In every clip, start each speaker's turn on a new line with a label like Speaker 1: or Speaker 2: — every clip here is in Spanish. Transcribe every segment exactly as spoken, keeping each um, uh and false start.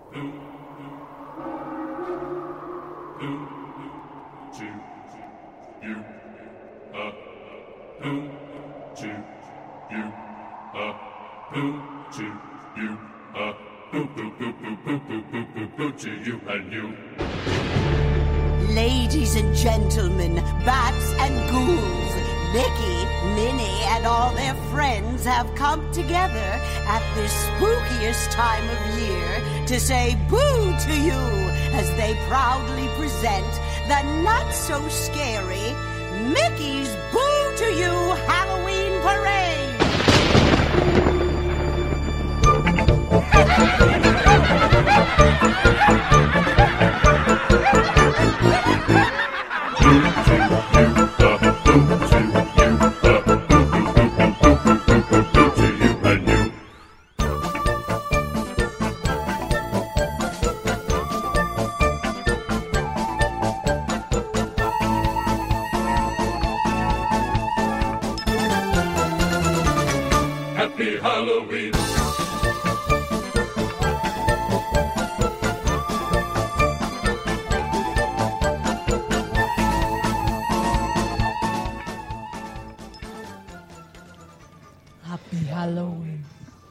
Speaker 1: Ladies and gentlemen, bats and ghouls, Mickey, Minnie, and all their friends have come together at this spookiest time of year to say boo to you as they proudly present the not-so-scary Mickey's Boo to You Halloween Parade!
Speaker 2: Happy Halloween.
Speaker 3: Happy Halloween.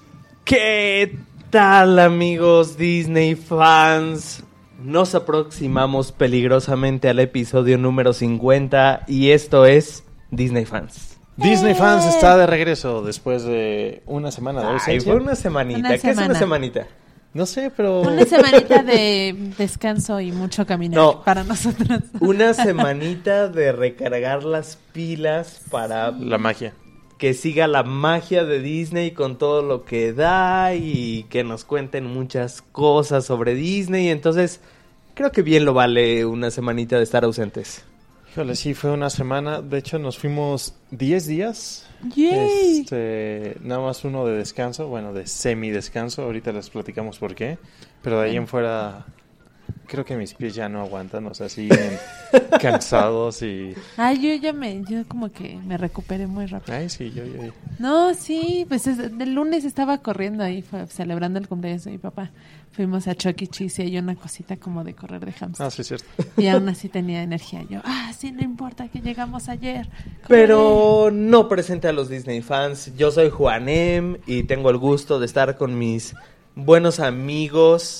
Speaker 4: ¿Qué tal, amigos Disney fans? Nos aproximamos peligrosamente al episodio número cincuenta y esto es Disney Fans.
Speaker 5: Disney Fans está de regreso después de una semana de
Speaker 4: Ay,
Speaker 5: ausencia.
Speaker 4: fue una semanita.
Speaker 3: Una
Speaker 4: ¿Qué
Speaker 3: semana.
Speaker 4: es una semanita?
Speaker 5: No sé, pero...
Speaker 3: Una semanita de descanso y mucho caminar
Speaker 4: No.
Speaker 3: para nosotros.
Speaker 4: Una semanita de recargar las pilas para
Speaker 5: La magia.
Speaker 4: que siga la magia de Disney con todo lo que da y que nos cuenten muchas cosas sobre Disney. Entonces, creo que bien lo vale una semanita de estar ausentes.
Speaker 5: Híjole, sí, fue una semana. De hecho, nos fuimos diez días.
Speaker 3: ¡Yay!
Speaker 5: Este, nada más uno de descanso, bueno, de semi-descanso. Ahorita les platicamos por qué. Pero de ahí en fuera, creo que mis pies ya no aguantan. O sea, siguen cansados y...
Speaker 3: Ay, yo ya me, yo como que me recuperé muy rápido.
Speaker 5: Ay, sí, yo, yo, yo.
Speaker 3: No, sí, pues es- el lunes estaba corriendo ahí, fue celebrando el cumpleaños de mi papá. Fuimos a Chuck E. Cheese y hay una cosita como de correr de hamster.
Speaker 5: Ah, sí, es cierto.
Speaker 3: Y aún así tenía energía. Yo, ah, sí, no importa que llegamos ayer.
Speaker 4: Pero no presente a los Disney fans. Yo soy Juanem y tengo el gusto de estar con mis buenos amigos.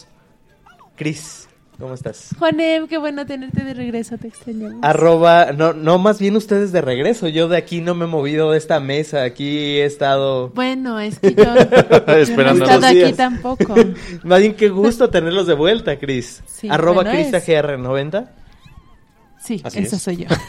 Speaker 4: Chris, ¿cómo estás?
Speaker 3: Juanem, qué bueno tenerte de regreso, te extrañamos.
Speaker 4: Arroba, no, no, más bien ustedes de regreso. Yo de aquí no me he movido de esta mesa. Aquí he estado...
Speaker 3: Bueno, es que yo, yo no he
Speaker 5: Esperando
Speaker 3: estado
Speaker 4: los
Speaker 3: aquí
Speaker 4: días.
Speaker 3: tampoco.
Speaker 4: Más bien qué gusto tenerlos de vuelta, Chris.
Speaker 3: Sí,
Speaker 4: Arroba
Speaker 3: bueno,
Speaker 4: Crista
Speaker 3: es-
Speaker 4: G R noventa.
Speaker 3: Sí,
Speaker 5: Así
Speaker 3: eso
Speaker 5: es.
Speaker 3: soy yo.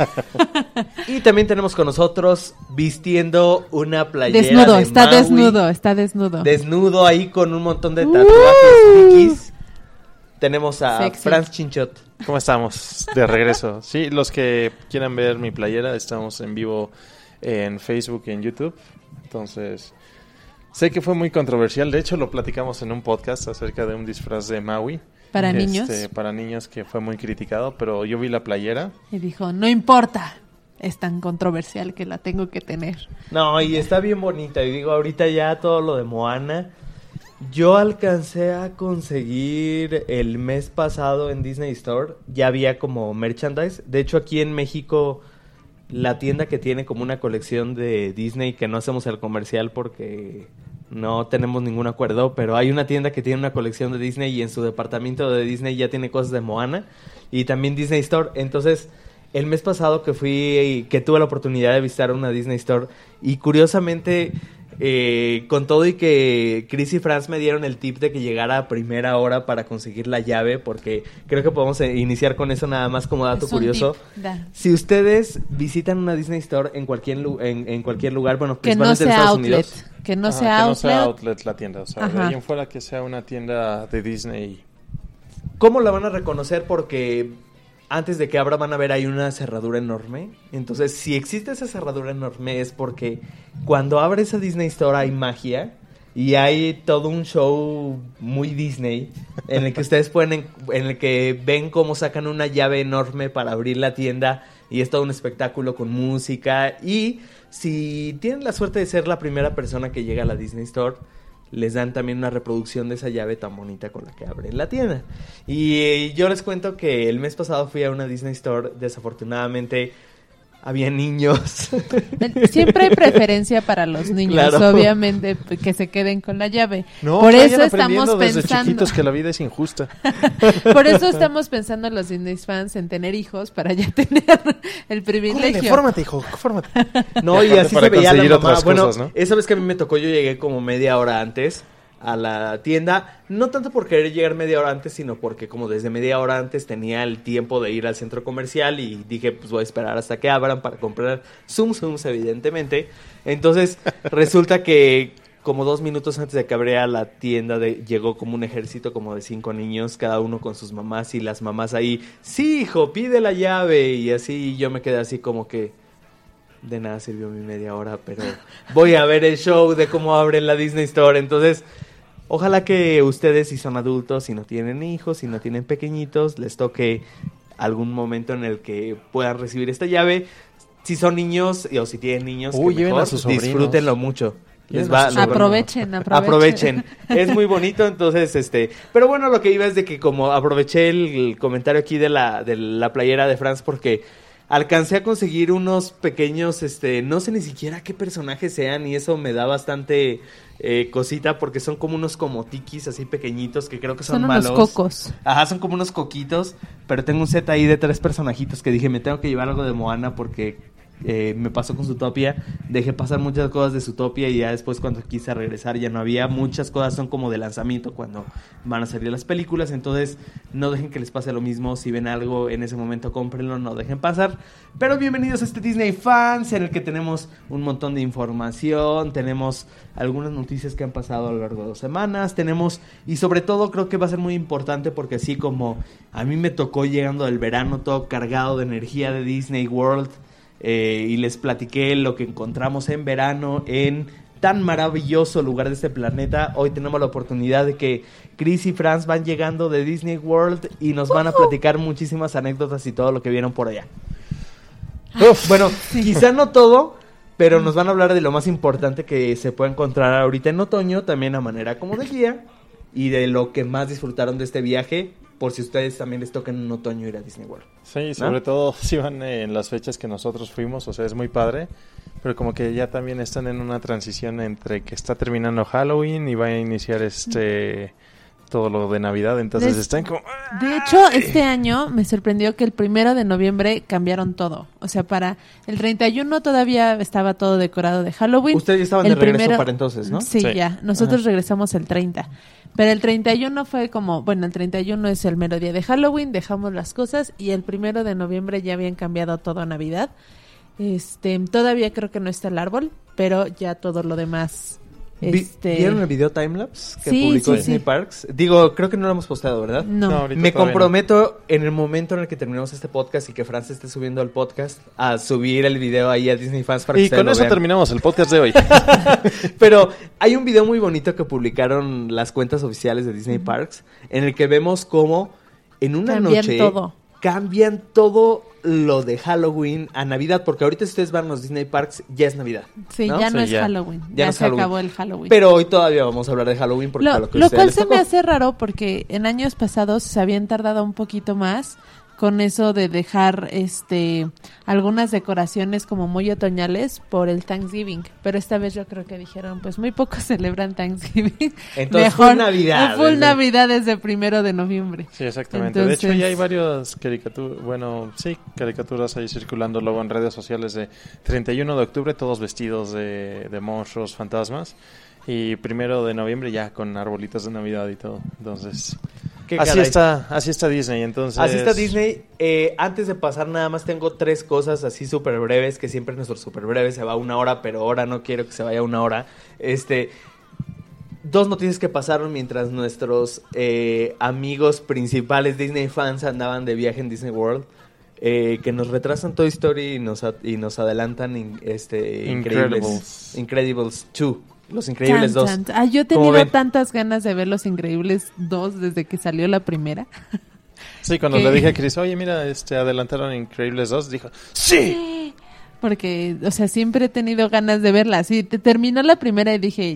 Speaker 4: Y también tenemos con nosotros vistiendo una playera
Speaker 3: Desnudo,
Speaker 4: de
Speaker 3: está
Speaker 4: Maui.
Speaker 3: desnudo, está desnudo.
Speaker 4: Desnudo ahí con un montón de
Speaker 3: Uh.
Speaker 4: tatuajes frikis. Tenemos a
Speaker 3: Sexy.
Speaker 4: Franz Chinchot.
Speaker 5: ¿Cómo estamos? De regreso. Sí, los que quieran ver mi playera, estamos en vivo en Facebook y en YouTube. Entonces, sé que fue muy controversial. De hecho, lo platicamos en un podcast acerca de un disfraz de Maui.
Speaker 3: Para
Speaker 5: Este,
Speaker 3: niños.
Speaker 5: Para niños que fue muy criticado, pero yo vi la playera.
Speaker 3: Y dijo, no importa, es tan controversial que la tengo que tener.
Speaker 4: No, y está bien bonita. Y digo, ahorita ya todo lo de Moana. Yo alcancé a conseguir el mes pasado en Disney Store. Ya había como merchandise. De hecho, aquí en México, la tienda que tiene como una colección de Disney, que no hacemos el comercial porque no tenemos ningún acuerdo, pero hay una tienda que tiene una colección de Disney y en su departamento de Disney ya tiene cosas de Moana y también Disney Store. Entonces, el mes pasado que fui, que tuve la oportunidad de visitar una Disney Store y curiosamente, eh, con todo y que Chris y Franz me dieron el tip de que llegara a primera hora para conseguir la llave, porque creo que podemos eh, iniciar con eso nada más como dato
Speaker 3: Es un
Speaker 4: curioso.
Speaker 3: tip, da.
Speaker 4: Si ustedes visitan una Disney Store en cualquier, lu- en, en cualquier lugar, bueno,
Speaker 3: Que no
Speaker 4: principalmente en
Speaker 3: sea
Speaker 4: Estados
Speaker 3: outlet,
Speaker 4: Unidos,
Speaker 3: que no
Speaker 5: Ajá,
Speaker 3: sea
Speaker 5: que no
Speaker 3: outlet.
Speaker 5: sea outlet la tienda. O sea, de
Speaker 3: Ajá.
Speaker 5: ahí en fuera que sea una tienda de Disney.
Speaker 4: ¿cómo la van a reconocer? Porque antes de que abra van a ver hay una cerradura enorme. Entonces, si existe esa cerradura enorme es porque cuando abre esa Disney Store hay magia y hay todo un show muy Disney en el que ustedes pueden, en, en el que ven cómo sacan una llave enorme para abrir la tienda y es todo un espectáculo con música. Y si tienen la suerte de ser la primera persona que llega a la Disney Store, les dan también una reproducción de esa llave tan bonita con la que abren la tienda. Y eh, yo les cuento que el mes pasado fui a una Disney Store, desafortunadamente había niños.
Speaker 3: Siempre hay preferencia para los niños,
Speaker 4: Claro.
Speaker 3: obviamente, que se queden con la llave.
Speaker 5: No,
Speaker 3: Por
Speaker 5: vayan
Speaker 3: eso
Speaker 5: aprendiendo
Speaker 3: estamos
Speaker 5: desde
Speaker 3: pensando,
Speaker 5: chiquitos que la vida es injusta.
Speaker 3: por eso estamos pensando los Disney fans en tener hijos para ya tener el privilegio.
Speaker 5: Fórmate, hijo, fórmate.
Speaker 4: No, y
Speaker 5: aparte
Speaker 4: así
Speaker 5: para
Speaker 4: se veía la
Speaker 5: conseguir
Speaker 4: mamá.
Speaker 5: otras
Speaker 4: Bueno,
Speaker 5: cosas, ¿no?
Speaker 4: esa vez que a mí me tocó, yo llegué como media hora antes a la tienda, no tanto por querer llegar media hora antes, sino porque como desde media hora antes tenía el tiempo de ir al centro comercial y dije, pues voy a esperar hasta que abran para comprar Tsum Tsums, evidentemente. Entonces, resulta que como dos minutos antes de que abriera la tienda, de, llegó como un ejército como de cinco niños, cada uno con sus mamás, y las mamás ahí, sí, hijo, pide la llave, y así yo me quedé así como que... De nada sirvió mi media hora, pero voy a ver el show de cómo abren la Disney Store. Entonces, ojalá que ustedes, si son adultos, si no tienen hijos, si no tienen pequeñitos, les toque algún momento en el que puedan recibir esta llave. Si son niños o si tienen niños,
Speaker 5: Uy,
Speaker 4: que
Speaker 5: lleven
Speaker 4: mejor,
Speaker 5: a sus sobrinos.
Speaker 4: disfrútenlo mucho. Les
Speaker 5: Lleven
Speaker 4: va,
Speaker 5: a sus
Speaker 4: les va-
Speaker 3: Aprovechen, aprovechen.
Speaker 4: Aprovechen. Es muy bonito, entonces, este... Pero bueno, lo que iba es de que como aproveché el, el comentario aquí de la, de la playera de France porque... Alcancé a conseguir unos pequeños, este, no sé ni siquiera qué personajes sean y eso me da bastante eh, cosita porque son como unos como tikis así pequeñitos que creo que son,
Speaker 3: Son
Speaker 4: malos.
Speaker 3: unos cocos.
Speaker 4: Ajá, son como unos coquitos, pero tengo un set ahí de tres personajitos que dije, me tengo que llevar algo de Moana porque eh, me pasó con Zootopia, dejé pasar muchas cosas de Zootopia y ya después cuando quise regresar ya no había, muchas cosas son como de lanzamiento cuando van a salir las películas, entonces no dejen que les pase lo mismo, si ven algo en ese momento cómprenlo, no dejen pasar, pero bienvenidos a este Disney Fans en el que tenemos un montón de información, tenemos algunas noticias que han pasado a lo largo de dos semanas, tenemos, y sobre todo creo que va a ser muy importante porque así como a mí me tocó llegando del verano todo cargado de energía de Disney World, Eh, y les platiqué lo que encontramos en verano en tan maravilloso lugar de este planeta. Hoy tenemos la oportunidad de que Chris y Franz van llegando de Disney World y nos van a platicar muchísimas anécdotas y todo lo que vieron por allá. Uf, bueno, quizá no todo, pero nos van a hablar de lo más importante que se puede encontrar ahorita en otoño, también a manera como de guía, y de lo que más disfrutaron de este viaje, por si ustedes también les toca en otoño ir a Disney World.
Speaker 5: Sí, sobre
Speaker 4: ¿no?
Speaker 5: todo si van en las fechas que nosotros fuimos, o sea, es muy padre, pero como que ya también están en una transición entre que está terminando Halloween y va a iniciar este todo lo de Navidad, entonces
Speaker 3: Les-
Speaker 5: están como...
Speaker 3: De hecho, este año me sorprendió que el primero de noviembre cambiaron todo. O sea, para el treinta y uno todavía estaba todo decorado de Halloween.
Speaker 4: Ustedes ya estaban
Speaker 3: El
Speaker 4: de regreso
Speaker 3: primero-
Speaker 4: para entonces, ¿no?
Speaker 3: Sí,
Speaker 5: Sí.
Speaker 3: ya. Nosotros
Speaker 4: Ajá.
Speaker 3: regresamos el treinta. Pero el treinta y uno fue como, bueno, el treinta y uno es el mero día de Halloween, dejamos las cosas y el primero de noviembre ya habían cambiado todo a Navidad. Este, todavía creo que no está el árbol, pero ya todo lo demás.
Speaker 4: Vi-
Speaker 3: Este,
Speaker 4: ¿Vieron el video timelapse que
Speaker 3: Sí,
Speaker 4: publicó
Speaker 3: sí,
Speaker 4: Disney
Speaker 3: sí.
Speaker 4: Parks? Digo, creo que no lo hemos posteado, ¿verdad?
Speaker 3: No.
Speaker 5: No, ahorita
Speaker 4: Me
Speaker 5: todavía no.
Speaker 4: comprometo en el momento en el que terminemos este podcast y que Franz esté subiendo el podcast a subir el video ahí a Disney Fans para que
Speaker 5: Y
Speaker 4: ustedes
Speaker 5: con
Speaker 4: lo
Speaker 5: eso
Speaker 4: vean.
Speaker 5: terminamos el podcast de hoy.
Speaker 4: Pero hay un video muy bonito que publicaron las cuentas oficiales de Disney Parks en el que vemos cómo en una
Speaker 3: Cambian
Speaker 4: noche
Speaker 3: todo.
Speaker 4: cambian todo lo de Halloween a Navidad, porque ahorita si ustedes van a los Disney Parks ya es Navidad.
Speaker 3: Sí,
Speaker 4: ¿no?
Speaker 3: ya no
Speaker 5: Sí,
Speaker 3: es
Speaker 5: ya.
Speaker 3: Halloween.
Speaker 4: Ya
Speaker 3: Ya,
Speaker 4: no es
Speaker 3: se
Speaker 4: Halloween.
Speaker 3: acabó el Halloween.
Speaker 4: Pero hoy todavía vamos a hablar de Halloween porque
Speaker 3: Lo,
Speaker 4: fue lo que
Speaker 3: lo
Speaker 4: ustedes
Speaker 3: cual
Speaker 4: les
Speaker 3: se
Speaker 4: tocó.
Speaker 3: me hace raro porque en años pasados se habían tardado un poquito más con eso de dejar este algunas decoraciones como muy otoñales por el Thanksgiving, pero esta vez yo creo que dijeron, pues muy pocos celebran Thanksgiving.
Speaker 4: Entonces, full Navidad,
Speaker 3: Full
Speaker 4: desde-
Speaker 3: Navidad desde primero de noviembre.
Speaker 5: Sí, exactamente. De hecho,
Speaker 3: Entonces-
Speaker 5: ya hay varias caricaturas, bueno, sí, caricaturas ahí circulando luego en redes sociales de treinta y uno de octubre, todos vestidos de, de monstruos, fantasmas. Y primero de noviembre ya con arbolitos de Navidad y todo. Entonces,
Speaker 4: Qué
Speaker 5: así
Speaker 4: caray.
Speaker 5: está, así está Disney. Entonces,
Speaker 4: Así está Disney. Eh, antes de pasar nada más tengo tres cosas así súper breves, que siempre nuestro súper breve se va una hora, pero ahora no quiero que se vaya una hora. Este, dos noticias que pasaron mientras nuestros eh, amigos principales Disney fans andaban de viaje en Disney World. Eh, que nos retrasan Toy Story y nos, a- y nos adelantan in- este, Increíbles.
Speaker 5: Incredibles.
Speaker 4: Incredibles dos. Los Increíbles
Speaker 3: Tan,
Speaker 4: dos.
Speaker 3: tan, tan. Ah, yo he
Speaker 4: ¿Cómo
Speaker 3: tenido
Speaker 4: ven?
Speaker 3: tantas ganas de ver Los Increíbles dos desde que salió la primera.
Speaker 5: sí, cuando
Speaker 3: ¿Qué?
Speaker 5: le dije a Chris, oye, mira, este adelantaron Increíbles dos, dijo, ¡sí!
Speaker 3: Porque, o sea, siempre he tenido ganas de verla. Sí, te terminó la primera y dije,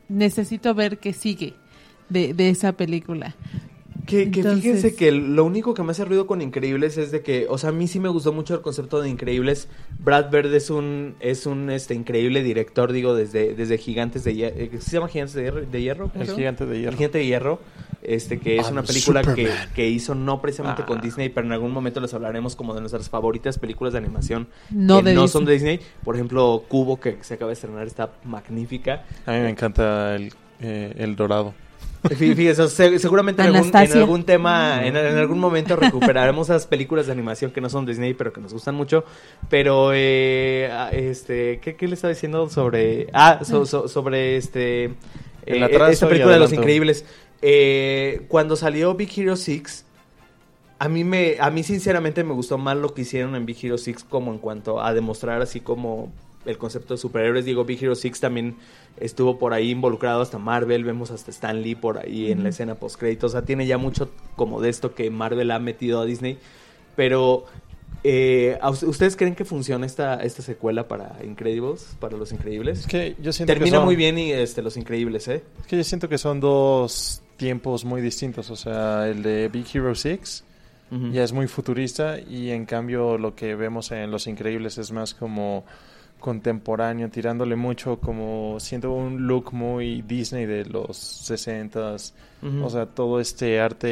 Speaker 3: necesito ver qué sigue de, de esa película.
Speaker 4: Que, que
Speaker 3: Entonces...
Speaker 4: fíjense que lo único que me hace ruido con Increíbles es de que, o sea, a mí sí me gustó mucho el concepto de Increíbles. Brad Bird es un es un este increíble director, digo, desde desde Gigantes de Hierro, ¿se llama Gigantes de Hierro? De hierro
Speaker 5: El Gigante de Hierro.
Speaker 4: El Gigante de Hierro, este que es
Speaker 5: I'm
Speaker 4: una película que,
Speaker 5: Superman.
Speaker 4: que hizo no precisamente
Speaker 5: Ah.
Speaker 4: con Disney, pero en algún momento les hablaremos como de nuestras favoritas películas de animación
Speaker 3: No
Speaker 4: que
Speaker 3: de
Speaker 4: no
Speaker 3: Disney.
Speaker 4: son de Disney. Por ejemplo, Cubo, que se acaba de estrenar, está magnífica.
Speaker 5: A mí me encanta el, eh, el dorado.
Speaker 4: Fí- Fíjese, se- seguramente en algún, en
Speaker 3: Anastasia.
Speaker 4: algún tema, en, en algún momento recuperaremos esas películas de animación que no son Disney, pero que nos gustan mucho. Pero, eh, ah, este, ¿qué, qué le estaba diciendo sobre, ah, so- so- sobre este,
Speaker 5: El
Speaker 4: eh,
Speaker 5: atraso
Speaker 4: esta
Speaker 5: y
Speaker 4: película de Los
Speaker 5: adelanto.
Speaker 4: Increíbles? Eh, cuando salió Big Hero seis, a mí me, a mí sinceramente me gustó más lo que hicieron en Big Hero seis como en cuanto a demostrar así como el concepto de superhéroes. Digo, Big Hero seis también estuvo por ahí involucrado hasta Marvel, vemos hasta Stan Lee por ahí en la escena post créditos. O sea, tiene ya mucho como de esto que Marvel ha metido a Disney. Pero, eh, ¿a us- ¿ustedes creen que funciona esta, esta secuela para Incredibles, para Los Increíbles?
Speaker 5: Es que yo siento
Speaker 4: Termina
Speaker 5: que son,
Speaker 4: muy bien y este, Los Increíbles, ¿eh?
Speaker 5: Es que yo siento que son dos tiempos muy distintos. O sea, el de Big Hero seis
Speaker 4: Ujú.
Speaker 5: ya es muy futurista y en cambio lo que vemos en Los Increíbles es más como contemporáneo, tirándole mucho como siento un look muy Disney de los sesentas.
Speaker 4: Ujú.
Speaker 5: O sea, todo este arte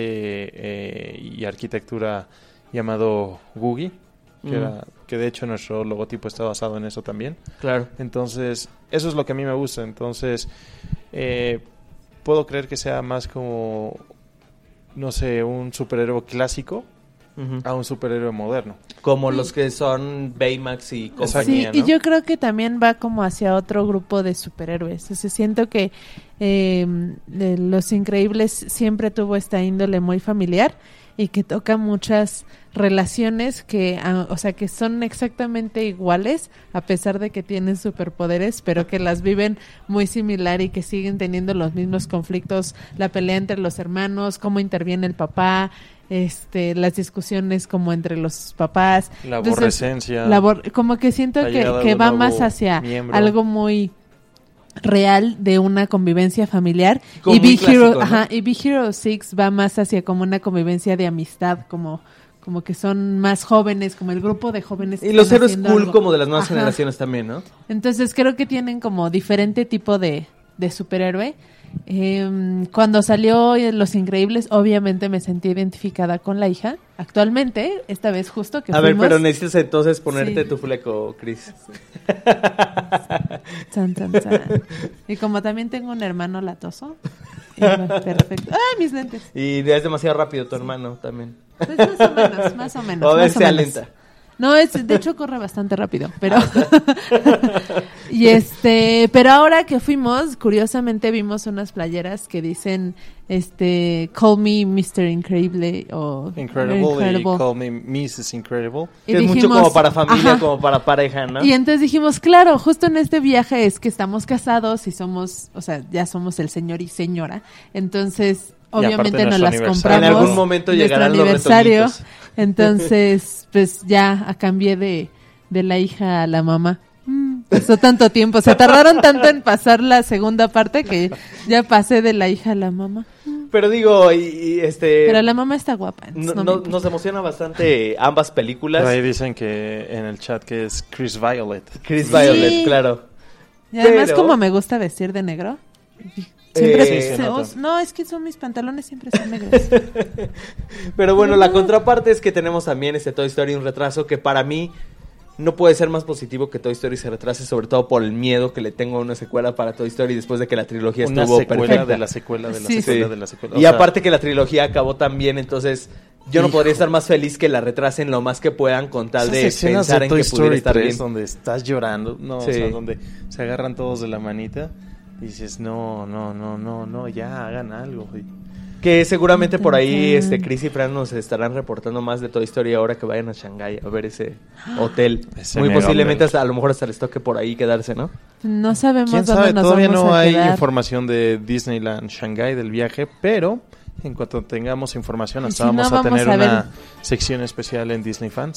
Speaker 5: eh, y arquitectura llamado Googie, que,
Speaker 4: Ujú.
Speaker 5: era, que de hecho nuestro logotipo está basado en eso también.
Speaker 4: Claro.
Speaker 5: Entonces, eso es lo que a mí me gusta. Entonces, eh, puedo creer que sea más como, no sé, un superhéroe clásico
Speaker 4: Ujú.
Speaker 5: a un superhéroe moderno.
Speaker 4: Como los que son Baymax y
Speaker 3: Sí,
Speaker 4: compañía,
Speaker 3: y
Speaker 4: ¿no?
Speaker 3: yo creo que también va como hacia otro grupo de superhéroes. O sea, siento que eh, de Los Increíbles siempre tuvo esta índole muy familiar y que toca muchas relaciones que, ah, o sea, que son exactamente iguales a pesar de que tienen superpoderes, pero que las viven muy similar y que siguen teniendo los mismos conflictos, la pelea entre los hermanos, cómo interviene el papá, este, las discusiones como entre los papás.
Speaker 5: La
Speaker 3: Entonces,
Speaker 5: aborrecencia.
Speaker 3: la abor- como que siento
Speaker 5: La
Speaker 3: que,
Speaker 5: llegada
Speaker 3: que
Speaker 5: de un
Speaker 3: va
Speaker 5: nuevo
Speaker 3: más hacia
Speaker 5: miembro.
Speaker 3: algo muy real de una convivencia familiar
Speaker 4: Como
Speaker 3: y
Speaker 4: muy
Speaker 3: Big
Speaker 4: clásico,
Speaker 3: Hero,
Speaker 4: ¿no?
Speaker 3: ajá, y Big Hero seis va más hacia como una convivencia de amistad, como como que son más jóvenes, como el grupo de jóvenes que
Speaker 4: Y los
Speaker 3: están
Speaker 4: héroes
Speaker 3: haciendo
Speaker 4: cool
Speaker 3: algo.
Speaker 4: como de las nuevas
Speaker 3: Ajá.
Speaker 4: generaciones también, ¿no?
Speaker 3: Entonces creo que tienen como diferente tipo de, de superhéroe. Eh, cuando salió Los Increíbles, obviamente me sentí identificada con la hija. Actualmente, esta vez justo que
Speaker 4: A ver,
Speaker 3: fuimos...
Speaker 4: pero necesitas entonces ponerte
Speaker 3: Sí.
Speaker 4: tu fleco, Chris.
Speaker 3: Chan, chan, chan. Y como también tengo un hermano latoso, y bueno, perfecto. ¡Ay, mis lentes!
Speaker 4: Y es demasiado rápido tu hermano también.
Speaker 3: Pues más o menos, más o menos.
Speaker 4: O a ver,
Speaker 3: más o
Speaker 4: sea
Speaker 3: menos.
Speaker 4: lenta.
Speaker 3: No, es, de hecho corre bastante rápido, pero y este, pero ahora que fuimos, curiosamente vimos unas playeras que dicen este Call me mister Increíble o
Speaker 5: Incredible,
Speaker 3: Incredible.
Speaker 5: y Call Me missus Incredible.
Speaker 3: Y
Speaker 4: Que es mucho
Speaker 3: dijimos,
Speaker 4: como para familia,
Speaker 3: ajá.
Speaker 4: como para pareja, ¿no?
Speaker 3: Y entonces dijimos, claro, justo en este viaje es que estamos casados y somos, o sea, ya somos el señor y señora. Entonces, obviamente
Speaker 5: aparte
Speaker 3: nos
Speaker 5: nuestro
Speaker 3: las
Speaker 5: aniversario.
Speaker 3: compramos.
Speaker 4: En algún momento
Speaker 3: nuestro
Speaker 4: llegarán los
Speaker 3: aniversario.
Speaker 4: retoñitos.
Speaker 3: Entonces, pues ya a- cambié de, de la hija a la mamá. Mm, pasó tanto tiempo, se tardaron tanto en pasar la segunda parte que ya pasé de la hija a la mamá.
Speaker 4: Pero digo, y, y, este...
Speaker 3: Pero la mamá está guapa. entonces
Speaker 4: no-
Speaker 3: no me
Speaker 4: no-
Speaker 3: importa.
Speaker 4: nos emociona bastante ambas películas.
Speaker 5: Por ahí dicen que en el chat que es Chris Violet.
Speaker 4: Chris
Speaker 3: Sí.
Speaker 4: Violet, claro.
Speaker 3: Y además,
Speaker 4: pero-
Speaker 3: como me gusta vestir de negro. Siempre
Speaker 4: Eh,
Speaker 3: se-
Speaker 5: sí, se
Speaker 3: se-
Speaker 5: nota.
Speaker 3: no, es que son mis pantalones siempre son negros.
Speaker 4: Pero bueno,
Speaker 3: Pero
Speaker 4: la
Speaker 3: no.
Speaker 4: contraparte es que tenemos también este Toy Story un retraso que para mí no puede ser más positivo que Toy Story se retrase, sobre todo por el miedo que le tengo a una secuela para Toy Story después de que la trilogía
Speaker 5: Una
Speaker 4: estuvo
Speaker 5: secuela
Speaker 4: perfecta.
Speaker 5: de la secuela de la
Speaker 3: Sí,
Speaker 5: secuela
Speaker 4: Sí.
Speaker 5: de la secuela.
Speaker 4: Y
Speaker 5: O sea,
Speaker 4: aparte que la trilogía acabó tan bien, entonces yo no
Speaker 5: Hijo.
Speaker 4: podría estar más feliz que la retrasen lo más que puedan con tal
Speaker 5: esas
Speaker 4: de
Speaker 5: escenas
Speaker 4: pensar
Speaker 5: de
Speaker 4: en
Speaker 5: Toy
Speaker 4: que pudiera
Speaker 5: Story
Speaker 4: estar
Speaker 5: tres
Speaker 4: bien.
Speaker 5: donde estás llorando, no,
Speaker 4: Sí.
Speaker 5: o sea, donde se agarran todos de la manita y dices, no, no, no, no, no, ya hagan algo. Y-
Speaker 4: Que seguramente por ahí
Speaker 3: Ujú.
Speaker 4: este Chris y Fran nos estarán reportando más de Toy Story ahora que vayan a Shanghái a ver ese hotel.
Speaker 5: Ese
Speaker 4: Muy
Speaker 5: mega
Speaker 4: posiblemente
Speaker 5: hotel.
Speaker 4: hasta, a lo mejor hasta les toque por ahí quedarse, ¿no?
Speaker 3: No sabemos
Speaker 5: ¿Quién
Speaker 3: dónde
Speaker 5: sabe?
Speaker 3: nos
Speaker 5: Todavía
Speaker 3: vamos
Speaker 5: no
Speaker 3: a
Speaker 5: hay
Speaker 3: quedar.
Speaker 5: información de Disneyland Shanghai del viaje, pero en cuanto tengamos información,
Speaker 3: Y
Speaker 5: hasta
Speaker 3: si
Speaker 5: vamos
Speaker 3: no,
Speaker 5: a
Speaker 3: vamos
Speaker 5: tener
Speaker 3: a ver-
Speaker 5: una sección especial en Disney Fans.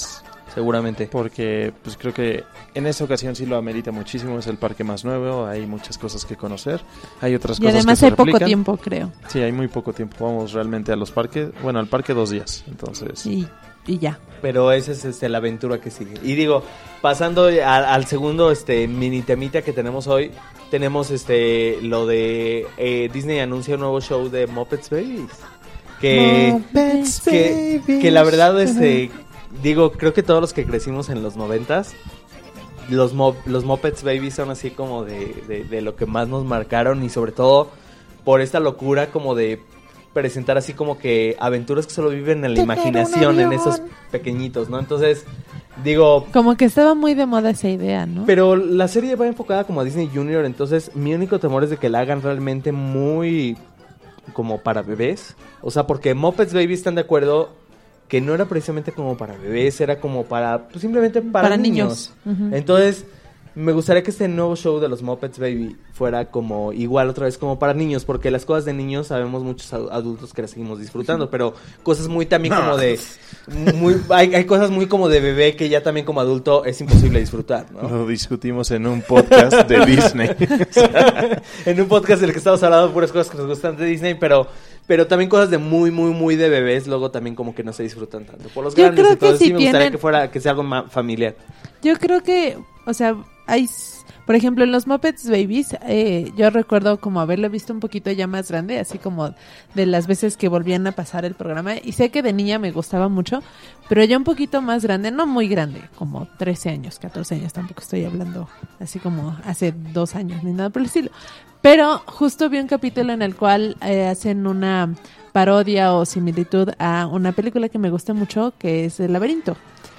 Speaker 4: seguramente.
Speaker 5: Porque pues creo que en esta ocasión sí lo amerita muchísimo. Es el parque más nuevo, hay muchas cosas que conocer. Hay otras
Speaker 3: Y
Speaker 5: cosas
Speaker 3: además
Speaker 5: que se
Speaker 3: hay poco
Speaker 5: replican.
Speaker 3: tiempo, creo.
Speaker 5: Sí, hay muy poco tiempo. Vamos realmente a los parques. Bueno, al parque dos días. Entonces,
Speaker 3: Y, y ya.
Speaker 4: Pero esa es este, la aventura que sigue. Y digo, pasando al, al segundo este mini temita que tenemos hoy, tenemos este lo de eh, Disney anuncia un nuevo show de Muppets Babies. Que,
Speaker 3: Muppets
Speaker 4: que,
Speaker 3: Babies.
Speaker 4: que la verdad, este, digo, creo que todos los que crecimos en los noventas, los, Mo- los Muppets Babies son así como de, de, de lo que más nos marcaron y sobre todo por esta locura como de presentar así como que aventuras que solo viven en la
Speaker 3: Tener
Speaker 4: imaginación,
Speaker 3: un
Speaker 4: en
Speaker 3: avión.
Speaker 4: esos pequeñitos, ¿no? Entonces, digo,
Speaker 3: Como que estaba muy de moda esa idea, ¿no?
Speaker 4: pero la serie va enfocada como a Disney Junior, entonces mi único temor es de que la hagan realmente muy como para bebés. O sea, porque Muppets Baby están de acuerdo que no era precisamente como para bebés, era como para, pues simplemente para,
Speaker 3: Para
Speaker 4: niños.
Speaker 3: niños. Ujú.
Speaker 4: Entonces, me gustaría que este nuevo show de los Muppets Baby fuera como igual otra vez como para niños, porque las cosas de niños sabemos muchos ad- adultos que las seguimos disfrutando, pero cosas muy también como de muy hay, hay cosas muy como de bebé que ya también como adulto es imposible disfrutar, ¿no?
Speaker 5: lo discutimos en un podcast de Disney.
Speaker 4: En un podcast en el que estamos hablando de puras cosas que nos gustan de Disney, pero pero también cosas de muy, muy, muy de bebés, luego también como que no se disfrutan tanto. Por los
Speaker 3: Yo
Speaker 4: grandes,
Speaker 3: creo que
Speaker 4: entonces
Speaker 3: si
Speaker 4: sí me gustaría
Speaker 3: tienen-
Speaker 4: que fuera, que sea algo más familiar.
Speaker 3: Yo creo que, o sea, hay, s- por ejemplo, en los Muppets Babies, eh, yo recuerdo como haberlo visto un poquito ya más grande, así como de las veces que volvían a pasar el programa, y sé que de niña me gustaba mucho, pero ya un poquito más grande, no muy grande, como trece años, catorce años, tampoco estoy hablando así como hace dos años ni nada por el estilo. Pero justo vi un capítulo en el cual eh, hacen una parodia o similitud a una película que me gusta mucho, que es El Laberinto.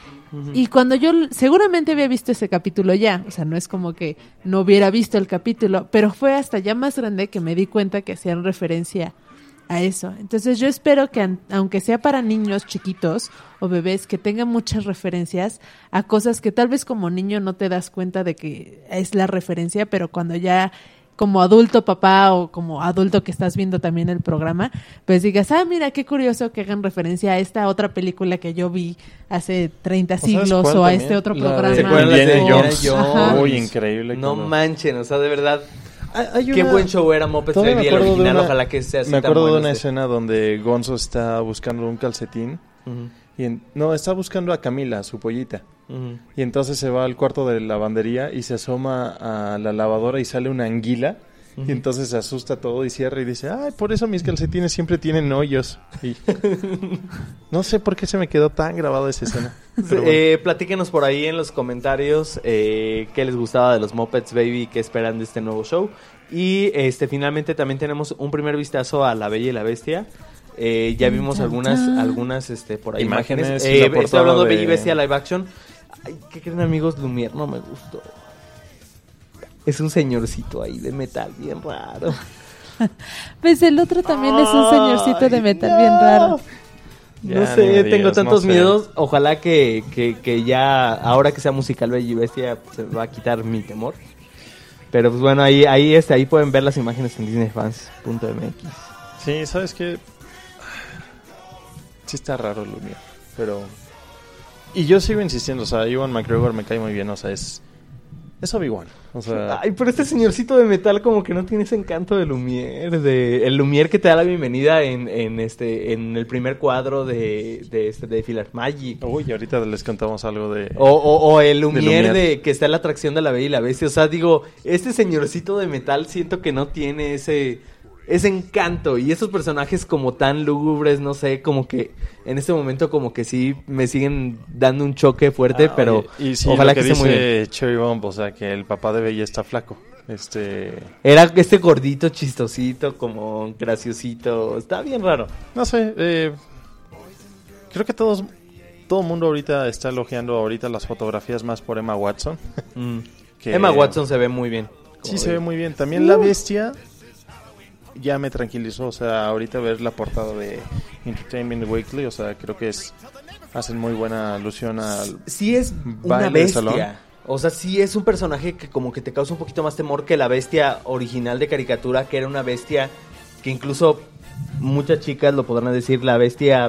Speaker 3: Y cuando yo l- seguramente había visto ese capítulo ya, o sea, no es como que no hubiera visto el capítulo, pero fue hasta ya más grande que me di cuenta que hacían referencia a eso. Entonces yo espero que an- aunque sea para niños chiquitos o bebés, que tengan muchas referencias a cosas que tal vez como niño no te das cuenta de que es la referencia, pero cuando ya como adulto papá o como adulto que estás viendo también el programa, pues digas, ah, mira, qué curioso que hagan referencia a esta otra película que yo vi hace treinta
Speaker 5: sabes
Speaker 3: siglos
Speaker 5: cuál
Speaker 3: o a
Speaker 5: también?
Speaker 3: este otro
Speaker 5: La
Speaker 3: programa.
Speaker 5: de
Speaker 4: ¿Se acuerdan la de
Speaker 5: Indiana
Speaker 4: Indiana
Speaker 5: Jones?
Speaker 4: Jones?
Speaker 5: Muy increíble.
Speaker 4: No
Speaker 5: como-
Speaker 4: manchen, o sea, de verdad,
Speaker 5: Hay- hay
Speaker 4: qué
Speaker 5: una-
Speaker 4: buen show era Muppets
Speaker 5: Todavía
Speaker 4: Baby,
Speaker 5: me
Speaker 4: el
Speaker 5: acuerdo de
Speaker 4: original,
Speaker 5: una-
Speaker 4: ojalá que sea así
Speaker 5: Me
Speaker 4: tan
Speaker 5: acuerdo de
Speaker 4: bueno
Speaker 5: una
Speaker 4: este.
Speaker 5: escena donde Gonzo está buscando un calcetín.
Speaker 4: Ujú,
Speaker 5: Y en- no, está buscando a Camila, su pollita.
Speaker 4: ujú.
Speaker 5: Y entonces se va al cuarto de lavandería y se asoma a la lavadora y sale una anguila. Y entonces se asusta todo y cierra y dice, ay, por eso mis calcetines siempre tienen hoyos. Y no sé por qué se me quedó tan grabada esa escena. Pero bueno.
Speaker 4: Eh, platíquenos por ahí en los comentarios eh, qué les gustaba de los Muppets Baby y qué esperan de este nuevo show. Y este finalmente también tenemos un primer vistazo a La Bella y la Bestia. Eh, ya vimos
Speaker 3: Chan,
Speaker 4: algunas,
Speaker 3: chan.
Speaker 4: algunas este, por ahí
Speaker 5: Imágenes
Speaker 4: imágenes.
Speaker 5: y
Speaker 4: Eh,
Speaker 5: la
Speaker 4: estoy
Speaker 5: portada
Speaker 4: hablando de
Speaker 5: de-
Speaker 4: Bella y Bestia live action. Ay, ¿qué creen, amigos? Lumière no me gustó. Es un señorcito ahí de metal bien raro.
Speaker 3: Pues el otro también es un señorcito de
Speaker 4: Ay,
Speaker 3: metal
Speaker 4: no.
Speaker 3: bien raro.
Speaker 5: Ya,
Speaker 4: No
Speaker 5: ni
Speaker 4: sé,
Speaker 5: me
Speaker 4: tengo
Speaker 5: digas,
Speaker 4: tantos
Speaker 5: no sé.
Speaker 4: miedos. Ojalá que, que, que ya, ahora que sea musical Bella y Bestia, se va a quitar mi temor. Pero pues bueno, ahí, ahí, este, ahí pueden ver las imágenes en disney fans punto m x.
Speaker 5: Sí, ¿sabes qué? Sí está raro Lumière, pero... Y yo sigo insistiendo, o sea, Ewan McGregor me cae muy bien, o sea, es... Es Obi-Wan, o sea...
Speaker 4: Ay, pero este señorcito de metal como que no tiene ese encanto de Lumière, de el Lumière que te da la bienvenida en, en este en el primer cuadro de de este de Philharmagic.
Speaker 5: Uy, ahorita les contamos algo de...
Speaker 4: O, o, o el Lumière,
Speaker 5: Lumière.
Speaker 4: de que está en la atracción de La Bella y la Bestia. O sea, digo, este señorcito de metal siento que no tiene ese ese encanto. Y esos personajes como tan lúgubres, no sé, como que en este momento como que sí me siguen dando un choque fuerte,
Speaker 5: Ah,
Speaker 4: pero
Speaker 5: oye, y sí,
Speaker 4: ojalá
Speaker 5: lo que,
Speaker 4: que, esté muy bien.
Speaker 5: dice Cherry Bomb, o sea, que el papá de Bella está flaco. Este...
Speaker 4: Era este gordito, chistosito, como graciosito. Está bien raro.
Speaker 5: No sé, eh, creo que todos... Todo el mundo ahorita está elogiando ahorita las fotografías más por Emma Watson.
Speaker 4: Mm.
Speaker 5: que-
Speaker 4: Emma Watson se ve muy bien.
Speaker 5: Sí, se ve muy bien. También La Bestia ya me tranquilizó. O sea, ahorita ver la portada de Entertainment Weekly, o sea, creo que es hacen muy buena alusión al...
Speaker 4: Sí es una
Speaker 5: Baile de salón.
Speaker 4: bestia. O sea, sí es un personaje que como que te causa un poquito más temor que la bestia original de caricatura, que era una bestia que incluso muchas chicas lo podrán decir, la bestia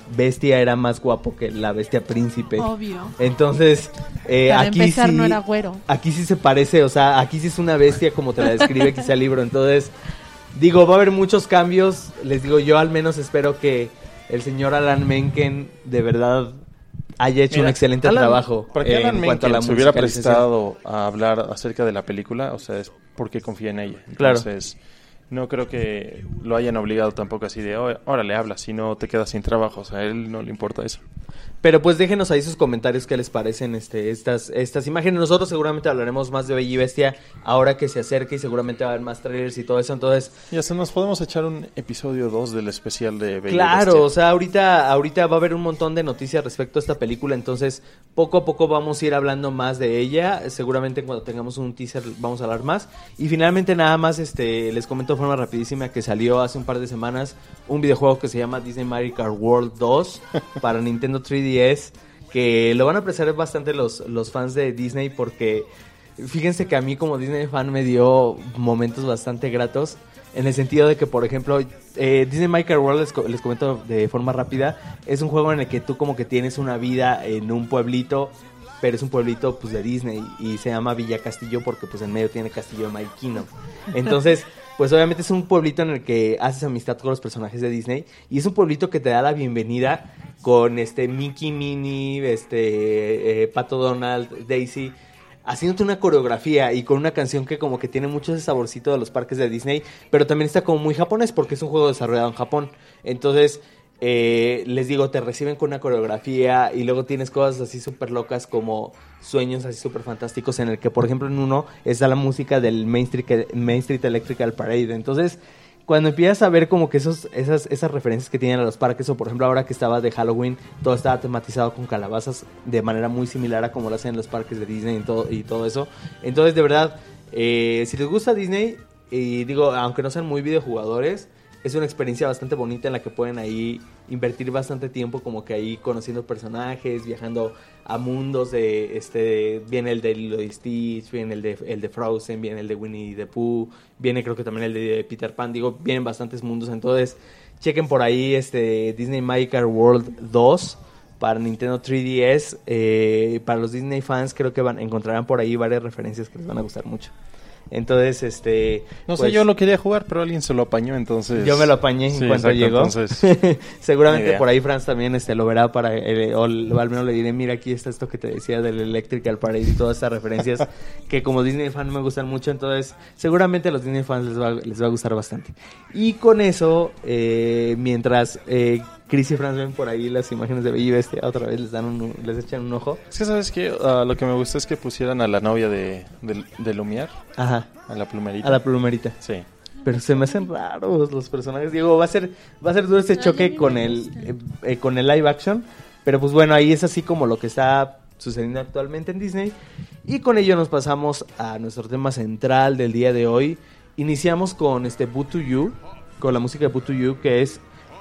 Speaker 4: Bestia era más guapo que la Bestia Príncipe.
Speaker 3: Obvio.
Speaker 4: Entonces, eh,
Speaker 3: Para
Speaker 4: aquí
Speaker 3: empezar,
Speaker 4: sí,
Speaker 3: no era güero.
Speaker 4: Aquí sí se parece, o sea, aquí sí es una bestia como te la describe quizá el libro. Entonces, digo, va a haber muchos cambios. Les digo, yo al menos espero que el señor Alan Menken de verdad haya hecho
Speaker 5: Mira,
Speaker 4: un excelente
Speaker 5: Alan,
Speaker 4: trabajo.
Speaker 5: Para que
Speaker 4: eh,
Speaker 5: Alan
Speaker 4: en cuanto a la
Speaker 5: Menken se hubiera
Speaker 4: musicalización.
Speaker 5: prestado a hablar acerca de la película, o sea, es porque confía en ella.
Speaker 4: Claro.
Speaker 5: Entonces, no creo que lo hayan obligado tampoco así de, "Oh, órale, habla, si no te quedas sin trabajo". O sea, a él no le importa eso.
Speaker 4: Pero pues déjenos ahí sus comentarios qué les parecen este, estas, estas imágenes. Nosotros seguramente hablaremos más de Bella y Bestia ahora que se acerque y seguramente va a haber más trailers y todo eso. Entonces,
Speaker 5: Y hasta nos podemos echar un episodio dos del especial de Bella y
Speaker 4: claro,
Speaker 5: Bestia.
Speaker 4: o sea, ahorita, ahorita va a haber un montón de noticias respecto a esta película, entonces poco a poco vamos a ir hablando más de ella. Seguramente cuando tengamos un teaser vamos a hablar más. Y finalmente nada más este les comento de forma rapidísima que salió hace un par de semanas un videojuego que se llama Disney Mario Kart World dos para Nintendo tres D S, que lo van a apreciar bastante los, los fans de Disney porque fíjense que a mí como Disney fan me dio momentos bastante gratos. En el sentido de que, por ejemplo, eh, Disney Mario Kart World, les, co- les comento de forma rápida, es un juego en el que tú como que tienes una vida en un pueblito, pero es un pueblito pues de Disney y se llama Villa Castillo porque pues en medio tiene Castillo de Magic Kingdom. Entonces, pues obviamente es un pueblito en el que haces amistad con los personajes de Disney y es un pueblito que te da la bienvenida con este Mickey, Minnie, este eh, Pato Donald, Daisy, haciéndote una coreografía y con una canción que como que tiene mucho ese saborcito de los parques de Disney, pero también está como muy japonés porque es un juego desarrollado en Japón. Entonces, eh, les digo, te reciben con una coreografía y luego tienes cosas así súper locas como sueños así súper fantásticos en el que, por ejemplo, en uno está la música del Main Street, Main Street Electrical Parade. Entonces, cuando empiezas a ver como que esos, esas, esas referencias que tienen a los parques, o por ejemplo ahora que estaba de Halloween, todo estaba tematizado con calabazas de manera muy similar a como lo hacen en los parques de Disney y todo, y todo eso. Entonces, de verdad, eh, si les gusta Disney, y digo, aunque no sean muy videojugadores, es una experiencia bastante bonita en la que pueden ahí invertir bastante tiempo como que ahí conociendo personajes, viajando a mundos de, este, viene el de Lilo y Stitch, viene el de, el de Frozen, viene el de Winnie the Pooh, viene creo que también el de Peter Pan, digo, vienen bastantes mundos, entonces chequen por ahí este Disney Magic Kart World dos para Nintendo tres D S, eh, para los Disney fans creo que van encontrarán por ahí varias referencias que les van a gustar mucho. Entonces, este...
Speaker 5: No
Speaker 4: pues,
Speaker 5: sé, yo lo quería jugar, pero alguien se lo apañó, entonces...
Speaker 4: yo me lo apañé
Speaker 5: Sí,
Speaker 4: en cuanto
Speaker 5: exacto,
Speaker 4: llegó.
Speaker 5: entonces,
Speaker 4: Seguramente
Speaker 5: idea.
Speaker 4: por ahí Franz también este, lo verá para... eh, o al menos le diré, mira, aquí está esto que te decía del Electrical Parade y todas estas referencias que como Disney fan me gustan mucho. Entonces, seguramente a los Disney fans les va, les va a gustar bastante. Y con eso, eh, mientras eh, Chris y Franz ven por ahí las imágenes de Bella y Bestia, otra vez les dan un, les echan un ojo.
Speaker 5: Es que, ¿sabes qué? Ah, lo que me gusta es que pusieran a la novia de, de, de Lumière,
Speaker 4: Ajá,
Speaker 5: a la plumerita.
Speaker 4: a la plumerita.
Speaker 5: Sí.
Speaker 4: Pero se me hacen raros los personajes. Digo, va a ser va a ser duro este choque con el eh, eh, con el live action. Pero pues bueno, ahí es así como lo que está sucediendo actualmente en Disney. Y con ello nos pasamos a nuestro tema central del día de hoy. Iniciamos con este Boo to You, con la música de Boo to You, que es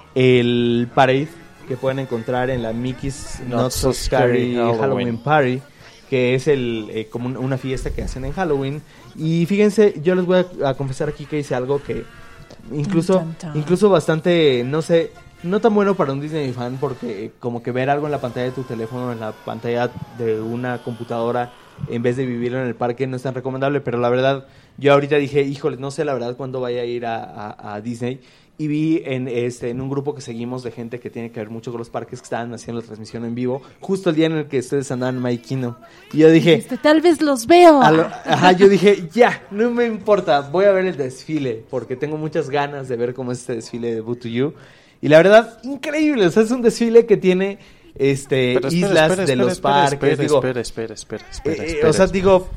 Speaker 4: el parade que pueden encontrar en la Mickey's Not,
Speaker 5: Not
Speaker 4: So
Speaker 5: So
Speaker 4: Scary
Speaker 5: Scary
Speaker 4: Halloween,
Speaker 5: Halloween
Speaker 4: Party, que es el eh, como un- una fiesta que hacen en Halloween. Y fíjense, yo les voy a, a confesar aquí que hice algo que incluso
Speaker 3: Tan, tan, tan.
Speaker 4: incluso bastante, no sé, no tan bueno para un Disney fan, porque como que ver algo en la pantalla de tu teléfono, en la pantalla de una computadora, en vez de vivirlo en el parque, no es tan recomendable. Pero la verdad, yo ahorita dije, híjole, no sé la verdad cuándo vaya a ir a, a- a Disney. Y vi en este en un grupo que seguimos de gente que tiene que ver mucho con los parques, que estaban haciendo la transmisión en vivo, justo el día en el que ustedes andaban en Magic Kingdom. Y yo dije,
Speaker 3: Dijiste, tal vez los veo.
Speaker 4: a lo- ajá, yo dije, ya, no me importa, voy a ver el desfile, porque tengo muchas ganas de ver cómo es este desfile de Boo to You. Y la verdad, increíble, o sea, es un desfile que tiene este
Speaker 5: Pero espera,
Speaker 4: islas
Speaker 5: espera,
Speaker 4: de
Speaker 5: espera,
Speaker 4: los
Speaker 5: espera,
Speaker 4: parques.
Speaker 5: espera,
Speaker 4: digo,
Speaker 5: espera, espera, espera, espera,
Speaker 4: eh, eh,
Speaker 5: espera,
Speaker 4: o sea,
Speaker 5: espera.
Speaker 4: digo,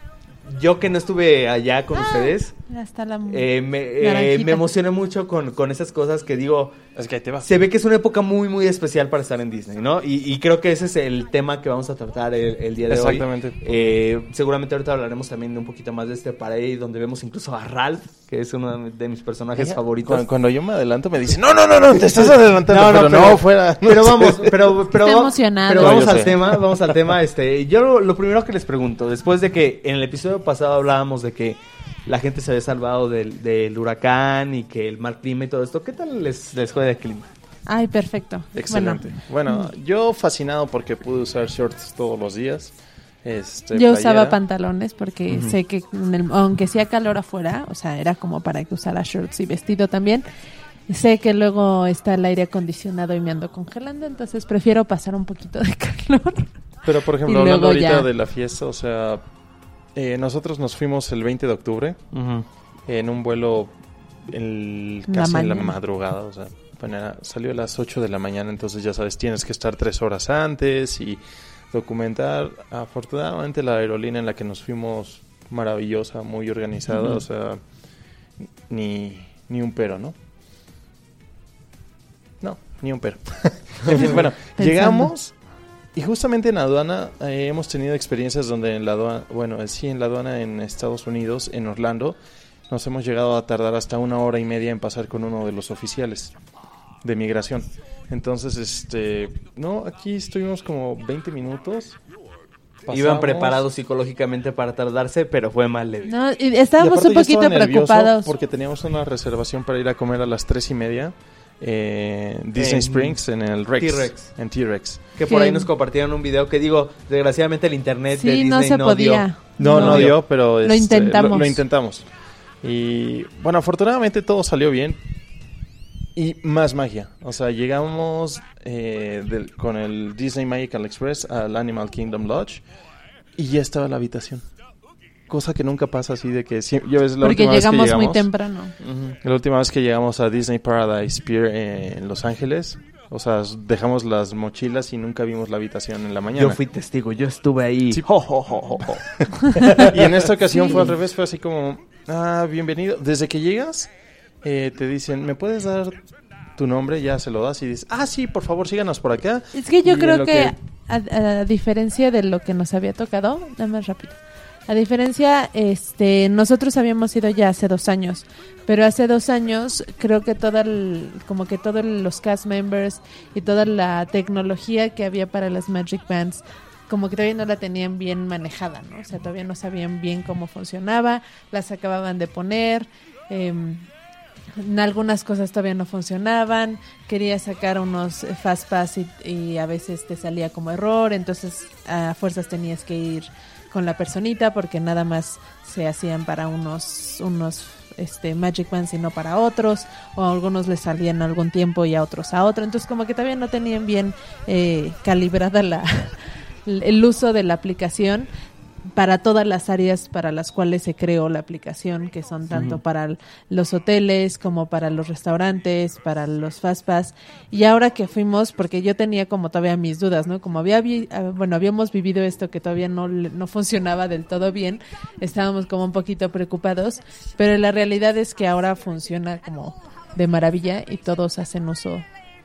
Speaker 4: yo que no estuve allá con ustedes,
Speaker 3: Ya está la...
Speaker 4: eh, me, eh,
Speaker 3: Naranjita.
Speaker 4: me emocioné mucho con, con esas cosas que digo,
Speaker 5: Es que ahí te va.
Speaker 4: se ve que es una época muy, muy especial para estar en Disney, ¿no? Y, y creo que ese es el tema que vamos a tratar el, el día de
Speaker 5: Exactamente.
Speaker 4: hoy. Eh, seguramente ahorita hablaremos también de un poquito más de este parade, donde vemos incluso a Ralph, que es uno de mis personajes
Speaker 5: Ella,
Speaker 4: favoritos.
Speaker 5: Cuando, cuando yo me adelanto me dice, no, no, no, no, te estás adelantando,
Speaker 4: No, no,
Speaker 5: pero,
Speaker 4: pero-
Speaker 5: no, fuera. no
Speaker 4: Pero
Speaker 5: sé.
Speaker 4: vamos, pero, pero,
Speaker 3: Está
Speaker 4: va-
Speaker 3: emocionado.
Speaker 4: pero
Speaker 5: No,
Speaker 4: vamos
Speaker 5: yo
Speaker 4: al
Speaker 5: sé.
Speaker 4: tema, vamos al tema, este, yo lo, lo primero que les pregunto, después de que en el episodio pasado hablábamos de que la gente se había salvado del, del huracán y que el mal clima y todo esto, ¿qué tal les, les fue de clima?
Speaker 3: Ay, perfecto.
Speaker 5: Excelente. Bueno, bueno, yo fascinado porque pude usar shorts todos los días. Este,
Speaker 3: yo
Speaker 5: playera.
Speaker 3: usaba pantalones porque
Speaker 5: Uh-huh.
Speaker 3: sé que en el, aunque hacía calor afuera, o sea, era como para que usara shorts y vestido también. Sé que luego está el aire acondicionado y me ando congelando, entonces prefiero pasar un poquito de calor.
Speaker 5: Pero, por ejemplo,
Speaker 3: Y
Speaker 5: hablando
Speaker 3: luego
Speaker 5: ahorita
Speaker 3: ya.
Speaker 5: de la fiesta, o sea, eh, nosotros nos fuimos el veinte de octubre
Speaker 4: Uh-huh.
Speaker 5: en un vuelo el,
Speaker 3: La
Speaker 5: casi en la
Speaker 3: mañana.
Speaker 5: madrugada, o sea, bueno, era- salió a las ocho de la mañana, entonces ya sabes, tienes que estar tres horas antes y documentar. Afortunadamente la aerolínea en la que nos fuimos, maravillosa, muy organizada,
Speaker 4: Uh-huh.
Speaker 5: o sea, ni, ni un pero, ¿no? No, ni un pero. En fin, bueno,
Speaker 3: Pensando.
Speaker 5: llegamos y justamente en la aduana eh, hemos tenido experiencias donde en la aduana, bueno, eh, sí, en la aduana en Estados Unidos, en Orlando, nos hemos llegado a tardar hasta una hora y media en pasar con uno de los oficiales de migración. Entonces, este, no, aquí estuvimos como veinte minutos.
Speaker 4: Iban
Speaker 5: Pasamos.
Speaker 4: preparados psicológicamente para tardarse, pero fue mal. le-
Speaker 3: No, y
Speaker 5: Y
Speaker 3: estábamos
Speaker 5: aparte
Speaker 3: un
Speaker 5: yo
Speaker 3: poquito
Speaker 5: estaba nervioso
Speaker 3: preocupados.
Speaker 5: porque teníamos una reservación para ir a comer a las tres y media eh, Disney
Speaker 4: En
Speaker 5: Springs en el Rex.
Speaker 4: T-Rex.
Speaker 5: En T-Rex.
Speaker 4: Que por
Speaker 3: Que-
Speaker 4: ahí nos compartieron un video que digo, desgraciadamente el internet de
Speaker 3: Sí,
Speaker 4: Disney
Speaker 3: no se
Speaker 4: no
Speaker 3: podía.
Speaker 4: dio.
Speaker 5: No, no,
Speaker 4: No dio.
Speaker 5: dio, pero
Speaker 3: Lo
Speaker 5: este,
Speaker 3: intentamos.
Speaker 5: Lo, lo intentamos. Y bueno, afortunadamente todo salió bien. Y más magia. O sea, llegamos eh, del- con el Disney Magical Express al Animal Kingdom Lodge y ya estaba la habitación. Cosa que nunca pasa así de que... sie- yo es la
Speaker 3: Porque
Speaker 5: última vez que
Speaker 3: llegamos muy
Speaker 5: llegamos-
Speaker 3: temprano.
Speaker 4: Ujú.
Speaker 5: La última vez que llegamos a Disney Paradise Pier eh, en Los Ángeles, o sea, dejamos las mochilas y nunca vimos la habitación en la mañana.
Speaker 4: Yo fui testigo, yo estuve ahí.
Speaker 5: Sí.
Speaker 4: Jo, jo, jo, jo, jo.
Speaker 5: Y en esta ocasión
Speaker 3: Sí.
Speaker 5: fue al revés, fue así como, ah, bienvenido. Desde que llegas, eh, te dicen, ¿me puedes dar tu nombre? Ya se lo das y dices, ah, sí, por favor, síganos por acá.
Speaker 3: Es que yo
Speaker 5: Y en
Speaker 3: creo
Speaker 5: lo
Speaker 3: que, A, a diferencia de lo que nos había tocado, nada más rápido. A diferencia, este, nosotros habíamos ido ya hace dos años, pero hace dos años creo que toda el, como que todos los cast members y toda la tecnología que había para las Magic Bands, como que todavía no la tenían bien manejada, ¿no? O sea, todavía no sabían bien cómo funcionaba, las acababan de poner, eh, en algunas cosas todavía no funcionaban, quería sacar unos fast pass y, y a veces te salía como error, entonces a fuerzas tenías que ir con la personita porque nada más se hacían para unos unos este Magic Bands y no para otros, o a algunos les salían algún tiempo y a otros a otro, entonces como que todavía no tenían bien eh, calibrada la el uso de la aplicación para todas las áreas para las cuales se creó la aplicación, que son tanto
Speaker 4: Ujú.
Speaker 3: para l- los hoteles como para los restaurantes, para los fast pass. Y ahora que fuimos, porque yo tenía como todavía mis dudas, ¿no? Como había vi- ah, bueno, habíamos vivido esto que todavía no le- no funcionaba del todo bien, estábamos como un poquito preocupados, pero la realidad es que ahora funciona como de maravilla y todos hacen uso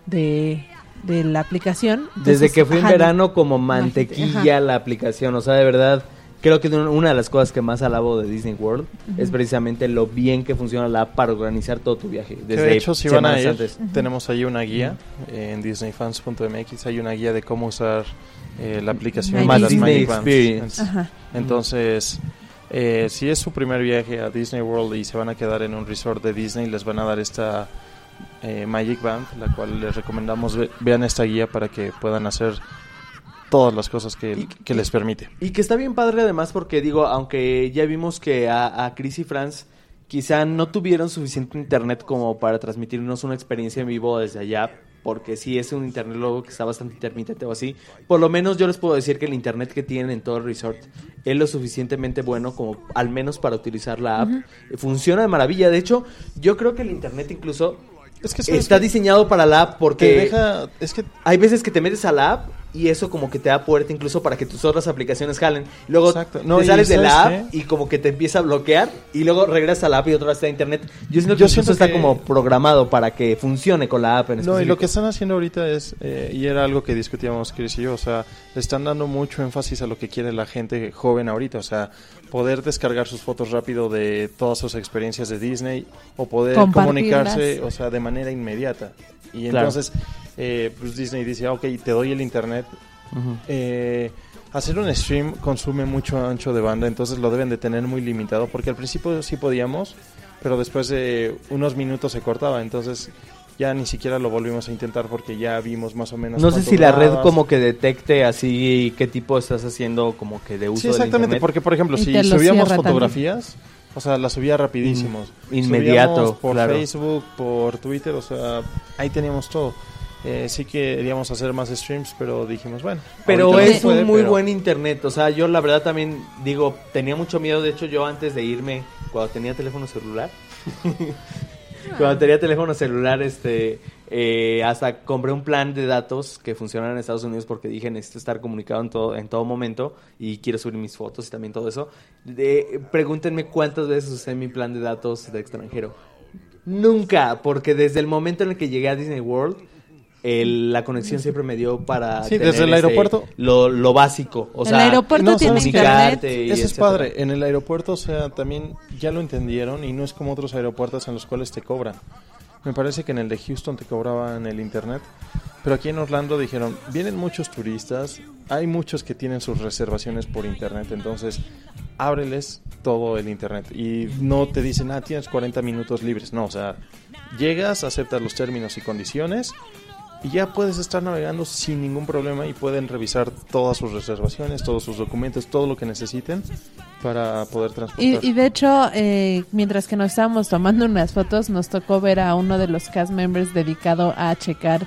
Speaker 3: de de la aplicación.
Speaker 4: Desde
Speaker 3: Entonces,
Speaker 4: que fui en
Speaker 3: ajá,
Speaker 4: verano como
Speaker 3: Mágica,
Speaker 4: mantequilla
Speaker 3: ajá.
Speaker 4: la aplicación, o sea, de verdad, creo que una de las cosas que más alabo de Disney World
Speaker 3: Ujú.
Speaker 4: es precisamente lo bien que funciona la app para organizar todo tu viaje.
Speaker 5: Que
Speaker 4: Desde
Speaker 5: de hecho, si van a
Speaker 4: semanas
Speaker 5: ir,
Speaker 4: antes.
Speaker 5: tenemos ahí una guía eh, en disney fans punto m x, hay una guía de cómo usar eh, la aplicación
Speaker 3: Magic
Speaker 5: de las
Speaker 4: Disney
Speaker 5: Magic Bands.
Speaker 4: Experience.
Speaker 3: Ajá.
Speaker 5: Entonces, eh, si es su primer viaje a Disney World y se van a quedar en un resort de Disney, les van a dar esta eh, Magic Band, la cual les recomendamos ve- vean esta guía para que puedan hacer todas las cosas que,
Speaker 4: Y-
Speaker 5: que les permite.
Speaker 4: Y que está bien padre además porque digo, aunque ya vimos que a, a Chris y Franz quizá no tuvieron suficiente internet como para transmitirnos una experiencia en vivo desde allá, porque sí es un internet luego que está bastante intermitente o así, por lo menos yo les puedo decir que el internet que tienen en todo el resort es lo suficientemente bueno como al menos para utilizar la app. Funciona de maravilla, de hecho yo creo que el internet incluso
Speaker 5: Es que ¿sabes
Speaker 4: está
Speaker 5: qué?
Speaker 4: diseñado para la app
Speaker 5: Te
Speaker 4: porque
Speaker 5: deja, es que
Speaker 4: hay veces que te metes a la app y eso como que te da puerta incluso para que tus otras aplicaciones jalen. Luego
Speaker 5: Exacto. No,
Speaker 4: te
Speaker 5: y
Speaker 4: sales de la
Speaker 5: ¿sabes
Speaker 4: app y como que te empieza a bloquear y luego regresas a la app y otra vez te da internet. Yo siento que
Speaker 5: Yo
Speaker 4: incluso
Speaker 5: siento
Speaker 4: está
Speaker 5: que-
Speaker 4: como programado para que funcione con la app en
Speaker 5: No, y
Speaker 4: específico.
Speaker 5: lo que están haciendo ahorita es, eh, y era algo que discutíamos Chris y yo, o sea, le están dando mucho énfasis a lo que quiere la gente joven ahorita, o sea, poder descargar sus fotos rápido de todas sus experiencias de Disney o poder
Speaker 3: Compartirlas.
Speaker 5: comunicarse, o sea, de manera inmediata. Y
Speaker 4: Claro.
Speaker 5: entonces, eh, pues Disney dice, ah, ok, te doy el internet.
Speaker 4: Ujú.
Speaker 5: Eh, hacer un stream consume mucho ancho de banda, entonces lo deben de tener muy limitado, porque al principio sí podíamos, pero después de unos minutos se cortaba, entonces ya ni siquiera lo volvimos a intentar porque ya vimos más o menos.
Speaker 4: No sé
Speaker 5: cuánto
Speaker 4: si la red
Speaker 5: durabas.
Speaker 4: como que detecte así qué tipo estás haciendo como que de uso
Speaker 5: Sí,
Speaker 4: del
Speaker 5: exactamente,
Speaker 4: internet.
Speaker 5: porque por ejemplo,
Speaker 3: Y
Speaker 5: si
Speaker 3: te lo
Speaker 5: subíamos
Speaker 3: cierra
Speaker 5: fotografías, o sea, las subía rapidísimos.
Speaker 4: Mm, inmediato,
Speaker 5: Subíamos por
Speaker 4: claro.
Speaker 5: Facebook, por Twitter, o sea, ahí teníamos todo. Eh, sí queríamos hacer más streams, pero dijimos, bueno.
Speaker 4: Pero
Speaker 5: ahorita no
Speaker 4: es
Speaker 5: se puede,
Speaker 4: un muy
Speaker 5: pero-
Speaker 4: buen internet, o sea, yo la verdad también digo, tenía mucho miedo, de hecho yo antes de irme, cuando tenía teléfono celular, cuando tenía teléfono celular, este, eh, hasta compré un plan de datos que funciona en Estados Unidos porque dije, necesito estar comunicado en todo, en todo momento y quiero subir mis fotos y también todo eso. De, pregúntenme cuántas veces usé mi plan de datos de extranjero. Nunca, porque desde el momento en el que llegué a Disney World, el- la conexión siempre me dio para
Speaker 5: Sí,
Speaker 4: tener
Speaker 5: desde el
Speaker 4: ese-
Speaker 5: aeropuerto.
Speaker 4: lo, lo básico, o
Speaker 3: El
Speaker 4: sea,
Speaker 3: aeropuerto
Speaker 5: no,
Speaker 3: tiene
Speaker 5: ¿sabes qué?
Speaker 3: internet.
Speaker 4: comunicarte y
Speaker 5: Eso es
Speaker 4: etcétera.
Speaker 5: padre. En el aeropuerto, o sea, también ya lo entendieron y no es como otros aeropuertos en los cuales te cobran. Me parece que en el de Houston te cobraban el internet, pero aquí en Orlando dijeron, vienen muchos turistas, hay muchos que tienen sus reservaciones por internet, entonces ábreles todo el internet y no te dicen, ah, tienes cuarenta minutos libres. No, o sea, llegas, aceptas los términos y condiciones y ya puedes estar navegando sin ningún problema y pueden revisar todas sus reservaciones, todos sus documentos, todo lo que necesiten para poder transportar.
Speaker 3: Y, y de hecho, eh, mientras que nos estábamos tomando unas fotos, nos tocó ver a uno de los cast members dedicado a checar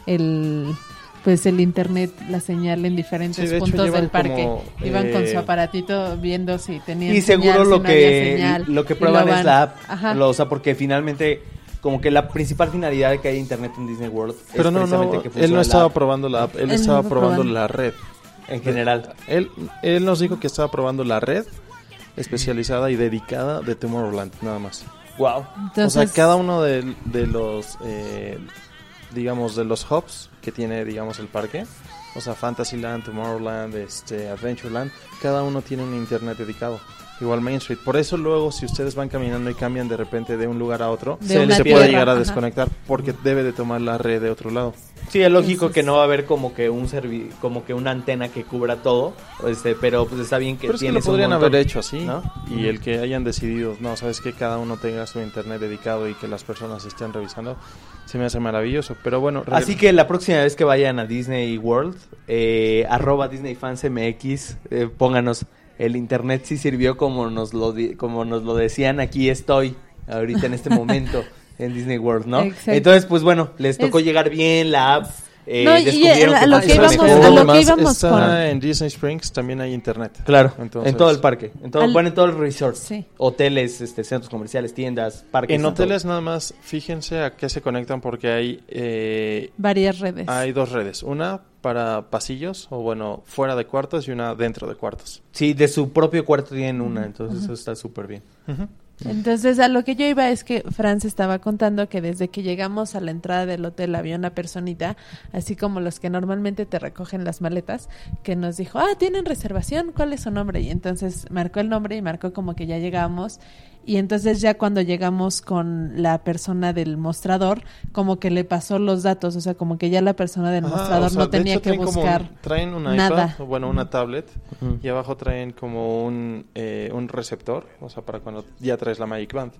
Speaker 3: el pues el internet, la señal en diferentes
Speaker 5: Sí, de hecho,
Speaker 3: puntos
Speaker 5: llevan
Speaker 3: del parque.
Speaker 5: como,
Speaker 3: Iban con
Speaker 5: eh,
Speaker 3: su aparatito viendo si tenían
Speaker 4: Y seguro
Speaker 3: señal,
Speaker 4: lo
Speaker 3: si no había
Speaker 4: que
Speaker 3: señal,
Speaker 4: lo que
Speaker 3: y
Speaker 4: prueban
Speaker 3: van-
Speaker 4: es la app,
Speaker 3: Ajá.
Speaker 4: lo- o sea, porque finalmente como que la principal finalidad de que haya internet en Disney World
Speaker 5: Pero
Speaker 4: es
Speaker 5: no,
Speaker 4: precisamente
Speaker 5: no,
Speaker 4: que
Speaker 5: él
Speaker 4: funcione
Speaker 5: no
Speaker 4: la
Speaker 5: estaba
Speaker 4: app
Speaker 5: probando la app, él,
Speaker 3: Él
Speaker 5: estaba
Speaker 3: no
Speaker 5: probando
Speaker 3: probando.
Speaker 5: la red.
Speaker 4: en general.
Speaker 5: Él, él nos dijo que estaba probando la red especializada y dedicada de Tomorrowland, nada más.
Speaker 4: Wow.
Speaker 3: Entonces,
Speaker 5: o sea, cada uno de, de los, eh, digamos, de los hubs que tiene, digamos, el parque, o sea, Fantasyland, Tomorrowland, este, Adventureland, cada uno tiene un internet dedicado. Igual Main Street. Por eso luego, si ustedes van caminando y cambian de repente de un lugar a otro,
Speaker 3: De
Speaker 5: se
Speaker 3: una
Speaker 5: les
Speaker 3: tierra,
Speaker 5: puede llegar a
Speaker 3: ajá.
Speaker 5: desconectar porque debe de tomar la red de otro lado.
Speaker 4: Sí, es lógico
Speaker 3: Entonces-
Speaker 4: que no va a haber como que un servi como que una antena que cubra todo, este, pero pues está bien que
Speaker 5: Pero es que lo
Speaker 4: tienes un
Speaker 5: podrían
Speaker 4: montón,
Speaker 5: haber hecho así,
Speaker 4: ¿no?
Speaker 5: y el que hayan decidido, no, sabes que cada uno tenga su internet dedicado y que las personas estén revisando, se me hace maravilloso. Pero bueno, re-
Speaker 4: Así que la próxima vez que vayan a Disney World, eh, arroba DisneyFansMX, eh, pónganos, el internet sí sirvió como nos lo di- como nos lo decían, aquí estoy, ahorita en este momento, en Disney World, ¿no?
Speaker 3: Exacto.
Speaker 4: Entonces, pues bueno, les tocó
Speaker 3: Es-
Speaker 4: llegar bien la app, eh,
Speaker 3: No, y
Speaker 4: descubrieron
Speaker 3: a lo
Speaker 4: que
Speaker 3: que
Speaker 4: funciona
Speaker 3: íbamos-
Speaker 4: mejor.
Speaker 3: a lo que
Speaker 5: Además,
Speaker 3: íbamos
Speaker 5: está
Speaker 3: con-
Speaker 5: en Disney Springs también hay internet.
Speaker 4: Claro,
Speaker 5: Entonces,
Speaker 4: en todo el parque, en todo,
Speaker 3: Al-
Speaker 4: bueno, en todo el resort,
Speaker 3: Sí.
Speaker 4: hoteles, este, centros comerciales, tiendas, parques.
Speaker 5: En
Speaker 4: todo.
Speaker 5: hoteles nada más, fíjense a qué se conectan porque hay eh,
Speaker 3: varias redes.
Speaker 5: hay dos redes, una para pasillos o bueno fuera de cuartos y una dentro de cuartos.
Speaker 4: Sí, de su propio cuarto tienen una, entonces eso está súper bien.
Speaker 3: Entonces, a lo que yo iba es que Franz estaba contando que desde que llegamos a la entrada del hotel había una personita, así como los que normalmente te recogen las maletas, que nos dijo, ah, ¿tienen reservación? ¿Cuál es su nombre? Y entonces marcó el nombre y marcó como que ya llegamos. Y entonces ya cuando llegamos con la persona del mostrador, como que le pasó los datos, o sea, como que ya la persona del
Speaker 5: Ajá,
Speaker 3: mostrador
Speaker 5: o sea,
Speaker 3: no
Speaker 5: de
Speaker 3: tenía
Speaker 5: hecho,
Speaker 3: que
Speaker 5: traen como
Speaker 3: buscar
Speaker 5: un- traen un iPad,
Speaker 3: nada.
Speaker 5: o bueno, una tablet,
Speaker 4: Ujú.
Speaker 5: y abajo traen como un, eh, un receptor, o sea, para cuando ya traes la Magic Band.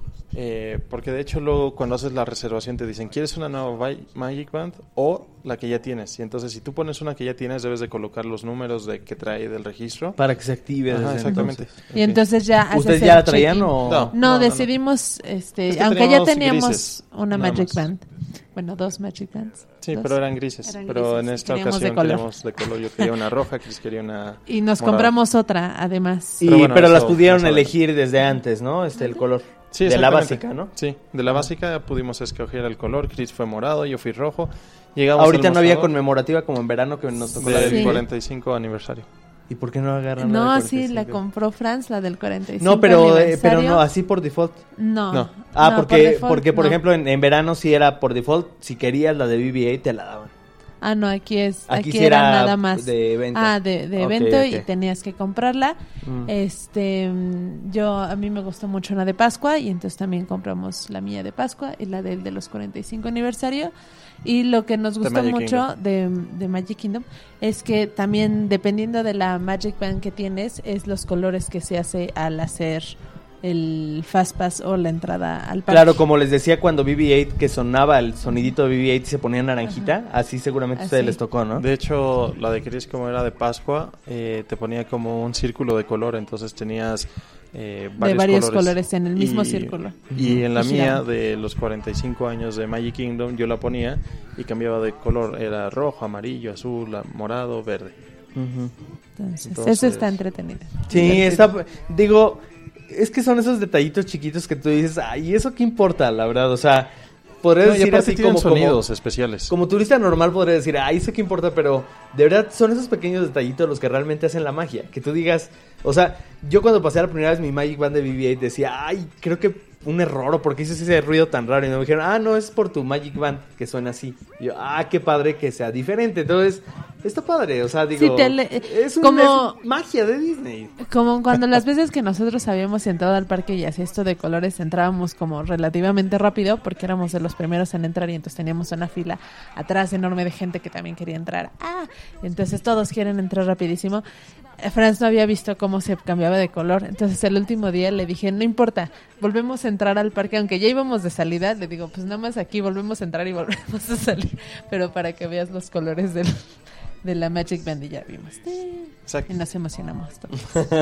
Speaker 5: Eh, porque de hecho luego cuando haces la reservación te dicen, ¿quieres una nueva Vi- Magic Band o la que ya tienes? Y entonces si tú pones una que ya tienes, debes de colocar los números de que trae del registro.
Speaker 4: Para que se active
Speaker 5: Ajá,
Speaker 4: desde
Speaker 5: exactamente.
Speaker 4: entonces.
Speaker 3: Y entonces ya haces
Speaker 4: ¿Ustedes
Speaker 3: el
Speaker 4: ya la traían
Speaker 3: check-in.
Speaker 4: o...?
Speaker 5: No.
Speaker 3: No,
Speaker 5: no, no.
Speaker 3: decidimos, este,
Speaker 5: Es que
Speaker 3: aunque ya
Speaker 5: teníamos
Speaker 3: teníamos
Speaker 5: grises,
Speaker 3: una
Speaker 5: nada
Speaker 3: Magic
Speaker 5: más.
Speaker 3: Band, bueno, dos Magic Bands.
Speaker 5: Sí,
Speaker 3: dos.
Speaker 5: pero eran grises.
Speaker 3: Eran
Speaker 5: pero
Speaker 3: grises,
Speaker 5: en esta
Speaker 3: queríamos de
Speaker 5: ocasión
Speaker 3: color.
Speaker 5: queríamos de color. Yo quería una roja, Chris quería una
Speaker 3: Y nos
Speaker 5: morada.
Speaker 3: compramos otra, además.
Speaker 4: Y,
Speaker 5: Pero bueno,
Speaker 4: pero
Speaker 5: eso
Speaker 4: las pudieron
Speaker 5: más adelante.
Speaker 4: elegir desde antes, ¿no? Este, el color.
Speaker 5: Sí,
Speaker 4: de la
Speaker 5: exactamente.
Speaker 4: básica, ¿no?
Speaker 5: Sí, de la básica pudimos escoger el color. Chris fue morado, yo fui rojo. Llegamos
Speaker 4: Ahorita
Speaker 5: al
Speaker 4: no había
Speaker 5: mostrador
Speaker 4: conmemorativa como en verano que nos tocó la
Speaker 5: del
Speaker 3: Sí.
Speaker 4: de...
Speaker 5: cuarenta y cinco aniversario.
Speaker 4: ¿Y por qué no agarran la
Speaker 3: No,
Speaker 4: de
Speaker 3: sí, la
Speaker 4: cuarenta y cinco?
Speaker 3: compró Franz, la del cuarenta y cinco
Speaker 4: No, pero, eh, pero
Speaker 3: aniversario.
Speaker 4: no, así por default.
Speaker 3: No.
Speaker 5: No.
Speaker 4: Ah,
Speaker 3: no,
Speaker 4: porque,
Speaker 3: por default,
Speaker 4: porque por
Speaker 3: no.
Speaker 4: ejemplo, en, en verano sí era por default. Si querías la de B B A, te la daban.
Speaker 3: Ah, no, aquí es,
Speaker 4: Aquí
Speaker 3: aquí,
Speaker 4: sí
Speaker 3: era,
Speaker 4: era
Speaker 3: nada más.
Speaker 4: de venta.
Speaker 3: Ah, de, de
Speaker 4: Ok,
Speaker 3: evento y
Speaker 4: ok.
Speaker 3: tenías que comprarla.
Speaker 4: Mm.
Speaker 3: Este, mm, yo, a mí me gustó mucho la de Pascua y entonces también compramos la mía de Pascua y la del de los cuarenta y cinco aniversario. Y lo que nos
Speaker 5: De
Speaker 3: gustó
Speaker 5: Magic
Speaker 3: mucho de, de Magic Kingdom es que también dependiendo de la Magic Band que tienes, es los colores que se hace al hacer el Fast Pass o la entrada al parque.
Speaker 4: Claro, como les decía cuando B B ocho, que sonaba el sonidito de B B ocho y se ponía naranjita, Ajá. así seguramente a ustedes les tocó, ¿no?
Speaker 5: De hecho, la de Chris, como era de Pascua, eh, te ponía como un círculo de color, entonces tenías eh, varios,
Speaker 3: de varios
Speaker 5: colores.
Speaker 3: colores en el mismo
Speaker 5: y,
Speaker 3: círculo.
Speaker 5: Y en la
Speaker 3: y
Speaker 5: mía, de los cuarenta y cinco años de Magic Kingdom, yo la ponía y cambiaba de color, era rojo, amarillo, azul, morado, verde.
Speaker 3: Uh-huh. Entonces,
Speaker 5: Entonces,
Speaker 3: eso está entretenido.
Speaker 4: Sí, está, digo... Es que son esos detallitos chiquitos que tú dices, ay, ¿eso qué importa, la verdad? O sea, podrías
Speaker 5: no,
Speaker 4: decir así como...
Speaker 5: sonidos
Speaker 4: como,
Speaker 5: especiales.
Speaker 4: Como turista normal podría decir, ay, ¿eso qué importa? Pero de verdad son esos pequeños detallitos los que realmente hacen la magia. Que tú digas, o sea, yo cuando pasé la primera vez mi Magic Band de B B ocho decía, ay, creo que un error, ¿o por qué hizo ese ruido tan raro? Y me dijeron, ah, no, es por tu Magic Band que suena así. Y yo, ah, qué padre que sea diferente. Entonces, está padre, o sea, digo,
Speaker 3: sí, te le...
Speaker 4: es, un,
Speaker 3: como...
Speaker 4: es magia de Disney.
Speaker 3: Como cuando las veces que nosotros habíamos entrado al parque y hacía esto de colores, entrábamos como relativamente rápido porque éramos de los primeros en entrar y entonces teníamos una fila atrás enorme de gente que también quería entrar. Ah, entonces todos quieren entrar rapidísimo. Franz no había visto cómo se cambiaba de color, entonces el último día le dije, no importa, volvemos a entrar al parque, aunque ya íbamos de salida, le digo, pues nada más aquí volvemos a entrar y volvemos a salir, pero para que veas los colores del, de la Magic Band y ya vimos. Exacto. Y nos emocionamos todos.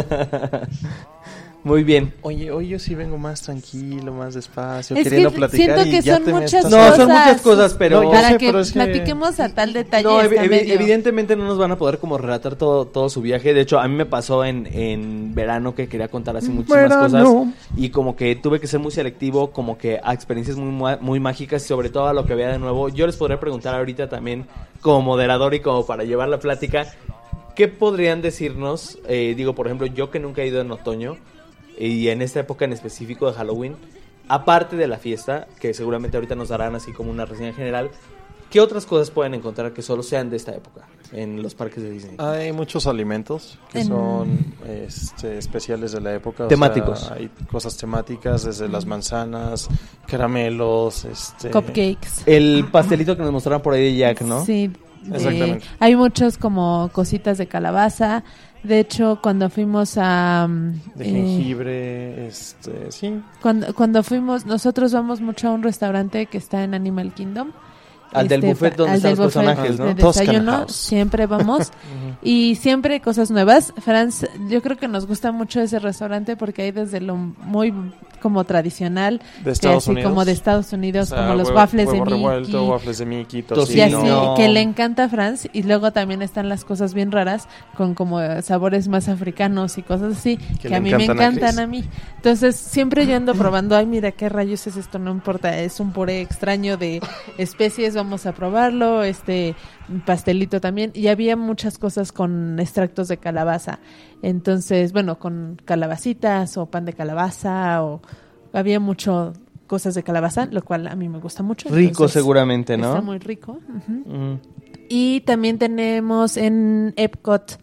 Speaker 4: Muy bien.
Speaker 5: Oye, hoy yo sí vengo más tranquilo, más despacio,
Speaker 3: es
Speaker 5: queriendo
Speaker 3: que
Speaker 5: platicar
Speaker 3: siento que
Speaker 5: y ya
Speaker 3: son
Speaker 5: te
Speaker 3: muchas
Speaker 5: me estás...
Speaker 4: No, son muchas cosas, pero...
Speaker 5: No,
Speaker 3: para
Speaker 5: sé,
Speaker 3: que
Speaker 5: pero es que...
Speaker 3: platiquemos a tal detalle.
Speaker 4: No, ev- ev-
Speaker 3: medio...
Speaker 4: evidentemente no nos van a poder como relatar todo, todo su viaje. De hecho, a mí me pasó en, en verano que quería contar así muchísimas
Speaker 5: Verano.
Speaker 4: cosas. Y como que tuve que ser muy selectivo, como que a experiencias muy, muy, muy mágicas y sobre todo a lo que veía de nuevo. Yo les podría preguntar ahorita también como moderador y como para llevar la plática, ¿qué podrían decirnos? Eh, digo, por ejemplo, yo que nunca he ido en otoño y en esta época en específico de Halloween, aparte de la fiesta, que seguramente ahorita nos darán así como una reseña general, ¿qué otras cosas pueden encontrar que solo sean de esta época en los parques de Disney?
Speaker 5: Hay muchos alimentos que
Speaker 3: En...
Speaker 5: son este, especiales de la época.
Speaker 4: Temáticos.
Speaker 5: O sea, hay cosas temáticas, desde las manzanas, caramelos, este...
Speaker 3: cupcakes.
Speaker 4: El pastelito que nos mostraron por ahí de Jack, ¿no?
Speaker 3: Sí. De,
Speaker 5: Exactamente.
Speaker 3: Hay muchos como cositas de calabaza. De hecho, cuando fuimos a...
Speaker 5: De
Speaker 3: eh,
Speaker 5: jengibre, este, sí.
Speaker 3: Cuando, cuando fuimos, nosotros vamos mucho a un restaurante que está en Animal Kingdom.
Speaker 4: Al del buffet donde están los personajes, ¿no?
Speaker 3: De
Speaker 5: Toscan
Speaker 3: desayuno,
Speaker 5: House.
Speaker 3: siempre vamos. Y siempre hay cosas nuevas. Franz, yo creo que nos gusta mucho ese restaurante porque hay desde lo muy como tradicional,
Speaker 5: De Estados
Speaker 3: así
Speaker 5: Unidos.
Speaker 3: como de Estados Unidos,
Speaker 5: O sea,
Speaker 3: como los
Speaker 5: huevo-
Speaker 3: waffles
Speaker 5: huevo
Speaker 3: de
Speaker 5: revuelto,
Speaker 3: Mickey.
Speaker 5: waffles de Mickey,
Speaker 4: Tocino.
Speaker 3: Y así,
Speaker 4: No.
Speaker 3: que le encanta a Franz. Y luego también están las cosas bien raras, con como sabores más africanos y cosas así, que,
Speaker 5: le
Speaker 3: a mí me
Speaker 5: encantan a
Speaker 3: encantan
Speaker 5: Chris.
Speaker 3: a, mí. Entonces, siempre yo ando probando, ay, mira, qué rayos es esto, no importa, es un puré extraño de especies, vamos a probarlo, este pastelito también. Y había muchas cosas con extractos de calabaza. Entonces, bueno, con calabacitas o pan de calabaza o... Había mucho cosas de calabaza, lo cual a mí me gusta mucho.
Speaker 4: Rico
Speaker 3: Entonces,
Speaker 4: seguramente, ¿no?
Speaker 3: Está muy rico. Ujú.
Speaker 4: Mm.
Speaker 3: Y también tenemos en Epcot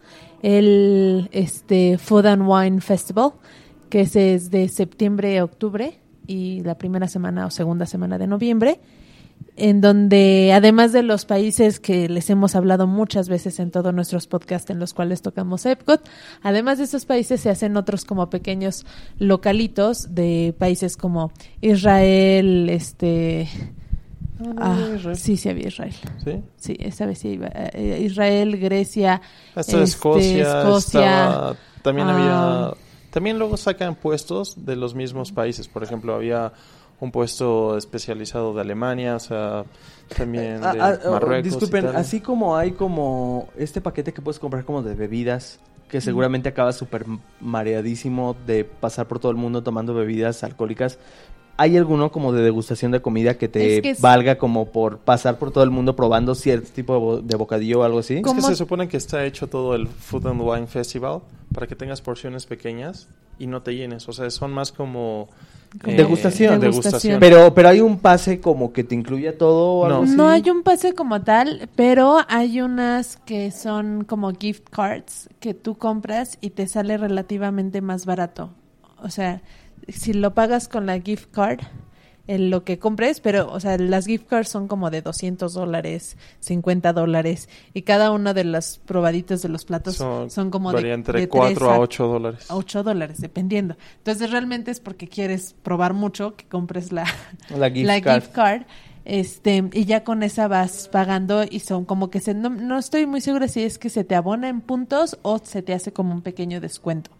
Speaker 3: el este Food and Wine Festival, que ese es de septiembre a octubre y la primera semana o segunda semana de noviembre, en donde además de los países que les hemos hablado muchas veces en todos nuestros podcasts en los cuales tocamos Epcot, además de esos países se hacen otros como pequeños localitos de países como Israel, este...
Speaker 5: Ah, no
Speaker 3: ah,
Speaker 5: había Israel.
Speaker 3: sí, sí había Israel.
Speaker 5: ¿Sí?
Speaker 3: Sí, esta vez sí iba. Eh, Israel, Grecia,
Speaker 5: Hasta de
Speaker 3: este,
Speaker 5: Escocia,
Speaker 3: Escocia,
Speaker 5: estaba- también
Speaker 3: ah,
Speaker 5: había... También luego sacan puestos de los mismos países. Por ejemplo, había un puesto especializado de Alemania, o sea, también de
Speaker 4: Ah, ah, ah,
Speaker 5: Marruecos.
Speaker 4: disculpen,
Speaker 5: Italia.
Speaker 4: así como hay como este paquete que puedes comprar como de bebidas, que seguramente acaba súper mareadísimo de pasar por todo el mundo tomando bebidas alcohólicas, ¿hay alguno como de degustación de comida que te
Speaker 3: Es que es-
Speaker 4: valga como por pasar por todo el mundo probando cierto tipo de, bo- de bocadillo o algo así?
Speaker 5: Es que
Speaker 3: ¿Cómo?
Speaker 5: se supone que está hecho todo el Food and Wine Festival para que tengas porciones pequeñas y no te llenes. O sea, son más como...
Speaker 3: Como
Speaker 4: Degustación.
Speaker 3: degustación.
Speaker 4: Pero, pero hay un pase como que te incluya todo o algo
Speaker 5: No.
Speaker 4: así.
Speaker 3: No hay un pase como tal, pero hay unas que son como gift cards que tú compras y te sale relativamente más barato. O sea, si lo pagas con la gift card, el, lo que compres, pero, o sea, las gift cards son como de doscientos dólares, cincuenta dólares, y cada uno de los probaditos de los platos son, son como de,
Speaker 5: entre
Speaker 3: de
Speaker 5: cuatro a ocho dólares.
Speaker 3: A ocho dólares, dependiendo. Entonces, realmente es porque quieres probar mucho que compres la,
Speaker 4: la, gift,
Speaker 3: la
Speaker 4: card.
Speaker 3: gift card. Este, y ya con esa vas pagando y son como que se, no, no estoy muy segura si es que se te abona en puntos o se te hace como un pequeño descuento.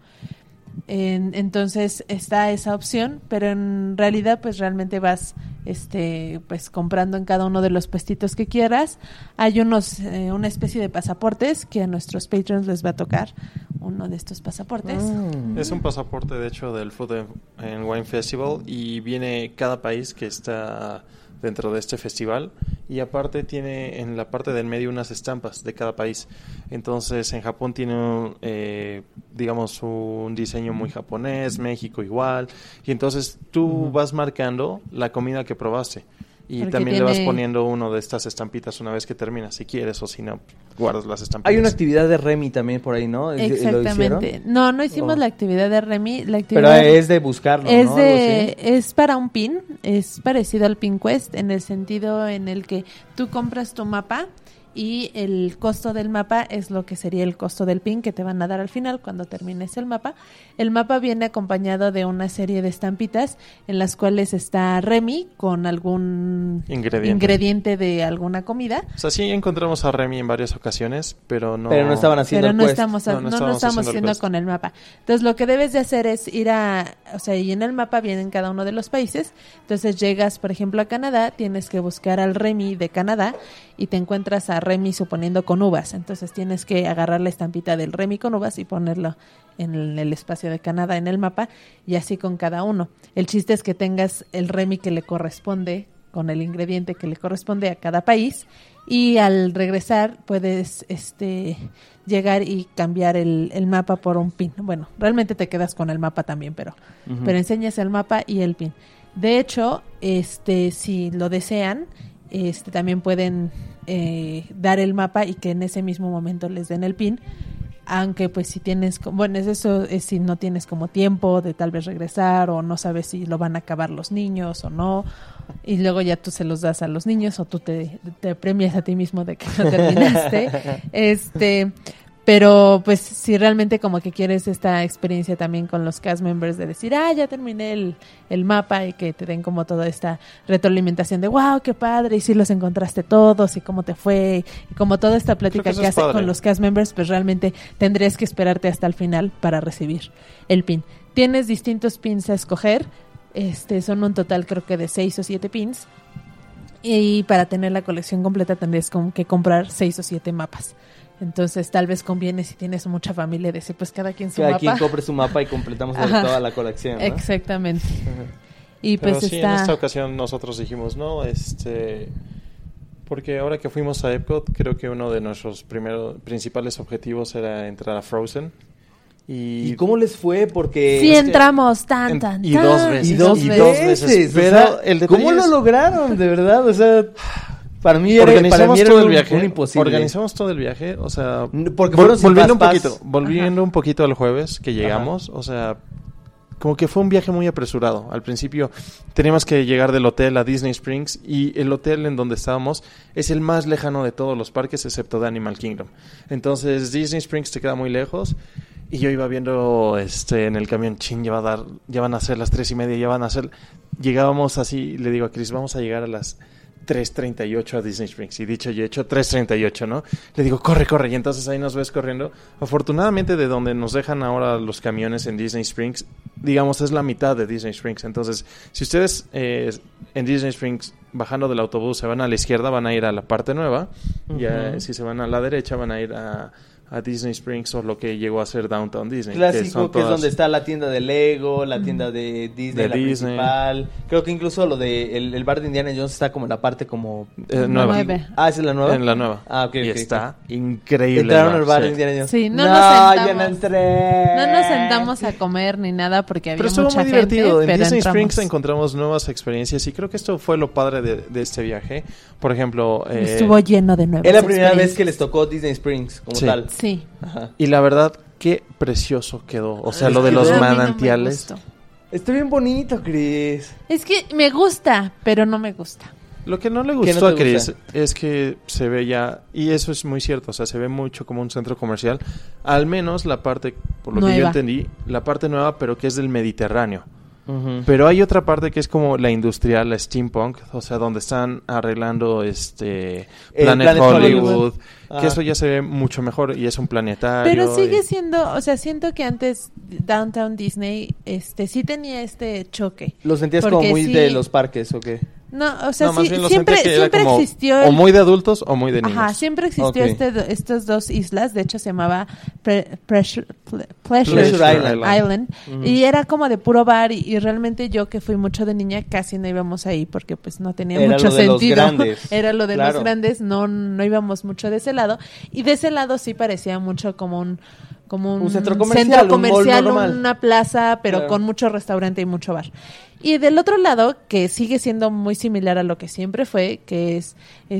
Speaker 3: En, entonces está esa opción, pero en realidad pues realmente vas este pues comprando en cada uno de los puestitos que quieras. Hay unos eh, una especie de pasaportes que a nuestros patrons les va a tocar uno de estos pasaportes.
Speaker 5: Mm. Es un pasaporte de hecho del Food and Wine Festival y viene cada país que está dentro de este festival y aparte tiene en la parte del medio unas estampas de cada país. Entonces en Japón tiene eh, digamos un diseño muy japonés, México igual, y entonces tú uh-huh. vas marcando la comida que probaste y Porque también tiene... le vas poniendo uno de estas estampitas una vez que terminas, si quieres, o si no, guardas las estampitas.
Speaker 4: Hay una actividad de Remy también por ahí, ¿no?
Speaker 3: Exactamente. No, no hicimos oh. la actividad de Remy. La actividad
Speaker 4: Pero es de buscarlo,
Speaker 3: es
Speaker 4: ¿no?
Speaker 3: De, es para un pin, es parecido al Pin Quest en el sentido en el que tú compras tu mapa y el costo del mapa es lo que sería el costo del pin que te van a dar al final cuando termines el mapa. El mapa viene acompañado de una serie de estampitas en las cuales está Remy con algún
Speaker 5: ingrediente,
Speaker 3: ingrediente de alguna comida.
Speaker 5: O sea, sí encontramos a Remy en varias ocasiones, pero no
Speaker 4: pero no estaban haciendo
Speaker 3: pero
Speaker 4: el
Speaker 3: no
Speaker 4: quest.
Speaker 3: estamos a, no, no, no estamos, estamos haciendo con el mapa. Entonces lo que debes de hacer es ir a, o sea, y en el mapa vienen cada uno de los países. Entonces llegas, por ejemplo, a Canadá, tienes que buscar al Remy de Canadá y te encuentras a Remy suponiendo con uvas, entonces tienes que agarrar la estampita del Remy con uvas y ponerlo en el, el espacio de Canadá en el mapa y así con cada uno. El chiste es que tengas el Remy que le corresponde con el ingrediente que le corresponde a cada país y al regresar puedes este llegar y cambiar el, el mapa por un pin. Bueno, realmente te quedas con el mapa también, pero, uh-huh. pero enseñas el mapa y el pin. De hecho, este si lo desean, este también pueden eh, dar el mapa y que en ese mismo momento les den el pin, aunque pues si tienes, bueno, eso es si no tienes como tiempo de tal vez regresar o no sabes si lo van a acabar los niños o no, y luego ya tú se los das a los niños o tú te, te premias a ti mismo de que lo terminaste. este Pero pues si realmente como que quieres esta experiencia también con los cast members de decir, ah, ya terminé el, el mapa y que te den como toda esta retroalimentación de wow, qué padre, y si los encontraste todos y cómo te fue, y como toda esta plática que, que hace con los cast members, pues realmente tendrías que esperarte hasta el final para recibir el pin. Tienes distintos pins a escoger, este son un total creo que de seis o siete pins, y para tener la colección completa tendrías como que comprar seis o siete mapas. Entonces tal vez conviene si tienes mucha familia decir pues cada quien su
Speaker 4: cada
Speaker 3: mapa.
Speaker 4: Cada quien compre su mapa y completamos toda la colección, ¿no?
Speaker 3: Exactamente.
Speaker 4: Ajá.
Speaker 3: Y
Speaker 5: Pero
Speaker 3: pues
Speaker 5: sí,
Speaker 3: está...
Speaker 5: en esta ocasión nosotros dijimos no, este, porque ahora que fuimos a Epcot creo que uno de nuestros primeros principales objetivos era entrar a Frozen. Y,
Speaker 4: ¿Y cómo les fue? Porque
Speaker 3: sí entramos tan tan tan
Speaker 5: y dos veces
Speaker 4: y dos,
Speaker 5: y
Speaker 4: veces,
Speaker 5: dos veces.
Speaker 4: Pero
Speaker 5: o sea, el
Speaker 4: ¿cómo lo
Speaker 5: es...
Speaker 4: lograron? De verdad, o sea, para mí era,
Speaker 5: organizamos
Speaker 4: para mí era
Speaker 5: todo
Speaker 4: un,
Speaker 5: el viaje,
Speaker 4: un imposible.
Speaker 5: Organizamos todo el viaje, o sea,
Speaker 4: porque
Speaker 5: vol-
Speaker 4: fueron
Speaker 5: volviendo un
Speaker 4: pas,
Speaker 5: poquito,
Speaker 4: pas.
Speaker 5: volviendo
Speaker 3: Ajá.
Speaker 5: un poquito al jueves que llegamos, Ajá. o sea, como que fue un viaje muy apresurado. Al principio teníamos que llegar del hotel a Disney Springs y el hotel en donde estábamos es el más lejano de todos los parques excepto de Animal Kingdom. Entonces Disney Springs te queda muy lejos y yo iba viendo este en el camión, chin, ya, va a dar, ya van a ser las tres y media, ya van a ser... Llegábamos así, le digo a Chris, vamos a llegar a las tres treinta y ocho a Disney Springs. Y dicho y hecho, tres treinta y ocho, ¿no? Le digo, corre, corre. Y entonces ahí nos ves corriendo. Afortunadamente, de donde nos dejan ahora los camiones en Disney Springs, digamos, es la mitad de Disney Springs. Entonces, si ustedes eh, en Disney Springs, bajando del autobús, se van a la izquierda, van a ir a la parte nueva. Uh-huh. Y uh, si se van a la derecha, van a ir a... a Disney Springs o lo que llegó a ser Downtown Disney.
Speaker 4: Clásico, que, que es donde está la tienda de Lego, la tienda de Disney,
Speaker 5: de
Speaker 4: la
Speaker 5: Disney.
Speaker 4: principal. Creo que incluso lo de el, el bar de Indiana Jones está como en la parte como...
Speaker 5: Eh, nueva.
Speaker 3: Nueve.
Speaker 4: Ah, ¿esa es la nueva?
Speaker 5: En la nueva.
Speaker 4: Ah, ok,
Speaker 5: y
Speaker 4: ok,
Speaker 5: está
Speaker 4: okay.
Speaker 5: increíble.
Speaker 4: Entraron al bar
Speaker 5: sí.
Speaker 4: de Indiana Jones.
Speaker 3: Sí, no,
Speaker 4: no
Speaker 3: nos sentamos.
Speaker 4: ya no entré.
Speaker 3: No nos sentamos a comer ni nada porque había
Speaker 5: pero estuvo
Speaker 3: mucha
Speaker 5: muy
Speaker 3: gente,
Speaker 5: divertido. En
Speaker 3: pero
Speaker 5: Disney
Speaker 3: entramos.
Speaker 5: Springs encontramos nuevas experiencias y creo que esto fue lo padre de, de este viaje. Por ejemplo... Eh,
Speaker 3: estuvo lleno de nuevas
Speaker 4: Es la primera vez que les tocó Disney Springs como
Speaker 5: sí.
Speaker 4: tal.
Speaker 3: Sí.
Speaker 4: Ajá.
Speaker 5: Y la verdad, qué precioso quedó. O sea,
Speaker 4: Es
Speaker 5: lo de
Speaker 4: que
Speaker 5: los
Speaker 4: a mí no me
Speaker 5: manantiales.
Speaker 3: gustó.
Speaker 4: Está bien bonito, Chris.
Speaker 3: Es que me gusta, pero no me gusta.
Speaker 5: Lo que no le
Speaker 4: ¿Qué
Speaker 5: gustó
Speaker 4: no
Speaker 5: a
Speaker 4: te
Speaker 5: Chris
Speaker 4: gusta?
Speaker 5: es que se ve ya, y eso es muy cierto, o sea, se ve mucho como un centro comercial, al menos la parte, por lo que yo
Speaker 3: Nueva.
Speaker 5: entendí, la parte nueva, pero que es del Mediterráneo.
Speaker 4: Uh-huh.
Speaker 5: Pero hay otra parte que es como la industrial, la steampunk, o sea, donde están arreglando este
Speaker 4: El
Speaker 5: Planet,
Speaker 4: Planet
Speaker 5: Hollywood,
Speaker 4: Hollywood.
Speaker 5: que
Speaker 4: Ah.
Speaker 5: eso ya se ve mucho mejor y es un planetario.
Speaker 3: Pero sigue
Speaker 5: y-
Speaker 3: siendo, o sea, siento que antes Downtown Disney, este, sí tenía este choque.
Speaker 4: ¿Lo sentías como
Speaker 3: Porque
Speaker 4: muy
Speaker 3: sí-
Speaker 4: de los parques o qué?
Speaker 3: No, o sea,
Speaker 5: No, más
Speaker 3: sí,
Speaker 5: bien lo
Speaker 3: siempre,
Speaker 5: sentía que era
Speaker 3: siempre
Speaker 5: como
Speaker 3: existió.
Speaker 5: o
Speaker 3: el-
Speaker 5: muy de adultos o muy de niños.
Speaker 3: Ajá, siempre existió
Speaker 4: Ok.
Speaker 3: este, do- estas dos islas. De hecho, se llamaba Pre- Pressure- Ple- Pleasure,
Speaker 4: Pleasure
Speaker 3: Island,
Speaker 4: Island.
Speaker 5: Island.
Speaker 4: Ujú.
Speaker 3: y era como de puro bar. Y, y realmente yo, que fui mucho de niña, casi no íbamos ahí porque pues no tenía
Speaker 4: Era
Speaker 3: mucho
Speaker 4: lo de los
Speaker 3: sentido.
Speaker 4: grandes.
Speaker 3: Era lo de
Speaker 4: Claro.
Speaker 3: los grandes, no, no íbamos mucho de ese lado. Y de ese lado sí parecía mucho como un como un,
Speaker 4: Un centro comercial,
Speaker 3: centro
Speaker 4: un mall
Speaker 3: comercial,
Speaker 4: normal.
Speaker 3: una plaza, pero
Speaker 4: Claro.
Speaker 3: con mucho restaurante y mucho bar. Y del otro lado, que sigue siendo muy similar a lo que siempre fue, que es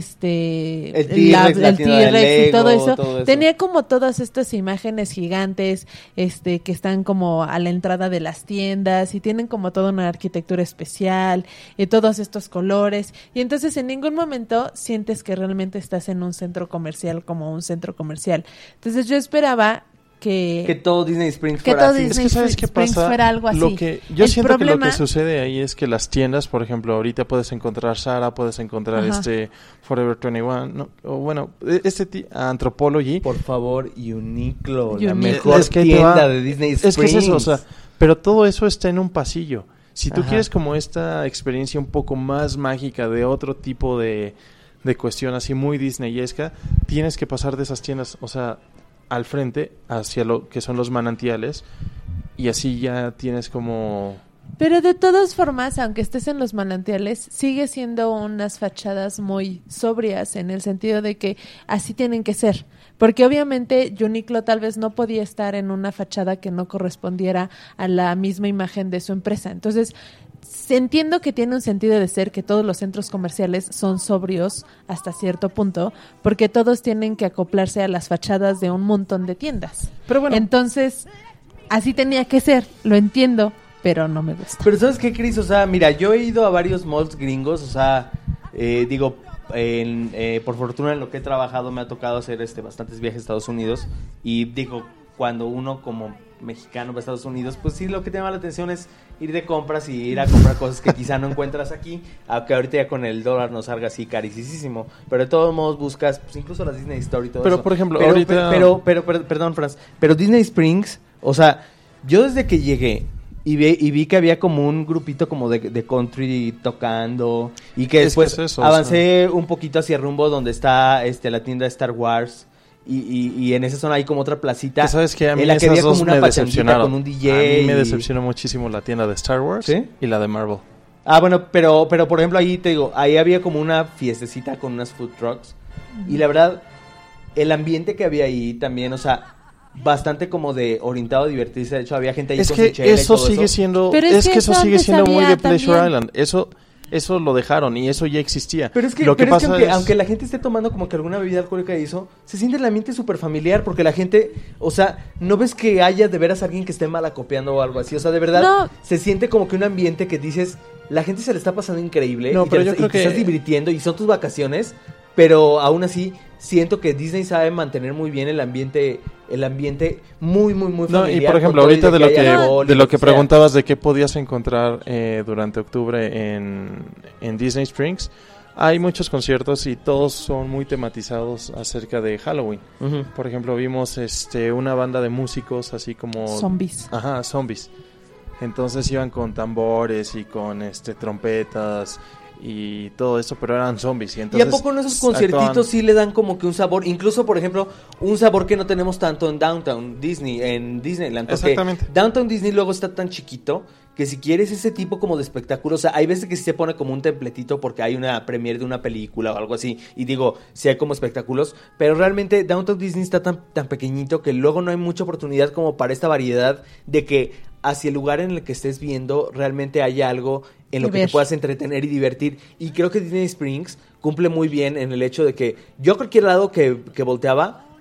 Speaker 3: este
Speaker 4: El T-Rex, la
Speaker 3: el
Speaker 4: tienda de
Speaker 3: T-Rex y todo
Speaker 4: Lego,
Speaker 3: eso,
Speaker 4: todo eso.
Speaker 3: tenía como todas estas imágenes gigantes, este, que están como a la entrada de las tiendas y tienen como toda una arquitectura especial y todos estos colores. Y entonces en ningún momento sientes que realmente estás en un centro comercial como un centro comercial. Entonces yo esperaba que,
Speaker 4: Que todo Disney Springs
Speaker 3: Que
Speaker 4: fuera
Speaker 3: todo
Speaker 4: así.
Speaker 3: Disney-
Speaker 5: Es que sabes qué
Speaker 3: Springs
Speaker 5: pasa.
Speaker 3: fuera algo
Speaker 5: Lo
Speaker 3: así.
Speaker 5: que yo
Speaker 3: El
Speaker 5: siento que lo
Speaker 3: problema-
Speaker 5: que sucede ahí es que las tiendas, por ejemplo, ahorita puedes encontrar Zara, puedes encontrar
Speaker 3: Ajá.
Speaker 5: este Forever veintiuno, ¿no? O bueno, e- este ti- Anthropology.
Speaker 4: Por favor, Uniqlo, la
Speaker 3: Uniqlo.
Speaker 4: mejor
Speaker 5: Es que ahí te
Speaker 4: tienda
Speaker 5: va.
Speaker 4: de Disney
Speaker 5: Es
Speaker 4: Springs.
Speaker 5: que es eso, o sea, pero todo eso está en un pasillo. Si tú
Speaker 4: Ajá.
Speaker 5: quieres como esta experiencia un poco más mágica de otro tipo de, de cuestión así muy disneyesca, tienes que pasar de esas tiendas, o sea, al frente hacia lo que son los manantiales y así ya tienes como...
Speaker 3: Pero de todas formas, aunque estés en los manantiales, sigue siendo unas fachadas muy sobrias en el sentido de que así tienen que ser. Porque obviamente Uniqlo tal vez no podía estar en una fachada que no correspondiera a la misma imagen de su empresa. Entonces, s- entiendo que tiene un sentido de ser que todos los centros comerciales son sobrios hasta cierto punto, porque todos tienen que acoplarse a las fachadas de un montón de tiendas.
Speaker 5: Pero bueno,
Speaker 3: Entonces, así tenía que ser, lo entiendo, pero no me gusta.
Speaker 4: Pero ¿sabes qué, Chris? O sea, mira, yo he ido a varios malls gringos, o sea, eh, digo, en, eh, por fortuna en lo que he trabajado me ha tocado hacer este bastantes viajes a Estados Unidos y digo, cuando uno como mexicano va a Estados Unidos, pues sí, lo que te llama la atención es ir de compras y ir a comprar cosas que quizá no encuentras aquí, aunque ahorita ya con el dólar nos salga así carísimo, pero de todos modos buscas, pues incluso las Disney Store y todo
Speaker 5: Pero,
Speaker 4: eso.
Speaker 5: por ejemplo,
Speaker 4: pero,
Speaker 5: ahorita-
Speaker 4: Pero, pero, pero, perdón, Franz, pero Disney Springs, o sea, yo desde que llegué y vi, y vi que había como un grupito como de, de country tocando y que
Speaker 5: Es
Speaker 4: después
Speaker 5: que es eso,
Speaker 4: avancé un poquito hacia rumbo donde está este la tienda de Star Wars y, y, y en esa zona hay como otra placita
Speaker 5: que sabes que a mí
Speaker 4: en la que
Speaker 5: esas
Speaker 4: había
Speaker 5: dos
Speaker 4: como una
Speaker 5: me
Speaker 4: pachanguita
Speaker 5: decepcionaron.
Speaker 4: con un D J.
Speaker 5: A mí me
Speaker 4: y-
Speaker 5: decepcionó muchísimo la tienda de Star Wars
Speaker 4: ¿Sí?
Speaker 5: y la de Marvel.
Speaker 4: Ah, bueno, pero, pero por ejemplo ahí te digo, ahí había como una fiestecita con unas food trucks y la verdad, el ambiente que había ahí también, o sea, bastante como de orientado a divertirse, de hecho había gente ahí
Speaker 5: Es
Speaker 4: con
Speaker 5: que
Speaker 4: su chela y
Speaker 5: eso
Speaker 4: todo
Speaker 5: sigue
Speaker 4: eso.
Speaker 5: siendo
Speaker 3: Pero
Speaker 5: es,
Speaker 3: es
Speaker 5: que,
Speaker 3: que
Speaker 5: eso
Speaker 3: eso
Speaker 5: sigue
Speaker 3: antes
Speaker 5: siendo muy
Speaker 3: había
Speaker 5: de Pleasure
Speaker 3: también.
Speaker 5: Island. Eso eso lo dejaron y eso ya existía.
Speaker 4: Pero es que,
Speaker 5: lo que
Speaker 4: pero es que
Speaker 5: pasa
Speaker 4: aunque,
Speaker 5: es-
Speaker 4: aunque la gente esté tomando como que alguna bebida alcohólica y eso, se siente el ambiente súper familiar porque la gente, o sea, no ves que haya de veras alguien que esté mal acopiando o algo así. O sea, de verdad,
Speaker 3: No.
Speaker 4: se siente como que un ambiente que dices, la gente se le está pasando increíble
Speaker 5: No,
Speaker 4: y,
Speaker 5: pero
Speaker 4: te,
Speaker 5: yo
Speaker 4: y
Speaker 5: creo
Speaker 4: te
Speaker 5: que-
Speaker 4: estás divirtiendo y son tus vacaciones, pero aún así siento que Disney sabe mantener muy bien el ambiente, el ambiente muy, muy, muy
Speaker 5: No,
Speaker 4: familiar.
Speaker 5: y por ejemplo,
Speaker 4: con todo y
Speaker 5: ahorita de lo
Speaker 4: haya
Speaker 5: que
Speaker 4: alcohol y
Speaker 5: de lo que
Speaker 4: sea.
Speaker 5: preguntabas de qué podías encontrar eh, durante octubre en, en Disney Springs, hay muchos conciertos y todos son muy tematizados acerca de Halloween.
Speaker 4: Ujú.
Speaker 5: Por ejemplo, vimos este una banda de músicos así como
Speaker 3: Zombies.
Speaker 5: Ajá, zombies. Entonces iban con tambores y con este trompetas y todo eso, pero eran zombies. Y,
Speaker 4: ¿Y
Speaker 5: entonces
Speaker 4: a poco en esos conciertitos
Speaker 5: actuaban-
Speaker 4: sí le dan como que un sabor? Incluso, por ejemplo, un sabor que no tenemos tanto en Downtown Disney, en Disneyland. Porque
Speaker 5: Exactamente.
Speaker 4: Downtown Disney luego está tan chiquito que si quieres ese tipo como de espectáculo, o sea, hay veces que sí se pone como un templetito porque hay una premiere de una película o algo así, y digo, sí hay como espectáculos, pero realmente Downtown Disney está tan, tan pequeñito que luego no hay mucha oportunidad como para esta variedad de que hacia el lugar en el que estés viendo realmente haya algo en lo
Speaker 3: Que
Speaker 4: que te
Speaker 3: ver.
Speaker 4: puedas entretener y divertir. Y creo que Disney Springs cumple muy bien en el hecho de que yo a cualquier lado que, que volteaba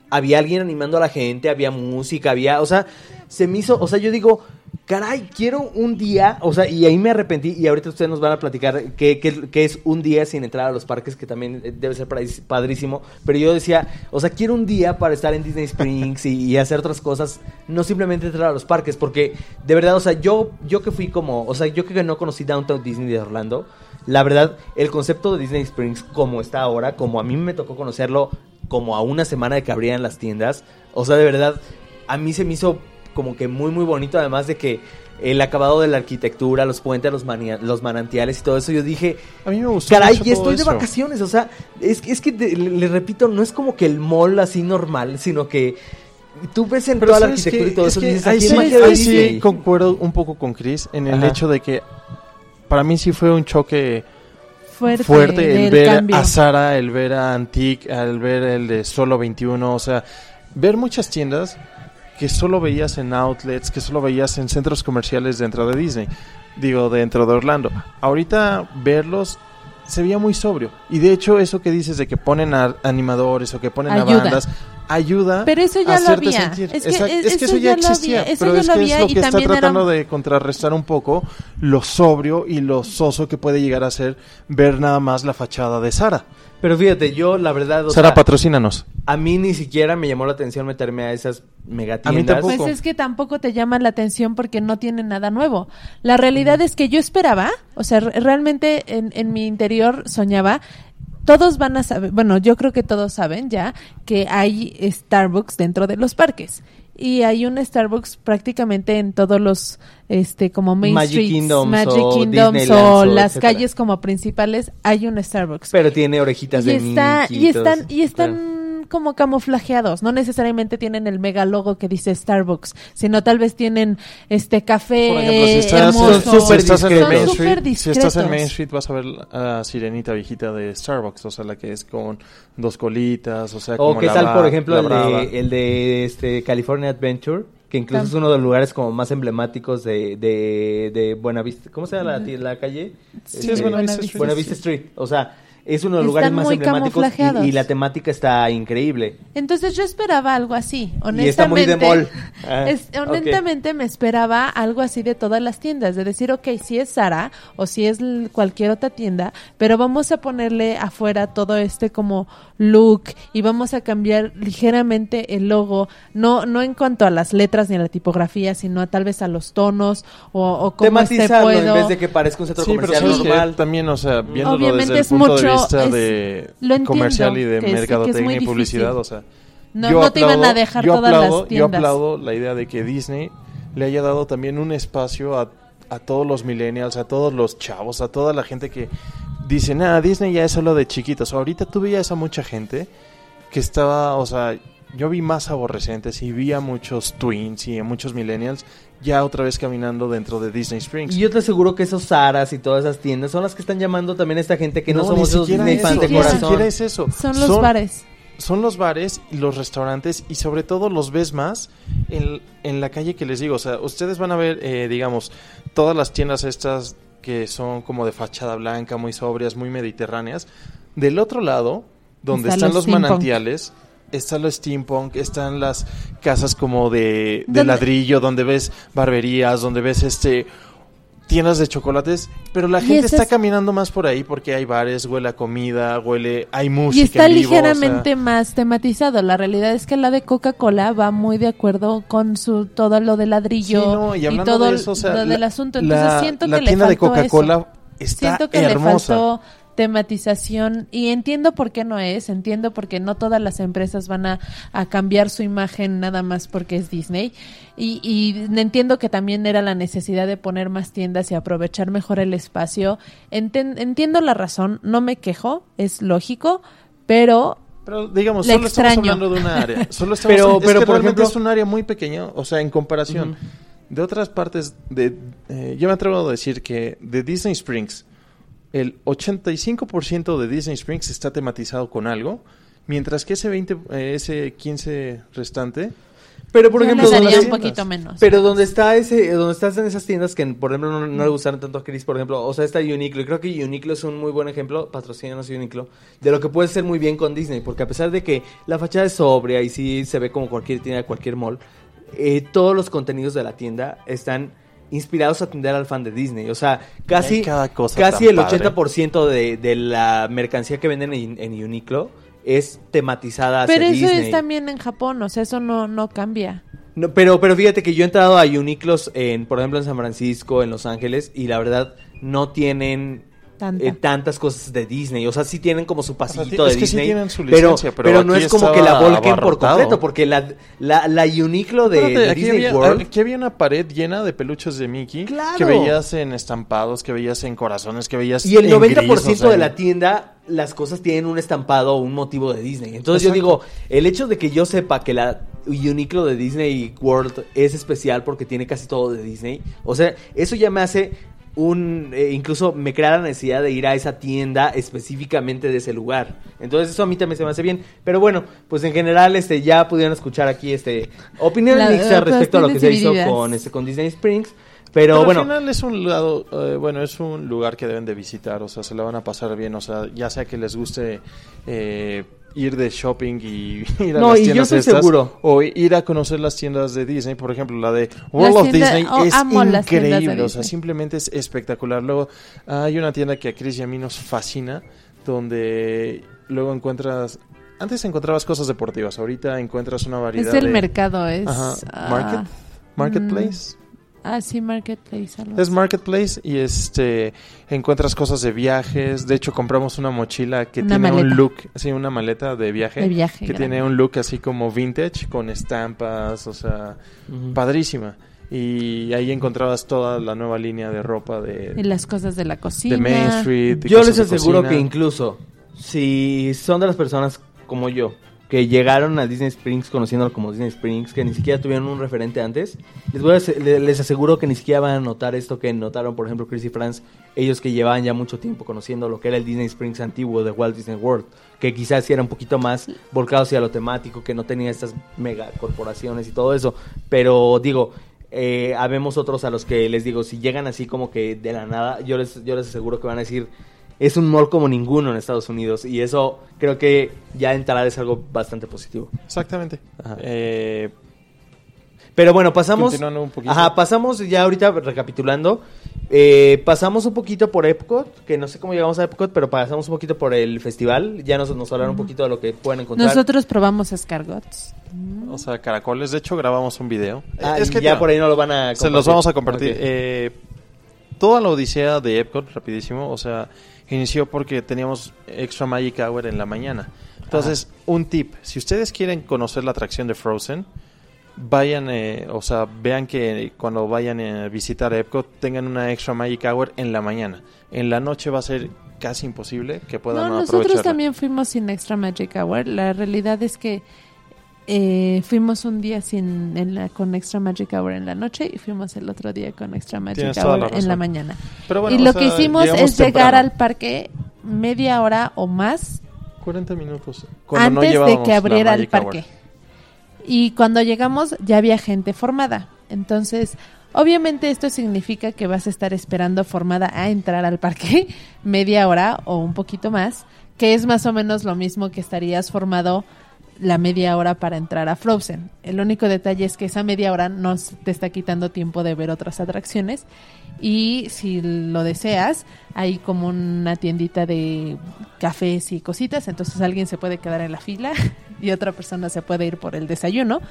Speaker 4: había alguien animando a la gente, había música, había, o sea, se me hizo, o sea, yo digo, caray, quiero un día, o sea, y ahí me arrepentí, y ahorita ustedes nos van a platicar qué, qué, qué es un día sin entrar a los parques, que también debe ser padrísimo, pero yo decía, o sea, quiero un día para estar en Disney Springs y, y hacer otras cosas, no simplemente entrar a los parques, porque de verdad, o sea, yo, yo que fui como, o sea, yo que no conocí Downtown Disney de Orlando, la verdad, el concepto de Disney Springs como está ahora, como a mí me tocó conocerlo, como a una semana de que abrían las tiendas, o sea, de verdad, a mí se me hizo como que muy muy bonito, además de que el acabado de la arquitectura, los puentes, los, mania- los manantiales y todo eso, yo dije,
Speaker 5: a mí me gustó
Speaker 4: caray,
Speaker 5: mucho
Speaker 4: ya
Speaker 5: todo
Speaker 4: estoy de
Speaker 5: eso.
Speaker 4: vacaciones, o sea, es, es que te- le, le repito, no es como que el mall así normal, sino que tú ves en
Speaker 5: Pero
Speaker 4: toda la
Speaker 5: ¿sabes
Speaker 4: arquitectura
Speaker 5: qué?
Speaker 4: y todo
Speaker 5: Es
Speaker 4: eso,
Speaker 5: que
Speaker 4: y dices,
Speaker 5: ahí
Speaker 4: aquí
Speaker 5: sí,
Speaker 4: es magia de
Speaker 5: ahí sí
Speaker 4: Disney.
Speaker 5: concuerdo un poco con Chris en el
Speaker 4: Ajá.
Speaker 5: hecho de que para mí sí fue un choque
Speaker 3: Fuerte,
Speaker 5: fuerte el
Speaker 3: del
Speaker 5: ver
Speaker 3: cambio.
Speaker 5: a Zara, el ver a Antique, el ver el de Solo veintiuno, o sea, ver muchas tiendas que solo veías en outlets, que solo veías en centros comerciales dentro de Disney, digo, dentro de Orlando. Ahorita verlos se veía muy sobrio, y de hecho eso que dices de que ponen a animadores o que ponen
Speaker 3: Ayuda.
Speaker 5: a bandas, ayuda
Speaker 3: Pero eso ya
Speaker 5: a
Speaker 3: lo
Speaker 5: hacerte
Speaker 3: había.
Speaker 5: sentir.
Speaker 3: Es que,
Speaker 5: Exacto,
Speaker 3: es,
Speaker 5: es que eso
Speaker 3: eso
Speaker 5: ya
Speaker 3: ya lo
Speaker 5: existía,
Speaker 3: había, eso
Speaker 5: pero
Speaker 3: ya
Speaker 5: es
Speaker 3: lo
Speaker 5: que
Speaker 3: había
Speaker 5: es lo
Speaker 3: y
Speaker 5: que está
Speaker 3: también era
Speaker 5: tratando
Speaker 3: un-
Speaker 5: de contrarrestar un poco lo sobrio y lo soso que puede llegar a ser ver nada más la fachada de Zara.
Speaker 4: Pero fíjate, yo la verdad, o
Speaker 5: Zara,
Speaker 4: sea,
Speaker 5: patrocínanos.
Speaker 4: a mí ni siquiera me llamó la atención meterme a esas megatiendas.
Speaker 5: tampoco.
Speaker 3: Pues es que tampoco te llama la atención porque no tiene nada nuevo. La realidad es que yo esperaba, o sea, re- realmente en, en mi interior soñaba, todos van a saber, bueno, yo creo que todos saben ya que hay Starbucks dentro de los parques. Y hay un Starbucks prácticamente en todos los, este, como Main
Speaker 4: Magic
Speaker 3: Streets,
Speaker 4: Kingdoms
Speaker 3: Magic
Speaker 4: o
Speaker 3: Kingdoms
Speaker 4: Disneylands
Speaker 3: o
Speaker 4: o
Speaker 3: las
Speaker 4: etcétera.
Speaker 3: calles como principales, hay un Starbucks.
Speaker 4: Pero tiene orejitas
Speaker 3: y
Speaker 4: de
Speaker 3: está
Speaker 4: Mickey
Speaker 3: y
Speaker 4: todo
Speaker 3: están
Speaker 4: eso.
Speaker 3: y están
Speaker 4: Claro.
Speaker 3: como camuflajeados, no necesariamente tienen el mega logo que dice Starbucks, sino tal vez tienen este café
Speaker 5: Por ejemplo, si estás,
Speaker 3: hermoso.
Speaker 4: son súper
Speaker 5: si estás en el
Speaker 4: discretos.
Speaker 5: Main
Speaker 3: Son
Speaker 5: Street,
Speaker 3: súper
Speaker 5: si estás en Main
Speaker 3: discretos.
Speaker 5: Street vas a ver la sirenita viejita de Starbucks, o sea, la que es con dos colitas, o sea,
Speaker 4: O
Speaker 5: como
Speaker 4: qué
Speaker 5: la
Speaker 4: tal,
Speaker 5: bra-
Speaker 4: por ejemplo,
Speaker 5: la
Speaker 4: el
Speaker 5: brava.
Speaker 4: de, el de este California Adventure, que incluso
Speaker 3: Tam-
Speaker 4: es uno de los lugares como más emblemáticos de, de, de Buenavista. ¿Cómo se llama la, la calle?
Speaker 3: Sí,
Speaker 5: es
Speaker 4: Este,
Speaker 5: Buena Vista
Speaker 3: Buena
Speaker 5: Street.
Speaker 4: Buenavista Street. O sea, es uno de los
Speaker 3: Están
Speaker 4: lugares más
Speaker 3: muy
Speaker 4: emblemáticos
Speaker 3: camuflajeados.
Speaker 4: y, y la temática está increíble.
Speaker 3: Entonces yo esperaba algo así, honestamente.
Speaker 4: Y está muy de mall. Ah,
Speaker 3: es- honestamente me esperaba algo así de todas las tiendas, de decir, ok, si es Zara o si es l- cualquier otra tienda, pero vamos a ponerle afuera todo este como look y vamos a cambiar ligeramente el logo, no no en cuanto a las letras ni a la tipografía, sino a, tal vez a los tonos o, o cómo este
Speaker 4: Tematizarlo
Speaker 3: puedo...
Speaker 4: en vez de que parezca un centro
Speaker 5: Sí, pero
Speaker 4: comercial
Speaker 5: sabes que
Speaker 4: normal.
Speaker 5: también, o sea, viéndolo
Speaker 3: Obviamente
Speaker 5: desde el
Speaker 3: es
Speaker 5: punto
Speaker 3: mucho,
Speaker 5: de vista
Speaker 3: es-
Speaker 5: de
Speaker 3: lo entiendo,
Speaker 5: comercial y de
Speaker 3: que es- que es muy
Speaker 5: mercadotecnia y
Speaker 3: difícil.
Speaker 5: publicidad, o sea,
Speaker 3: No,
Speaker 5: yo
Speaker 3: no te iban a dejar
Speaker 5: yo
Speaker 3: todas
Speaker 5: aplaudo,
Speaker 3: las tiendas.
Speaker 5: Yo aplaudo la idea de que Disney le haya dado también un espacio a, a todos los millennials, a todos los chavos, a toda la gente que dice, nada, Disney ya es solo de chiquitos. Ahorita tú veías a mucha gente que estaba, o sea, yo vi más aborrecentes y vi a muchos twins y a muchos millennials ya otra vez caminando dentro de Disney Springs.
Speaker 4: Y yo te aseguro que esos Zaras y todas esas tiendas son las que están llamando también a esta gente que no,
Speaker 5: ni
Speaker 4: somos esos
Speaker 5: siquiera
Speaker 4: Disney
Speaker 5: eso,
Speaker 4: fans de
Speaker 3: ni
Speaker 5: Ni
Speaker 4: corazón.
Speaker 5: siquiera es eso.
Speaker 3: Son los bares.
Speaker 5: Son los bares y los restaurantes y sobre todo los ves más en, en la calle que les digo. O sea, ustedes van a ver, eh, digamos, todas las tiendas estas que son como de fachada blanca, muy sobrias, muy mediterráneas. Del otro lado, donde
Speaker 3: Está
Speaker 5: están
Speaker 3: lo
Speaker 5: los
Speaker 3: steampunk.
Speaker 5: manantiales, está lo steampunk, están las casas como de, de
Speaker 3: ¿Dónde?
Speaker 5: ladrillo, donde ves barberías, donde ves este... tiendas de chocolates, pero la
Speaker 3: Y
Speaker 5: gente
Speaker 3: ese
Speaker 5: está
Speaker 3: es-
Speaker 5: caminando más por ahí porque hay bares, huele a comida, huele, hay música
Speaker 3: Y está
Speaker 5: en vivo,
Speaker 3: ligeramente
Speaker 5: o sea,
Speaker 3: más tematizado. La realidad es que la de Coca-Cola va muy de acuerdo con su todo lo de ladrillo
Speaker 5: sí, no, y
Speaker 3: y,
Speaker 5: hablando
Speaker 3: todo
Speaker 5: de eso, o sea,
Speaker 3: lo del
Speaker 5: la-
Speaker 3: asunto. Entonces
Speaker 5: la,
Speaker 3: siento
Speaker 5: la
Speaker 3: que
Speaker 5: tienda
Speaker 3: le
Speaker 5: de
Speaker 3: faltó
Speaker 5: Coca-Cola
Speaker 3: eso.
Speaker 5: está
Speaker 3: Siento que
Speaker 5: hermosa.
Speaker 3: le faltó tematización y entiendo por qué no es, entiendo porque no todas las empresas van a, a cambiar su imagen nada más porque es Disney y, y entiendo que también era la necesidad de poner más tiendas y aprovechar mejor el espacio. Enten- entiendo la razón, no me quejo, es lógico, pero
Speaker 5: Pero digamos,
Speaker 3: La
Speaker 5: solo estamos
Speaker 3: extraño.
Speaker 5: hablando de una área. Solo estamos,
Speaker 4: Pero-
Speaker 5: es
Speaker 4: pero,
Speaker 5: que
Speaker 4: por
Speaker 5: realmente
Speaker 4: ejemplo-
Speaker 5: es un área muy pequeña, o sea, en comparación de otras partes de... eh, yo me atrevo a decir que de Disney Springs, el ochenta y cinco por ciento de Disney Springs está tematizado con algo, mientras que ese veinte, eh, ese quince restante
Speaker 4: Pero por
Speaker 3: Yo
Speaker 4: ejemplo,
Speaker 3: le daría
Speaker 4: donde-
Speaker 3: un poquito menos.
Speaker 4: Pero donde está ese, donde estás en esas tiendas que por ejemplo no, no le gustaron tanto a Chris, por ejemplo, o sea, está Uniqlo, y creo que Uniqlo es un muy buen ejemplo, patrocínanos Uniqlo, de lo que puede ser muy bien con Disney, porque a pesar de que la fachada es sobria y sí se ve como cualquier tienda de cualquier mall, eh, todos los contenidos de la tienda están inspirados a atender al fan de Disney, o sea, casi,
Speaker 5: Hay cada cosa
Speaker 4: casi
Speaker 5: tan
Speaker 4: el
Speaker 5: padre.
Speaker 4: ochenta por ciento de, de la mercancía que venden en, en Uniqlo es tematizada hacia
Speaker 3: Pero eso
Speaker 4: Disney.
Speaker 3: es también en Japón, o sea, eso no, no cambia.
Speaker 4: No, pero, pero fíjate que yo he entrado a Uniqlos, en, por ejemplo, en San Francisco, en Los Ángeles, y la verdad no tienen
Speaker 3: Tanta.
Speaker 4: eh, tantas cosas de Disney. O sea, sí tienen como su pasillito
Speaker 5: es
Speaker 4: de
Speaker 5: que sí
Speaker 4: Disney,
Speaker 5: tienen su
Speaker 4: pero,
Speaker 5: licencia, pero
Speaker 4: pero no
Speaker 5: aquí
Speaker 4: es como que la
Speaker 5: estaba
Speaker 4: volquen por
Speaker 5: abarrotado.
Speaker 4: completo, porque la, la, la Uniqlo de,
Speaker 5: Espérate,
Speaker 4: de
Speaker 5: aquí,
Speaker 4: Disney
Speaker 5: había,
Speaker 4: World...
Speaker 5: aquí había una pared llena de peluches de Mickey
Speaker 4: ¡Claro!
Speaker 5: que veías en estampados, que veías en corazones, que veías
Speaker 4: Y el
Speaker 5: en
Speaker 4: noventa por
Speaker 5: gris,
Speaker 4: ciento
Speaker 5: o sea,
Speaker 4: de la tienda, las cosas tienen un estampado o un motivo de Disney. Entonces yo
Speaker 5: Exacto.
Speaker 4: digo, el hecho de que yo sepa que la Uniqlo de Disney World es especial porque tiene casi todo de Disney, o sea, eso ya me hace un... Eh, incluso me crea la necesidad de ir a esa tienda específicamente de ese lugar. Entonces eso a mí también se me hace bien. Pero bueno, pues en general este ya pudieron escuchar aquí este opiniones
Speaker 3: La-
Speaker 4: mixtas respecto a lo que se
Speaker 3: opiniones
Speaker 4: hizo
Speaker 3: divididas.
Speaker 4: con, este, con Disney Springs. Pero,
Speaker 5: Pero
Speaker 4: bueno...
Speaker 5: al final es un lado, eh, bueno, es un lugar que deben de visitar, o sea, se la van a pasar bien, o sea, ya sea que les guste eh, ir de shopping y ir a
Speaker 4: No,
Speaker 5: las
Speaker 4: y yo
Speaker 5: tiendas
Speaker 4: estoy
Speaker 5: estas,
Speaker 4: seguro.
Speaker 5: o ir a conocer las tiendas de Disney, por ejemplo, la de World
Speaker 3: Las
Speaker 5: of
Speaker 3: tiendas-
Speaker 5: Disney
Speaker 3: oh,
Speaker 5: es
Speaker 3: amo las tiendas de
Speaker 5: increíble, o sea,
Speaker 3: Disney.
Speaker 5: simplemente es espectacular. Luego hay una tienda que a Chris y a mí nos fascina, donde luego encuentras... Antes encontrabas cosas deportivas, ahorita encuentras una variedad
Speaker 3: Es el
Speaker 5: de...
Speaker 3: mercado, es...
Speaker 5: Ajá,
Speaker 3: ah,
Speaker 5: Market, Marketplace.
Speaker 3: Ah, sí, Marketplace. algo
Speaker 5: Es
Speaker 3: así.
Speaker 5: Marketplace y este encuentras cosas de viajes. De hecho, compramos una mochila que
Speaker 3: Una
Speaker 5: tiene un
Speaker 3: maleta.
Speaker 5: look, sí, una maleta de viaje,
Speaker 3: De viaje,
Speaker 5: que
Speaker 3: grande.
Speaker 5: tiene un look así como vintage con estampas, o sea,
Speaker 4: Ujú.
Speaker 5: padrísima. Y ahí encontrabas toda la nueva línea de ropa
Speaker 3: Y
Speaker 5: de,
Speaker 3: las cosas de la cocina.
Speaker 5: de Main Street. y
Speaker 4: Yo
Speaker 5: cosas
Speaker 4: les
Speaker 5: de
Speaker 4: aseguro
Speaker 5: cocina.
Speaker 4: que incluso si son de las personas como yo, que llegaron a Disney Springs conociéndolo como Disney Springs, que ni siquiera tuvieron un referente antes, les voy a ase- le- les aseguro que ni siquiera van a notar esto que notaron, por ejemplo, Chris y Franz, ellos que llevaban ya mucho tiempo conociendo lo que era el Disney Springs antiguo de Walt Disney World, que quizás sí era un poquito más volcado hacia lo temático, que no tenía estas mega corporaciones y todo eso, pero digo... Eh, habemos otros a los que les digo, si llegan así como que de la nada, yo les, yo les aseguro que van a decir, es un mall como ninguno en Estados Unidos, y eso creo que ya de entrada es algo bastante positivo.
Speaker 5: Exactamente.
Speaker 4: Ajá.
Speaker 5: Eh,
Speaker 4: Pero bueno, pasamos...
Speaker 5: Continuando un poquito.
Speaker 4: Ajá, pasamos ya ahorita recapitulando. Eh, pasamos un poquito por Epcot, que no sé cómo llegamos a Epcot, pero pasamos un poquito por el festival. Ya nos, nos hablaron un poquito de lo que pueden encontrar.
Speaker 3: Nosotros probamos escargots.
Speaker 5: o sea, caracoles. De hecho, grabamos un video.
Speaker 4: Ah,
Speaker 5: es
Speaker 4: y
Speaker 5: que
Speaker 4: ya
Speaker 5: te-
Speaker 4: por ahí no lo van a
Speaker 5: Se los vamos a compartir.
Speaker 4: Ok.
Speaker 5: Eh, toda la odisea de Epcot, rapidísimo, o sea, inició porque teníamos Extra Magic Hour en la mañana. Entonces, un tip, si ustedes quieren conocer la atracción de Frozen, vayan, eh, o sea, vean que cuando vayan a visitar Epcot tengan una Extra Magic Hour en la mañana. En la noche va a ser casi imposible que puedan
Speaker 3: No,
Speaker 5: aprovecharla.
Speaker 3: nosotros también fuimos sin Extra Magic Hour. La realidad es que eh, fuimos un día sin en la, con Extra Magic Hour en la noche y fuimos el otro día con Extra Magic
Speaker 5: Tienes toda
Speaker 3: Hour
Speaker 5: la
Speaker 3: en
Speaker 5: razón.
Speaker 3: la mañana.
Speaker 5: Pero bueno,
Speaker 3: y
Speaker 5: o
Speaker 3: lo
Speaker 5: sea,
Speaker 3: que hicimos
Speaker 5: llegamos
Speaker 3: es llegar
Speaker 5: temprano.
Speaker 3: al parque media hora o más
Speaker 5: cuarenta minutos. Cuando no
Speaker 3: antes de
Speaker 5: llevábamos
Speaker 3: que
Speaker 5: la
Speaker 3: abriera el
Speaker 5: Magic Hour.
Speaker 3: parque. Y cuando llegamos ya había gente formada. Entonces, obviamente esto significa que vas a estar esperando formada a entrar al parque media hora o un poquito más, que es más o menos lo mismo que estarías formado la media hora para entrar a Frozen. El único detalle es que esa media hora no s- te está quitando tiempo de ver otras atracciones y si lo deseas, hay como una tiendita de cafés y cositas, entonces alguien se puede quedar en la fila y otra persona se puede ir por el desayuno.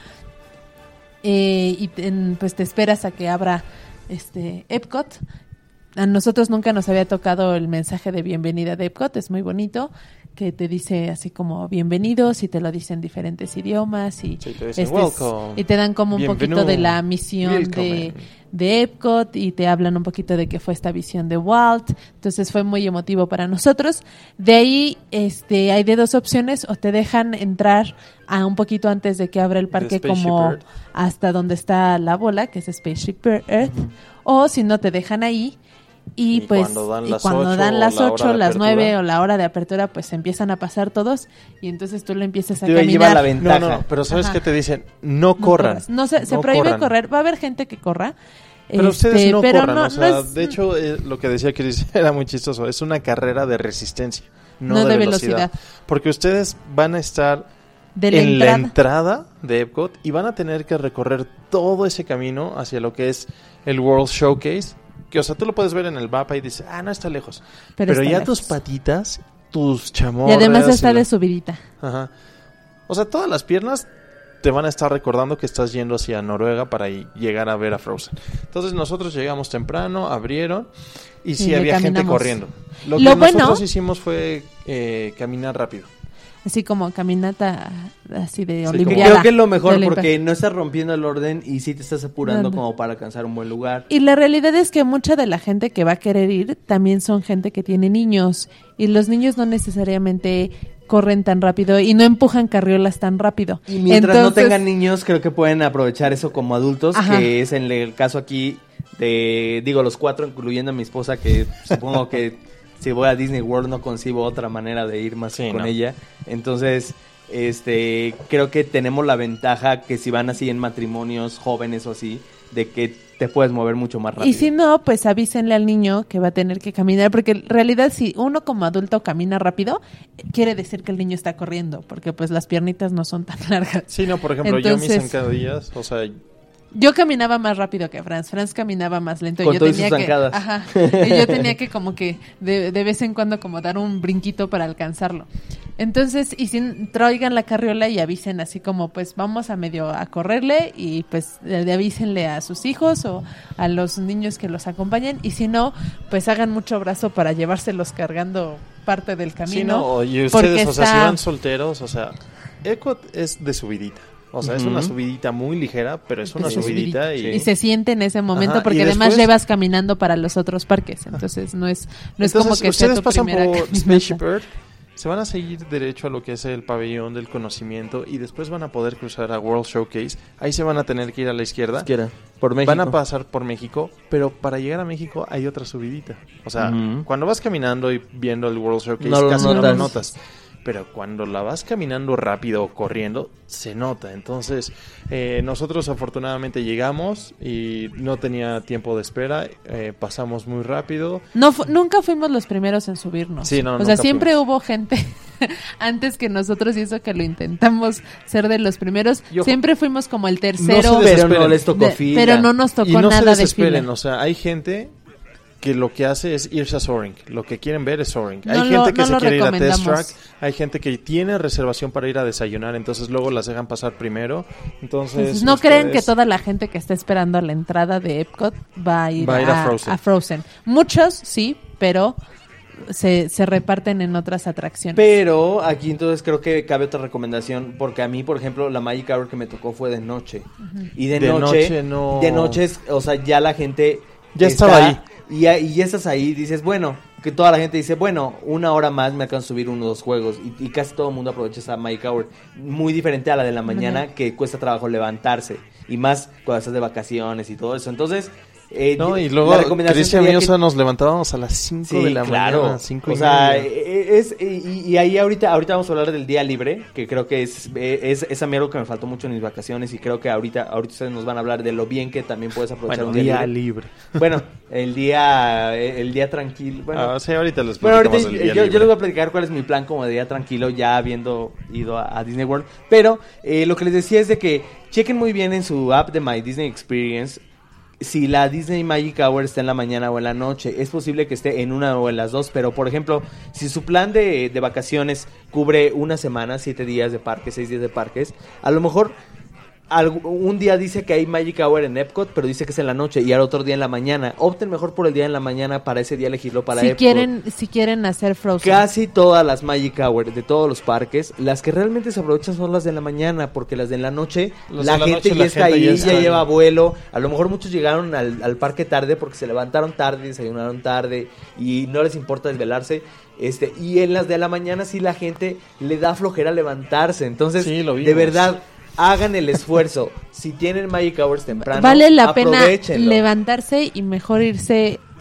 Speaker 3: Eh, y te- en- pues te esperas a que abra este Epcot. A nosotros nunca nos había tocado el mensaje de bienvenida de Epcot, es muy bonito, que te dice así como bienvenidos y te lo dicen en diferentes idiomas y,
Speaker 5: Sí, te dicen,
Speaker 3: este es-
Speaker 5: "Welcome,
Speaker 3: y te dan como un poquito
Speaker 5: bienvenido,
Speaker 3: de la misión de,
Speaker 5: welcome".
Speaker 3: de Epcot y te hablan un poquito de que fue esta visión de Walt, entonces fue muy emotivo para nosotros. De ahí este hay de dos opciones, o te dejan entrar a un poquito antes de que abra el parque
Speaker 5: Spaceship
Speaker 3: como
Speaker 5: Earth.
Speaker 3: hasta donde está la bola, que es Spaceship Earth, o si no te dejan ahí Y,
Speaker 5: Y
Speaker 3: pues
Speaker 5: cuando dan
Speaker 3: y
Speaker 5: las
Speaker 3: cuando
Speaker 5: ocho
Speaker 3: dan
Speaker 5: o
Speaker 3: las
Speaker 5: la hora
Speaker 3: ocho,
Speaker 5: de
Speaker 3: las
Speaker 5: apertura.
Speaker 3: nueve o la hora de apertura, pues empiezan a pasar todos y entonces tú le empiezas a
Speaker 4: Te lleva
Speaker 3: caminar.
Speaker 4: la
Speaker 5: No,
Speaker 4: ventaja.
Speaker 5: no, no, pero ¿sabes
Speaker 3: Ajá.
Speaker 5: qué te dicen? No
Speaker 3: No
Speaker 5: corran.
Speaker 3: corras. No se, se
Speaker 5: no
Speaker 3: prohíbe
Speaker 5: corran.
Speaker 3: correr. Va a haber gente que corra.
Speaker 5: Pero
Speaker 3: este,
Speaker 5: ustedes no
Speaker 3: pero
Speaker 5: corran,
Speaker 3: no,
Speaker 5: o sea,
Speaker 3: no es-
Speaker 5: de hecho, eh, lo que decía Chris era muy chistoso. Es una carrera de resistencia, no,
Speaker 3: No
Speaker 5: de,
Speaker 3: de
Speaker 5: velocidad.
Speaker 3: velocidad.
Speaker 5: Porque ustedes van a estar
Speaker 3: de la
Speaker 5: en
Speaker 3: entrada.
Speaker 5: la entrada de Epcot y van a tener que recorrer todo ese camino hacia lo que es el World Showcase. Que, o sea, tú lo puedes ver en el mapa y dices, ah, no está lejos.
Speaker 3: Pero
Speaker 5: Pero,
Speaker 3: está
Speaker 5: ya
Speaker 3: lejos.
Speaker 5: tus patitas, tus
Speaker 3: Y
Speaker 5: chamorras...
Speaker 3: además está
Speaker 5: y la-
Speaker 3: de subidita.
Speaker 5: Ajá. O sea, todas las piernas te van a estar recordando que estás yendo hacia Noruega para y- llegar a ver a Frozen. Entonces nosotros llegamos temprano, abrieron y sí
Speaker 3: Y le
Speaker 5: había gente
Speaker 3: caminamos.
Speaker 5: corriendo. Lo,
Speaker 3: Lo
Speaker 5: que
Speaker 3: bueno-
Speaker 5: nosotros hicimos fue eh, caminar rápido.
Speaker 3: Así como caminata así de
Speaker 5: Sí, como-
Speaker 4: Que
Speaker 3: olimpiada.
Speaker 4: creo que es lo mejor
Speaker 3: de Olimpi-
Speaker 4: porque no estás rompiendo el orden y sí te estás apurando
Speaker 3: Anda.
Speaker 4: como para alcanzar un buen lugar.
Speaker 3: Y la realidad es que mucha de la gente que va a querer ir también son gente que tiene niños. Y los niños no necesariamente corren tan rápido y no empujan carriolas tan rápido.
Speaker 4: Y mientras no
Speaker 3: Entonces,
Speaker 4: tengan niños, creo que pueden aprovechar eso como adultos,
Speaker 3: Ajá.
Speaker 4: que es en el caso aquí de, digo, los cuatro, incluyendo a mi esposa, que supongo que si voy a Disney World no concibo otra manera de ir más
Speaker 5: Sí,
Speaker 4: que con
Speaker 5: no.
Speaker 4: ella. Entonces, este, creo que tenemos la ventaja que si van así en matrimonios jóvenes o así, de que te puedes mover mucho más rápido.
Speaker 3: Y si no, pues avísenle al niño que va a tener que caminar, porque en realidad si uno como adulto camina rápido, quiere decir que el niño está corriendo, porque pues las piernitas no son tan largas.
Speaker 5: Sí, no, por ejemplo,
Speaker 3: Entonces-
Speaker 5: yo mis zancadillas, o sea,
Speaker 3: Yo caminaba más rápido que Franz, Franz caminaba más lento
Speaker 4: Con
Speaker 3: y yo
Speaker 4: todas
Speaker 3: tenía
Speaker 4: sus
Speaker 3: que,
Speaker 4: zancadas.
Speaker 3: ajá, y yo tenía que como que de, de vez en cuando como dar un brinquito para alcanzarlo. Entonces, y si traigan la carriola y avisen así como pues vamos a medio a correrle y pues de, de avísenle a sus hijos o a los niños que los acompañen y si no, pues hagan mucho brazo para llevárselos cargando parte del camino.
Speaker 5: sí, no, y
Speaker 3: porque
Speaker 5: ustedes, o sea, si
Speaker 3: está-
Speaker 5: van solteros, o sea, Epcot es de subidita. O sea, es una
Speaker 4: Ujú.
Speaker 5: subidita muy ligera, pero es una
Speaker 3: Esa
Speaker 5: subidita y...
Speaker 3: y se siente en ese momento
Speaker 5: Ajá,
Speaker 3: porque
Speaker 5: y
Speaker 3: además
Speaker 5: después-
Speaker 3: llevas caminando para los otros parques, entonces no es no es como
Speaker 5: Entonces,
Speaker 3: que sea
Speaker 5: ustedes
Speaker 3: tu
Speaker 5: pasan
Speaker 3: primera
Speaker 5: por
Speaker 3: caminata.
Speaker 5: Spaceship Earth, se van a seguir derecho a lo que es el pabellón del conocimiento y después van a poder cruzar a World Showcase. Ahí se van a tener que ir a la izquierda.
Speaker 4: Izquierda, por México.
Speaker 5: Van a pasar por México, pero para llegar a México hay otra subidita. O sea,
Speaker 4: Ujú.
Speaker 5: cuando vas caminando y viendo el World Showcase
Speaker 4: No lo
Speaker 5: casi no lo
Speaker 4: notas.
Speaker 5: notas. Pero cuando la vas caminando rápido o corriendo, se nota. Entonces, eh, nosotros afortunadamente llegamos y no tenía tiempo de espera. eh, pasamos muy rápido.
Speaker 3: No fu- nunca fuimos los primeros en subirnos.
Speaker 5: Sí, no,
Speaker 3: o sea,
Speaker 5: nunca
Speaker 3: siempre
Speaker 5: fuimos.
Speaker 3: hubo gente antes que nosotros y eso que lo intentamos ser de los primeros.
Speaker 5: Y ojo,
Speaker 3: siempre fuimos como el
Speaker 5: no
Speaker 3: tercero.
Speaker 5: se
Speaker 4: Pero no
Speaker 5: desesperen.
Speaker 4: les tocó
Speaker 3: de-
Speaker 4: fila.
Speaker 3: pero no nos tocó
Speaker 5: Y no se
Speaker 3: nada de
Speaker 5: desesperen,
Speaker 3: fila.
Speaker 5: o sea, hay gente que lo que hace es irse a Soaring. Lo que quieren ver es Soaring.
Speaker 3: No
Speaker 5: hay
Speaker 3: lo-
Speaker 5: gente que
Speaker 3: no
Speaker 5: se
Speaker 3: lo
Speaker 5: quiere ir a Test
Speaker 3: recomendamos.
Speaker 5: Track, hay gente que tiene reservación para ir a desayunar, entonces luego las dejan pasar primero. Entonces,
Speaker 3: Entonces, no
Speaker 5: ustedes-
Speaker 3: crean que toda la gente que está esperando a la entrada de Epcot va a ir,
Speaker 5: Va a ir a
Speaker 3: a,
Speaker 5: Frozen.
Speaker 3: a Frozen. Muchos sí, pero se, se reparten en otras atracciones.
Speaker 4: Pero aquí entonces creo que cabe otra recomendación, porque a mí, por ejemplo, la Magic Hour que me tocó fue de noche. Y de,
Speaker 5: De
Speaker 4: noche,
Speaker 5: noche no-
Speaker 4: de noche, es- o sea, ya la gente
Speaker 5: Ya
Speaker 4: está-
Speaker 5: estaba ahí.
Speaker 4: Y ya, y ya estás ahí, dices, bueno, que toda la gente dice, bueno, una hora más me alcanzo a subir uno o dos juegos. Y, y casi todo el mundo aprovecha esa Magic Hour. Muy diferente a la de la mañana,
Speaker 3: Mañana.
Speaker 4: que cuesta trabajo levantarse. Y más cuando estás de vacaciones y todo eso. Entonces, eh,
Speaker 5: No, y
Speaker 4: la
Speaker 5: luego
Speaker 4: recomendación
Speaker 5: Cristian y
Speaker 4: sería
Speaker 5: yo,
Speaker 4: que-
Speaker 5: o sea, nos levantábamos a las cinco
Speaker 4: Sí,
Speaker 5: de la
Speaker 4: claro.
Speaker 5: mañana, cinco
Speaker 4: o
Speaker 5: y
Speaker 4: sea,
Speaker 5: media.
Speaker 4: eh, es y, y ahí ahorita ahorita vamos a hablar del día libre, que creo que es eh, es, es a mí algo que me faltó mucho en mis vacaciones y creo que ahorita ahorita ustedes nos van a hablar de lo bien que también puedes aprovechar
Speaker 5: Bueno,
Speaker 4: un día,
Speaker 5: día
Speaker 4: libre.
Speaker 5: libre.
Speaker 4: Bueno, el día el día tranquilo. Bueno,
Speaker 5: Ah, sí, ahorita les
Speaker 4: bueno, ahorita
Speaker 5: platicamos del
Speaker 4: yo,
Speaker 5: día
Speaker 4: yo
Speaker 5: libre.
Speaker 4: les voy a platicar cuál es mi plan como de día tranquilo ya habiendo ido a, a Disney World. Pero eh, lo que les decía es de que chequen muy bien en su app de My Disney Experience si la Disney Magic Hour está en la mañana o en la noche. Es posible que esté en una o en las dos, pero por ejemplo, si su plan de, de vacaciones cubre una semana, siete días de parques, seis días de parques, a lo mejor algo- un día dice que hay Magic Hour en Epcot, pero dice que es en la noche y al otro día en la mañana. Opten mejor por el día en la mañana para ese día elegirlo para
Speaker 3: si
Speaker 4: Epcot.
Speaker 3: quieren si quieren hacer Frozen.
Speaker 4: Casi todas las Magic Hour de todos los parques, las que realmente se aprovechan son las de la mañana, porque las de la noche,
Speaker 5: Los
Speaker 4: la
Speaker 5: de la
Speaker 4: gente
Speaker 5: noche,
Speaker 4: ya
Speaker 5: la
Speaker 4: está
Speaker 5: gente
Speaker 4: ahí,
Speaker 5: ya
Speaker 4: ya,
Speaker 5: está ahí.
Speaker 4: lleva vuelo. A lo mejor muchos llegaron al, al parque tarde porque se levantaron tarde, desayunaron tarde y no les importa desvelarse. Este, y en las de la mañana sí la gente le da flojera levantarse. Entonces,
Speaker 5: Sí, lo
Speaker 4: de
Speaker 5: vimos.
Speaker 4: verdad, hagan el esfuerzo. Si tienen Magic Hours temprano,
Speaker 3: Vale la pena
Speaker 4: aprovechenlo.
Speaker 3: levantarse y mejor irse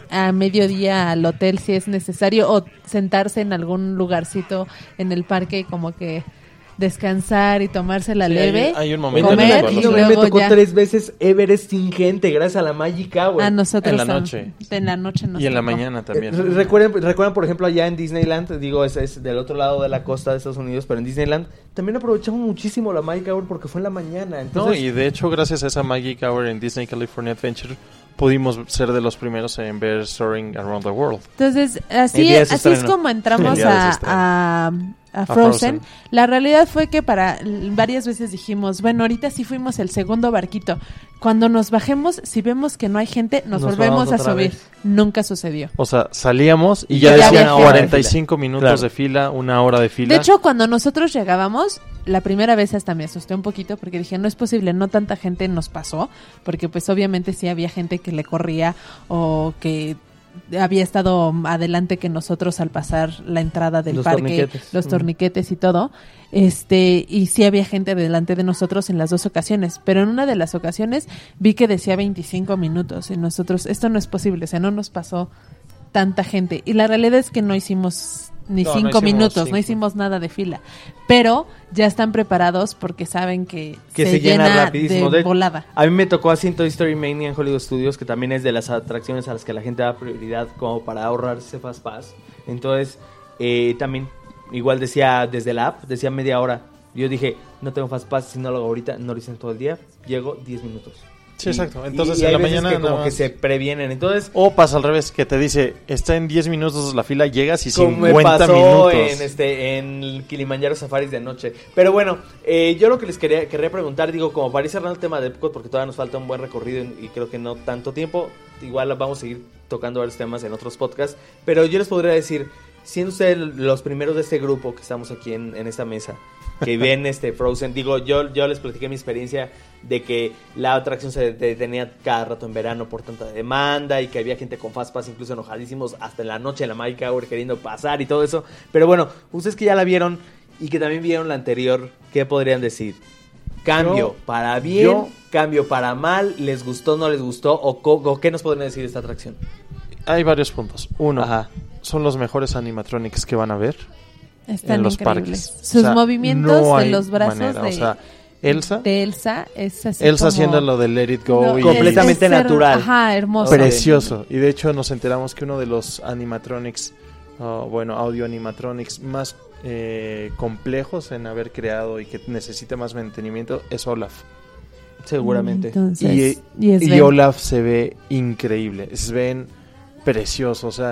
Speaker 3: a mediodía al hotel si es necesario, o sentarse en algún lugarcito en el parque como que descansar y tomarse la
Speaker 5: Sí,
Speaker 3: leve,
Speaker 5: hay- hay un momento
Speaker 3: comer
Speaker 5: en el
Speaker 3: y
Speaker 5: cual
Speaker 4: Aquí, a mí me
Speaker 3: luego
Speaker 4: tocó
Speaker 3: ya
Speaker 4: tres veces Everest sin gente, gracias a la Magic Hour.
Speaker 3: a nosotros
Speaker 5: En la
Speaker 3: tam-
Speaker 5: noche.
Speaker 3: en la noche nos
Speaker 5: Y en la
Speaker 3: tocó.
Speaker 5: mañana también.
Speaker 4: Eh, Recuerden, recuerdan, por ejemplo, allá en Disneyland, digo, es, es del otro lado de la costa de Estados Unidos, pero en Disneyland también aprovechamos muchísimo la Magic Hour porque fue en la mañana.
Speaker 5: No,
Speaker 4: Entonces,
Speaker 5: y de hecho, gracias a esa Magic Hour en Disney California Adventure, pudimos ser de los primeros en ver Soaring Around the World.
Speaker 3: Entonces,
Speaker 4: El
Speaker 3: así,
Speaker 4: día de su
Speaker 3: así es
Speaker 4: estreno.
Speaker 3: como entramos
Speaker 5: El día de su
Speaker 3: a,
Speaker 5: estreno.
Speaker 3: a, a
Speaker 5: A
Speaker 3: Frozen.
Speaker 5: Frozen.
Speaker 3: La realidad fue que para varias veces dijimos, bueno, ahorita sí fuimos el segundo barquito. Cuando nos bajemos, si vemos que no hay gente, nos,
Speaker 4: Nos
Speaker 3: volvemos
Speaker 4: vamos
Speaker 3: a
Speaker 4: otra
Speaker 3: subir.
Speaker 4: vez.
Speaker 3: Nunca sucedió.
Speaker 5: O sea, salíamos y
Speaker 4: Y
Speaker 5: ya
Speaker 3: ya
Speaker 5: decían
Speaker 3: había
Speaker 5: cuarenta y cinco
Speaker 4: fila.
Speaker 5: minutos
Speaker 4: Claro.
Speaker 5: de fila, una hora de fila.
Speaker 3: De hecho, cuando nosotros llegábamos, la primera vez hasta me asusté un poquito porque dije, no es posible, no tanta gente nos pasó, porque pues obviamente sí había gente que le corría o que había estado adelante que nosotros al pasar la entrada del
Speaker 4: Los
Speaker 3: parque,
Speaker 4: torniquetes.
Speaker 3: los
Speaker 4: Mm.
Speaker 3: torniquetes y todo, este, y sí había gente delante de nosotros en las dos ocasiones, pero en una de las ocasiones vi que decía veinticinco minutos y nosotros, esto no es posible, o sea, no nos pasó tanta gente, y la realidad es que no hicimos ni
Speaker 5: No, no
Speaker 3: cinco
Speaker 5: hicimos
Speaker 3: minutos,
Speaker 5: cinco.
Speaker 3: no hicimos nada de fila, pero ya están preparados porque saben que,
Speaker 4: que
Speaker 3: se,
Speaker 4: se, llena,
Speaker 3: llena
Speaker 4: rapidísimo.
Speaker 3: de
Speaker 4: De-
Speaker 3: volada.
Speaker 4: A mí me tocó así en Toy Story Mania en Hollywood Studios, que también es de las atracciones a las que la gente da prioridad como para ahorrarse Fast Pass. Entonces, eh, también, igual decía desde la app, decía media hora. Yo dije, no tengo Fast Pass, si no lo hago ahorita, no lo hice todo el día, llego diez minutos.
Speaker 5: Sí,
Speaker 4: Y-
Speaker 5: exacto.
Speaker 4: y-
Speaker 5: Entonces,
Speaker 4: y
Speaker 5: en
Speaker 4: hay
Speaker 5: la
Speaker 4: veces
Speaker 5: mañana
Speaker 4: que como
Speaker 5: nada
Speaker 4: que
Speaker 5: más.
Speaker 4: se previenen. Entonces,
Speaker 5: O pasa al revés, que te dice, está en diez minutos la fila, llegas y
Speaker 4: como me
Speaker 5: cincuenta
Speaker 4: pasó
Speaker 5: minutos.
Speaker 4: en este en el Kilimanjaro Safaris de noche. Pero bueno, eh, yo lo que les quería quería preguntar, digo, como para ir cerrando el tema de Epcot, porque todavía nos falta un buen recorrido y y creo que no tanto tiempo, igual vamos a seguir tocando varios temas en otros podcasts, pero yo les podría decir, siendo ustedes los primeros de este grupo que estamos aquí en, en esta mesa, que ven este Frozen, digo, yo, yo les platiqué mi experiencia de que la atracción se detenía cada rato en verano por tanta demanda y que había gente con Fast Pass incluso enojadísimos hasta en la noche en la Magic Hour queriendo pasar y todo eso. Pero bueno, ustedes que ya la vieron y que también vieron la anterior, ¿qué podrían decir? Cambio
Speaker 5: Yo-
Speaker 4: para bien,
Speaker 5: yo-
Speaker 4: cambio para mal, ¿les gustó, no les gustó? ¿O, co- o qué nos podrían decir de esta atracción?
Speaker 5: Hay varios puntos. Uno,
Speaker 4: Ajá.
Speaker 5: son los mejores animatronics que van a ver
Speaker 3: Están
Speaker 5: en los
Speaker 3: increíbles.
Speaker 5: parques.
Speaker 3: Sus
Speaker 5: O sea,
Speaker 3: movimientos
Speaker 5: no
Speaker 3: de
Speaker 5: hay
Speaker 3: los brazos
Speaker 5: manera.
Speaker 3: de,
Speaker 5: O sea, Elsa,
Speaker 3: de Elsa es así
Speaker 5: Elsa
Speaker 3: como-
Speaker 5: haciendo lo de Let It Go.
Speaker 3: No,
Speaker 5: y
Speaker 4: Completamente
Speaker 3: es- es her-
Speaker 4: natural.
Speaker 3: Ajá, hermoso.
Speaker 5: Precioso. Y de hecho nos enteramos que uno de los animatronics, uh, bueno, audio animatronics más eh, complejos en haber creado y que necesita más mantenimiento es Olaf.
Speaker 4: Seguramente.
Speaker 3: Entonces,
Speaker 5: Y,
Speaker 3: y es
Speaker 5: y
Speaker 3: Ben.
Speaker 5: Olaf se ve increíble. Es ven precioso, o sea,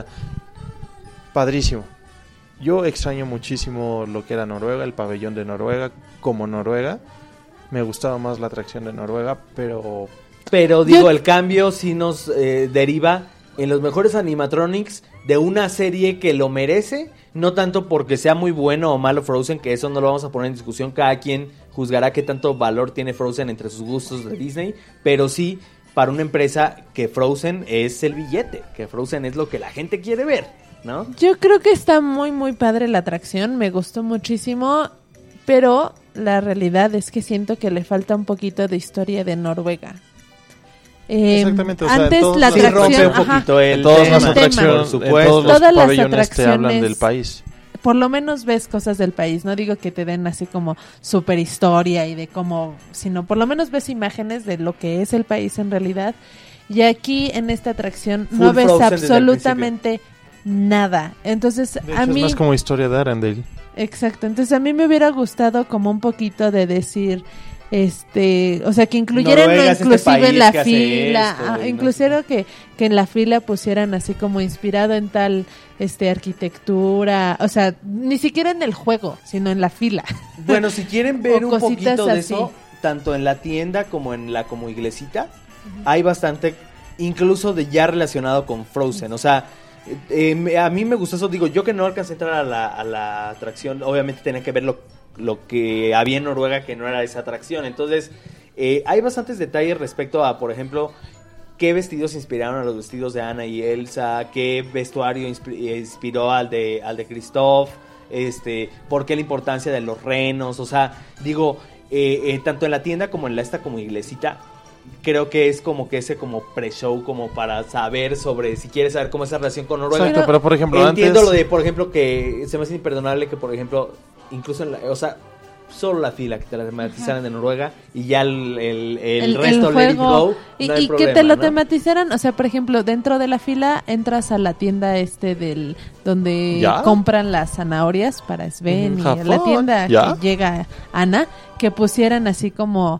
Speaker 5: padrísimo. Yo extraño muchísimo lo que era Noruega, el pabellón de Noruega, como Noruega. Me gustaba más la atracción de Noruega, pero
Speaker 4: Pero digo,
Speaker 3: Yo-
Speaker 4: el cambio sí nos eh, deriva en los mejores animatronics de una serie que lo merece, no tanto porque sea muy bueno o malo Frozen, que eso no lo vamos a poner en discusión, cada quien juzgará qué tanto valor tiene Frozen entre sus gustos de Disney, pero sí para una empresa que Frozen es el billete, que Frozen es lo que la gente quiere ver, ¿no?
Speaker 3: Yo creo que está muy, muy padre la atracción. Me gustó muchísimo. Pero la realidad es que siento que le falta un poquito de historia de Noruega. Eh,
Speaker 5: Exactamente, o sea,
Speaker 3: antes
Speaker 5: todos
Speaker 3: la
Speaker 5: los-
Speaker 4: Sí
Speaker 3: atracción,
Speaker 4: rompe un
Speaker 3: ajá,
Speaker 4: poquito el
Speaker 5: en todas
Speaker 4: tema,
Speaker 5: las
Speaker 3: tema.
Speaker 5: atracciones,
Speaker 4: por
Speaker 5: en
Speaker 4: supuesto.
Speaker 5: todos los
Speaker 3: Todas las
Speaker 5: pabellones te hablan
Speaker 3: atracciones-
Speaker 5: del país.
Speaker 3: por lo menos ves cosas del país. No digo que te den así como super historia y de cómo, sino por lo menos ves imágenes de lo que es el país en realidad. Y aquí en esta atracción no
Speaker 4: Full
Speaker 3: ves
Speaker 4: Frozen desde el
Speaker 3: absolutamente nada. Entonces
Speaker 5: De
Speaker 3: a
Speaker 5: hecho,
Speaker 3: mí
Speaker 5: es más como historia de Arendelle.
Speaker 3: exacto, entonces a mí me hubiera gustado como un poquito de decir, este, o sea, que incluyeran
Speaker 4: Noruega es este
Speaker 3: inclusive en
Speaker 4: país
Speaker 3: la
Speaker 4: que hace
Speaker 3: fila,
Speaker 4: esto,
Speaker 3: ah,
Speaker 4: y no
Speaker 3: inclusive que, que en la fila pusieran así como inspirado en tal, este, arquitectura, o sea, ni siquiera en el juego, sino en la fila.
Speaker 4: Bueno, si quieren ver
Speaker 3: O
Speaker 4: un
Speaker 3: cositas
Speaker 4: poquito de
Speaker 3: así.
Speaker 4: eso, tanto en la tienda como en la como iglesita, hay bastante, incluso de ya relacionado con Frozen. O sea, eh, me- a mí me gustó eso. Digo, yo que no alcancé a entrar a la, a la atracción, obviamente tenía que ver lo, lo que había en Noruega, que no era esa atracción. Entonces, eh, hay bastantes detalles respecto a, por ejemplo, qué vestidos inspiraron a los vestidos de Anna y Elsa, qué vestuario inspi- inspiró al de al de Kristoff, este, por qué la importancia de los renos, o sea, digo, eh, eh, tanto en la tienda como en la esta como iglesita creo que es como que ese como pre-show como para saber sobre, si quieres saber cómo es la relación con Noruega.
Speaker 5: Exacto, pero por ejemplo
Speaker 4: entiendo
Speaker 5: antes...
Speaker 4: lo de, por ejemplo, que se me hace imperdonable que, por ejemplo, incluso en la, o sea, solo la fila que te la tematizaran de Noruega y ya el, el, el, el resto
Speaker 3: el
Speaker 4: let it
Speaker 3: juego,
Speaker 4: go,
Speaker 3: y,
Speaker 4: no hay
Speaker 3: y
Speaker 4: problema,
Speaker 3: que te lo
Speaker 4: ¿no?
Speaker 3: tematizaran, o sea, por ejemplo, dentro de la fila entras a la tienda este del donde
Speaker 5: ¿Ya?
Speaker 3: compran las zanahorias para Sven
Speaker 5: Ujú.
Speaker 3: y a la
Speaker 5: Japón,
Speaker 3: tienda
Speaker 5: ¿ya?
Speaker 3: que llega Ana, que pusieran así como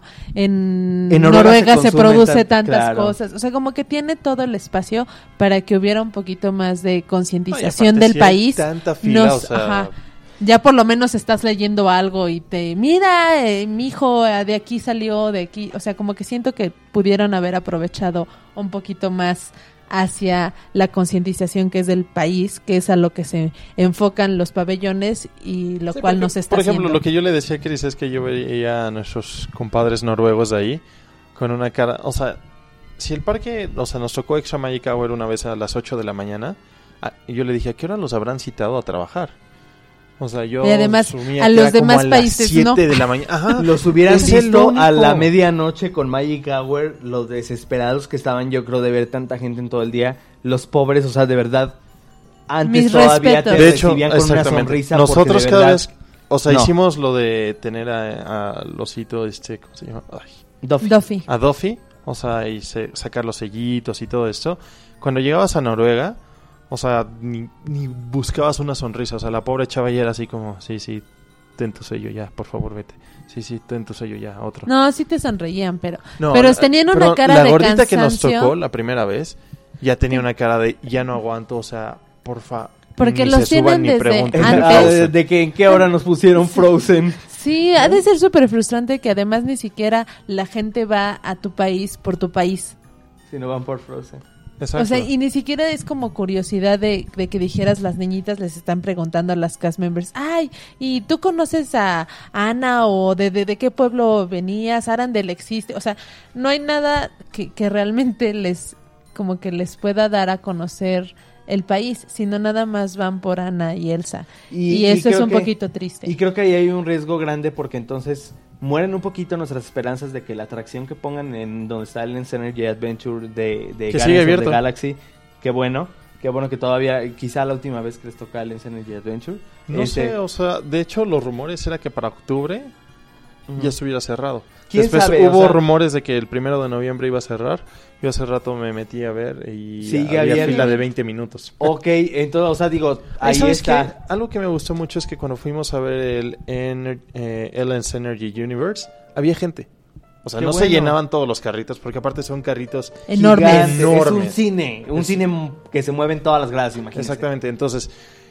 Speaker 3: en,
Speaker 4: En
Speaker 3: Noruega,
Speaker 4: Noruega
Speaker 3: se,
Speaker 4: se consumen
Speaker 3: produce
Speaker 4: tan-
Speaker 3: tantas
Speaker 4: claro.
Speaker 3: cosas, o sea, como que tiene todo el espacio para que hubiera un poquito más de
Speaker 5: No, y
Speaker 3: concientización
Speaker 5: aparte,
Speaker 3: del
Speaker 5: si hay
Speaker 3: país.
Speaker 5: tanta fila,
Speaker 3: Nos-
Speaker 5: o sea...
Speaker 3: ajá. Ya por lo menos estás leyendo algo y te mira, eh, mi hijo eh, de aquí salió, de aquí, o sea, como que siento que pudieron haber aprovechado un poquito más hacia la concientización que es del país, que es a lo que se enfocan los pabellones y lo
Speaker 5: Sí,
Speaker 3: cual
Speaker 5: porque,
Speaker 3: no se está
Speaker 5: Por ejemplo,
Speaker 3: haciendo.
Speaker 5: lo que yo le decía a Chris es que yo veía a nuestros compadres noruegos de ahí con una cara... O sea, si el parque... O sea, nos tocó Extra Magic Hour una vez a las ocho de la mañana, a- y yo le dije, ¿a qué hora los habrán citado a trabajar? O sea, yo
Speaker 3: Y además,
Speaker 5: asumía
Speaker 3: a
Speaker 5: que
Speaker 3: los
Speaker 5: era como
Speaker 3: demás
Speaker 5: a las
Speaker 3: países,
Speaker 5: siete
Speaker 3: no.
Speaker 5: de la mañana. Ajá.
Speaker 4: Los hubieran
Speaker 5: Es el
Speaker 4: visto a
Speaker 5: único.
Speaker 4: la medianoche con Magic Hour, los desesperados que estaban, yo creo, de ver tanta gente en todo el día, los pobres, o sea, de verdad, antes
Speaker 3: Mis
Speaker 4: todavía te
Speaker 3: respetos.
Speaker 5: De hecho,
Speaker 4: recibían con una
Speaker 5: exactamente.
Speaker 4: sonrisa.
Speaker 5: Nosotros
Speaker 4: porque de
Speaker 5: cada
Speaker 4: verdad-
Speaker 5: vez... O sea,
Speaker 4: No.
Speaker 5: hicimos lo de tener a, a Losito, este... ¿Cómo se llama? Ay.
Speaker 4: Duffy.
Speaker 3: Duffy.
Speaker 5: A Duffy, o sea, y se, sacar los sellitos y todo esto. Cuando llegabas a Noruega, o sea, ni, ni buscabas una sonrisa. O sea, la pobre chava ya era así como, sí, sí, ten tu sello ya, por favor, vete. Sí, sí, ten tu sello ya, otro.
Speaker 3: No, sí te sonreían, pero
Speaker 5: No,
Speaker 3: pero
Speaker 5: la-
Speaker 3: tenían una
Speaker 5: pero
Speaker 3: cara
Speaker 5: la
Speaker 3: de
Speaker 5: gordita que nos
Speaker 3: cansancio.
Speaker 5: tocó la primera vez, ya tenía una cara de, ya no aguanto, o sea, porfa.
Speaker 3: Porque
Speaker 5: ni
Speaker 3: los
Speaker 5: se suban
Speaker 3: tienen
Speaker 5: ni
Speaker 3: desde
Speaker 5: pregunten
Speaker 3: antes.
Speaker 5: de
Speaker 4: Ah,
Speaker 5: cosas.
Speaker 4: de, de que en qué hora nos pusieron Frozen.
Speaker 3: Sí, ha de ser súper frustrante que además ni siquiera la gente va a tu país por tu país.
Speaker 4: Si no van por Frozen.
Speaker 5: Exacto.
Speaker 3: O sea, y ni siquiera es como curiosidad de, de que dijeras, las niñitas les están preguntando a las cast members, ay, ¿y tú conoces a Ana o de, de, de qué pueblo venías? Arandel existe. O sea, no hay nada que, que realmente les, como que les pueda dar a conocer el país, sino nada más van por Ana y Elsa. Y,
Speaker 4: Y- y
Speaker 3: eso es
Speaker 4: creo
Speaker 3: un
Speaker 4: que-
Speaker 3: poquito triste.
Speaker 4: Y creo que ahí hay un riesgo grande porque entonces mueren un poquito nuestras esperanzas de que la atracción que pongan en donde está el Lens Energy Adventure de, de
Speaker 5: Que sigue
Speaker 4: Guardians of the
Speaker 5: abierto.
Speaker 4: Galaxy, qué bueno, qué bueno que todavía, quizá la última vez que les toca el Lens Energy Adventure.
Speaker 5: No
Speaker 4: este,
Speaker 5: sé, o sea, de hecho los rumores era que para octubre
Speaker 4: ujú.
Speaker 5: ya estuviera cerrado.
Speaker 4: ¿Quién
Speaker 5: Después
Speaker 4: sabe? O
Speaker 5: hubo
Speaker 4: sea-
Speaker 5: rumores de que el primero de noviembre iba a cerrar. Yo hace rato me metí a ver y
Speaker 4: Sigue
Speaker 5: había
Speaker 4: abierto.
Speaker 5: fila de veinte minutos.
Speaker 4: Ok, entonces, o sea, digo, ahí
Speaker 5: ¿Sabes
Speaker 4: está.
Speaker 5: qué? Algo que me gustó mucho es que cuando fuimos a ver el Ener- eh, Ellen's Energy Universe, había gente. O sea,
Speaker 4: Qué
Speaker 5: no se
Speaker 4: bueno.
Speaker 5: llenaban todos los carritos, porque aparte son carritos
Speaker 3: Enormes.
Speaker 4: Gigante, Es un
Speaker 5: enormes.
Speaker 4: cine, un
Speaker 5: Es-
Speaker 4: cine que se mueve en todas las gradas, imagínate.
Speaker 5: Exactamente, entonces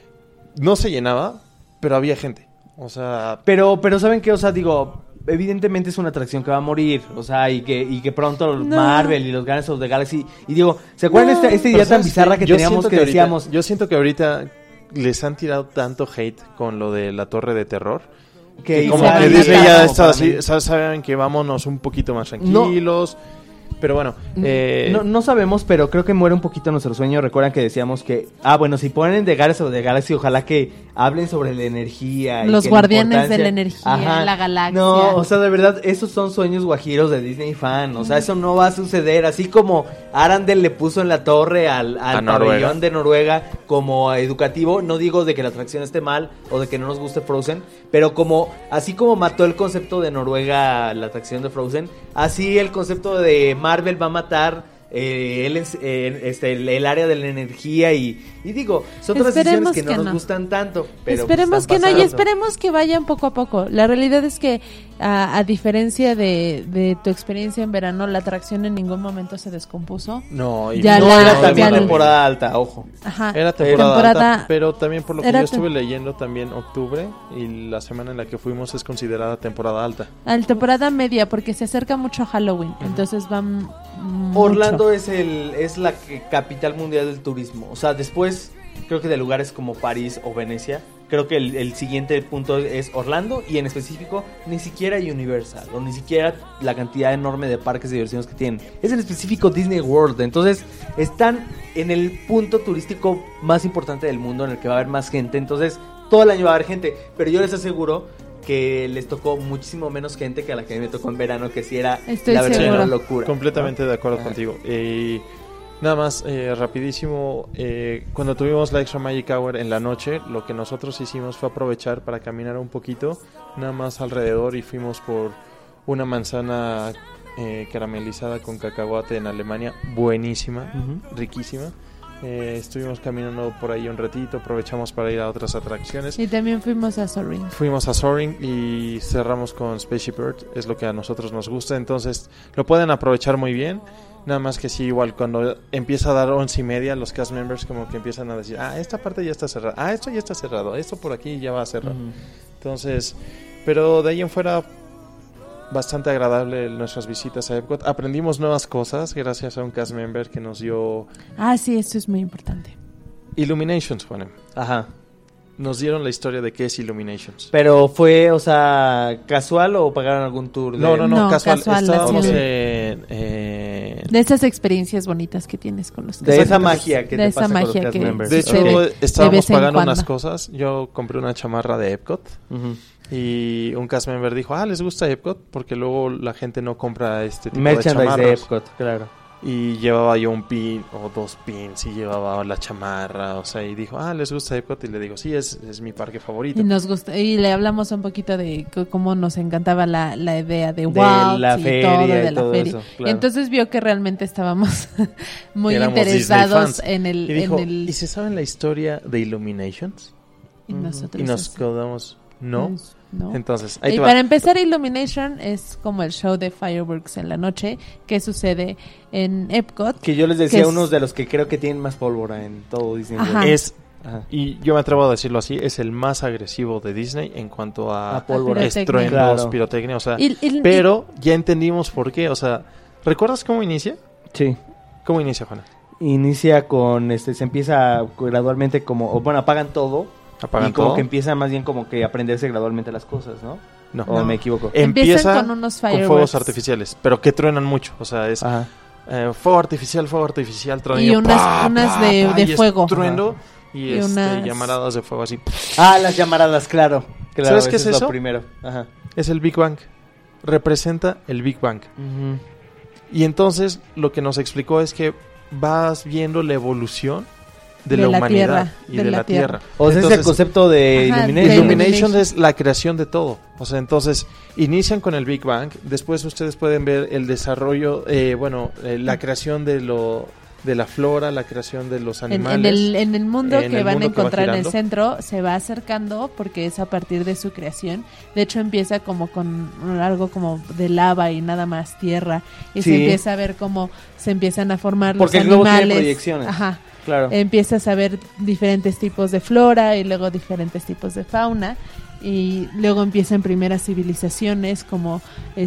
Speaker 5: no se llenaba, pero había gente. O sea,
Speaker 4: Pero, pero ¿saben qué? O sea, digo, evidentemente es una atracción que va a morir, o sea, y que, y que pronto
Speaker 3: No.
Speaker 4: Marvel y los Guardians of the Galaxy, y digo, ¿se acuerdan
Speaker 3: No.
Speaker 4: esta, esta
Speaker 5: pero
Speaker 4: idea tan
Speaker 5: ¿sabes
Speaker 4: bizarra
Speaker 5: qué?
Speaker 4: que
Speaker 5: Yo
Speaker 4: teníamos
Speaker 5: siento
Speaker 4: que,
Speaker 5: ahorita-
Speaker 4: decíamos?
Speaker 5: Yo siento que ahorita les han tirado tanto hate con lo de la torre de terror.
Speaker 4: Que
Speaker 3: Sí,
Speaker 5: Como
Speaker 3: se
Speaker 5: que
Speaker 3: van a
Speaker 5: Disney
Speaker 3: matar.
Speaker 5: ya
Speaker 4: como
Speaker 5: está
Speaker 4: para
Speaker 5: así,
Speaker 4: mí.
Speaker 5: sa- saben que vámonos un poquito más tranquilos. Pero bueno, eh,
Speaker 4: No, no sabemos, pero creo que muere un poquito nuestro sueño. Recuerdan que decíamos que, ah, bueno, si ponen de Guardians of the Galaxy, ojalá que hablen sobre la energía. y
Speaker 3: Los
Speaker 4: que
Speaker 3: guardianes
Speaker 4: importancia-
Speaker 3: de la energía, la galaxia.
Speaker 4: No, o sea, de verdad, esos son sueños guajiros de Disney fan. O sea, eso no va a suceder. Así como Arandel le puso en la torre al, al
Speaker 5: A Noruega.
Speaker 4: pabellón de Noruega como educativo. No digo de que la atracción esté mal o de que no nos guste Frozen, pero como así como mató el concepto de Noruega la atracción de Frozen, así el concepto de Marvel va a matar eh, el, eh, este, el, el área de la energía y, y digo, son transiciones
Speaker 3: Esperemos
Speaker 4: que no
Speaker 3: que
Speaker 4: nos
Speaker 3: no.
Speaker 4: gustan tanto. Pero
Speaker 3: Esperemos
Speaker 4: están
Speaker 3: que no, y
Speaker 4: pasando.
Speaker 3: esperemos que vayan poco a poco. La realidad es que, a, a diferencia de, de tu experiencia en verano, la atracción en ningún momento se descompuso.
Speaker 5: no, y
Speaker 3: Ya
Speaker 4: No,
Speaker 3: la-
Speaker 4: era
Speaker 3: ya
Speaker 4: también
Speaker 3: la-
Speaker 4: temporada alta, ojo.
Speaker 3: Ajá.
Speaker 5: Era temporada,
Speaker 3: Temporada-
Speaker 5: alta, pero también por lo que
Speaker 3: era
Speaker 5: yo
Speaker 3: te-
Speaker 5: estuve leyendo, también octubre y la semana en la que fuimos es considerada temporada alta.
Speaker 3: A la temporada media, porque se acerca mucho a Halloween. Entonces van. mucho.
Speaker 4: Orlando es el es la que- capital mundial del turismo. O sea, después creo que de lugares como París o Venecia, creo que el, el siguiente punto es Orlando y en específico ni siquiera Universal o ni siquiera la cantidad enorme de parques de diversiones que tienen. Es en específico Disney World. Entonces están en el punto turístico más importante del mundo en el que va a haber más gente. Entonces todo el año va a haber gente. Pero yo les aseguro que les tocó muchísimo menos gente que a la que me tocó en verano, que sí era
Speaker 3: Estoy
Speaker 4: la verdadera
Speaker 3: segura.
Speaker 4: locura.
Speaker 5: Completamente
Speaker 4: ¿no?
Speaker 5: de acuerdo
Speaker 4: Ajá.
Speaker 5: contigo. Eh, nada más, eh, rapidísimo, eh, cuando tuvimos la Extra Magic Hour en la noche, lo que nosotros hicimos fue aprovechar para caminar un poquito, nada más alrededor, y fuimos por una manzana eh, caramelizada con cacahuate en Alemania, buenísima,
Speaker 4: Ujú.
Speaker 5: riquísima. Eh, estuvimos caminando por ahí un ratito, aprovechamos para ir a otras atracciones.
Speaker 3: Y también fuimos a Soaring.
Speaker 5: Fuimos a Soaring y cerramos con Spaceship Earth, es lo que a nosotros nos gusta, entonces lo pueden aprovechar muy bien. Nada más que sí, igual cuando empieza a dar once y media, los cast members como que empiezan a decir, ah, esta parte ya está cerrada, ah, esto ya está cerrado, esto por aquí ya va a cerrar.
Speaker 4: Ujú.
Speaker 5: Entonces, pero de ahí en fuera, bastante agradable nuestras visitas a Epcot. Aprendimos nuevas cosas gracias a un cast member que nos dio
Speaker 3: Ah, sí, esto es muy importante.
Speaker 5: Illuminations, Juan.
Speaker 4: Ajá.
Speaker 5: Nos dieron la historia de qué es Illuminations.
Speaker 4: Pero fue, o sea, casual o pagaron algún tour de...
Speaker 5: No, no, no,
Speaker 3: No,
Speaker 5: casual.
Speaker 3: casual,
Speaker 5: Estábamos
Speaker 3: así.
Speaker 5: en, en-
Speaker 3: De esas experiencias bonitas que tienes con los
Speaker 4: de
Speaker 3: cast
Speaker 4: esa
Speaker 3: members.
Speaker 4: magia que
Speaker 3: De
Speaker 4: te
Speaker 3: esa
Speaker 4: pasa con los
Speaker 3: magia
Speaker 4: cast
Speaker 3: que
Speaker 4: members.
Speaker 5: De
Speaker 3: sucede
Speaker 5: hecho,
Speaker 3: de
Speaker 5: estábamos
Speaker 3: vez en
Speaker 5: pagando
Speaker 3: cuando.
Speaker 5: unas cosas. Yo compré una chamarra de Epcot
Speaker 4: Ujú.
Speaker 5: y un cast member dijo, ah, ¿les gusta Epcot? Porque luego la gente no compra este tipo de
Speaker 4: Merchandise de
Speaker 5: chamarras.
Speaker 4: Epcot, claro.
Speaker 5: Y llevaba yo un pin o dos pins y llevaba la chamarra, o sea, y dijo, ah, ¿les gusta Epcot? Y le digo, sí, es, es mi parque favorito.
Speaker 3: Y nos gusta, y le hablamos un poquito de c- cómo nos encantaba la, la idea de
Speaker 4: De
Speaker 3: Walt
Speaker 4: la
Speaker 3: y
Speaker 4: feria
Speaker 3: todo,
Speaker 4: y
Speaker 3: de la
Speaker 4: todo
Speaker 3: feria.
Speaker 4: eso,
Speaker 3: Y
Speaker 4: claro.
Speaker 3: entonces vio que realmente estábamos muy
Speaker 5: Que éramos Disney
Speaker 3: interesados
Speaker 5: fans.
Speaker 3: en el,
Speaker 5: Y dijo,
Speaker 3: en el
Speaker 5: ¿y se saben la historia de Illuminations?
Speaker 3: y nosotros
Speaker 5: Y nos
Speaker 3: así,
Speaker 5: quedamos, no.
Speaker 3: pues, ¿no?
Speaker 5: Entonces, ahí
Speaker 3: Y
Speaker 5: te va.
Speaker 3: para empezar, Illumination es como el show de fireworks en la noche que sucede en Epcot.
Speaker 4: Que yo les
Speaker 3: que
Speaker 4: decía,
Speaker 3: es-
Speaker 4: unos de los que creo que tienen más pólvora en todo Disney World.
Speaker 3: Ajá.
Speaker 5: Es,
Speaker 4: Ajá.
Speaker 5: y yo me atrevo a decirlo así, es el más agresivo de Disney en cuanto a,
Speaker 4: A pólvora.
Speaker 3: pirotecnia.
Speaker 5: estruendos,
Speaker 4: Claro.
Speaker 5: pirotecnia, o sea,
Speaker 3: Y- y-
Speaker 5: pero ya entendimos por qué, o sea, ¿recuerdas cómo inicia?
Speaker 4: Sí.
Speaker 5: ¿Cómo inicia, Juana?
Speaker 4: Inicia con, este, se empieza gradualmente como, o bueno, apagan todo.
Speaker 5: ¿Apagan
Speaker 4: y como
Speaker 5: todo?
Speaker 4: que empieza más bien como que aprenderse gradualmente las cosas, ¿no?
Speaker 5: No.
Speaker 4: O
Speaker 3: No.
Speaker 4: me equivoco.
Speaker 3: Empiezan
Speaker 5: Empieza
Speaker 3: con unos
Speaker 5: con
Speaker 3: fireworks.
Speaker 5: fuegos artificiales, pero que truenan mucho, o sea, es
Speaker 4: Ajá.
Speaker 5: eh, fuego artificial, fuego artificial,
Speaker 3: Y
Speaker 5: trueno,
Speaker 3: unas-
Speaker 5: pa,
Speaker 3: unas
Speaker 5: pa,
Speaker 3: de-
Speaker 5: pa,
Speaker 3: de
Speaker 5: y es
Speaker 3: fuego.
Speaker 5: trueno y,
Speaker 3: Y
Speaker 5: este,
Speaker 3: unas-
Speaker 5: llamaradas de fuego así.
Speaker 4: Ah, las llamaradas, claro. claro
Speaker 5: ¿Sabes qué es
Speaker 4: lo
Speaker 5: eso?
Speaker 4: primero. Ajá.
Speaker 5: Es el Big Bang, representa el Big Bang.
Speaker 4: Ujú.
Speaker 5: Y entonces lo que nos explicó es que vas viendo la evolución de,
Speaker 3: De
Speaker 5: la,
Speaker 3: la
Speaker 5: humanidad
Speaker 3: tierra,
Speaker 5: y
Speaker 3: de
Speaker 5: de,
Speaker 3: la
Speaker 5: la tierra.
Speaker 3: tierra.
Speaker 4: O sea, es el
Speaker 5: Entonces,
Speaker 4: concepto de
Speaker 3: Ajá,
Speaker 4: Illumination.
Speaker 3: de
Speaker 5: Illumination
Speaker 3: Illumination.
Speaker 5: es la creación de todo. O sea, entonces inician con el Big Bang. Después ustedes pueden ver el desarrollo, eh, bueno, eh, la creación de lo de la flora, la creación de los
Speaker 3: En,
Speaker 5: animales.
Speaker 3: en el, en el mundo
Speaker 5: en
Speaker 3: que
Speaker 5: el
Speaker 3: van
Speaker 5: mundo
Speaker 3: a
Speaker 5: que va
Speaker 3: encontrar en el
Speaker 5: girando.
Speaker 3: centro se va acercando porque es a partir de su creación. De hecho empieza como con algo como de lava y nada más tierra y
Speaker 4: Sí.
Speaker 3: se empieza a ver cómo se empiezan a formar
Speaker 4: Porque
Speaker 3: los
Speaker 4: el globo tiene
Speaker 3: animales.
Speaker 4: proyecciones.
Speaker 3: Ajá.
Speaker 4: Claro.
Speaker 3: Empiezas a ver diferentes tipos de flora y luego diferentes tipos de fauna y luego empiezan primeras civilizaciones como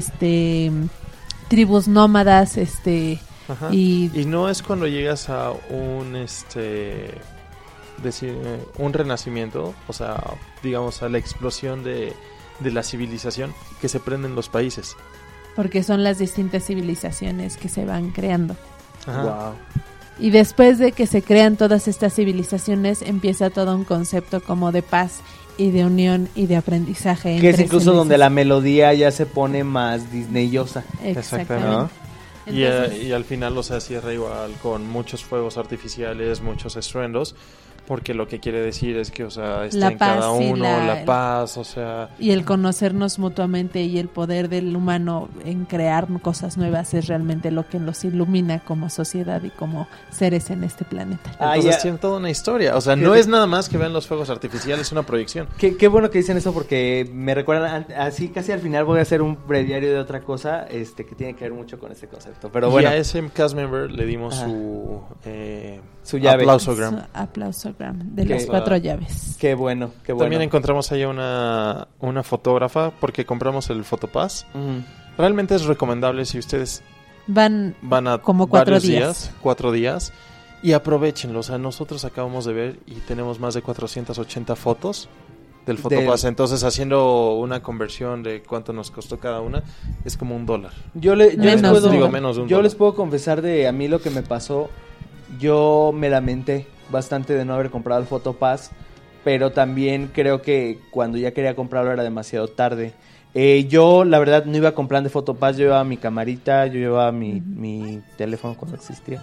Speaker 3: este tribus nómadas, este
Speaker 5: Ajá.
Speaker 3: y
Speaker 5: Y no es cuando llegas a un este decir eh, un renacimiento, o sea, digamos a la explosión de, de la civilización que se prenden los países.
Speaker 3: porque son las distintas civilizaciones que se van creando.
Speaker 5: Ajá.
Speaker 4: Wow.
Speaker 3: Y después de que se crean todas estas civilizaciones, empieza todo un concepto como de paz y de unión y de aprendizaje.
Speaker 4: Que es
Speaker 3: entre
Speaker 4: incluso
Speaker 3: seres.
Speaker 4: donde la melodía ya se pone más disneyosa.
Speaker 3: Exactamente.
Speaker 4: ¿no?
Speaker 5: Y, eh,
Speaker 3: Entonces,
Speaker 5: y al final, o sea, cierra igual con muchos fuegos artificiales, muchos estruendos, porque lo que quiere decir es que, o sea, está
Speaker 3: La
Speaker 5: en cada
Speaker 3: paz y
Speaker 5: uno,
Speaker 3: la-
Speaker 5: la paz, o sea,
Speaker 3: y el conocernos mutuamente y el poder del humano en crear cosas nuevas es realmente lo que nos ilumina como sociedad y como seres en este planeta.
Speaker 4: Ah,
Speaker 5: entonces
Speaker 4: ya.
Speaker 5: tiene toda una historia, o sea, no
Speaker 4: Fíjate.
Speaker 5: es nada más que vean los fuegos artificiales, es una proyección.
Speaker 4: Qué, qué bueno que dicen eso porque me recuerdan, an- así casi al final voy a hacer un breviario de otra cosa este que tiene que ver mucho con ese concepto. Pero bueno,
Speaker 5: Y a ese cast member le dimos
Speaker 4: Ajá.
Speaker 5: su, eh,
Speaker 4: Su llave.
Speaker 5: aplausogram.
Speaker 3: Su aplausogram de
Speaker 4: Que-
Speaker 3: las cuatro llaves.
Speaker 4: qué bueno, qué bueno.
Speaker 5: También encontramos ahí una, una fotógrafa porque compramos el Fotopass.
Speaker 4: Ujú.
Speaker 5: Realmente es recomendable si ustedes
Speaker 3: Van
Speaker 5: van a
Speaker 3: Como cuatro
Speaker 5: varios
Speaker 3: días.
Speaker 5: cuatro días, y aprovechenlo. O sea, nosotros acabamos de ver y tenemos más de cuatrocientas ochenta fotos del Fotopass.
Speaker 4: Del-
Speaker 5: Entonces, haciendo una conversión de cuánto nos costó cada una, es como un dólar.
Speaker 4: Yo, le, yo les
Speaker 3: Menos,
Speaker 4: puedo,
Speaker 5: digo, menos de un
Speaker 4: yo
Speaker 5: dólar.
Speaker 4: les puedo confesar de a mí lo que me pasó. Yo me lamenté bastante de no haber comprado el Fotopass
Speaker 6: pero también creo que cuando ya quería comprarlo era demasiado tarde. Eh, yo, la verdad, no iba con plan de PhotoPass, yo llevaba mi camarita, yo llevaba mi, mi teléfono cuando existía.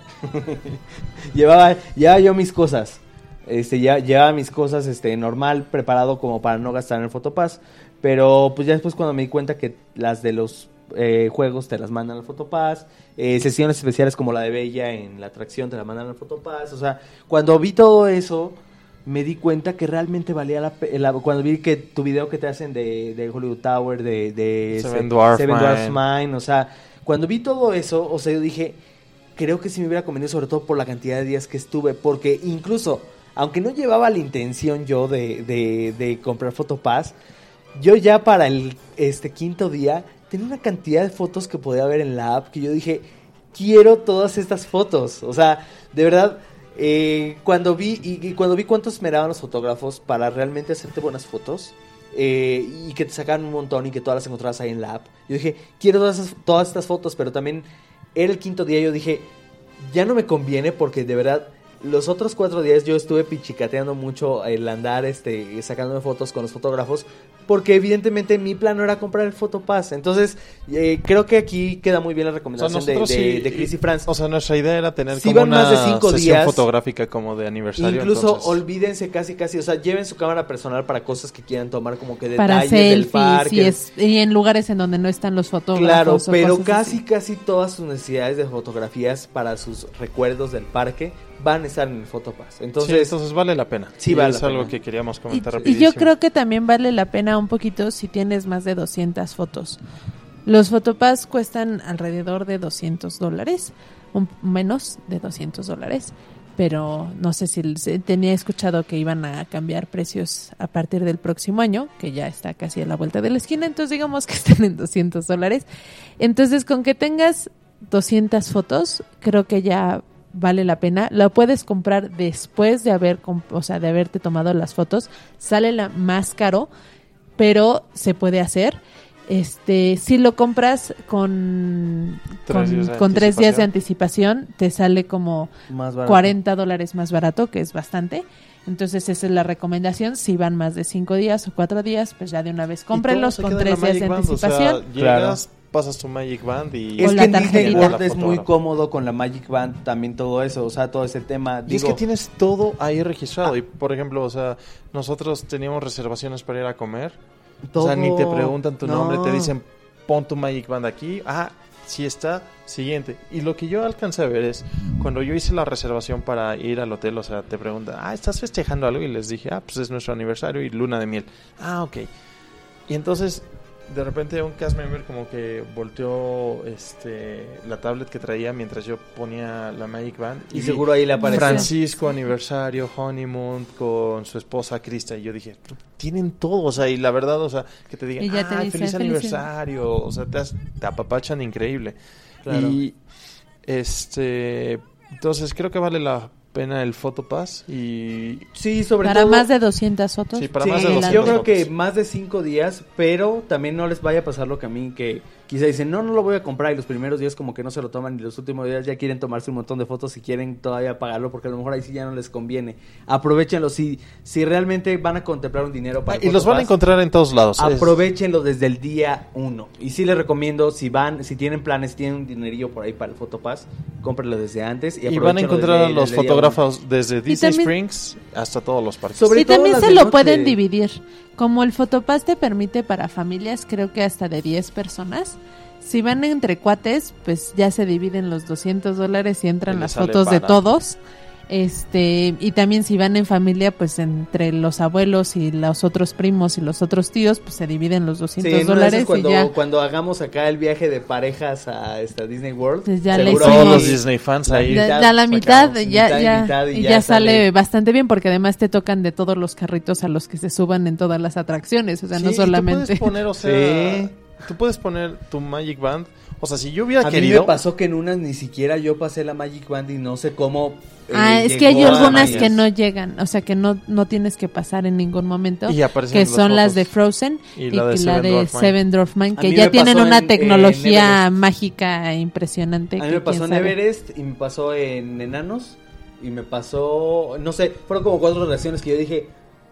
Speaker 6: llevaba, llevaba yo mis cosas, este, ya, llevaba mis cosas este, normal, preparado como para no gastar en el PhotoPass, pero pues ya después cuando me di cuenta que las de los eh, juegos te las mandan al PhotoPass, eh, sesiones especiales como la de Bella en la atracción te la mandan al PhotoPass, o sea, cuando vi todo eso me di cuenta que realmente valía la pena. Cuando vi que tu video que te hacen de, de Hollywood Tower, de, de
Speaker 5: Seven, Dwarf
Speaker 6: Seven
Speaker 5: Mine.
Speaker 6: Dwarfs Mine, o sea, cuando vi todo eso, o sea, yo dije, creo que sí me hubiera convenido, sobre todo por la cantidad de días que estuve, porque incluso, aunque no llevaba la intención yo de, de, de comprar PhotoPass, yo ya para el este quinto día tenía una cantidad de fotos que podía ver en la app que yo dije, quiero todas estas fotos, o sea, de verdad. Eh, cuando vi y, y cuando vi cuánto esmeraban los fotógrafos para realmente hacerte buenas fotos eh, y que te sacaban un montón y que todas las encontrabas ahí en la app, yo dije, quiero todas, esas, todas estas fotos, pero también era el quinto día, yo dije, ya no me conviene porque de verdad los otros cuatro días yo estuve pichicateando mucho el andar este, sacándome fotos con los fotógrafos, porque evidentemente mi plan no era comprar el PhotoPass. Entonces, eh, creo que aquí queda muy bien la recomendación
Speaker 5: o sea,
Speaker 6: de, de,
Speaker 5: sí,
Speaker 6: de Chris y Franz.
Speaker 5: O sea, nuestra idea era tener
Speaker 6: Si
Speaker 5: como
Speaker 6: van
Speaker 5: una
Speaker 6: más de cinco
Speaker 5: sesión
Speaker 6: días,
Speaker 5: fotográfica como de aniversario.
Speaker 6: Incluso
Speaker 5: entonces...
Speaker 6: olvídense casi casi, o sea, lleven su cámara personal para cosas que quieran tomar, como que
Speaker 3: para
Speaker 6: detalles del
Speaker 3: selfies
Speaker 6: parque.
Speaker 3: y, es, y en lugares en donde no están los fotógrafos.
Speaker 6: Claro,
Speaker 3: o
Speaker 6: pero
Speaker 3: cosas
Speaker 6: casi
Speaker 3: así.
Speaker 6: casi todas sus necesidades de fotografías para sus recuerdos del parque van a estar en el PhotoPass. Entonces,
Speaker 5: sí, entonces vale la pena.
Speaker 6: Sí,
Speaker 5: Y
Speaker 6: vale
Speaker 5: es
Speaker 6: la
Speaker 5: algo
Speaker 6: pena.
Speaker 5: que queríamos comentar
Speaker 3: Y, y
Speaker 5: rapidísimo.
Speaker 3: yo creo que también vale la pena un poquito si tienes más de doscientas fotos. Los PhotoPass cuestan alrededor de doscientos dólares, un, menos de doscientos dólares, pero no sé si se- tenía escuchado que iban a cambiar precios a partir del próximo año, que ya está casi a la vuelta de la esquina, entonces digamos que están en doscientos dólares. Entonces, con que tengas doscientas fotos, creo que ya vale la pena. Lo puedes comprar después de haber, comp- o sea, de haberte tomado las fotos. Sale la más caro, pero se puede hacer. Este, si lo compras con
Speaker 5: Tres
Speaker 3: con,
Speaker 5: días de
Speaker 3: con tres días de
Speaker 5: anticipación.
Speaker 3: anticipación, te sale como
Speaker 6: más barato.
Speaker 3: cuarenta dólares más barato, que es bastante. Entonces esa es la recomendación. Si van más de cinco días o cuatro días, pues ya de una vez cómprenlos
Speaker 5: Y todo
Speaker 3: con
Speaker 5: se queda en
Speaker 3: tres
Speaker 5: la
Speaker 3: días de
Speaker 5: Magic Band, o sea,
Speaker 3: anticipación.
Speaker 5: llegas, pasas tu Magic Band y...
Speaker 6: Es
Speaker 3: O
Speaker 6: que
Speaker 3: la
Speaker 6: en Disney
Speaker 3: tarjetita.
Speaker 6: World
Speaker 5: La
Speaker 6: es muy
Speaker 5: fotógrafa.
Speaker 6: cómodo con la Magic Band, también todo eso, o sea, todo ese tema.
Speaker 5: Y es
Speaker 6: digo,
Speaker 5: que tienes todo ahí registrado. Y por ejemplo, o sea, nosotros teníamos reservaciones para ir a comer. O sea, ni te
Speaker 6: todo-
Speaker 5: preguntan tu
Speaker 6: no.
Speaker 5: nombre, te dicen, pon tu Magic Band aquí. Ah, sí está, siguiente. Y lo que yo alcancé a ver es, cuando yo hice la reservación para ir al hotel, o sea, te preguntan, ah, ¿estás festejando algo? Y les dije, ah, pues es nuestro aniversario y luna de miel. Ah, ok. Y entonces, de repente un cast member como que volteó este, la tablet que traía mientras yo ponía la Magic Band.
Speaker 6: Y seguro ahí le apareció.
Speaker 5: Francisco, aniversario, honeymoon con su esposa Krista. Y yo dije, tienen todo, o sea, y la verdad, o sea, que te digan,
Speaker 3: Y ya te
Speaker 5: ah,
Speaker 3: dicen,
Speaker 5: feliz
Speaker 3: "Feliz
Speaker 5: aniversario", o sea, te, as- te apapachan increíble.
Speaker 6: Claro.
Speaker 5: Y, este, entonces creo que vale la pena el PhotoPass y...
Speaker 6: Sí, sobre
Speaker 3: Para
Speaker 6: todo.
Speaker 3: más de doscientas fotos.
Speaker 5: Sí, para
Speaker 6: Sí,
Speaker 5: más de doscientas
Speaker 6: yo creo
Speaker 5: fotos.
Speaker 6: que más de cinco días, pero también no les vaya a pasar lo que a mí, que quizá dicen, no, no lo voy a comprar, y los primeros días como que no se lo toman, y los últimos días ya quieren tomarse un montón de fotos y quieren todavía pagarlo, porque a lo mejor ahí sí ya no les conviene. Aprovechenlo, si, si realmente van a contemplar un dinero para
Speaker 5: Ah,
Speaker 6: el
Speaker 5: y los van a
Speaker 6: PhotoPass,
Speaker 5: encontrar en todos lados. Es-
Speaker 6: aprovechenlo desde el día uno. Y sí les recomiendo, si van, si tienen planes, si tienen un dinerillo por ahí para el PhotoPass, cómprenlo desde antes. Y,
Speaker 5: Y van a
Speaker 6: aprovechenlo
Speaker 5: encontrar a
Speaker 6: desde-
Speaker 5: los
Speaker 6: desde el día uno.
Speaker 5: fotógrafos desde Disney
Speaker 3: también-
Speaker 5: Springs hasta todos los parques.
Speaker 6: Sobre
Speaker 3: y
Speaker 6: todo
Speaker 3: también
Speaker 6: las
Speaker 3: se
Speaker 6: de
Speaker 3: lo
Speaker 6: noche.
Speaker 3: pueden dividir. Como el PhotoPass te permite para familias, creo que hasta de diez personas. Si van entre cuates, pues ya se dividen los doscientos dólares y entran
Speaker 5: Y les
Speaker 3: las
Speaker 5: sale
Speaker 3: fotos de
Speaker 5: barato.
Speaker 3: todos. Este, y también si van en familia, pues entre los abuelos y los otros primos y los otros tíos, pues se dividen los
Speaker 6: Sí,
Speaker 3: doscientos
Speaker 6: en una de esas
Speaker 3: dólares y
Speaker 6: cuando,
Speaker 3: ya.
Speaker 6: cuando hagamos acá el viaje de parejas a esta Disney World,
Speaker 3: Pues ya le
Speaker 6: seguro
Speaker 3: hicimos.
Speaker 5: Todos
Speaker 3: Sí.
Speaker 5: los Disney fans ahí.
Speaker 3: Ya,
Speaker 6: mitad
Speaker 3: ya la mitad,
Speaker 6: sacamos,
Speaker 3: ya,
Speaker 6: mitad y
Speaker 3: ya,
Speaker 6: mitad, y
Speaker 3: y
Speaker 6: ya
Speaker 3: ya sale
Speaker 6: sale.
Speaker 3: bastante bien porque además te tocan de todos los carritos a los que se suban en todas las atracciones, o sea,
Speaker 5: Sí,
Speaker 3: no
Speaker 5: y
Speaker 3: solamente.
Speaker 5: tú puedes poner, o sea,
Speaker 6: Sí.
Speaker 5: tú puedes poner tu Magic Band. O sea, si yo hubiera
Speaker 6: a mí
Speaker 5: querido...
Speaker 6: me pasó que en unas ni siquiera yo pasé la Magic Band y no sé cómo. eh,
Speaker 3: Ah, es que hay
Speaker 6: llegó a
Speaker 3: algunas
Speaker 6: ellas.
Speaker 3: que no llegan, o sea, que no, no tienes que pasar en ningún momento,
Speaker 5: Y aparecen
Speaker 3: que
Speaker 5: las
Speaker 3: son las
Speaker 5: fotos.
Speaker 3: de Frozen
Speaker 5: Y
Speaker 3: y,
Speaker 5: la de
Speaker 3: que
Speaker 5: Seven
Speaker 3: la de
Speaker 5: Dwarf Mine.
Speaker 3: Seven Dwarf Mine,
Speaker 6: A
Speaker 3: que
Speaker 6: mí
Speaker 3: ya
Speaker 6: me
Speaker 3: tienen
Speaker 6: pasó
Speaker 3: una
Speaker 6: en- en
Speaker 3: tecnología
Speaker 6: Everest.
Speaker 3: mágica impresionante.
Speaker 6: A mí
Speaker 3: que
Speaker 6: me pasó
Speaker 3: quién
Speaker 6: en
Speaker 3: sabe.
Speaker 6: Everest y me pasó en Enanos y me pasó, no sé, fueron como cuatro reacciones que yo dije,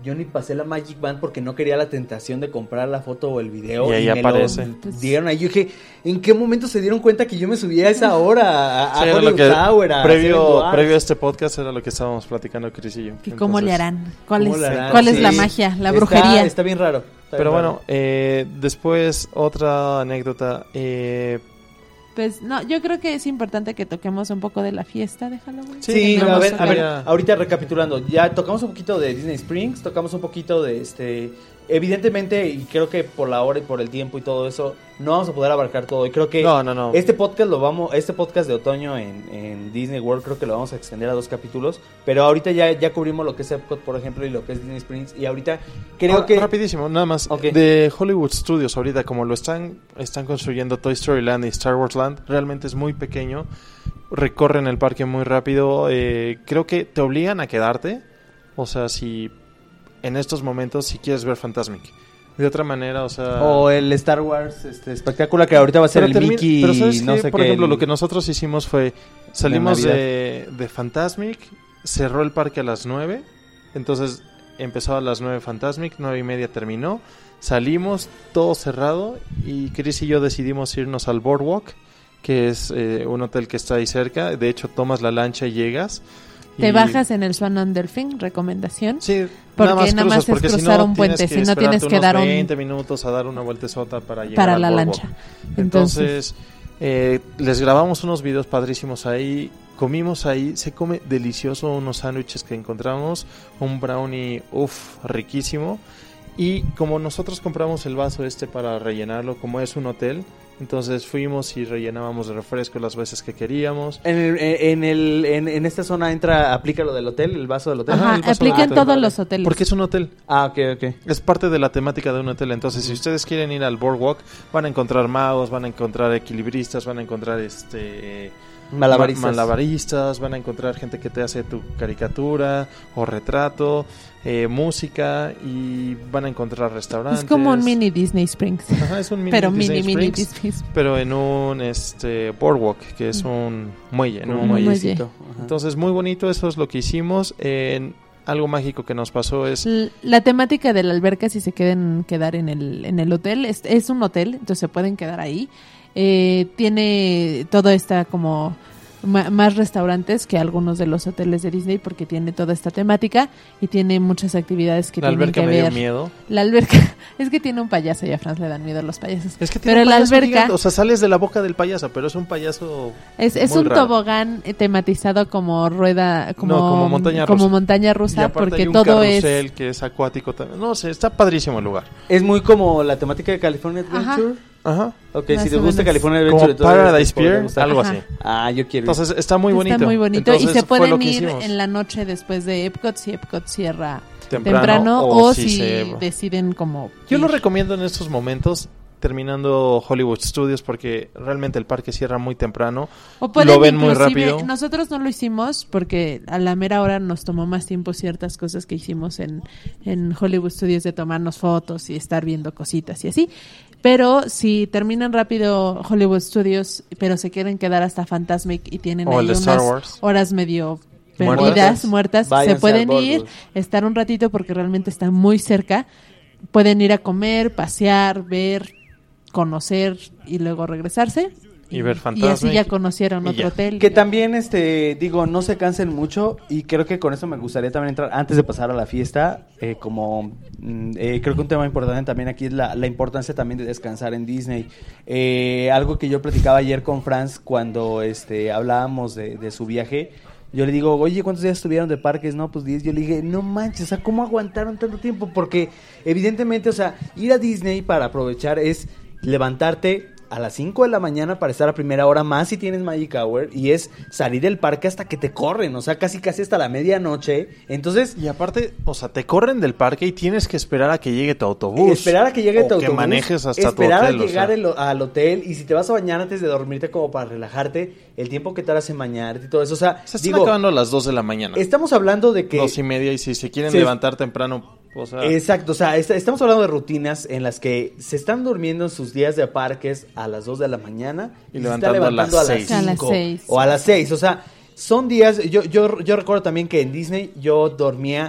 Speaker 6: yo ni pasé la Magic Band porque no quería la tentación de comprar la foto o el video.
Speaker 5: Y ahí
Speaker 6: me
Speaker 5: aparece.
Speaker 6: Lo dieron ahí. Yo dije, ¿en qué momento se dieron cuenta que yo me subía a esa hora a, a
Speaker 5: Sí, era
Speaker 6: Hollywood
Speaker 5: lo que-
Speaker 6: Tower? A
Speaker 5: previo,
Speaker 6: hacer
Speaker 5: previo a este podcast era lo que estábamos platicando Chris y yo.
Speaker 3: ¿Que ¿Cómo le
Speaker 5: Entonces,
Speaker 3: harán? ¿Cuál,
Speaker 6: ¿Cómo
Speaker 3: es,
Speaker 6: le harán?
Speaker 3: ¿cuál es
Speaker 6: Sí.
Speaker 3: la magia, la
Speaker 6: Está-
Speaker 3: brujería?
Speaker 6: Está bien raro. Está
Speaker 5: Pero
Speaker 6: bien
Speaker 5: bueno,
Speaker 6: raro.
Speaker 5: eh, después otra anécdota. Eh,
Speaker 3: Pues no, yo creo que es importante que toquemos un poco de la fiesta de Halloween.
Speaker 6: Sí,
Speaker 5: Sí,
Speaker 6: a
Speaker 5: nada
Speaker 6: ver,
Speaker 5: más
Speaker 6: a ver,
Speaker 5: quería-
Speaker 6: ahorita recapitulando, ya tocamos un poquito de Disney Springs, tocamos un poquito de este, evidentemente, y creo que por la hora y por el tiempo y todo eso, no vamos a poder abarcar todo, y creo que
Speaker 5: No, no, no.
Speaker 6: este podcast lo vamos, este podcast de otoño en, en Disney World creo que lo vamos a extender a dos capítulos, pero ahorita ya, ya cubrimos lo que es Epcot, por ejemplo, y lo que es Disney Springs, y ahorita creo
Speaker 5: Ahora,
Speaker 6: que...
Speaker 5: rapidísimo, nada más.
Speaker 6: Ok.
Speaker 5: De Hollywood Studios ahorita, como lo están, están construyendo Toy Story Land y Star Wars Land, realmente es muy pequeño. Recorren el parque muy rápido. eh, creo que te obligan a quedarte. O sea, si en estos momentos, si quieres ver Fantasmic. De otra manera, o sea...
Speaker 6: O el Star Wars este espectáculo que ahorita va a ser
Speaker 5: Pero
Speaker 6: el
Speaker 5: termi-
Speaker 6: Mickey,
Speaker 5: pero ¿sabes
Speaker 6: no
Speaker 5: qué?
Speaker 6: sé
Speaker 5: Por
Speaker 6: qué,
Speaker 5: ejemplo,
Speaker 6: el-
Speaker 5: lo que nosotros hicimos fue... Salimos
Speaker 6: Navidad.
Speaker 5: de, de Fantasmic, cerró el parque a las nueve. Entonces empezó a las nueve Fantasmic, nueve y media terminó. Salimos, todo cerrado. Y Chris y yo decidimos irnos al Boardwalk, que es eh, un hotel que está ahí cerca. De hecho, tomas la lancha y llegas.
Speaker 3: Te
Speaker 5: y-
Speaker 3: bajas en el Swan and Dolphin, recomendación.
Speaker 5: Sí,
Speaker 3: Porque
Speaker 5: nada más,
Speaker 3: nada
Speaker 5: cruzas,
Speaker 3: más es
Speaker 5: porque si
Speaker 3: cruzar
Speaker 5: no,
Speaker 3: un puente,
Speaker 5: tienes
Speaker 3: si no
Speaker 5: esperarte
Speaker 3: tienes que
Speaker 5: unos
Speaker 3: dar un-
Speaker 5: veinte minutos a dar una vueltezota para llegar
Speaker 3: Para
Speaker 5: al
Speaker 3: la
Speaker 5: Boardwalk.
Speaker 3: lancha.
Speaker 5: Entonces, eh, les grabamos unos videos padrísimos ahí. Comimos ahí, se come delicioso unos sándwiches que encontramos, un brownie, uff, riquísimo. Y como nosotros compramos el vaso este para rellenarlo, como es un hotel, entonces fuimos y rellenábamos de refresco las veces que queríamos.
Speaker 6: En, el, en, el, en, en esta zona entra, aplica lo del hotel, el vaso del hotel.
Speaker 5: Ajá,
Speaker 3: Ajá,
Speaker 5: el vaso
Speaker 3: aplica
Speaker 5: de
Speaker 3: en
Speaker 5: hotel.
Speaker 3: todos los hoteles.
Speaker 5: Porque es un hotel.
Speaker 6: Ah, ok, ok.
Speaker 5: Es parte de la temática de un hotel. Entonces, si ustedes quieren ir al Boardwalk, van a encontrar magos, van a encontrar equilibristas, van a encontrar este
Speaker 6: Malabaristas.
Speaker 5: ma- malabaristas, van a encontrar gente que te hace tu caricatura o retrato, eh, música, y van a encontrar restaurantes.
Speaker 3: Es como un mini Disney Springs.
Speaker 5: Ajá, es un mini
Speaker 3: pero
Speaker 5: Disney
Speaker 3: mini, mini
Speaker 5: Springs,
Speaker 3: Disney Springs.
Speaker 5: pero en un este Boardwalk, que es un muelle, en un
Speaker 3: Un
Speaker 5: muelle.
Speaker 3: muelle.
Speaker 6: Ajá.
Speaker 5: Entonces, muy bonito, eso es lo que hicimos. En algo mágico que nos pasó es
Speaker 3: L- La temática de la alberca, si se quieren quedar en el, en el hotel, es, es un hotel, entonces se pueden quedar ahí. Eh, tiene todo esta como ma- más restaurantes que algunos de los hoteles de Disney porque tiene toda esta temática y tiene muchas actividades que
Speaker 5: la
Speaker 3: tienen
Speaker 5: alberca
Speaker 3: que
Speaker 5: me dio
Speaker 3: ver.
Speaker 5: miedo.
Speaker 3: La alberca, es que tiene un payaso y a Franz le dan miedo los payasos.
Speaker 5: Es que tiene
Speaker 3: Pero
Speaker 5: un
Speaker 3: la
Speaker 5: payaso
Speaker 3: alberca
Speaker 5: gigante, o sea, sales de la boca del payaso, pero es un payaso
Speaker 3: es, es
Speaker 5: muy
Speaker 3: un
Speaker 5: raro.
Speaker 3: tobogán eh, tematizado como rueda, como,
Speaker 5: No, como montaña
Speaker 3: como
Speaker 5: rusa.
Speaker 3: montaña
Speaker 5: Y
Speaker 3: rusa,
Speaker 5: aparte
Speaker 3: porque
Speaker 5: hay un
Speaker 3: todo es
Speaker 5: carrusel que es acuático también. No sé, está padrísimo el lugar.
Speaker 6: Es muy como la temática de California
Speaker 3: Ajá.
Speaker 6: Adventure.
Speaker 5: Ajá.
Speaker 6: Ok,
Speaker 3: Más
Speaker 6: si te
Speaker 3: o
Speaker 6: gusta
Speaker 3: menos.
Speaker 6: California Adventure,
Speaker 5: Como
Speaker 6: entonces
Speaker 5: Paradise
Speaker 6: te podría
Speaker 5: Pier,
Speaker 6: gustar.
Speaker 5: algo
Speaker 3: Ajá.
Speaker 5: así.
Speaker 6: Ah, yo quiero ir.
Speaker 5: Entonces está muy bonito.
Speaker 3: Está muy bonito
Speaker 5: Entonces,
Speaker 3: y se
Speaker 5: fue lo
Speaker 3: pueden
Speaker 5: que
Speaker 3: ir
Speaker 5: hicimos.
Speaker 3: en la noche después de Epcot si Epcot cierra
Speaker 5: Temprano,
Speaker 3: temprano,
Speaker 5: o
Speaker 3: o,
Speaker 5: si
Speaker 3: si
Speaker 5: se-
Speaker 3: deciden como
Speaker 5: Yo lo
Speaker 3: ir.
Speaker 5: recomiendo en estos momentos, terminando Hollywood Studios, porque realmente el parque cierra muy temprano.
Speaker 3: O pueden
Speaker 5: Lo ven muy
Speaker 3: inclusive-
Speaker 5: rápido.
Speaker 3: Nosotros no lo hicimos porque a la mera hora nos tomó más tiempo ciertas cosas que hicimos en, en Hollywood Studios de tomarnos fotos y estar viendo cositas y así. Pero si terminan rápido Hollywood Studios, pero se quieren quedar hasta Fantasmic y tienen
Speaker 5: O el
Speaker 3: ahí
Speaker 5: de Star
Speaker 3: unas
Speaker 5: Wars.
Speaker 3: horas medio
Speaker 6: Muertas.
Speaker 3: perdidas, muertas,
Speaker 6: Váyanse
Speaker 3: se pueden
Speaker 6: al
Speaker 3: ir,
Speaker 6: Boardwalk.
Speaker 3: estar un ratito porque realmente está muy cerca. Pueden ir a comer, pasear, ver, conocer y luego regresarse.
Speaker 5: Y ver
Speaker 3: Y así
Speaker 5: Fantasmic,
Speaker 3: ya conocieron
Speaker 5: y
Speaker 3: otro
Speaker 5: ya.
Speaker 3: hotel.
Speaker 6: Que también, este, digo, no se cansen mucho y creo que con eso me gustaría también entrar, antes de pasar a la fiesta, eh, como, mm, eh, creo que un tema importante también aquí es la, la importancia también de descansar en Disney. Eh, algo que yo platicaba ayer con Franz cuando, este, hablábamos de, de su viaje. Yo le digo, oye, ¿cuántos días estuvieron de parques? No, pues diez. Yo le dije, no manches, o sea, ¿cómo aguantaron tanto tiempo? Porque evidentemente, o sea, ir a Disney para aprovechar es levantarte a las cinco de la mañana para estar a primera hora, más si tienes Magic Hour, y es salir del parque hasta que te corren, o sea, casi casi hasta la medianoche. Entonces,
Speaker 5: Y aparte, o sea, te corren del parque y tienes que esperar a que llegue tu autobús.
Speaker 6: esperar a que llegue
Speaker 5: o
Speaker 6: tu
Speaker 5: que
Speaker 6: autobús,
Speaker 5: manejes hasta
Speaker 6: esperar
Speaker 5: tu hotel.
Speaker 6: a
Speaker 5: o
Speaker 6: llegar
Speaker 5: sea.
Speaker 6: el- al hotel, y si te vas a bañar antes de dormirte como para relajarte, el tiempo que tardas en bañarte y todo eso, o sea,
Speaker 5: Se están
Speaker 6: digo,
Speaker 5: acabando a las dos de la mañana.
Speaker 6: estamos hablando de que...
Speaker 5: Dos y media, y si se quieren
Speaker 6: Sí.
Speaker 5: levantar temprano, o sea...
Speaker 6: Exacto, o sea, est- estamos hablando de rutinas en las que se están durmiendo en sus días de parques a las dos de la mañana
Speaker 5: Y
Speaker 6: y, se
Speaker 5: levantando
Speaker 6: está
Speaker 5: a las
Speaker 6: levantando a las
Speaker 5: seis.
Speaker 3: A las
Speaker 6: cinco
Speaker 3: seis.
Speaker 6: o a las seis, o sea, son días, yo, yo, yo recuerdo también que en Disney yo dormía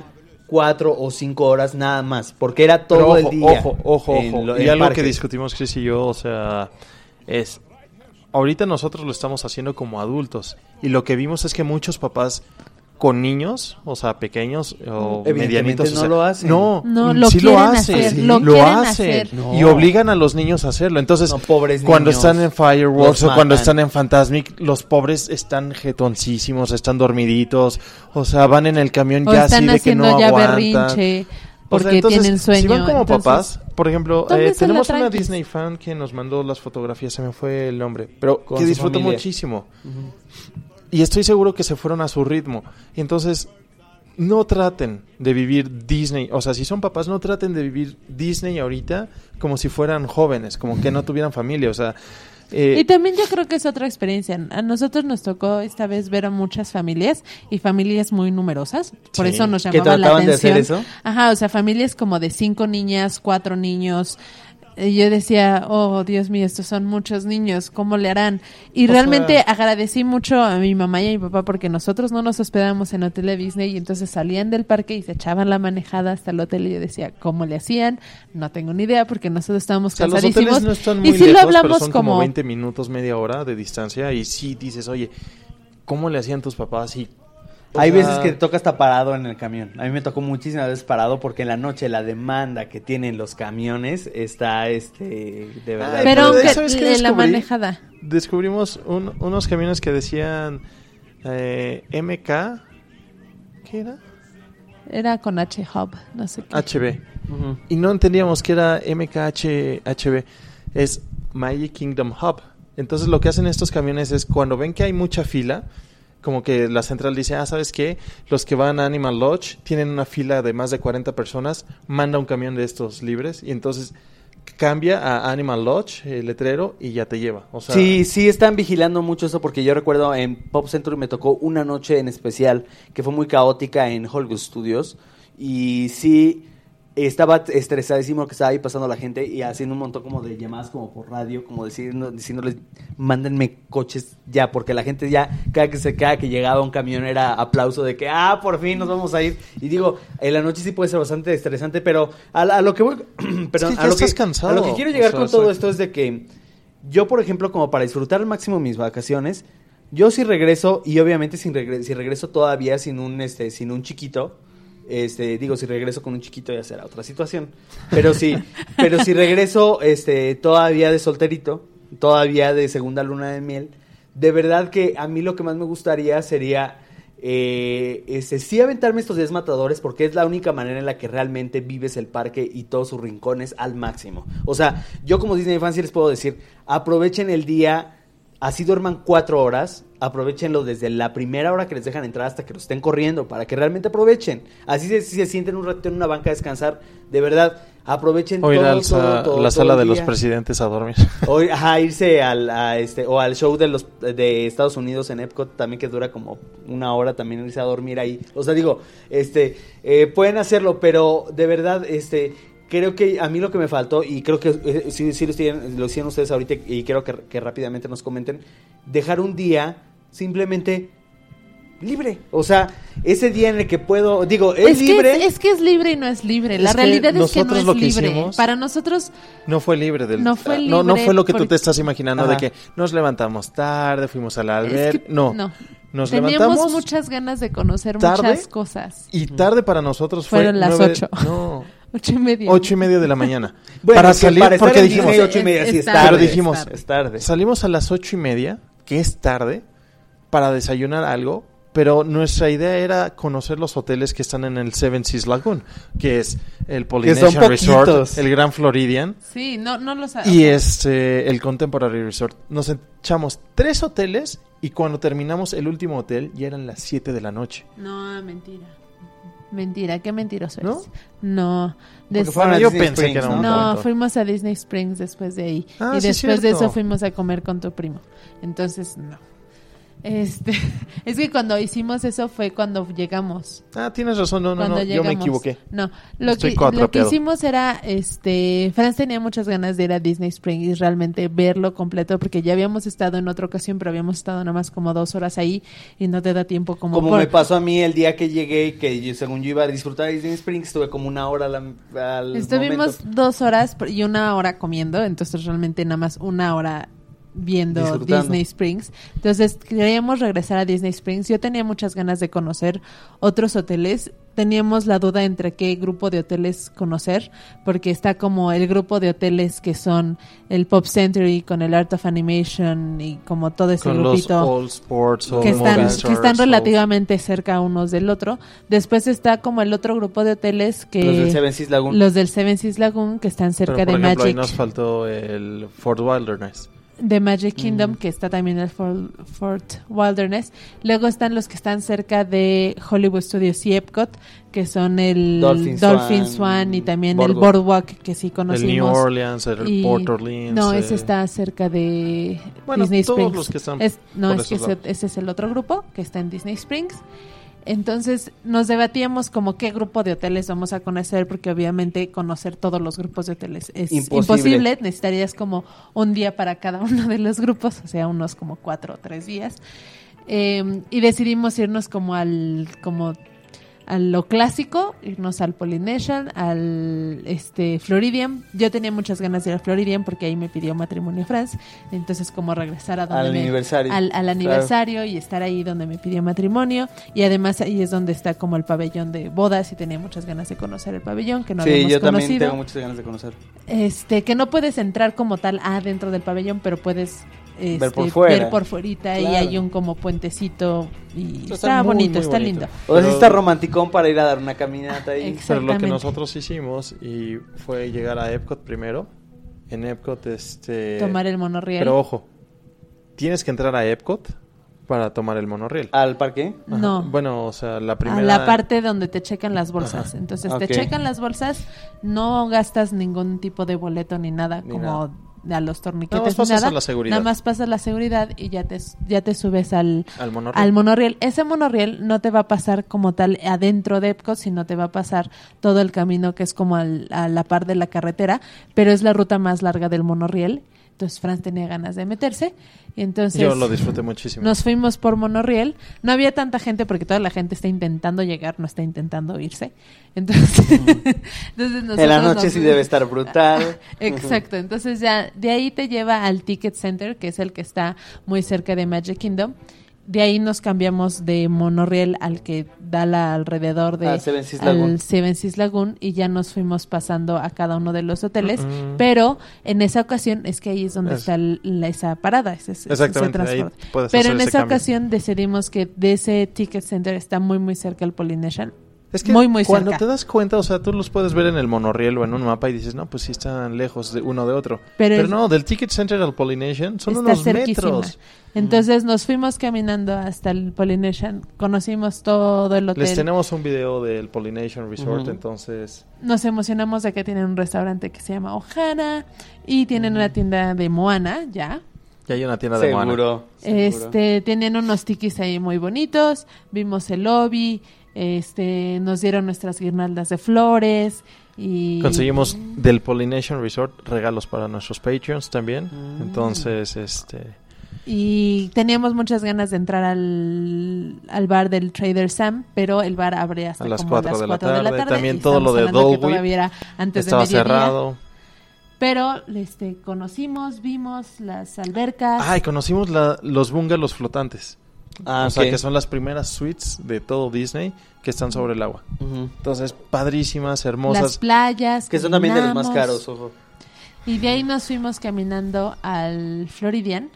Speaker 6: cuatro o cinco horas nada más, porque era todo
Speaker 5: Pero ojo,
Speaker 6: el día.
Speaker 5: Ojo, ojo,
Speaker 6: en
Speaker 5: ojo.
Speaker 6: lo-
Speaker 5: Y
Speaker 6: en
Speaker 5: algo
Speaker 6: parque.
Speaker 5: que discutimos Chris y yo, o sea, es... Ahorita nosotros lo estamos haciendo como adultos. Y lo que vimos es que muchos papás con niños, o sea, pequeños o
Speaker 6: Evidentemente
Speaker 5: medianitos... o
Speaker 6: no
Speaker 5: sea,
Speaker 6: lo hacen.
Speaker 5: No,
Speaker 3: No, lo
Speaker 5: sí
Speaker 3: quieren
Speaker 5: lo hacen.
Speaker 3: hacer,
Speaker 5: sí,
Speaker 3: lo
Speaker 5: lo
Speaker 3: quieren
Speaker 5: hacen.
Speaker 3: hacer.
Speaker 6: No.
Speaker 5: Y obligan a los niños a hacerlo. Entonces,
Speaker 6: No, pobres
Speaker 5: cuando
Speaker 6: niños.
Speaker 5: están en Fireworks
Speaker 6: Los
Speaker 5: o cuando
Speaker 6: matan.
Speaker 5: están en Fantasmic, los pobres están jetoncísimos, están dormiditos. O sea, van en el camión
Speaker 3: O
Speaker 5: ya así
Speaker 3: están
Speaker 5: de que
Speaker 3: haciendo
Speaker 5: no
Speaker 3: ya
Speaker 5: aguantan.
Speaker 3: berrinche
Speaker 5: O sea,
Speaker 3: porque
Speaker 5: entonces,
Speaker 3: tienen sueño.
Speaker 5: Si van como
Speaker 3: entonces,
Speaker 5: papás, por ejemplo, eh,
Speaker 3: tómensela
Speaker 5: tenemos una
Speaker 3: tranquis.
Speaker 5: Disney fan que nos mandó las fotografías, se me fue el nombre, pero
Speaker 6: Con
Speaker 5: que
Speaker 6: su
Speaker 5: disfrutó
Speaker 6: familia.
Speaker 5: muchísimo. Y estoy seguro que se fueron a su ritmo. Y entonces, no traten de vivir Disney. O sea, si son papás, no traten de vivir Disney ahorita como si fueran jóvenes, como que no tuvieran familia. O sea, eh,
Speaker 3: Y también yo creo que es otra experiencia. A nosotros nos tocó esta vez ver a muchas familias y familias muy numerosas. Por
Speaker 5: Sí.
Speaker 3: eso nos
Speaker 6: ¿Que
Speaker 3: llamaba la
Speaker 6: trataban de
Speaker 3: atención.
Speaker 6: hacer eso?
Speaker 3: Ajá, o sea, familias como de cinco niñas, cuatro niños. Y yo decía, oh, Dios mío, estos son muchos niños, ¿cómo le harán? Y
Speaker 5: O
Speaker 3: realmente
Speaker 5: sea-
Speaker 3: agradecí mucho a mi mamá y a mi papá porque nosotros no nos hospedábamos en hotel de Disney y entonces salían del parque y se echaban la manejada hasta el hotel y yo decía, ¿cómo le hacían? No tengo ni idea porque nosotros estábamos
Speaker 5: o sea, los
Speaker 3: cansadísimos.
Speaker 5: hoteles no están muy
Speaker 3: y sí
Speaker 5: lejos,
Speaker 3: lo
Speaker 5: pero
Speaker 3: hablamos
Speaker 5: son como veinte minutos, media hora de distancia. Y sí dices, oye, ¿cómo le hacían tus papás? Y, o
Speaker 6: Hay
Speaker 5: sea,
Speaker 6: veces que te toca estar parado en el camión. A mí me tocó muchísimas veces parado porque en la noche la demanda que tienen los camiones está, este, de verdad.
Speaker 5: Ay,
Speaker 3: Pero
Speaker 5: pero
Speaker 3: aunque
Speaker 5: ¿sabes qué
Speaker 3: de la
Speaker 5: descubrí?
Speaker 3: manejada.
Speaker 5: Descubrimos un- unos camiones que decían eh, M K, ¿qué era?
Speaker 3: Era con H Hub, no sé qué.
Speaker 5: H B.
Speaker 6: Ujú.
Speaker 5: Y no entendíamos que era M K H B. Es Magic Kingdom Hub. Entonces lo que hacen estos camiones es cuando ven que hay mucha fila, como que la central dice, ah, ¿sabes qué? Los que van a Animal Lodge tienen una fila de más de cuarenta personas, manda un camión de estos libres y entonces cambia a Animal Lodge, el letrero, y ya te lleva. O sea,
Speaker 6: Sí, sí están vigilando mucho eso porque yo recuerdo en Pop Century me tocó una noche en especial que fue muy caótica en Hollywood Studios y sí estaba estresadísimo que estaba ahí pasando la gente y haciendo un montón como de llamadas como por radio, como diciendo, diciéndoles, mándenme coches ya, porque la gente ya, cada que se cada que llegaba un camión era aplauso de que, ah, por fin nos vamos a ir. Y digo, en la noche sí puede ser bastante estresante, pero a, a lo que voy, perdón,
Speaker 5: Es que
Speaker 6: a,
Speaker 5: ya
Speaker 6: lo que,
Speaker 5: estás cansado.
Speaker 6: a lo que quiero
Speaker 5: O
Speaker 6: llegar
Speaker 5: sea,
Speaker 6: con todo
Speaker 5: exacto.
Speaker 6: esto es de que yo, por ejemplo, como para disfrutar al máximo mis vacaciones, yo sí regreso, y obviamente sin regre- si regreso todavía sin un, este, sin un chiquito, este, digo, si regreso con un chiquito ya será otra situación. Pero sí, pero si regreso, este, todavía de solterito, todavía de segunda luna de miel, de verdad que a mí lo que más me gustaría sería, eh, este, sí aventarme estos días matadores, porque es la única manera en la que realmente vives el parque y todos sus rincones al máximo. O sea, yo como Disney fan sí les puedo decir, aprovechen el día. Así duerman cuatro horas, aprovechenlo desde la primera hora que les dejan entrar hasta que los estén corriendo, para que realmente aprovechen. Así se, si se sienten un rato en una banca a descansar, de verdad, aprovechen
Speaker 5: o ir
Speaker 6: todo,
Speaker 5: al sa-
Speaker 6: todo, todo,
Speaker 5: la
Speaker 6: todo
Speaker 5: sala
Speaker 6: el
Speaker 5: de los
Speaker 6: día.
Speaker 5: presidentes a dormir.
Speaker 6: O ir- ajá, irse al, a este, o al show de los de Estados Unidos en Epcot, también que dura como una hora, también irse a dormir ahí. O sea, digo, este, eh, pueden hacerlo, pero de verdad, este... creo que a mí lo que me faltó, y creo que eh, sí, sí lo, hicieron, lo hicieron ustedes ahorita, y quiero que, que rápidamente nos comenten, dejar un día simplemente libre. O sea, ese día en el que puedo, digo, es,
Speaker 3: Es que
Speaker 6: libre.
Speaker 3: es, es que es libre y no es libre. La
Speaker 5: Es que
Speaker 3: realidad es que no
Speaker 5: nosotros
Speaker 3: es
Speaker 5: lo que
Speaker 3: libre.
Speaker 5: hicimos-
Speaker 3: Para nosotros,
Speaker 5: No fue libre del
Speaker 3: No fue
Speaker 5: ah, no, no
Speaker 3: libre
Speaker 5: fue lo que tú
Speaker 3: porque-
Speaker 5: te estás imaginando
Speaker 6: Ajá.
Speaker 5: de que nos levantamos tarde, fuimos al
Speaker 3: es
Speaker 5: alber.
Speaker 3: que
Speaker 5: no.
Speaker 3: no.
Speaker 5: Nos
Speaker 3: Teníamos
Speaker 5: levantamos
Speaker 3: muchas ganas de conocer
Speaker 5: tarde
Speaker 3: muchas cosas.
Speaker 5: y tarde para nosotros fue
Speaker 3: Fueron las
Speaker 5: nueve-
Speaker 3: ocho.
Speaker 5: No,
Speaker 3: Ocho y media.
Speaker 5: ocho y media de la mañana.
Speaker 6: Bueno,
Speaker 5: para
Speaker 6: es que
Speaker 5: salir
Speaker 6: para estar
Speaker 5: porque
Speaker 6: en
Speaker 5: dijimos,
Speaker 6: Disney, ocho y media,
Speaker 3: Es-
Speaker 6: sí
Speaker 3: es
Speaker 6: es
Speaker 3: tarde,
Speaker 6: tarde.
Speaker 5: pero dijimos,
Speaker 3: es tarde.
Speaker 6: es tarde.
Speaker 5: salimos a las ocho y media, que es tarde, para desayunar algo, pero nuestra idea era conocer los hoteles que están en el Seven Seas Lagoon, que es el Polynesian Resort,
Speaker 6: poquitos.
Speaker 5: el Grand Floridian
Speaker 3: Sí, no, no lo sabes.
Speaker 5: y este el Contemporary Resort. Nos echamos tres hoteles y cuando terminamos el último hotel ya eran las siete de la noche.
Speaker 3: No, mentira. Mentira, qué mentiroso
Speaker 5: ¿No?
Speaker 3: eres. No.
Speaker 6: Porque
Speaker 3: Des-
Speaker 6: fueron a
Speaker 5: yo
Speaker 6: Disney
Speaker 5: pensé que
Speaker 6: Springs,
Speaker 5: era un
Speaker 3: No,
Speaker 5: cuento.
Speaker 3: fuimos a Disney Springs después de ahí.
Speaker 5: Ah,
Speaker 3: y
Speaker 5: sí,
Speaker 3: después de
Speaker 5: cierto.
Speaker 3: eso fuimos a comer con tu primo. Entonces, no. Este, es que cuando hicimos eso fue cuando llegamos.
Speaker 5: Ah, tienes razón, no, no,
Speaker 3: Cuando
Speaker 5: no,
Speaker 3: llegamos.
Speaker 5: yo me equivoqué.
Speaker 3: No, lo
Speaker 5: Estoy
Speaker 3: que,
Speaker 5: cuatrapeado.
Speaker 3: lo que hicimos era, este, Franz tenía muchas ganas de ir a Disney Springs y realmente verlo completo, porque ya habíamos estado en otra ocasión, pero habíamos estado nada más como dos horas ahí y no te da tiempo como...
Speaker 6: Como
Speaker 3: por-
Speaker 6: me pasó a mí el día que llegué y que yo, según yo iba a disfrutar de Disney Springs, estuve como una hora al, al
Speaker 3: Estuvimos
Speaker 6: momento.
Speaker 3: dos horas y una hora comiendo, entonces realmente nada más una hora viendo
Speaker 6: Disfrutando.
Speaker 3: Disney Springs. Entonces queríamos regresar a Disney Springs. Yo tenía muchas ganas de conocer otros hoteles. Teníamos la duda entre qué grupo de hoteles conocer, porque está como el grupo de hoteles que son el Pop Century con el Art of Animation y como todo ese
Speaker 5: Con
Speaker 3: grupito.
Speaker 5: los All Sports, All
Speaker 3: que están,
Speaker 5: Movie
Speaker 3: que están
Speaker 5: Stars,
Speaker 3: relativamente cerca unos del otro. Después está como el otro grupo de hoteles que...
Speaker 6: Los del Seven Seas Lagoon.
Speaker 3: Los del Seven Seas Lagoon, que están
Speaker 5: All-
Speaker 3: cerca
Speaker 5: Pero, por
Speaker 3: de
Speaker 5: ejemplo, ahí
Speaker 3: Magic,
Speaker 5: nos faltó el Fort Wilderness.
Speaker 3: de Magic Kingdom,
Speaker 6: Mm.
Speaker 3: que está también el For- Fort Wilderness. Luego están los que están cerca de Hollywood Studios y Epcot, que son el
Speaker 6: Dolphin
Speaker 3: Dolphin,
Speaker 6: Swan,
Speaker 3: Swan y también el
Speaker 6: Boardwalk.
Speaker 3: Boardwalk, que sí
Speaker 5: El
Speaker 3: conocimos.
Speaker 5: New Orleans, el
Speaker 3: Y-
Speaker 5: Port Orleans.
Speaker 3: No,
Speaker 5: eh,
Speaker 3: ese está cerca de
Speaker 5: Bueno,
Speaker 3: Disney
Speaker 5: todos
Speaker 3: Springs.
Speaker 5: los que están
Speaker 3: Es- no,
Speaker 5: por
Speaker 3: es que
Speaker 5: esos
Speaker 3: ese,
Speaker 5: lados.
Speaker 3: ese es el otro grupo que está en Disney Springs. Entonces nos debatíamos como qué grupo de hoteles vamos a conocer, porque obviamente conocer todos los grupos de hoteles es
Speaker 6: Imposible.
Speaker 3: imposible. Necesitarías como un día para cada uno de los grupos, o sea, unos como cuatro o tres días. Eh, y decidimos irnos como al como a lo clásico, irnos al Polynesian, al este Floridian. Yo tenía muchas ganas de ir al Floridian porque ahí me pidió matrimonio Franz, entonces como regresar a donde
Speaker 6: Al
Speaker 3: me-
Speaker 6: aniversario.
Speaker 3: al, al
Speaker 6: Claro.
Speaker 3: aniversario y estar ahí donde me pidió matrimonio, y además ahí es donde está como el pabellón de bodas y tenía muchas ganas de conocer el pabellón que no
Speaker 6: Sí,
Speaker 3: habíamos
Speaker 6: yo también
Speaker 3: conocido.
Speaker 6: tengo muchas ganas de conocer.
Speaker 3: Este, que no puedes entrar como tal adentro del pabellón, pero puedes este,
Speaker 6: Ver por fuera.
Speaker 3: ver por fuerita, y
Speaker 6: Claro.
Speaker 3: hay un como puentecito y
Speaker 5: Está
Speaker 3: está,
Speaker 5: muy,
Speaker 3: bonito,
Speaker 5: muy
Speaker 3: está
Speaker 5: bonito.
Speaker 3: lindo.
Speaker 6: O sea, sí
Speaker 5: Pero-
Speaker 6: está romanticón para ir a dar una caminata ahí.
Speaker 3: Exacto.
Speaker 5: Pero lo que
Speaker 3: Exactamente.
Speaker 5: nosotros hicimos y fue llegar a Epcot primero. En Epcot, este...
Speaker 3: Tomar el monorriel.
Speaker 5: Pero ojo, tienes que entrar a Epcot para tomar el monorriel.
Speaker 6: ¿Al parque?
Speaker 5: Ajá.
Speaker 3: No.
Speaker 5: Bueno, o sea, la
Speaker 3: A
Speaker 5: primera...
Speaker 3: la parte donde te checan las bolsas.
Speaker 5: Ajá.
Speaker 3: Entonces
Speaker 6: Ok.
Speaker 3: te checan las bolsas, no gastas ningún tipo de boleto ni nada,
Speaker 6: Ni
Speaker 3: como
Speaker 6: nada.
Speaker 3: a los torniquetes
Speaker 5: Nada más
Speaker 3: ni
Speaker 5: pasas
Speaker 3: nada.
Speaker 5: a la seguridad.
Speaker 3: Nada más pasas la seguridad y ya te, ya te subes al,
Speaker 5: Al monorriel.
Speaker 3: al monorriel. Ese monorriel no te va a pasar como tal adentro de Epcot, sino te va a pasar todo el camino que es como al- a la par de la carretera, pero es la ruta más larga del monorriel. Entonces Franz tenía ganas de meterse y entonces
Speaker 5: Yo lo disfruté muchísimo.
Speaker 3: nos fuimos por monorriel. No había tanta gente porque toda la gente está intentando llegar, no está intentando irse. Entonces, entonces nosotros
Speaker 6: En la noche
Speaker 3: nos-
Speaker 6: sí debe estar brutal.
Speaker 3: Exacto, entonces ya de ahí te lleva al Ticket Center, que es el que está muy cerca de Magic Kingdom. De ahí nos cambiamos de monorriel al que da la alrededor de
Speaker 6: Al Seven Seas
Speaker 3: al
Speaker 6: Lagoon.
Speaker 3: Seven Seas Lagoon, y ya nos fuimos pasando a cada uno de los hoteles,
Speaker 5: Mm.
Speaker 3: pero en esa ocasión es que ahí es donde
Speaker 5: Es-
Speaker 3: está el- la- esa parada, ese, ese- ese
Speaker 5: Exactamente, ahí
Speaker 3: transporte.
Speaker 5: puedes
Speaker 3: Pero
Speaker 5: hacer
Speaker 3: en
Speaker 5: ese
Speaker 3: esa
Speaker 5: cambio.
Speaker 3: ocasión decidimos que de ese Ticket Center está muy muy cerca el Polynesian.
Speaker 5: Es que
Speaker 3: muy, muy
Speaker 5: cuando
Speaker 3: cerca.
Speaker 5: te das cuenta, o sea, tú los puedes ver en el monorriel o en un mapa y dices, no, pues sí están lejos de uno de otro.
Speaker 3: Pero
Speaker 5: Pero,
Speaker 3: es-
Speaker 5: no, del Ticket Center al Polynesian son
Speaker 3: Está
Speaker 5: unos
Speaker 3: cerquísima.
Speaker 5: metros.
Speaker 3: Entonces nos fuimos caminando hasta el Polynesian, conocimos todo el hotel.
Speaker 5: Les tenemos un video del Polynesian Resort,
Speaker 6: Ujú.
Speaker 5: entonces...
Speaker 3: Nos emocionamos de que tienen un restaurante que se llama Ohana y tienen una tienda de Moana, ya.
Speaker 5: Ya hay una tienda de Moana.
Speaker 6: Seguro. seguro.
Speaker 3: Este, tenían unos tikis ahí muy bonitos, vimos el lobby, este, nos dieron nuestras guirnaldas de flores y
Speaker 5: Conseguimos del Polynesian Resort regalos para nuestros Patreons también.
Speaker 6: Mm.
Speaker 5: Entonces, este...
Speaker 3: y teníamos muchas ganas de entrar al, al bar del Trader Sam, pero el bar abre hasta
Speaker 5: A las
Speaker 3: como
Speaker 5: cuatro
Speaker 3: a las
Speaker 5: de la
Speaker 3: cuatro de la
Speaker 5: tarde.
Speaker 3: tarde.
Speaker 5: También
Speaker 3: y
Speaker 5: todo
Speaker 3: estamos
Speaker 5: lo de
Speaker 3: hablando que
Speaker 5: Dole Whip
Speaker 3: todavía era antes
Speaker 5: estaba
Speaker 3: de mediodía.
Speaker 5: cerrado.
Speaker 3: Pero este, conocimos, vimos las albercas.
Speaker 5: Ah, y conocimos la, los bungalows flotantes.
Speaker 6: Ah,
Speaker 5: o sea,
Speaker 6: ok.
Speaker 5: que son las primeras suites de todo Disney que están sobre el agua.
Speaker 6: Ujú.
Speaker 5: Entonces, padrísimas,
Speaker 3: las
Speaker 5: hermosas.
Speaker 3: playas.
Speaker 6: Que son también de los más
Speaker 3: caminamos.
Speaker 6: caros, ojo.
Speaker 3: Y de ahí nos fuimos caminando al Floridian.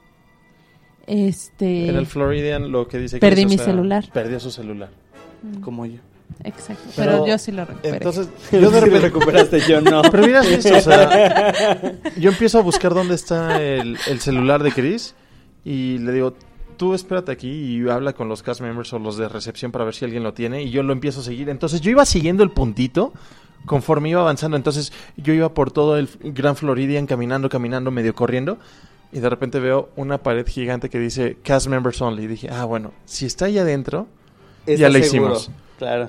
Speaker 3: Este.
Speaker 5: En el Floridian lo que dice que
Speaker 3: Perdí
Speaker 5: es, o
Speaker 3: mi
Speaker 5: sea,
Speaker 3: celular.
Speaker 5: Perdió su celular.
Speaker 6: Como yo.
Speaker 3: Exacto.
Speaker 5: Pero-
Speaker 3: Pero, yo sí lo recuperé.
Speaker 5: Entonces,
Speaker 6: Yo
Speaker 5: yo de
Speaker 6: sí lo
Speaker 5: repente...
Speaker 6: recuperaste, yo no.
Speaker 5: Pero mira eso, o sea, yo empiezo a buscar dónde está el, el celular de Chris y le digo, tú espérate aquí y habla con los cast members o los de recepción para ver si alguien lo tiene, y yo lo empiezo a seguir. Entonces yo iba siguiendo el puntito conforme iba avanzando. Entonces yo iba por todo el Gran Floridian caminando, caminando, medio corriendo, y de repente veo una pared gigante que dice Cast Members Only. Y dije, ah, bueno, si está ahí adentro,
Speaker 6: Está
Speaker 5: ya lo
Speaker 6: seguro.
Speaker 5: hicimos.
Speaker 6: Claro.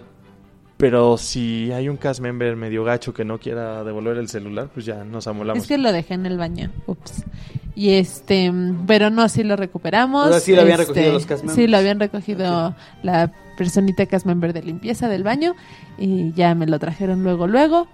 Speaker 5: Pero si hay un cast member medio gacho que no quiera devolver el celular, pues ya nos amolamos.
Speaker 3: Es que lo dejé en el baño. Ups. Y este, pero no, sí lo recuperamos.
Speaker 6: O sea, sí lo habían
Speaker 3: Este,
Speaker 6: recogido los cast members.
Speaker 3: Sí, lo habían recogido la personita cast member de limpieza del baño y ya me lo trajeron luego, luego.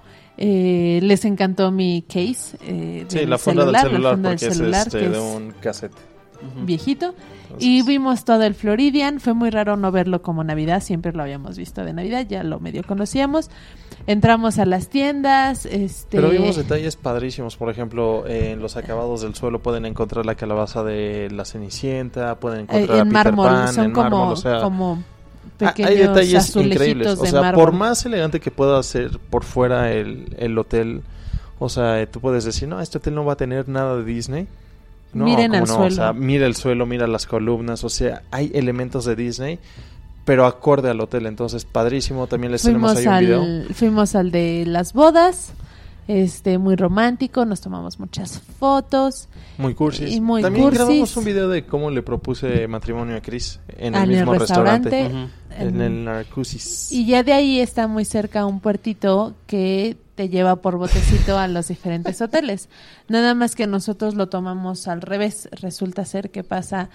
Speaker 3: Eh, les encantó mi case. Eh,
Speaker 5: Sí,
Speaker 3: del
Speaker 5: la funda
Speaker 3: celular,
Speaker 5: del celular,
Speaker 3: la funda
Speaker 5: porque
Speaker 3: del celular,
Speaker 5: es este,
Speaker 3: que
Speaker 5: de
Speaker 3: es
Speaker 5: un cassette.
Speaker 3: viejito.
Speaker 5: Entonces,
Speaker 3: Y vimos todo el Floridian. Fue muy raro no verlo como Navidad. Siempre lo habíamos visto de Navidad. Ya lo medio conocíamos. Entramos a las tiendas. Este...
Speaker 5: Pero vimos detalles padrísimos. Por ejemplo, en los acabados del suelo pueden encontrar la calabaza de la Cenicienta. Pueden
Speaker 3: eh,
Speaker 5: encontrar a
Speaker 3: en
Speaker 5: Peter
Speaker 3: mármol.
Speaker 5: Pan,
Speaker 3: Son
Speaker 5: en
Speaker 3: como,
Speaker 5: mármol. O sea,
Speaker 3: como
Speaker 5: ah,
Speaker 3: pequeños
Speaker 5: hay detalles
Speaker 3: azulejitos
Speaker 5: increíbles. O
Speaker 3: de
Speaker 5: sea,
Speaker 3: mármol.
Speaker 5: por más elegante que pueda ser por fuera el, el hotel, o sea, tú puedes decir, no, este hotel no va a tener nada de Disney. No,
Speaker 3: Miren
Speaker 5: ¿cómo
Speaker 3: al
Speaker 5: no?
Speaker 3: suelo.
Speaker 5: O sea, mira el suelo, mira las columnas, o sea, hay elementos de Disney, pero acorde al hotel, entonces padrísimo. También les tenemos
Speaker 3: Fuimos
Speaker 5: ahí un
Speaker 3: al,
Speaker 5: video.
Speaker 3: fuimos al de las bodas, este muy romántico, nos tomamos muchas fotos.
Speaker 5: Muy cursis.
Speaker 3: Y muy
Speaker 5: También
Speaker 3: cursis.
Speaker 5: grabamos un video de cómo le propuse matrimonio a Chris en el
Speaker 3: En el
Speaker 5: mismo restaurante.
Speaker 3: restaurante.
Speaker 5: En
Speaker 3: En-
Speaker 5: el Narcusis.
Speaker 3: Y ya de ahí está muy cerca un puertito que te lleva por botecito a los diferentes hoteles. Nada más que nosotros lo tomamos al revés. Resulta ser que pasa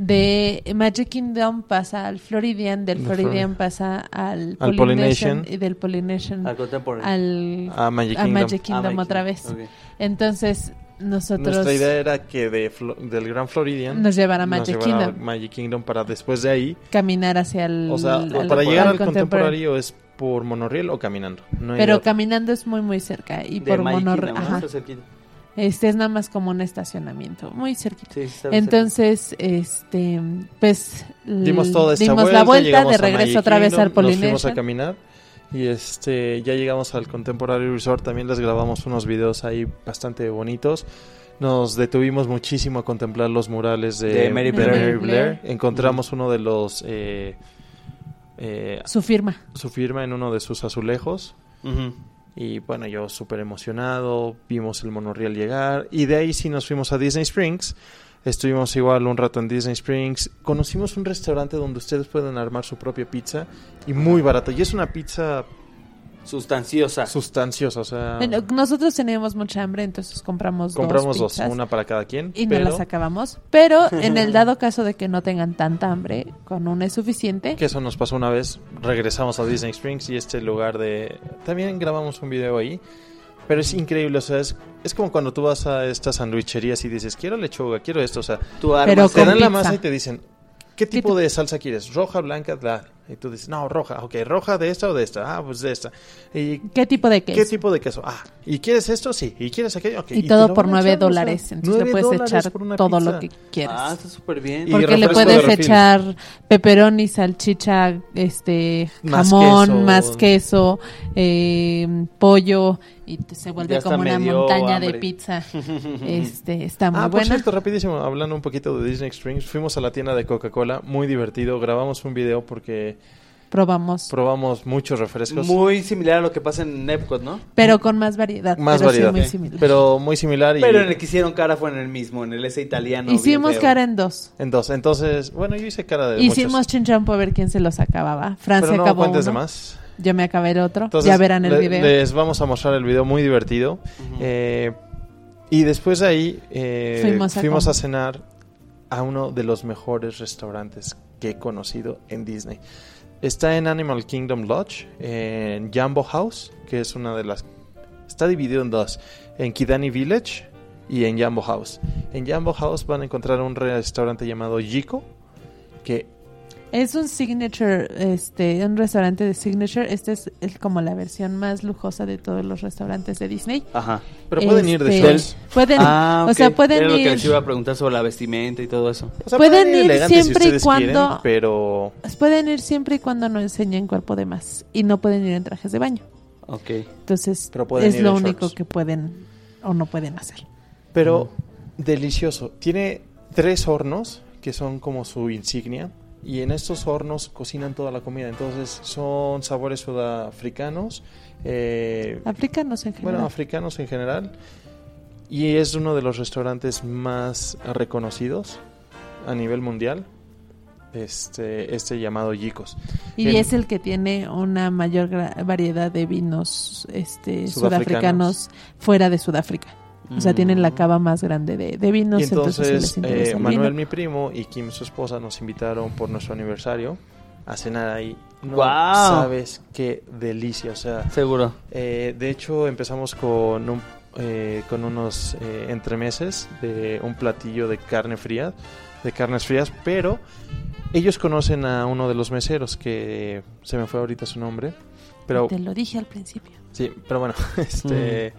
Speaker 3: de Magic Kingdom, pasa al Floridian, del
Speaker 5: De
Speaker 3: Floridian
Speaker 5: Floridian.
Speaker 3: pasa al,
Speaker 5: Al
Speaker 3: Polynesian,
Speaker 5: Polynesian.
Speaker 3: y del Polynesian
Speaker 6: Al Contemporary.
Speaker 3: al
Speaker 5: A Magic
Speaker 3: a
Speaker 5: Kingdom.
Speaker 3: Magic
Speaker 6: Ah,
Speaker 3: Kingdom
Speaker 6: Magic
Speaker 3: otra
Speaker 6: Kingdom.
Speaker 3: vez.
Speaker 6: Ok.
Speaker 3: Entonces nosotros
Speaker 5: Nuestra idea era que de Flo- del Gran Floridian
Speaker 3: Nos llevara a
Speaker 5: nos
Speaker 3: Magic
Speaker 5: llevara a
Speaker 3: Kingdom.
Speaker 5: Magic Kingdom para después de ahí,
Speaker 3: caminar hacia el
Speaker 5: o sea,
Speaker 3: al-
Speaker 5: para llegar al
Speaker 3: Contemporary.
Speaker 5: contemporáneo o es por monorriel o caminando. No hay
Speaker 3: Pero
Speaker 5: de otra.
Speaker 3: caminando es muy muy cerca y
Speaker 6: De
Speaker 3: por
Speaker 6: Magic
Speaker 3: monorriel,
Speaker 6: Kingdom, ¿no?
Speaker 3: ajá.
Speaker 6: Está cerquita.
Speaker 3: Este es nada más como un estacionamiento, muy cerquita.
Speaker 6: Sí, está bien
Speaker 3: Entonces, este, pues l-
Speaker 5: Dimos toda esta
Speaker 3: dimos
Speaker 5: vuelta,
Speaker 3: la vuelta
Speaker 5: llegamos
Speaker 3: de
Speaker 5: a
Speaker 3: regreso
Speaker 5: Magic
Speaker 3: otra vez
Speaker 5: Kingdom,
Speaker 3: al
Speaker 5: nos fuimos a
Speaker 3: Polynesian.
Speaker 5: caminar y este ya llegamos al Contemporary Resort. También les grabamos unos videos ahí bastante bonitos. Nos detuvimos muchísimo a contemplar los murales de,
Speaker 6: De Mary
Speaker 5: de
Speaker 3: Blair.
Speaker 5: Mary
Speaker 3: Mary
Speaker 5: Blair.
Speaker 3: Blair.
Speaker 5: Encontramos uno de los eh, eh,
Speaker 3: Su firma.
Speaker 5: su firma en uno de sus azulejos.
Speaker 6: Ujú.
Speaker 5: Y bueno, yo súper emocionado, vimos el monorriel llegar y de ahí sí nos fuimos a Disney Springs. Estuvimos igual un rato en Disney Springs. Conocimos un restaurante donde ustedes pueden armar su propia pizza y muy barato. Y es una pizza
Speaker 6: Sustanciosa.
Speaker 5: sustanciosa, o sea,
Speaker 3: Bueno, nosotros teníamos mucha hambre, entonces compramos,
Speaker 5: compramos
Speaker 3: dos
Speaker 5: dos,
Speaker 3: pizzas
Speaker 5: una para cada quien.
Speaker 3: y no
Speaker 5: pero
Speaker 3: las acabamos. Pero en el dado caso de que no tengan tanta hambre, con una es suficiente.
Speaker 5: que eso nos pasó una vez, regresamos a Disney Springs y este lugar de... También grabamos un video ahí, pero es increíble, o sea, es, es como cuando tú vas a estas sandwicherías y dices, quiero lechuga, quiero esto, o sea,
Speaker 6: Tú armas-
Speaker 3: Pero
Speaker 5: te
Speaker 3: con
Speaker 5: dan la
Speaker 3: pizza.
Speaker 5: masa y te dicen, ¿qué tipo
Speaker 3: tipo?
Speaker 5: de salsa quieres? ¿Roja, blanca, da? Y tú dices, no, roja, ok, roja de esta o de esta, ah, pues de esta. ¿Y
Speaker 3: ¿Qué tipo de queso?
Speaker 5: qué tipo de queso? Ah, ¿y quieres esto? Sí, ¿y quieres aquello? Ok.
Speaker 3: Y
Speaker 5: te
Speaker 3: todo
Speaker 5: lo
Speaker 3: por
Speaker 5: van a
Speaker 3: nueve
Speaker 5: echar, o sea,
Speaker 3: dólares. Entonces le
Speaker 5: nueve
Speaker 3: puedes
Speaker 5: dólares
Speaker 3: echar
Speaker 5: por una
Speaker 3: todo
Speaker 5: pizza.
Speaker 3: lo que quieras.
Speaker 6: Ah, está súper bien.
Speaker 5: Y
Speaker 3: Porque le
Speaker 5: refresco de
Speaker 3: puedes
Speaker 5: refil.
Speaker 3: echar pepperoni, salchicha, este,
Speaker 5: Más
Speaker 3: jamón,
Speaker 5: queso.
Speaker 3: más queso, eh, pollo y te- se vuelve
Speaker 6: Ya hasta
Speaker 3: como una
Speaker 6: me dio
Speaker 3: montaña de
Speaker 6: hambre.
Speaker 3: pizza. Este, está muy
Speaker 5: Ah, por
Speaker 3: buena.
Speaker 5: cierto, rapidísimo, hablando un poquito de Disney Springs, fuimos a la tienda de Coca-Cola, muy divertido, grabamos un video porque
Speaker 3: Probamos,
Speaker 5: probamos muchos refrescos.
Speaker 6: Muy similar a lo que pasa en Epcot, ¿no?
Speaker 3: pero con más variedad.
Speaker 5: Más
Speaker 3: pero sí
Speaker 5: variedad,
Speaker 3: muy similar.
Speaker 5: pero muy similar y
Speaker 6: Pero en el que hicieron cara fue en el mismo, en el ese italiano. bien
Speaker 3: Hicimos
Speaker 6: feo.
Speaker 3: cara en dos.
Speaker 5: en dos. Entonces, bueno, yo hice cara de
Speaker 3: Hicimos
Speaker 5: muchos,
Speaker 3: chinchampo a ver quién se los acababa. Francia
Speaker 5: pero no
Speaker 3: acabó
Speaker 5: cuentes de
Speaker 3: uno.
Speaker 5: más.
Speaker 3: Yo me acabé el otro.
Speaker 5: Entonces,
Speaker 3: ya verán el
Speaker 5: le-
Speaker 3: video.
Speaker 5: Les vamos a mostrar el video muy divertido. Eh, y después de ahí eh,
Speaker 3: Fuimos
Speaker 5: fuimos,
Speaker 3: a
Speaker 5: a,
Speaker 3: comer.
Speaker 5: cenar a uno de los mejores restaurantes que he conocido en Disney. Está en Animal Kingdom Lodge, en Jambo House, que es una de las... Está dividido en dos, en Kidani Village y en Jambo House. En Jambo House van a encontrar un restaurante llamado Jiko, que
Speaker 3: Es un signature, este, un restaurante de signature. Este es, el- como la versión más lujosa de todos los restaurantes de Disney.
Speaker 6: Ajá.
Speaker 5: pero pueden ir de
Speaker 3: Este,
Speaker 5: shorts.
Speaker 3: Pueden,
Speaker 6: Ah,
Speaker 3: o
Speaker 6: ok.
Speaker 3: sea, pueden
Speaker 6: Era lo que
Speaker 3: ir,
Speaker 6: les iba a preguntar sobre la vestimenta y todo eso.
Speaker 5: O sea,
Speaker 3: pueden ir
Speaker 5: elegantes
Speaker 3: siempre y
Speaker 5: ustedes
Speaker 3: cuando-
Speaker 5: quieren, pero
Speaker 3: pueden ir siempre y cuando no enseñen cuerpo de más y no pueden ir en trajes de baño.
Speaker 6: Ok.
Speaker 3: Entonces,
Speaker 5: Pero pueden
Speaker 3: es
Speaker 5: ir
Speaker 3: lo
Speaker 5: en
Speaker 3: único
Speaker 5: shorts.
Speaker 3: que pueden o no pueden hacer.
Speaker 5: Pero delicioso. Tiene tres hornos que son como su insignia. Y en estos hornos cocinan toda la comida. Entonces son sabores sudafricanos. Eh,
Speaker 3: Africanos en general.
Speaker 5: bueno, africanos en general. y es uno de los restaurantes más reconocidos a nivel mundial, este este llamado Yicos.
Speaker 3: Y
Speaker 5: El-
Speaker 3: es el que tiene una mayor gra- variedad de vinos este,
Speaker 5: Sudafricanos.
Speaker 3: sudafricanos fuera de Sudáfrica. O sea, tienen la cava más grande de, de vinos,
Speaker 5: Y
Speaker 3: entonces, se les
Speaker 5: entonces
Speaker 3: interesa
Speaker 5: eh,
Speaker 3: el
Speaker 5: Manuel,
Speaker 3: vino.
Speaker 5: mi primo, y Kim, su esposa, nos invitaron por nuestro aniversario a cenar ahí. No
Speaker 6: ¡Guau!
Speaker 5: sabes qué delicia, o sea,
Speaker 6: Seguro.
Speaker 5: eh, de hecho empezamos con un, eh, con unos eh, entremeses de un platillo de carne fría, de carnes frías, pero ellos conocen a uno de los meseros que se me fue ahorita su nombre, pero
Speaker 3: Te lo dije al principio.
Speaker 5: sí, pero bueno, este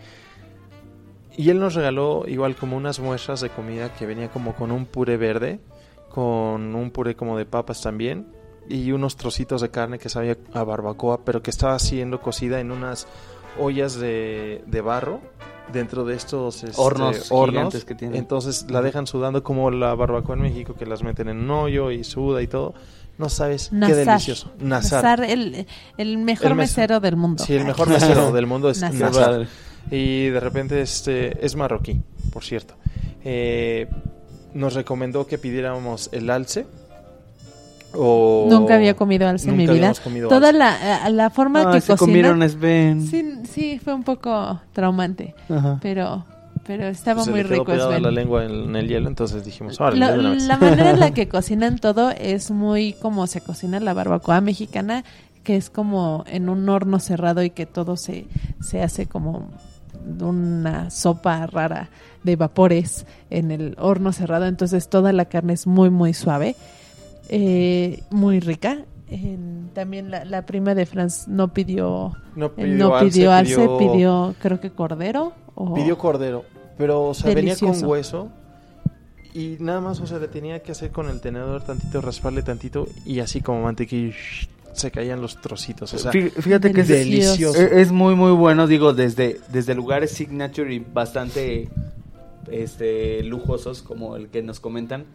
Speaker 5: y él nos regaló igual como unas muestras de comida que venía como con un puré verde, con un puré como de papas también y unos trocitos de carne que sabía a barbacoa, pero que estaba siendo cocida en unas ollas de, de barro dentro de estos este,
Speaker 6: Hornos gigantes que tienen.
Speaker 5: Entonces la dejan sudando como la barbacoa en México, que las meten en un hoyo y suda y todo. No sabes qué
Speaker 3: Nazar.
Speaker 5: delicioso. Nazar.
Speaker 3: Nazar, el, el mejor
Speaker 5: El mes-
Speaker 3: mesero del mundo.
Speaker 5: Sí, el mejor mesero del mundo es
Speaker 3: Nazar.
Speaker 5: Nazar. Y de repente este es marroquí, por cierto. Eh, nos recomendó que pidiéramos el alce. O...
Speaker 3: Nunca había comido alce en mi
Speaker 5: Nunca
Speaker 3: vida.
Speaker 5: habíamos comido
Speaker 3: Toda
Speaker 5: alce.
Speaker 3: la, la forma
Speaker 6: Ah,
Speaker 3: que
Speaker 6: se
Speaker 3: cocinan...
Speaker 6: comieron Sven.
Speaker 3: Sí, sí, fue un poco traumante,
Speaker 6: Ajá.
Speaker 3: pero, pero estaba
Speaker 5: Pues se
Speaker 3: muy
Speaker 5: le quedó
Speaker 3: rico
Speaker 5: pegada
Speaker 3: Sven.
Speaker 5: la lengua en, en el hielo, entonces dijimos, órale,
Speaker 3: Lo-
Speaker 5: de una vez.
Speaker 3: la manera en la que cocinan todo es muy como se cocina la barbacoa mexicana, que es como en un horno cerrado y que todo se, se hace como una sopa rara de vapores en el horno cerrado, entonces toda la carne es muy muy suave, eh, muy rica. En- también la, la prima de Franz no pidió
Speaker 5: No
Speaker 3: eh,
Speaker 5: pidió
Speaker 3: no
Speaker 5: alce,
Speaker 3: pidió alce,
Speaker 5: pidió-
Speaker 3: pidió creo que cordero o
Speaker 5: Pidió cordero, pero o sea, venía
Speaker 3: Delicioso.
Speaker 5: con hueso y nada más, o sea, le tenía que hacer con el tenedor tantito, rasparle tantito y así como mantequilla shh, se caían los trocitos, o sea,
Speaker 6: Fí- Fíjate que es
Speaker 3: Delicioso.
Speaker 6: Es, es muy muy bueno, digo, desde, desde lugares signature y bastante este lujosos como el que nos comentan,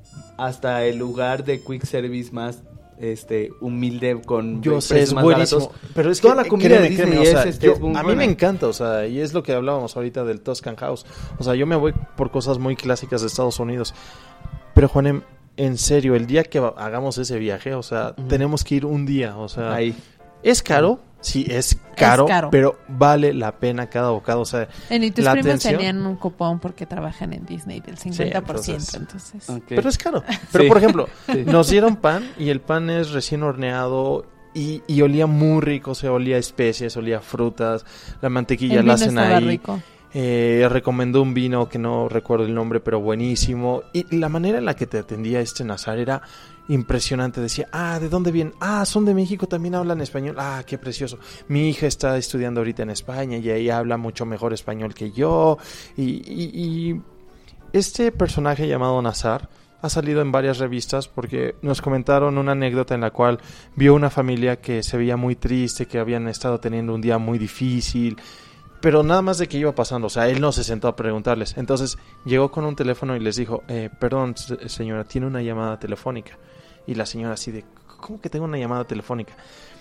Speaker 6: hasta el lugar de quick service más este humilde con
Speaker 5: yo sé,
Speaker 6: precios
Speaker 5: es
Speaker 6: más
Speaker 5: buenísimo,
Speaker 6: baratos.
Speaker 5: pero es
Speaker 6: Toda
Speaker 5: que
Speaker 6: la comida
Speaker 5: créeme,
Speaker 6: de Disney
Speaker 5: créeme, o sea,
Speaker 6: es, este,
Speaker 5: yo-
Speaker 6: es muy
Speaker 5: a mí
Speaker 6: buena.
Speaker 5: me encanta, o sea, y es lo que hablábamos ahorita del Tuscan House, o sea, yo me voy por cosas muy clásicas de Estados Unidos, pero Juanem, en serio, el día que va- hagamos ese viaje, o sea,
Speaker 6: Ujú.
Speaker 5: tenemos que ir un día, o sea,
Speaker 6: Ahí.
Speaker 5: es caro, sí, es caro,
Speaker 3: caro.
Speaker 5: pero vale la pena cada bocado, o sea,
Speaker 3: En y tus
Speaker 5: la
Speaker 3: primos
Speaker 5: atención-
Speaker 3: tenían un cupón porque trabajan en Disney del cincuenta por ciento,
Speaker 5: entonces-
Speaker 3: entonces,
Speaker 6: Ok.
Speaker 5: pero es caro. Pero
Speaker 6: Sí.
Speaker 5: por ejemplo,
Speaker 6: Sí.
Speaker 5: nos dieron pan y el pan es recién horneado y, y olía muy rico, o sea, olía a especies, olía a frutas, la mantequilla
Speaker 3: el
Speaker 5: la
Speaker 3: vino
Speaker 5: hacen
Speaker 3: estaba
Speaker 5: ahí.
Speaker 3: rico.
Speaker 5: Eh, recomendó un vino que no recuerdo el nombre, pero buenísimo. Y la manera en la que te atendía este Nazar era impresionante. Decía, ah, ¿de dónde vienen? Ah, son de México, también hablan español. Ah, qué precioso. Mi hija está estudiando ahorita en España y ahí habla mucho mejor español que yo. Y, y- y este personaje llamado Nazar ha salido en varias revistas porque nos comentaron una anécdota en la cual vio una familia que se veía muy triste, que habían estado teniendo un día muy difícil, pero nada más de que iba pasando, o sea, él no se sentó a preguntarles. Entonces llegó con un teléfono y les dijo, eh, perdón se- señora, tiene una llamada telefónica. Y la señora así de, ¿cómo que tengo una llamada telefónica?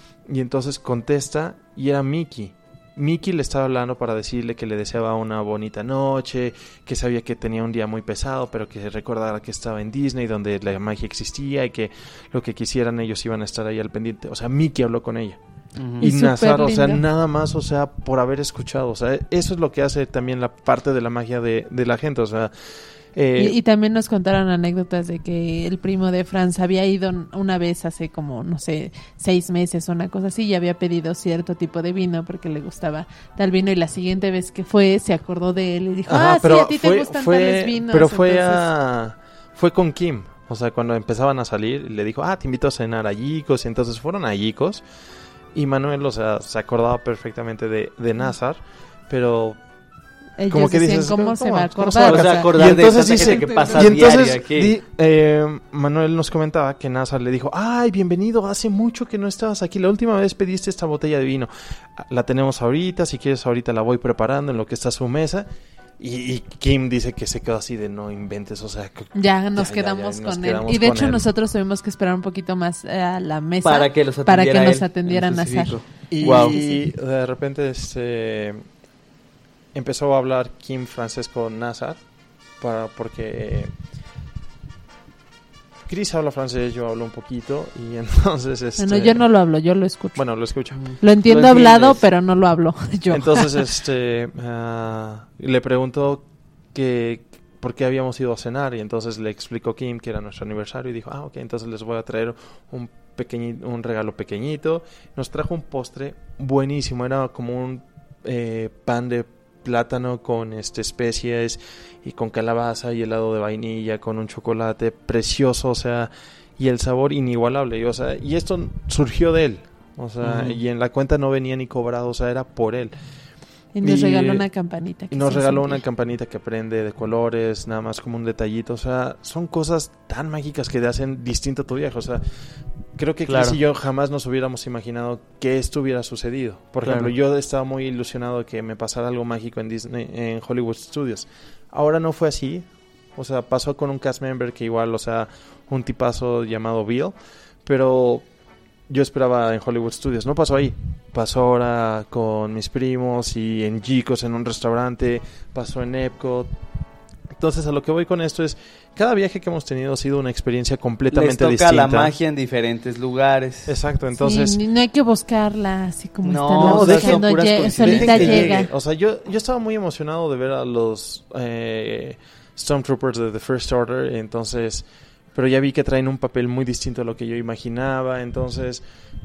Speaker 5: Y entonces contesta y era Mickey. Mickey le estaba hablando para decirle que le deseaba una bonita noche, que sabía que tenía un día muy pesado, pero que recordara que estaba en Disney, donde la magia existía y que lo que quisieran ellos iban a estar ahí al pendiente. O sea, Mickey habló con ella.
Speaker 6: Ujú.
Speaker 5: Y,
Speaker 3: Y
Speaker 5: Nazar,
Speaker 3: súper
Speaker 5: o sea,
Speaker 3: lindo.
Speaker 5: nada más, o sea, por haber escuchado. O sea, eso es lo que hace también la parte de la magia de, de la gente. O sea, eh,
Speaker 3: Y, y también nos contaron anécdotas de que el primo de Franz había ido una vez hace como, no sé, seis meses o una cosa así y había pedido cierto tipo de vino porque le gustaba tal vino y la siguiente vez que fue se acordó de él y dijo,
Speaker 5: ajá,
Speaker 3: ah,
Speaker 5: pero
Speaker 3: sí, a ti
Speaker 5: fue,
Speaker 3: te gustan
Speaker 5: fue-
Speaker 3: tales vinos.
Speaker 5: pero fue
Speaker 3: Entonces,
Speaker 5: a, fue con Kim. O sea, cuando empezaban a salir, le dijo, ah, te invito a cenar a Yicos. Y entonces fueron a Yicos. Y Manuel, o sea, se acordaba perfectamente de, de Nazar, pero
Speaker 3: ellos
Speaker 5: como que
Speaker 3: decían,
Speaker 5: dices,
Speaker 3: ¿cómo,
Speaker 5: ¿cómo-
Speaker 3: se va a
Speaker 5: cómo se
Speaker 3: acordar?
Speaker 5: va a
Speaker 6: O sea,
Speaker 3: O sea,
Speaker 6: acordar
Speaker 5: y
Speaker 6: de
Speaker 5: entonces
Speaker 6: esa
Speaker 5: dice-
Speaker 6: gente que pasa
Speaker 5: y entonces
Speaker 6: diaria aquí.
Speaker 5: di- eh, Manuel nos comentaba que Nazar le dijo, ay, bienvenido, hace mucho que no estabas aquí, la última vez pediste esta botella de vino, la tenemos ahorita, si quieres ahorita la voy preparando en lo que está su mesa. Y, y Kim dice que se quedó así de no inventes, o sea, que-
Speaker 3: ya nos
Speaker 5: ya, ya,
Speaker 3: quedamos
Speaker 5: ya, nos
Speaker 3: con
Speaker 5: quedamos
Speaker 3: él. Y de
Speaker 5: con
Speaker 3: hecho
Speaker 5: él.
Speaker 3: nosotros tuvimos que esperar un poquito más eh, a la mesa
Speaker 6: para que los
Speaker 3: para
Speaker 6: atendiera
Speaker 3: que nos
Speaker 6: él,
Speaker 3: atendiera
Speaker 6: en
Speaker 3: Nazar.
Speaker 6: específico.
Speaker 5: Y
Speaker 6: Wow.
Speaker 5: de repente este empezó a hablar Kim Francesco Nazar, para, porque Chris habla francés, yo hablo un poquito, y entonces... Este,
Speaker 3: Bueno, yo no lo hablo, yo lo escucho.
Speaker 5: Bueno, lo escucho.
Speaker 3: Lo entiendo
Speaker 6: Lo
Speaker 3: hablado,
Speaker 6: entiendes.
Speaker 3: pero no lo hablo yo.
Speaker 5: Entonces, este, uh, le preguntó que por qué habíamos ido a cenar, y entonces le explicó Kim que era nuestro aniversario, y dijo, ah, ok, entonces les voy a traer un pequeñi- un regalo pequeñito. Nos trajo un postre buenísimo, era como un eh, pan de plátano con este especies y con calabaza y helado de vainilla con un chocolate precioso, o sea, y el sabor inigualable, y, o sea, y esto surgió de él, o sea,
Speaker 6: Ujú.
Speaker 5: y en la cuenta no venía ni cobrado, o sea, era por él.
Speaker 3: Y nos
Speaker 5: y-
Speaker 3: regaló una campanita. que
Speaker 5: Y nos
Speaker 3: se
Speaker 5: regaló
Speaker 3: encendía.
Speaker 5: una campanita que prende de colores, nada más como un detallito, o sea, son cosas tan mágicas que te hacen distinto a tu viaje, o sea, creo que
Speaker 6: Claro.
Speaker 5: Chris y yo jamás nos hubiéramos imaginado que esto hubiera sucedido. Por
Speaker 6: Claro.
Speaker 5: ejemplo, yo estaba muy ilusionado de que me pasara algo mágico en Disney, en Hollywood Studios. Ahora no fue así, o sea, pasó con un cast member que igual, o sea, un tipazo llamado Bill, pero yo esperaba en Hollywood Studios, no pasó ahí. Pasó ahora con mis primos y en Chicos en un restaurante, pasó en Epcot. Entonces, a lo que voy con esto es, cada viaje que hemos tenido ha sido una experiencia
Speaker 6: Les
Speaker 5: completamente
Speaker 6: toca
Speaker 5: distinta.
Speaker 6: la magia en diferentes lugares.
Speaker 5: Exacto, entonces...
Speaker 3: Sí, ni- no hay que buscarla así como
Speaker 6: No,
Speaker 3: estamos
Speaker 6: o sea, son
Speaker 3: buscando,
Speaker 6: puras
Speaker 3: lle-
Speaker 6: coincidencias.
Speaker 3: solita
Speaker 5: Dejen que
Speaker 3: llega.
Speaker 5: llegue. O sea, yo, yo estaba muy emocionado de ver a los eh, Stormtroopers de The First Order, entonces, pero ya vi que traen un papel muy distinto a lo que yo imaginaba, entonces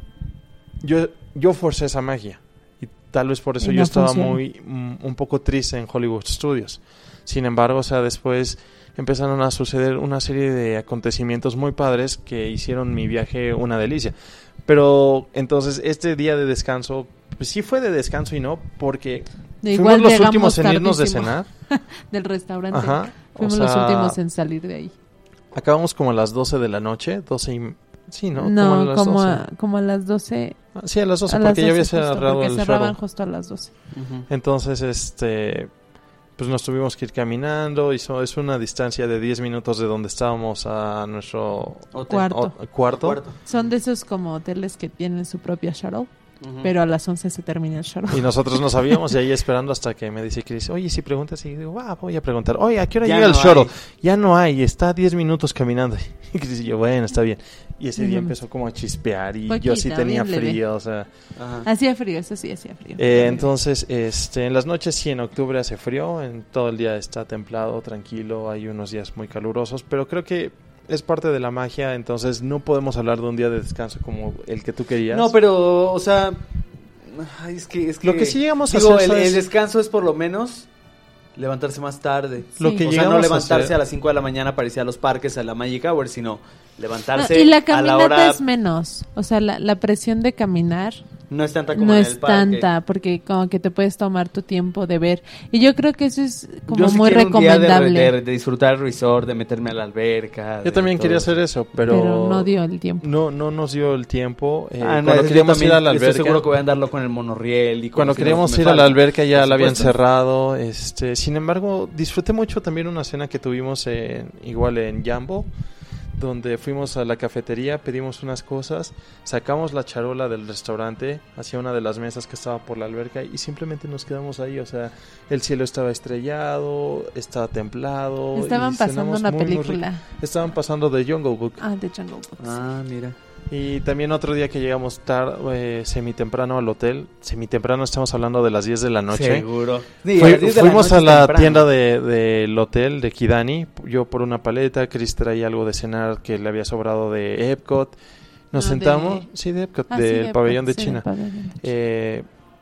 Speaker 5: yo, yo forcé esa magia y tal vez por eso
Speaker 3: Y
Speaker 5: yo
Speaker 3: no
Speaker 5: estaba
Speaker 3: funcionó.
Speaker 5: muy mm, un poco triste en Hollywood Studios. Sin embargo, o sea, después empezaron a suceder una serie de acontecimientos muy padres que hicieron mi viaje una delicia. Pero entonces este día de descanso, pues sí fue de descanso y no, porque
Speaker 3: De
Speaker 5: fuimos
Speaker 3: igual
Speaker 5: los
Speaker 3: llegamos
Speaker 5: últimos en irnos de
Speaker 3: tardísimo
Speaker 5: cenar.
Speaker 3: del restaurante.
Speaker 5: Ajá. O
Speaker 3: Fuimos los
Speaker 5: sea,
Speaker 3: últimos en salir de ahí.
Speaker 5: acabamos como a las doce de la noche, doce y... Sí, ¿no?
Speaker 3: No,
Speaker 5: como a las
Speaker 3: como,
Speaker 5: doce.
Speaker 3: a, como a las doce.
Speaker 5: Ah, sí, a las doce,
Speaker 3: a las
Speaker 5: porque ya había
Speaker 3: doce justo,
Speaker 5: cerrado
Speaker 3: porque
Speaker 5: el
Speaker 3: cerraban
Speaker 5: shuttle.
Speaker 3: justo a las doce.
Speaker 6: Ujú.
Speaker 5: Entonces, este... pues nos tuvimos que ir caminando y so- es una distancia de diez minutos de donde estábamos a nuestro
Speaker 6: Hotel.
Speaker 3: Cuarto.
Speaker 5: o- cuarto.
Speaker 6: Cuarto.
Speaker 3: Son de esos como hoteles que tienen su propia shuttle,
Speaker 6: Ujú.
Speaker 3: pero a las once se termina el shuttle.
Speaker 5: Y nosotros no sabíamos y ahí esperando hasta que me dice Chris, oye, si preguntas, y digo, ah, voy a preguntar, oye, ¿a qué hora
Speaker 6: Ya
Speaker 5: llega el
Speaker 6: no
Speaker 5: shuttle?
Speaker 6: hay.
Speaker 5: Ya no hay, está a diez minutos caminando. Y Chris y yo, bueno, está bien. Y ese día
Speaker 3: Ujú.
Speaker 5: empezó como a chispear y yo
Speaker 3: Poquito,
Speaker 5: sí tenía
Speaker 3: bien leve.
Speaker 5: frío, o sea...
Speaker 6: Ajá.
Speaker 3: Hacía frío, eso sí, hacía frío.
Speaker 5: Eh, entonces, este, en las noches sí, en octubre hace frío, en todo el día está templado, tranquilo, hay unos días muy calurosos, pero creo que es parte de la magia, entonces no podemos hablar de un día de descanso como el que tú querías.
Speaker 6: No, pero, o sea, ay, es que, es que
Speaker 5: Lo que sí llegamos a
Speaker 6: digo,
Speaker 5: hacer,
Speaker 6: el,
Speaker 5: ¿sabes?
Speaker 6: el descanso es por lo menos levantarse más tarde.
Speaker 5: Lo
Speaker 3: Sí.
Speaker 5: que
Speaker 6: O sea, no
Speaker 5: llegamos a
Speaker 6: levantarse
Speaker 5: hacer-
Speaker 6: a las cinco de la mañana para irse a los parques, a la Magic Hour, sino
Speaker 3: No,
Speaker 6: levantarse
Speaker 3: y la
Speaker 6: a la
Speaker 3: caminata
Speaker 6: hora...
Speaker 3: es menos. O sea, la, la presión de caminar
Speaker 6: No es tanta como
Speaker 3: no
Speaker 6: en el
Speaker 3: es
Speaker 6: parque.
Speaker 3: tanta, porque como que te puedes tomar tu tiempo de ver. Y yo creo que eso es como
Speaker 6: Yo sí
Speaker 3: muy
Speaker 6: quiero un día de-
Speaker 3: recomendable.
Speaker 6: De, de disfrutar el resort, de meterme a la alberca.
Speaker 5: Yo
Speaker 6: de
Speaker 5: también
Speaker 6: todo
Speaker 5: quería
Speaker 6: eso.
Speaker 5: hacer eso, pero...
Speaker 3: pero... no dio el tiempo.
Speaker 5: No, no nos dio el tiempo. Eh,
Speaker 6: Ah, no,
Speaker 5: cuando
Speaker 6: yo
Speaker 5: queríamos ir
Speaker 6: también
Speaker 5: a la
Speaker 6: estoy
Speaker 5: alberca...
Speaker 6: seguro que voy a andarlo con el monorriel. Y
Speaker 5: Cuando
Speaker 6: cosas
Speaker 5: queríamos
Speaker 6: que me
Speaker 5: ir a la
Speaker 6: faltan.
Speaker 5: alberca ya
Speaker 6: Por
Speaker 5: la habían
Speaker 6: supuesto.
Speaker 5: cerrado. Este, sin embargo, disfruté mucho también una cena que tuvimos en, igual en Jambo, donde fuimos a la cafetería, pedimos unas cosas, sacamos la charola del restaurante hacia una de las mesas que estaba por la alberca y simplemente nos quedamos ahí. O sea, el cielo estaba estrellado, estaba templado.
Speaker 3: Estaban
Speaker 5: y
Speaker 3: pasando
Speaker 5: cenamos
Speaker 3: una
Speaker 5: muy, muy rico.
Speaker 3: película.
Speaker 5: Estaban pasando The Jungle Book.
Speaker 3: Ah, de Jungle Book.
Speaker 6: Ah, mira.
Speaker 5: Y también otro día que llegamos tarde, eh, semitemprano al hotel. Semitemprano estamos hablando de las diez de la noche.
Speaker 6: Seguro. Sí,
Speaker 5: Fui-
Speaker 6: a las diez de la
Speaker 5: fuimos
Speaker 6: noche
Speaker 5: a
Speaker 6: es
Speaker 5: la
Speaker 6: temprano.
Speaker 5: tienda de- del hotel de Kidani, yo por una paleta, Chris traía algo de cenar que le había sobrado de Epcot. Nos
Speaker 3: No,
Speaker 5: sentamos,
Speaker 3: de-
Speaker 5: sí, de Epcot,
Speaker 3: Ah, sí,
Speaker 5: del
Speaker 3: de-
Speaker 5: pabellón de
Speaker 3: sí, del
Speaker 5: China.
Speaker 3: pabellón de China.
Speaker 5: Eh,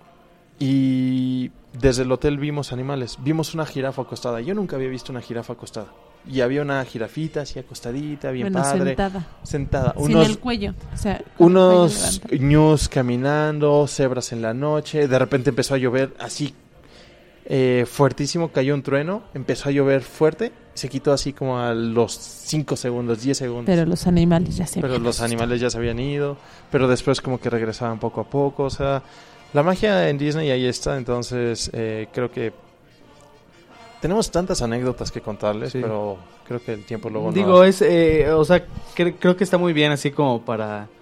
Speaker 5: y desde el hotel vimos animales, vimos una jirafa acostada. Yo nunca había visto una jirafa acostada. Y había una jirafita así acostadita, bien
Speaker 3: Bueno,
Speaker 5: padre,
Speaker 3: sentada.
Speaker 5: sentada.
Speaker 3: Sin
Speaker 5: Unos,
Speaker 3: el cuello. O sea, con el
Speaker 5: unos
Speaker 3: cuello levantado.
Speaker 5: ñus caminando, cebras en la noche, de repente empezó a llover así eh, fuertísimo, cayó un trueno, empezó a llover fuerte, se quitó así como a los cinco segundos, diez segundos.
Speaker 3: Pero los animales ya se
Speaker 5: Pero
Speaker 3: habían
Speaker 5: los
Speaker 3: asustado.
Speaker 5: animales ya se habían ido, pero después como que regresaban poco a poco, o sea, la magia en Disney ahí está, entonces eh, creo que tenemos tantas anécdotas que contarles,
Speaker 6: Sí.
Speaker 5: pero creo que el tiempo luego
Speaker 6: Digo,
Speaker 5: no...
Speaker 6: es, eh, o sea, cre- creo que está muy bien así como para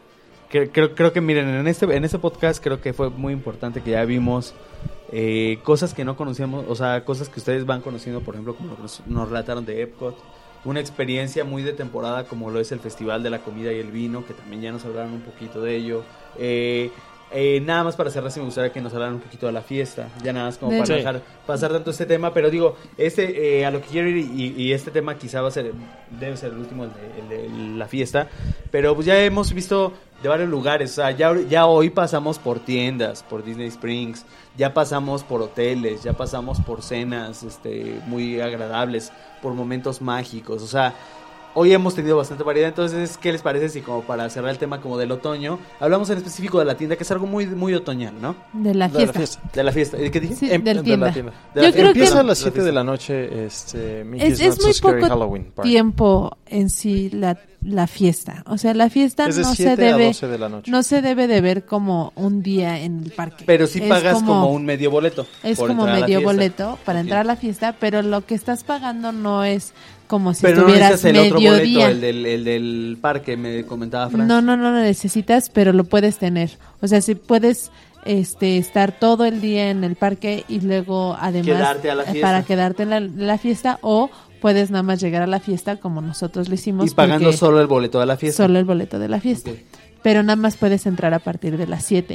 Speaker 6: cre- creo, creo que miren, en este, en este podcast creo que fue muy importante que ya vimos eh, cosas que no conocíamos, o sea, cosas que ustedes van conociendo, por ejemplo, como lo que nos, nos relataron de Epcot, una experiencia muy de temporada como lo es el Festival de la Comida y el Vino, que también ya nos hablaron un poquito de ello. Eh, eh, nada más para cerrar, si me gustaría que nos hablaran un poquito de la fiesta, ya nada más como
Speaker 3: De-
Speaker 6: para
Speaker 5: Sí.
Speaker 6: dejar pasar tanto este tema, pero digo, este eh, a lo que quiero ir y, y este tema quizá va a ser, debe ser el último, el de, el de la fiesta, pero pues ya hemos visto de varios lugares, o sea, ya, ya hoy pasamos por tiendas, por Disney Springs, ya pasamos por hoteles, ya pasamos por cenas este, muy agradables, por momentos mágicos, o sea, hoy hemos tenido bastante variedad. Entonces, ¿qué les parece si como para cerrar el tema como del otoño, hablamos en específico de la tienda, que es algo muy muy otoñal, ¿no?
Speaker 3: De la
Speaker 5: De la
Speaker 3: fiesta.
Speaker 5: fiesta.
Speaker 6: De la fiesta. ¿Qué dije?
Speaker 3: Sí,
Speaker 5: Em-
Speaker 3: del
Speaker 5: de la
Speaker 3: tienda.
Speaker 5: tienda.
Speaker 6: De la
Speaker 3: Yo
Speaker 6: fiesta.
Speaker 3: creo
Speaker 5: Empieza
Speaker 3: que
Speaker 5: a las
Speaker 6: La
Speaker 5: siete de
Speaker 6: fiesta.
Speaker 5: la noche, este, Mickey's
Speaker 3: es, es
Speaker 5: Not
Speaker 3: muy
Speaker 5: So Scary
Speaker 3: poco
Speaker 5: Halloween Party.
Speaker 3: tiempo en sí la, la fiesta. O sea, la fiesta
Speaker 5: Es de
Speaker 3: no se
Speaker 5: siete a
Speaker 3: debe
Speaker 5: doce de la noche.
Speaker 3: no se debe de ver como un día en el parque.
Speaker 6: Pero sí
Speaker 3: Es
Speaker 6: pagas como, un medio boleto.
Speaker 3: es
Speaker 6: por
Speaker 3: como
Speaker 6: entrar a la
Speaker 3: medio
Speaker 6: fiesta.
Speaker 3: boleto para
Speaker 6: Ok.
Speaker 3: entrar a la fiesta, pero lo que estás pagando no es como si
Speaker 6: Pero no
Speaker 3: estuvieras
Speaker 6: necesitas el otro boleto,
Speaker 3: mediodía.
Speaker 6: el del, el del parque, me comentaba Fran.
Speaker 3: No, no, no lo necesitas, pero lo puedes tener. O sea, si puedes este estar todo el día en el parque y luego además
Speaker 6: Quedarte a la
Speaker 3: eh,
Speaker 6: fiesta.
Speaker 3: para quedarte en la, la fiesta, o puedes nada más llegar a la fiesta como nosotros lo hicimos.
Speaker 6: Y pagando
Speaker 3: porque
Speaker 6: solo el boleto de la fiesta.
Speaker 3: solo el boleto de la fiesta.
Speaker 6: Ok.
Speaker 3: Pero nada más puedes entrar a partir de las siete.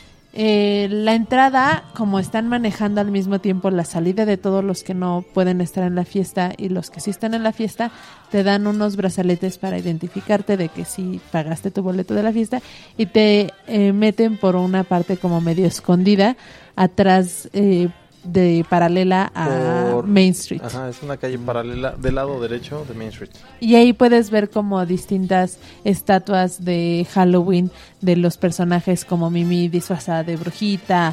Speaker 3: Eh, la entrada, como están manejando al mismo tiempo la salida de todos los que no pueden estar en la fiesta y los que sí están en la fiesta, te dan unos brazaletes para identificarte de que sí pagaste tu boleto de la fiesta y te eh, meten por una parte como medio escondida atrás eh, de paralela a
Speaker 5: Por-
Speaker 3: Main Street.
Speaker 5: Ajá, es una calle paralela del lado derecho de Main Street.
Speaker 3: Y ahí puedes ver como distintas estatuas de Halloween de los personajes como Mimi disfrazada de brujita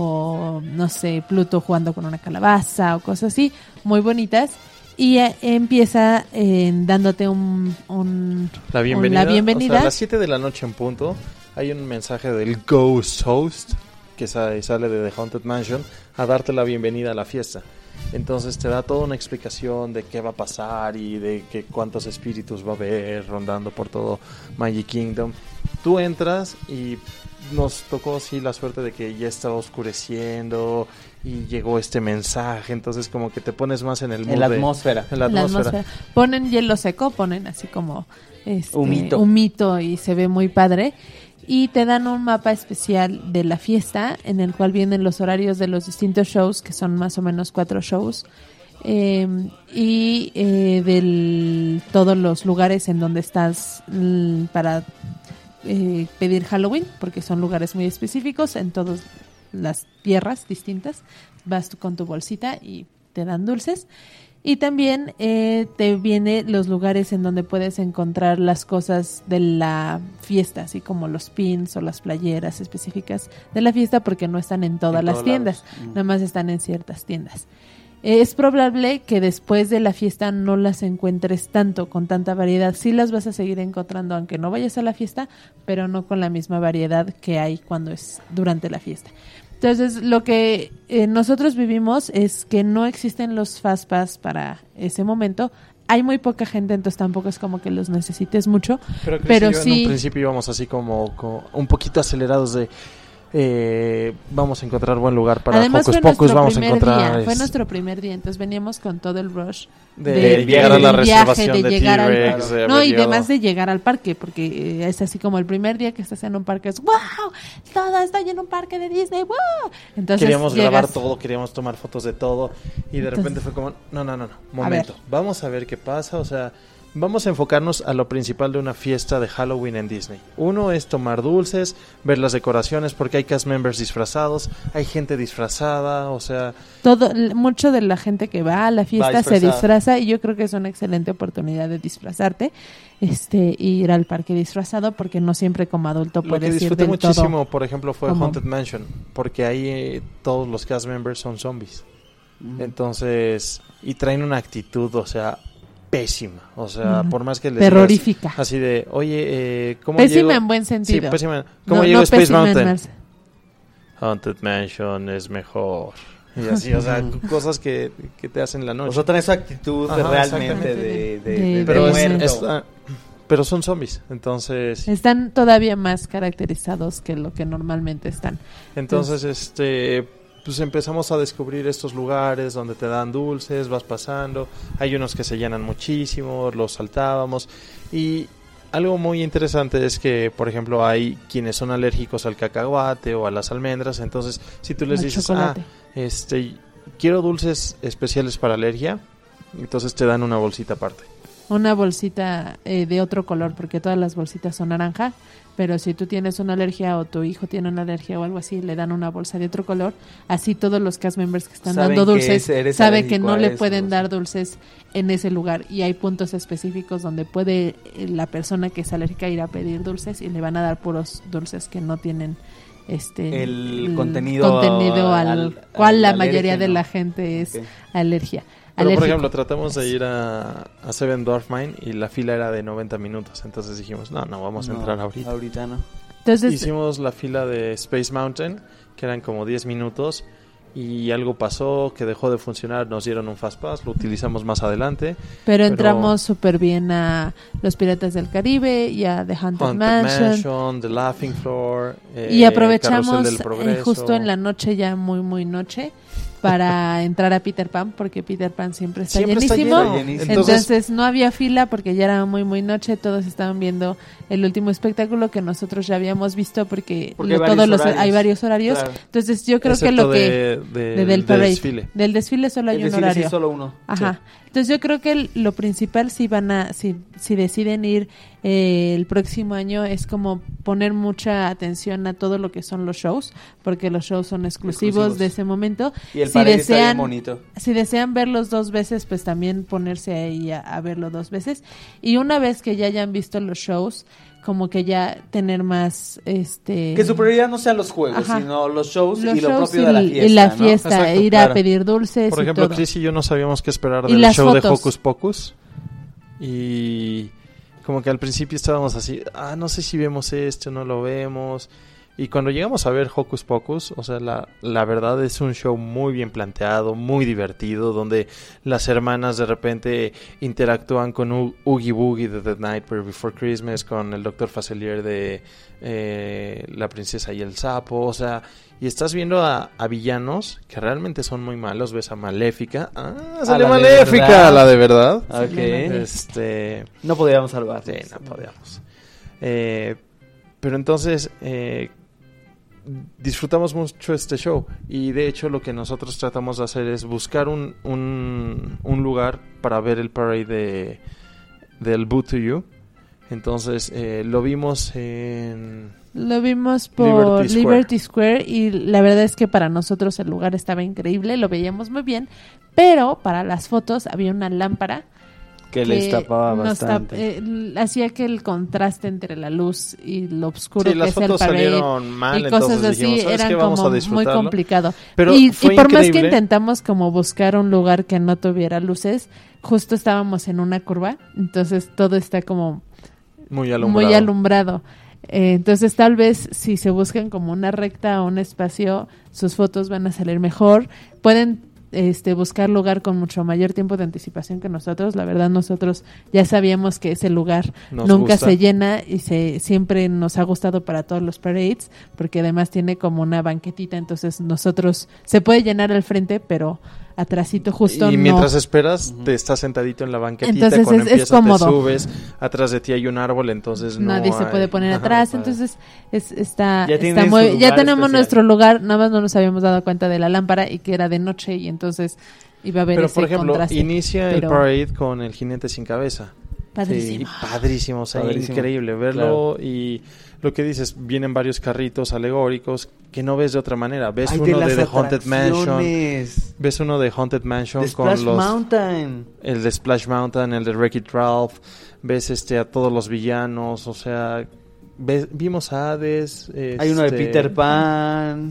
Speaker 3: o no sé, Pluto jugando con una calabaza o cosas así, muy bonitas. Y eh, empieza eh, dándote un, un-
Speaker 5: La
Speaker 3: un-
Speaker 5: bienvenida.
Speaker 3: la bienvenida.
Speaker 5: O sea, a las siete de la noche en punto hay un mensaje del Ghost Host que sa- sale de The Haunted Mansion a darte la bienvenida a la fiesta. Entonces te da toda una explicación de qué va a pasar y de que cuántos espíritus va a haber rondando por todo Magic Kingdom. Tú entras y nos tocó sí la suerte de que ya estaba oscureciendo y llegó este mensaje, entonces como que te pones más en el mood
Speaker 6: En la
Speaker 5: de-
Speaker 6: atmósfera.
Speaker 5: en la
Speaker 3: la
Speaker 5: atmósfera.
Speaker 3: atmósfera. Ponen hielo seco, ponen así como este,
Speaker 6: Humito.
Speaker 3: humito y se ve muy padre. Y te dan un mapa especial de la fiesta en el cual vienen los horarios de los distintos shows, que son más o menos cuatro shows, eh, y eh, de todos los lugares en donde estás mm, para eh, pedir Halloween, porque son lugares muy específicos en todas las tierras distintas. Vas tú con tu bolsita y te dan dulces. Y también eh, te viene los lugares en donde puedes encontrar las cosas de la fiesta, así como los pins o las playeras específicas de la fiesta, porque no están en todas
Speaker 6: En
Speaker 3: las
Speaker 6: todos
Speaker 3: tiendas,
Speaker 6: lados. Mm.
Speaker 3: nada más están en ciertas tiendas. Eh, es probable que después de la fiesta no las encuentres tanto, con tanta variedad. Sí las vas a seguir encontrando aunque no vayas a la fiesta, pero no con la misma variedad que hay cuando es durante la fiesta. Entonces, lo que eh, nosotros vivimos es que no existen los Fast Pass para ese momento. Hay muy poca gente, entonces tampoco es como que los necesites mucho.
Speaker 5: Pero,
Speaker 3: Pero
Speaker 5: en
Speaker 3: sí-
Speaker 5: un principio íbamos así como, como un poquito acelerados de eh, vamos a encontrar buen lugar para
Speaker 3: Además,
Speaker 5: Hocus
Speaker 3: fue
Speaker 5: Pocus,
Speaker 3: nuestro
Speaker 5: vamos a
Speaker 3: primer
Speaker 5: encontrar
Speaker 3: día. Fue
Speaker 5: es-
Speaker 3: nuestro primer día, entonces veníamos con todo el rush
Speaker 5: de,
Speaker 6: del
Speaker 5: llegar a la
Speaker 3: del viaje,
Speaker 5: reservación
Speaker 3: de
Speaker 5: de
Speaker 3: llegar al
Speaker 5: T-Rex, de
Speaker 3: no,
Speaker 5: haber
Speaker 3: y
Speaker 5: llegado-
Speaker 3: además de llegar al parque, porque eh, es así como el primer día que estás en un parque es ¡wow! Todo está en un parque de Disney, ¡wow! Entonces
Speaker 5: queríamos
Speaker 3: llegas-
Speaker 5: grabar todo, queríamos tomar fotos de todo y de
Speaker 3: Entonces-
Speaker 5: repente fue como, no, no, no, no,
Speaker 3: A
Speaker 5: momento,
Speaker 3: ver.
Speaker 5: vamos a ver qué pasa, o sea, vamos a enfocarnos a lo principal de una fiesta de Halloween en Disney. Uno es tomar dulces, ver las decoraciones, porque hay cast members disfrazados, hay gente disfrazada, o sea,
Speaker 3: todo l- mucho de la gente que va a la fiesta se
Speaker 6: disfrazada.
Speaker 3: disfraza y yo creo que es una excelente oportunidad de disfrazarte, este, y ir al parque disfrazado, porque no siempre como adulto
Speaker 5: lo que
Speaker 3: puedes ir
Speaker 5: disfruté
Speaker 3: del
Speaker 5: muchísimo,
Speaker 3: todo.
Speaker 5: por ejemplo, fue
Speaker 3: como-
Speaker 5: Haunted Mansion, porque ahí eh, todos los cast members son zombies. Entonces, y traen una actitud, o sea, pésima. O sea,
Speaker 3: Ujú.
Speaker 5: por más que les
Speaker 3: Terrorífica.
Speaker 5: digas así de, oye, eh, ¿cómo
Speaker 3: Pésima
Speaker 5: llego?
Speaker 3: en buen sentido.
Speaker 5: Sí, pésima. ¿Cómo
Speaker 3: No-
Speaker 5: llego
Speaker 3: no
Speaker 5: a Space
Speaker 3: pésima en
Speaker 5: Mountain?
Speaker 3: mal-
Speaker 5: Haunted Mansion es mejor. Y así, o sea, c- cosas que, que te hacen la noche.
Speaker 6: O sea, traen esa actitud
Speaker 5: Ajá,
Speaker 6: realmente
Speaker 5: exactamente.
Speaker 6: de, de,
Speaker 3: De-
Speaker 6: de-
Speaker 5: Pero
Speaker 6: de
Speaker 5: es,
Speaker 6: muerto.
Speaker 5: es- ah, pero son zombies, entonces...
Speaker 3: Están todavía más caracterizados que lo que normalmente están.
Speaker 5: Entonces, este... pues empezamos a descubrir estos lugares donde te dan dulces, vas pasando, hay unos que se llenan muchísimo, los saltábamos, y algo muy interesante es que, por ejemplo, hay quienes son alérgicos al cacahuate o a las almendras, entonces si tú les
Speaker 3: Al
Speaker 5: dices,
Speaker 3: chocolate.
Speaker 5: ah, este, quiero dulces especiales para alergia, entonces te dan una bolsita aparte.
Speaker 3: Una bolsita eh, de otro color, porque todas las bolsitas son naranja, pero si tú tienes una alergia o tu hijo tiene una alergia o algo así, le dan una bolsa de otro color. Así todos los cast members que están
Speaker 6: Saben
Speaker 3: dando
Speaker 6: que
Speaker 3: dulces
Speaker 6: es- eres
Speaker 3: saben que
Speaker 6: alérgico
Speaker 3: no
Speaker 6: a
Speaker 3: le
Speaker 6: eso,
Speaker 3: pueden
Speaker 6: sí.
Speaker 3: dar dulces en ese lugar, y hay puntos específicos donde puede eh, la persona que es alérgica ir a pedir dulces y le van a dar puros dulces que no tienen este
Speaker 6: El contenido
Speaker 3: contenido al,
Speaker 6: al-
Speaker 3: cual
Speaker 6: al
Speaker 3: la mayoría de
Speaker 6: alérgeno.
Speaker 3: la gente es
Speaker 6: Ok.
Speaker 3: alergia.
Speaker 5: Pero, por
Speaker 3: alérgico.
Speaker 5: ejemplo, tratamos de ir a, a Seven Dwarf Mine y la fila era de noventa minutos. Entonces dijimos, no, no vamos a
Speaker 6: No,
Speaker 5: entrar ahorita.
Speaker 6: Ahorita no.
Speaker 3: Entonces,
Speaker 5: Hicimos la fila de Space Mountain, que eran como diez minutos. Y algo pasó que dejó de funcionar. Nos dieron un Fast Pass, lo utilizamos más adelante.
Speaker 3: pero
Speaker 5: pero-
Speaker 3: entramos súper bien a Los Piratas del Caribe y a The Haunted,
Speaker 5: Haunted
Speaker 3: Mansion.
Speaker 5: Mansion, The Laughing Floor. eh,
Speaker 3: Y aprovechamos
Speaker 5: Carrusel del
Speaker 3: eh,
Speaker 5: Progreso.
Speaker 3: justo en la noche, ya muy, muy noche, para entrar a Peter Pan, porque Peter Pan siempre está
Speaker 5: Siempre está
Speaker 3: llenísimo.
Speaker 5: lleno.
Speaker 6: Llenísimo.
Speaker 3: Entonces,
Speaker 5: Entonces,
Speaker 3: no había fila porque ya era muy, muy noche. Todos estaban viendo el último espectáculo que nosotros ya habíamos visto, porque,
Speaker 6: Porque
Speaker 3: lo-
Speaker 6: hay
Speaker 3: todos
Speaker 6: varios
Speaker 3: los
Speaker 6: horarios.
Speaker 3: hay varios horarios.
Speaker 6: Claro.
Speaker 3: Entonces, yo creo que
Speaker 5: excepto
Speaker 3: lo que...
Speaker 5: de- de-
Speaker 3: de- del
Speaker 5: del
Speaker 3: parade.
Speaker 5: desfile.
Speaker 3: Del desfile solo hay
Speaker 6: El
Speaker 3: un
Speaker 6: desfile sí,
Speaker 3: horario.
Speaker 6: solo uno.
Speaker 3: Ajá. Entonces yo creo que el- lo principal si van a, si, si deciden ir eh, el próximo año, es como poner mucha atención a todo lo que son los shows, porque los shows son exclusivos,
Speaker 6: Exclusivos.
Speaker 3: de ese momento.
Speaker 6: Y el
Speaker 3: si
Speaker 6: parade está bien
Speaker 3: desean,
Speaker 6: bonito.
Speaker 3: si desean verlos dos veces, pues también ponerse ahí a, a verlo dos veces. Y una vez que ya hayan visto los shows, como que ya tener más, este...
Speaker 6: Que su prioridad no sean los juegos,
Speaker 3: Ajá.
Speaker 6: sino los shows
Speaker 3: los
Speaker 6: y lo
Speaker 3: shows
Speaker 6: propio
Speaker 3: y,
Speaker 6: de la
Speaker 3: l-
Speaker 6: fiesta.
Speaker 3: y la
Speaker 6: ¿no?
Speaker 3: fiesta,
Speaker 5: Exacto,
Speaker 3: ir
Speaker 6: claro.
Speaker 3: a pedir dulces
Speaker 5: Por
Speaker 3: y
Speaker 5: ejemplo,
Speaker 3: todo.
Speaker 5: Chris y yo no sabíamos qué esperar
Speaker 3: Y
Speaker 5: del
Speaker 3: las
Speaker 5: show de
Speaker 3: fotos.
Speaker 5: Hocus Pocus. Y como que al principio estábamos así, ah, no sé si vemos esto, no lo vemos. Y cuando llegamos a ver Hocus Pocus, o sea, la, la verdad es un show muy bien planteado, muy divertido, donde las hermanas de repente interactúan con U- Oogie Boogie de The Nightmare Before Christmas, con el doctor Facelier de eh, La Princesa y el Sapo, o sea, y estás viendo a, a villanos que realmente son muy malos. Ves a Maléfica, ah, sale
Speaker 6: la de
Speaker 5: Maléfica,
Speaker 6: verdad.
Speaker 5: la de verdad.
Speaker 6: Ok.
Speaker 5: Este,
Speaker 6: No podríamos salvar.
Speaker 5: sí, no podíamos. Eh, pero entonces eh, disfrutamos mucho este show, y de hecho lo que nosotros tratamos de hacer es buscar un, un, un lugar para ver el parade de, del Boo to You. Entonces eh, lo vimos en...
Speaker 3: Lo vimos por
Speaker 5: Liberty
Speaker 3: Liberty
Speaker 5: Square.
Speaker 3: Square. y la verdad es que para nosotros el lugar estaba increíble, lo veíamos muy bien, pero para las fotos había una lámpara
Speaker 6: Que les tapaba
Speaker 3: nos tap-
Speaker 6: bastante.
Speaker 3: eh, l- hacía que el contraste entre la luz y lo oscuro
Speaker 5: Sí,
Speaker 3: que
Speaker 5: las
Speaker 3: es el
Speaker 5: fotos
Speaker 3: parade
Speaker 5: salieron mal,
Speaker 3: y cosas
Speaker 5: entonces
Speaker 3: así
Speaker 5: dijimos, ¿sabes
Speaker 3: eran
Speaker 5: qué? Vamos
Speaker 3: como
Speaker 5: a
Speaker 3: muy
Speaker 5: disfrutarlo.
Speaker 3: complicado.
Speaker 5: Pero
Speaker 3: y,
Speaker 5: fue
Speaker 3: y por más que
Speaker 5: increíble.
Speaker 3: intentamos como buscar un lugar que no tuviera luces, justo estábamos en una curva, entonces todo está como
Speaker 5: Muy alumbrado.
Speaker 3: muy alumbrado. Eh, entonces tal vez si se buscan como una recta o un espacio, sus fotos van a salir mejor. Pueden este buscar lugar con mucho mayor tiempo de anticipación que nosotros. La verdad, nosotros ya sabíamos que ese lugar
Speaker 5: Nos
Speaker 3: nunca
Speaker 5: gusta.
Speaker 3: se llena y se siempre nos ha gustado para todos los parades, porque además tiene como una banquetita, entonces nosotros se puede llenar al frente, pero atrasito justo
Speaker 5: y
Speaker 3: no.
Speaker 5: mientras esperas, te estás sentadito en la banquetita.
Speaker 3: Entonces
Speaker 5: Cuando
Speaker 3: es- es
Speaker 5: empiezas,
Speaker 3: cómodo.
Speaker 5: te subes. Atrás de ti hay un árbol, entonces no
Speaker 3: Nadie se
Speaker 5: hay-
Speaker 3: puede poner
Speaker 5: Ajá.
Speaker 3: atrás,
Speaker 6: padre.
Speaker 3: entonces es, está,
Speaker 6: Ya
Speaker 3: está
Speaker 6: tienen
Speaker 3: muy,
Speaker 6: su
Speaker 3: ya
Speaker 6: lugar
Speaker 3: tenemos
Speaker 6: especial.
Speaker 3: nuestro lugar, nada más no nos habíamos dado cuenta de la lámpara y que era de noche y entonces iba a haber
Speaker 5: Pero
Speaker 3: ese
Speaker 5: por ejemplo,
Speaker 3: contraste.
Speaker 5: inicia
Speaker 3: Pero
Speaker 5: el parade con el jinete sin cabeza.
Speaker 3: padrísimo.
Speaker 5: Y padrísimo, o sea,
Speaker 6: Padrísimo.
Speaker 5: increíble verlo. Y lo que dices, vienen varios carritos alegóricos que no ves de otra manera. Ves
Speaker 6: Ay,
Speaker 5: uno de,
Speaker 6: las
Speaker 5: The Haunted Mansion.
Speaker 6: atracciones.
Speaker 5: Ves uno de Haunted Mansion
Speaker 6: The
Speaker 5: con
Speaker 6: Splash
Speaker 5: los
Speaker 6: Mountain.
Speaker 5: el de Splash Mountain, el de Wreck-It Ralph. Ves este a todos los villanos, o sea, ves, vimos a Hades.
Speaker 6: Hay uno de
Speaker 5: este,
Speaker 6: Peter Pan.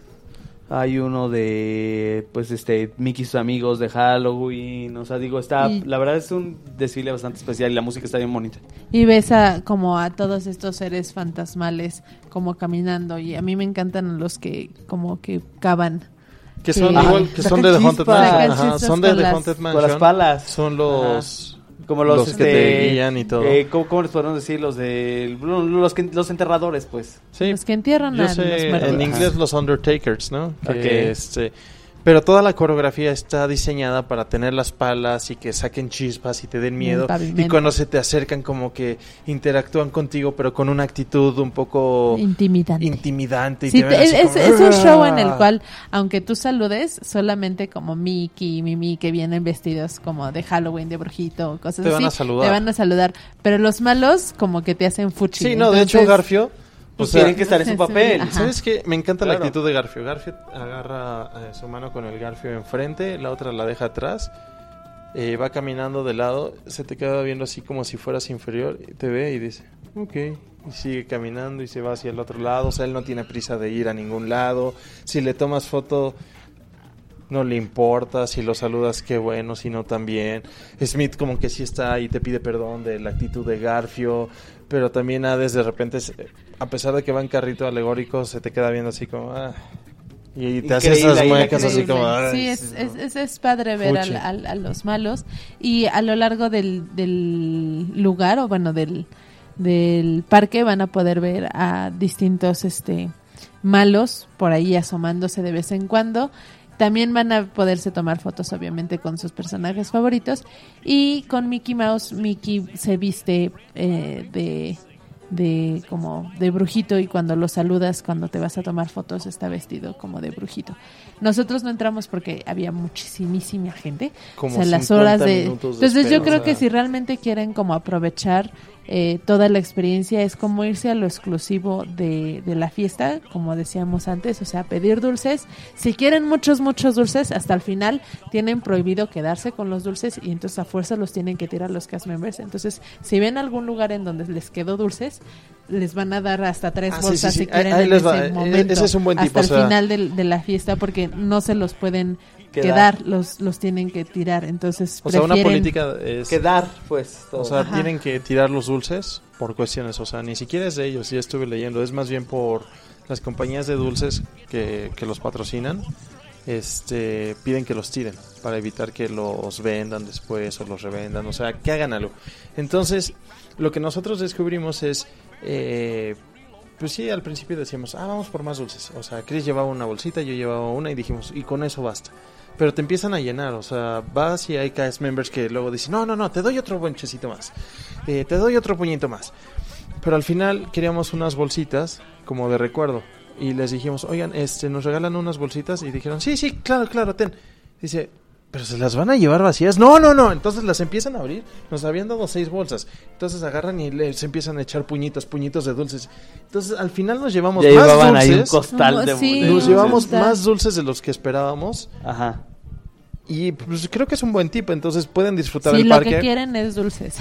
Speaker 6: Hay uno de, pues, este, Mickey y sus amigos de Halloween. O sea, digo, está,
Speaker 3: Y-
Speaker 6: la verdad es un desfile bastante especial y la música está bien bonita.
Speaker 3: Y ves a como a todos estos seres fantasmales como caminando, y a mí me encantan los que como que cavan.
Speaker 5: Que son
Speaker 3: Sí.
Speaker 5: igual, que son de The
Speaker 6: Sacan
Speaker 5: Haunted
Speaker 6: chispas.
Speaker 5: Mansion.
Speaker 3: Sacan
Speaker 5: Ajá,
Speaker 3: chispas
Speaker 5: son de
Speaker 3: con
Speaker 5: The
Speaker 3: las-
Speaker 5: Haunted
Speaker 6: Con
Speaker 5: Mansion.
Speaker 6: las palas.
Speaker 5: Son los
Speaker 6: Como los,
Speaker 5: los
Speaker 6: este,
Speaker 5: que te guían y todo.
Speaker 6: Eh, ¿cómo, ¿Cómo les podemos decir? Los de los, que, los enterradores, pues.
Speaker 5: Sí,
Speaker 3: Los que entierran
Speaker 5: yo
Speaker 3: a
Speaker 5: sé,
Speaker 3: los muertos.
Speaker 5: en inglés
Speaker 6: Ajá.
Speaker 5: los Undertakers, ¿no? Que,
Speaker 6: Ok.
Speaker 5: este, pero toda la coreografía está diseñada para tener las palas y que saquen chispas y te den miedo.
Speaker 3: pavimento.
Speaker 5: Y cuando se te acercan como que interactúan contigo, pero con una actitud un poco
Speaker 3: Intimidante.
Speaker 5: intimidante. Y
Speaker 3: Sí,
Speaker 5: te ven
Speaker 3: te-
Speaker 5: así
Speaker 3: es,
Speaker 5: como,
Speaker 3: es un show en el
Speaker 5: "Ah".
Speaker 3: cual, aunque tú saludes, solamente como Mickey y Mimi que vienen vestidos como de Halloween, de brujito, cosas
Speaker 5: Te
Speaker 3: así.
Speaker 5: van a saludar.
Speaker 3: Te van a saludar. Pero los malos como que te hacen fuchi.
Speaker 5: Sí, no, de hecho
Speaker 3: Entonces,
Speaker 5: Garfio...
Speaker 6: Pues
Speaker 5: o sea,
Speaker 6: tienen que estar en su
Speaker 3: Sí,
Speaker 6: papel.
Speaker 3: ajá.
Speaker 5: ¿sabes qué? Me encanta
Speaker 6: Claro.
Speaker 5: la actitud de Garfio. Garfio agarra eh, su mano con el Garfio enfrente, la otra la deja atrás, eh, va caminando de lado, se te queda viendo así como si fueras inferior, y te ve y dice, ok, y sigue caminando y se va hacia el otro lado. O sea, él no tiene prisa de ir a ningún lado. Si le tomas foto, no le importa. Si lo saludas, qué bueno, si no también. Smith como que sí está ahí, te pide perdón de la actitud de Garfio, pero también Hades de repente, se- a pesar de que va en carrito alegórico, se te queda viendo así como... Ah, y te hace
Speaker 6: Increíble
Speaker 5: esas
Speaker 6: ahí,
Speaker 5: muecas así
Speaker 3: Increíble.
Speaker 5: como... "Ay,
Speaker 3: Sí, es, es, es, es padre ver
Speaker 5: Fuchi.
Speaker 3: al- al- a los malos. Y a lo largo del, del lugar, o bueno, del, del parque, van a poder ver a distintos este malos por ahí asomándose de vez en cuando. También van a poderse tomar fotos, obviamente, con sus personajes favoritos. Y con Mickey Mouse, Mickey se viste eh, de... de como de brujito, y cuando lo saludas, cuando te vas a tomar fotos, está vestido como de brujito. Nosotros no entramos porque había muchísima gente,
Speaker 5: Como
Speaker 3: o sea, las
Speaker 5: cincuenta
Speaker 3: horas de...
Speaker 5: minutos de
Speaker 3: Entonces yo
Speaker 5: espera,
Speaker 3: creo
Speaker 5: o
Speaker 3: que
Speaker 5: sea.
Speaker 3: si realmente quieren como aprovechar eh, toda la experiencia, es como irse a lo exclusivo de, de la fiesta, como decíamos antes, o sea, pedir dulces. Si quieren muchos, muchos dulces, hasta el final tienen prohibido quedarse con los dulces, y entonces a fuerza los tienen que tirar los cast members. Entonces, si ven algún lugar en donde les quedó dulces, les van a dar hasta tres
Speaker 5: Ah, sí,
Speaker 3: bolsas
Speaker 5: sí, sí.
Speaker 3: si quieren
Speaker 5: Ahí- ahí
Speaker 3: en
Speaker 5: les
Speaker 3: ese
Speaker 5: va. Eh,
Speaker 3: momento,
Speaker 5: ese es un buen tip,
Speaker 3: hasta
Speaker 5: o
Speaker 3: el
Speaker 5: sea-
Speaker 3: final del- de la fiesta, porque no se los pueden
Speaker 6: Quedar.
Speaker 3: quedar, los, los tienen que tirar. Entonces,
Speaker 5: O sea, una
Speaker 3: prefieren-
Speaker 5: política es...
Speaker 6: Quedar, pues. Todo.
Speaker 5: O sea,
Speaker 3: Ajá.
Speaker 5: tienen que tirar los dulces por cuestiones, o sea, ni siquiera es de ellos, ya estuve leyendo, es más bien por las compañías de dulces que, que los patrocinan, este, piden que los tiren para evitar que los vendan después o los revendan, o sea, que hagan algo. Entonces, lo que nosotros descubrimos es, eh, pues sí, al principio decíamos, ah, vamos por más dulces, o sea, Chris llevaba una bolsita, yo llevaba una y dijimos, y con eso basta. Pero te empiezan a llenar, o sea, vas y hay cast members que luego dicen, no, no, no, te doy otro bonchecito más, eh, te doy otro puñito más. Pero al final queríamos unas bolsitas como de recuerdo y les dijimos, oigan, este, nos regalan unas bolsitas, y dijeron, sí, sí, claro, claro, ten. Dice, pero se las van a llevar vacías. No, no, no. Entonces las empiezan a abrir. Nos habían dado seis bolsas. Entonces agarran y les empiezan a echar puñitos, puñitos de dulces. Entonces al final nos llevamos
Speaker 6: Ya
Speaker 5: más
Speaker 6: llevaban ahí un
Speaker 5: dulces.
Speaker 6: costal de,
Speaker 3: Sí,
Speaker 6: de
Speaker 5: Nos
Speaker 6: dulces.
Speaker 5: llevamos
Speaker 3: Está.
Speaker 5: más dulces de los que esperábamos.
Speaker 6: Ajá.
Speaker 5: Y pues creo que es un buen tipo. Entonces pueden disfrutar
Speaker 3: Sí,
Speaker 5: el
Speaker 3: lo
Speaker 5: parque.
Speaker 3: que quieren es dulces.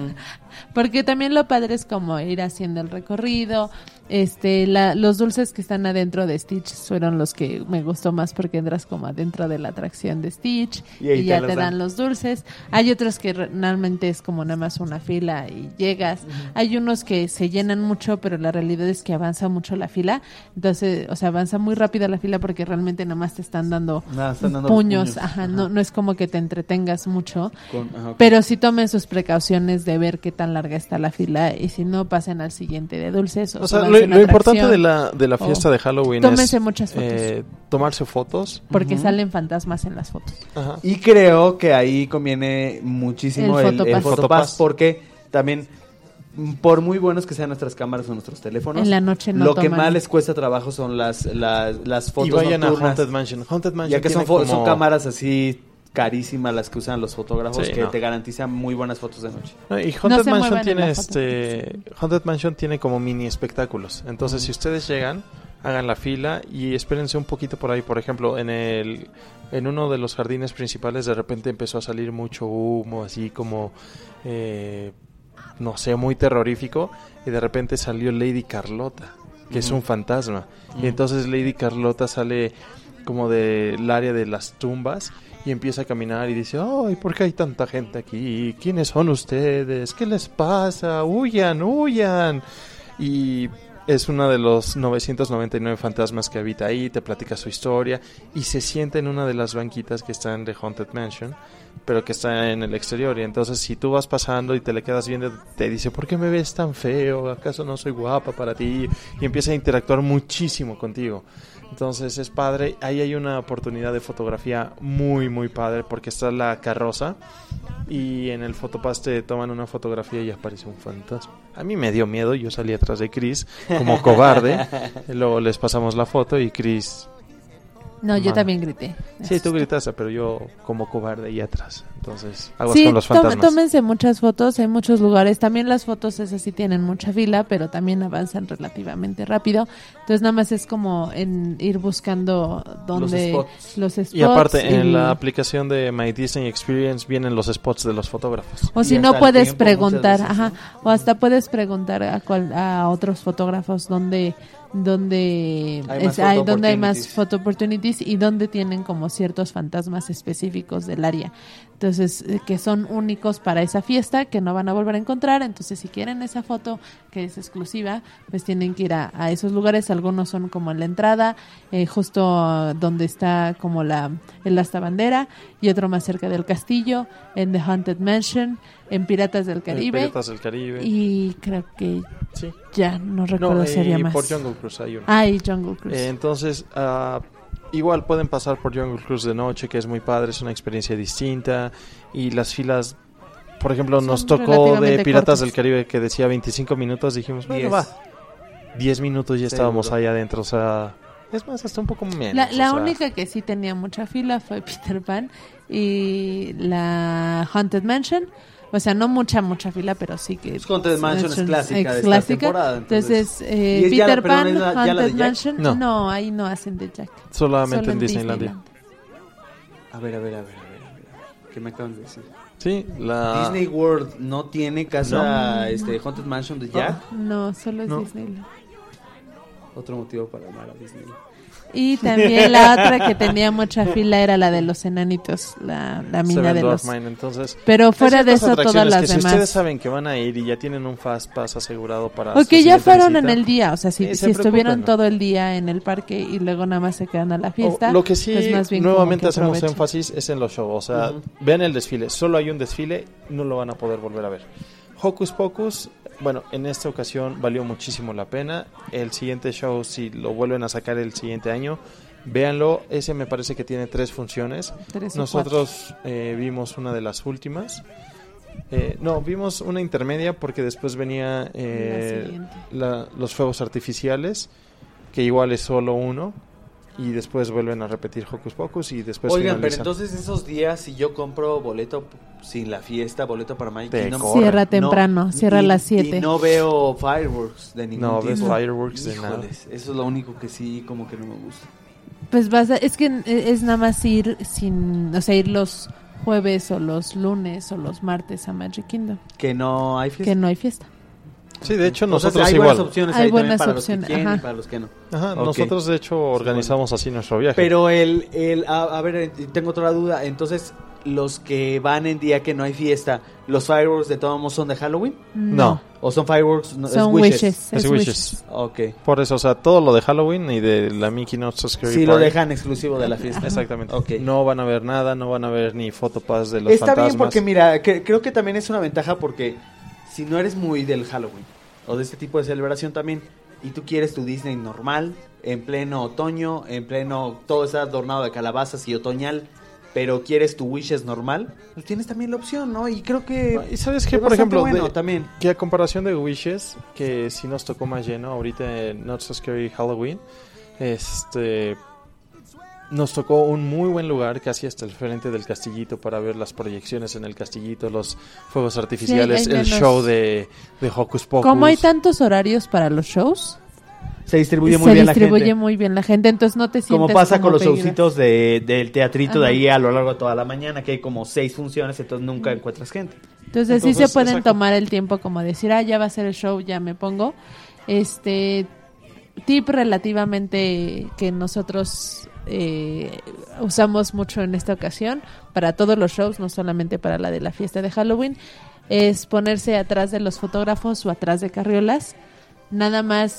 Speaker 3: Porque también lo padre es como ir haciendo el recorrido. Este, la, los dulces que están adentro de Stitch fueron los que me gustó más, porque entras como adentro de la atracción de Stitch
Speaker 6: Y
Speaker 3: y,
Speaker 6: ahí te
Speaker 3: ya
Speaker 6: los
Speaker 3: te dan
Speaker 6: dan.
Speaker 3: los dulces. Hay otros que realmente es como nada más una fila y llegas. Hay unos que se llenan mucho, pero la realidad es que avanza mucho la fila. Entonces, o sea, avanza muy rápido la fila porque realmente nada más te están dando,
Speaker 6: Nada, están dando los
Speaker 3: puños.
Speaker 6: puños.
Speaker 3: Ajá, No, no es como que te entretengas mucho.
Speaker 6: Con- ajá, ok.
Speaker 3: Pero sí tomen sus precauciones de ver qué tan larga está la fila, y si no, pasen al siguiente de dulces. O,
Speaker 5: O sea,
Speaker 3: súbanse
Speaker 5: lo,
Speaker 3: a una
Speaker 5: lo importante
Speaker 3: atracción,
Speaker 5: de la, de la fiesta
Speaker 3: o
Speaker 5: de Halloween
Speaker 3: tómense
Speaker 5: es
Speaker 3: muchas fotos.
Speaker 5: eh, tomarse fotos.
Speaker 3: porque
Speaker 6: Ujú.
Speaker 3: salen fantasmas en las fotos.
Speaker 5: Ajá.
Speaker 6: Y creo que ahí conviene muchísimo
Speaker 3: El
Speaker 6: el, el
Speaker 3: Photopass.
Speaker 6: Photopass,
Speaker 5: Photopass.
Speaker 6: porque también, mm, por muy buenos que sean nuestras cámaras o nuestros teléfonos,
Speaker 3: En la noche no
Speaker 6: lo que
Speaker 3: toman.
Speaker 6: más les cuesta trabajo son las, las, las
Speaker 5: Y
Speaker 6: fotos
Speaker 5: vayan a
Speaker 6: nocturnas.
Speaker 5: Haunted Mansion. Haunted Mansion
Speaker 6: Ya que son,
Speaker 5: tiene
Speaker 6: fo- son
Speaker 5: como-
Speaker 6: cámaras así carísimas las que usan los fotógrafos,
Speaker 5: Sí,
Speaker 6: que
Speaker 5: no.
Speaker 6: te garantizan muy buenas fotos de noche.
Speaker 5: No, y
Speaker 3: No
Speaker 5: Haunted
Speaker 3: se
Speaker 5: Mansion
Speaker 3: muevan en
Speaker 5: tiene
Speaker 3: la foto.
Speaker 5: este Haunted Mansion tiene como mini espectáculos. Entonces, si ustedes llegan, hagan la fila y espérense un poquito por ahí. Por ejemplo, en el en uno de los jardines principales de repente empezó a salir mucho humo, así como eh, no sé, muy terrorífico, y de repente salió Lady Carlota, que es un fantasma. Y entonces Lady Carlota sale como del área de las tumbas y empieza a caminar y dice, ay, ¿por qué hay tanta gente aquí? ¿Quiénes son ustedes? ¿Qué les pasa? ¡Huyan, huyan! Y es uno de los novecientos noventa y nueve fantasmas que habita ahí, te platica su historia y se sienta en una de las banquitas que están de Haunted Mansion pero que está en el exterior. Y entonces si tú vas pasando y te le quedas viendo, te dice, ¿por qué me ves tan feo? ¿Acaso no soy guapa para ti? Y empieza a interactuar muchísimo contigo. Entonces es padre. Ahí hay una oportunidad de fotografía muy, muy padre, porque está la carroza y en el Photopass te toman una fotografía y aparece un fantasma. A mí me dio miedo, yo salí atrás de Chris como cobarde. Luego les pasamos la foto y Chris...
Speaker 3: No, yo
Speaker 5: Man.
Speaker 3: también grité.
Speaker 5: Sí, tú gritaste, pero yo como cobarde ahí atrás. Entonces, aguas
Speaker 3: Sí,
Speaker 5: con los
Speaker 3: tom-
Speaker 5: fantasmas.
Speaker 3: tómense muchas fotos, hay muchos lugares. También las fotos esas sí tienen mucha fila, pero también avanzan relativamente rápido. Entonces nada más es como en ir buscando dónde
Speaker 6: Los spots.
Speaker 3: los spots.
Speaker 5: Y aparte, en
Speaker 3: y-
Speaker 5: la aplicación de My Disney Experience vienen los spots de los fotógrafos.
Speaker 3: O si
Speaker 6: Y
Speaker 3: no
Speaker 6: hasta el
Speaker 3: puedes
Speaker 6: tiempo,
Speaker 3: preguntar,
Speaker 6: muchas veces,
Speaker 3: ajá, o hasta puedes preguntar a cual, a otros fotógrafos dónde donde
Speaker 6: Hay más
Speaker 3: es- hay,
Speaker 6: photo
Speaker 3: donde hay más
Speaker 6: opportunities.
Speaker 3: photo opportunities y donde tienen como ciertos fantasmas específicos del área. Entonces, eh, que son únicos para esa fiesta, que no van a volver a encontrar. Entonces, si quieren esa foto que es exclusiva, pues tienen que ir a, a esos lugares. Algunos son como en la entrada, eh, justo uh, donde está como la el asta bandera, y otro más cerca del castillo, en The Haunted Mansion, en Piratas del Caribe.
Speaker 5: Piratas del Caribe.
Speaker 3: Y creo que
Speaker 5: Sí.
Speaker 3: ya no recuerdo
Speaker 5: No,
Speaker 3: si había
Speaker 5: y
Speaker 3: más.
Speaker 5: por Jungle Cruise hay uno.
Speaker 3: Ah, y Jungle Cruise.
Speaker 5: Eh, entonces, ah, igual pueden pasar por Jungle Cruise de noche, que es muy padre, es una experiencia distinta. Y las filas, por ejemplo,
Speaker 3: Son
Speaker 5: nos tocó de
Speaker 3: relativamente
Speaker 5: Piratas
Speaker 3: cortas.
Speaker 5: del Caribe que decía veinticinco minutos, dijimos, bueno,
Speaker 6: Diez.
Speaker 5: va. diez minutos ya estábamos
Speaker 6: Seguro.
Speaker 5: ahí adentro, o sea, es más, hasta un poco menos.
Speaker 3: La, la
Speaker 5: o sea,
Speaker 3: única que sí tenía mucha fila fue Peter Pan y la Haunted Mansion. O sea, no mucha, mucha fila, pero sí que...
Speaker 6: Pues Haunted Mansion es clásica de esta
Speaker 3: clásica.
Speaker 6: temporada, entonces.
Speaker 3: Entonces, eh,
Speaker 6: ¿Y es ya la-
Speaker 3: Peter
Speaker 6: perdón,
Speaker 3: Pan,
Speaker 6: es la- ya la de
Speaker 3: Haunted
Speaker 6: Jack?
Speaker 3: Mansion...
Speaker 5: No.
Speaker 3: No. ahí no hacen de Jack.
Speaker 5: solamente
Speaker 3: Solo
Speaker 5: en Disneylandia.
Speaker 6: A ver, a ver, a ver, a ver, a ver. ¿Qué me acaban de decir?
Speaker 5: Sí, la...
Speaker 6: Disney World no tiene casa, este, Haunted Mansion de Jack.
Speaker 3: No, solo es
Speaker 5: No.
Speaker 3: Disneyland.
Speaker 6: Otro motivo para amar a Disney.
Speaker 3: Y también la otra que tenía mucha fila era la de los enanitos, la, la mina
Speaker 5: Seven
Speaker 3: de
Speaker 5: Dwarf
Speaker 3: los...
Speaker 5: Mine, entonces...
Speaker 3: Pero
Speaker 5: hay
Speaker 3: fuera de
Speaker 5: ciertas
Speaker 3: eso, todas
Speaker 5: atracciones
Speaker 3: las
Speaker 5: que si
Speaker 3: demás...
Speaker 5: ustedes saben que van a ir y ya tienen un Fast Pass asegurado para...
Speaker 3: O
Speaker 5: su
Speaker 3: que ya
Speaker 5: siguiente
Speaker 3: fueron
Speaker 5: visita,
Speaker 3: en el día, o sea, si,
Speaker 5: Sí, se
Speaker 3: si estuvieron
Speaker 5: preocupen.
Speaker 3: todo el día en el parque y luego nada más se quedan a la fiesta.
Speaker 5: O lo que sí,
Speaker 3: pues más bien como
Speaker 5: nuevamente
Speaker 3: que
Speaker 5: hacemos
Speaker 3: aprovechen.
Speaker 5: énfasis es en los shows. O sea,
Speaker 6: Ujú.
Speaker 5: vean el desfile. Solo hay un desfile, no lo van a poder volver a ver. Hocus Pocus, bueno, en esta ocasión valió muchísimo la pena. El siguiente show, si lo vuelven a sacar el siguiente año, véanlo. Ese me parece que tiene tres funciones.
Speaker 3: Tres o
Speaker 5: Nosotros eh, vimos una de las últimas. Eh, no, vimos una intermedia porque después venía eh,
Speaker 3: La siguiente.
Speaker 5: la- los fuegos artificiales, que igual es solo uno. Y después vuelven a repetir Hocus Pocus y después
Speaker 6: Oigan, pero
Speaker 5: finalizan.
Speaker 6: entonces esos días, si yo compro boleto p- sin la fiesta, boleto para Magic
Speaker 5: Te
Speaker 6: Kingdom,
Speaker 5: corren.
Speaker 3: Cierra
Speaker 6: no-
Speaker 3: temprano, cierra a
Speaker 6: y-
Speaker 3: las siete.
Speaker 6: Y no veo fireworks de ningún
Speaker 5: No,
Speaker 6: tipo.
Speaker 5: ves fireworks de nada.
Speaker 6: Híjoles, eso es lo único que sí, como que no me gusta.
Speaker 3: Pues vas a- es que e, es nada más ir sin, o sea, ir los jueves o los lunes o los martes a Magic Kingdom,
Speaker 6: Que no hay fiesta.
Speaker 3: que no hay fiesta.
Speaker 5: Sí, de hecho
Speaker 6: O sea,
Speaker 5: nosotros
Speaker 6: hay
Speaker 5: igual.
Speaker 6: buenas opciones
Speaker 3: Hay
Speaker 6: ahí también
Speaker 3: buenas
Speaker 6: para
Speaker 3: opciones,
Speaker 6: los que quieren
Speaker 3: ajá.
Speaker 6: y para los que no.
Speaker 5: Ajá,
Speaker 6: Ok.
Speaker 5: nosotros de hecho organizamos así nuestro viaje.
Speaker 6: Pero el, el a, a ver, eh, tengo otra duda. Entonces, los que van en día que no hay fiesta, ¿los fireworks de todos modos son de Halloween?
Speaker 5: no,
Speaker 6: ¿O son fireworks? No, es
Speaker 3: son
Speaker 6: wishes?
Speaker 3: wishes.
Speaker 5: es
Speaker 3: es
Speaker 5: wishes.
Speaker 3: wishes.
Speaker 6: Ok.
Speaker 5: Por eso, o sea, todo lo de Halloween y de la Mickey Not So Scary
Speaker 6: Sí, lo
Speaker 5: Party.
Speaker 6: dejan exclusivo de la fiesta.
Speaker 5: Exactamente.
Speaker 6: Ok.
Speaker 5: No van a ver nada, no van a ver ni fotopass de los
Speaker 6: Está
Speaker 5: fantasmas.
Speaker 6: bien porque, mira, que- creo que también es una ventaja porque si no eres muy del Halloween o de este tipo de celebración también y tú quieres tu Disney normal, en pleno otoño, en pleno, todo está adornado de calabazas y otoñal, pero quieres tu Wishes normal, pues tienes también la opción, ¿no? Y creo que...
Speaker 5: Y sabes
Speaker 6: es
Speaker 5: que, por
Speaker 6: bastante
Speaker 5: ejemplo,
Speaker 6: bueno
Speaker 5: de-
Speaker 6: también.
Speaker 5: que a comparación de Wishes, que sí nos tocó más lleno ahorita en Not So Scary Halloween, este nos tocó un muy buen lugar casi hasta el frente del castillito para ver las proyecciones en el castillito, los fuegos artificiales,
Speaker 3: hay
Speaker 5: el
Speaker 3: menos-
Speaker 5: show de, de Hocus Pocus.
Speaker 3: Como hay tantos horarios para los shows,
Speaker 6: Se distribuye
Speaker 3: se
Speaker 6: muy bien la
Speaker 3: distribuye
Speaker 6: gente.
Speaker 3: muy bien la gente, entonces no te sientes
Speaker 6: Como pasa con los
Speaker 3: peligro-
Speaker 6: showcitos de, del teatrito de
Speaker 3: Ajá.
Speaker 6: ahí a lo largo de toda la mañana, que hay como seis funciones, entonces nunca encuentras gente.
Speaker 3: Entonces, sí
Speaker 5: Entonces,
Speaker 3: se pueden
Speaker 5: exacto.
Speaker 3: tomar el tiempo como decir, ah, ya va a ser el show, ya me pongo. Este tip relativamente que nosotros eh, usamos mucho en esta ocasión para todos los shows, no solamente para la de la fiesta de Halloween, es ponerse atrás de los fotógrafos o atrás de carriolas. Nada más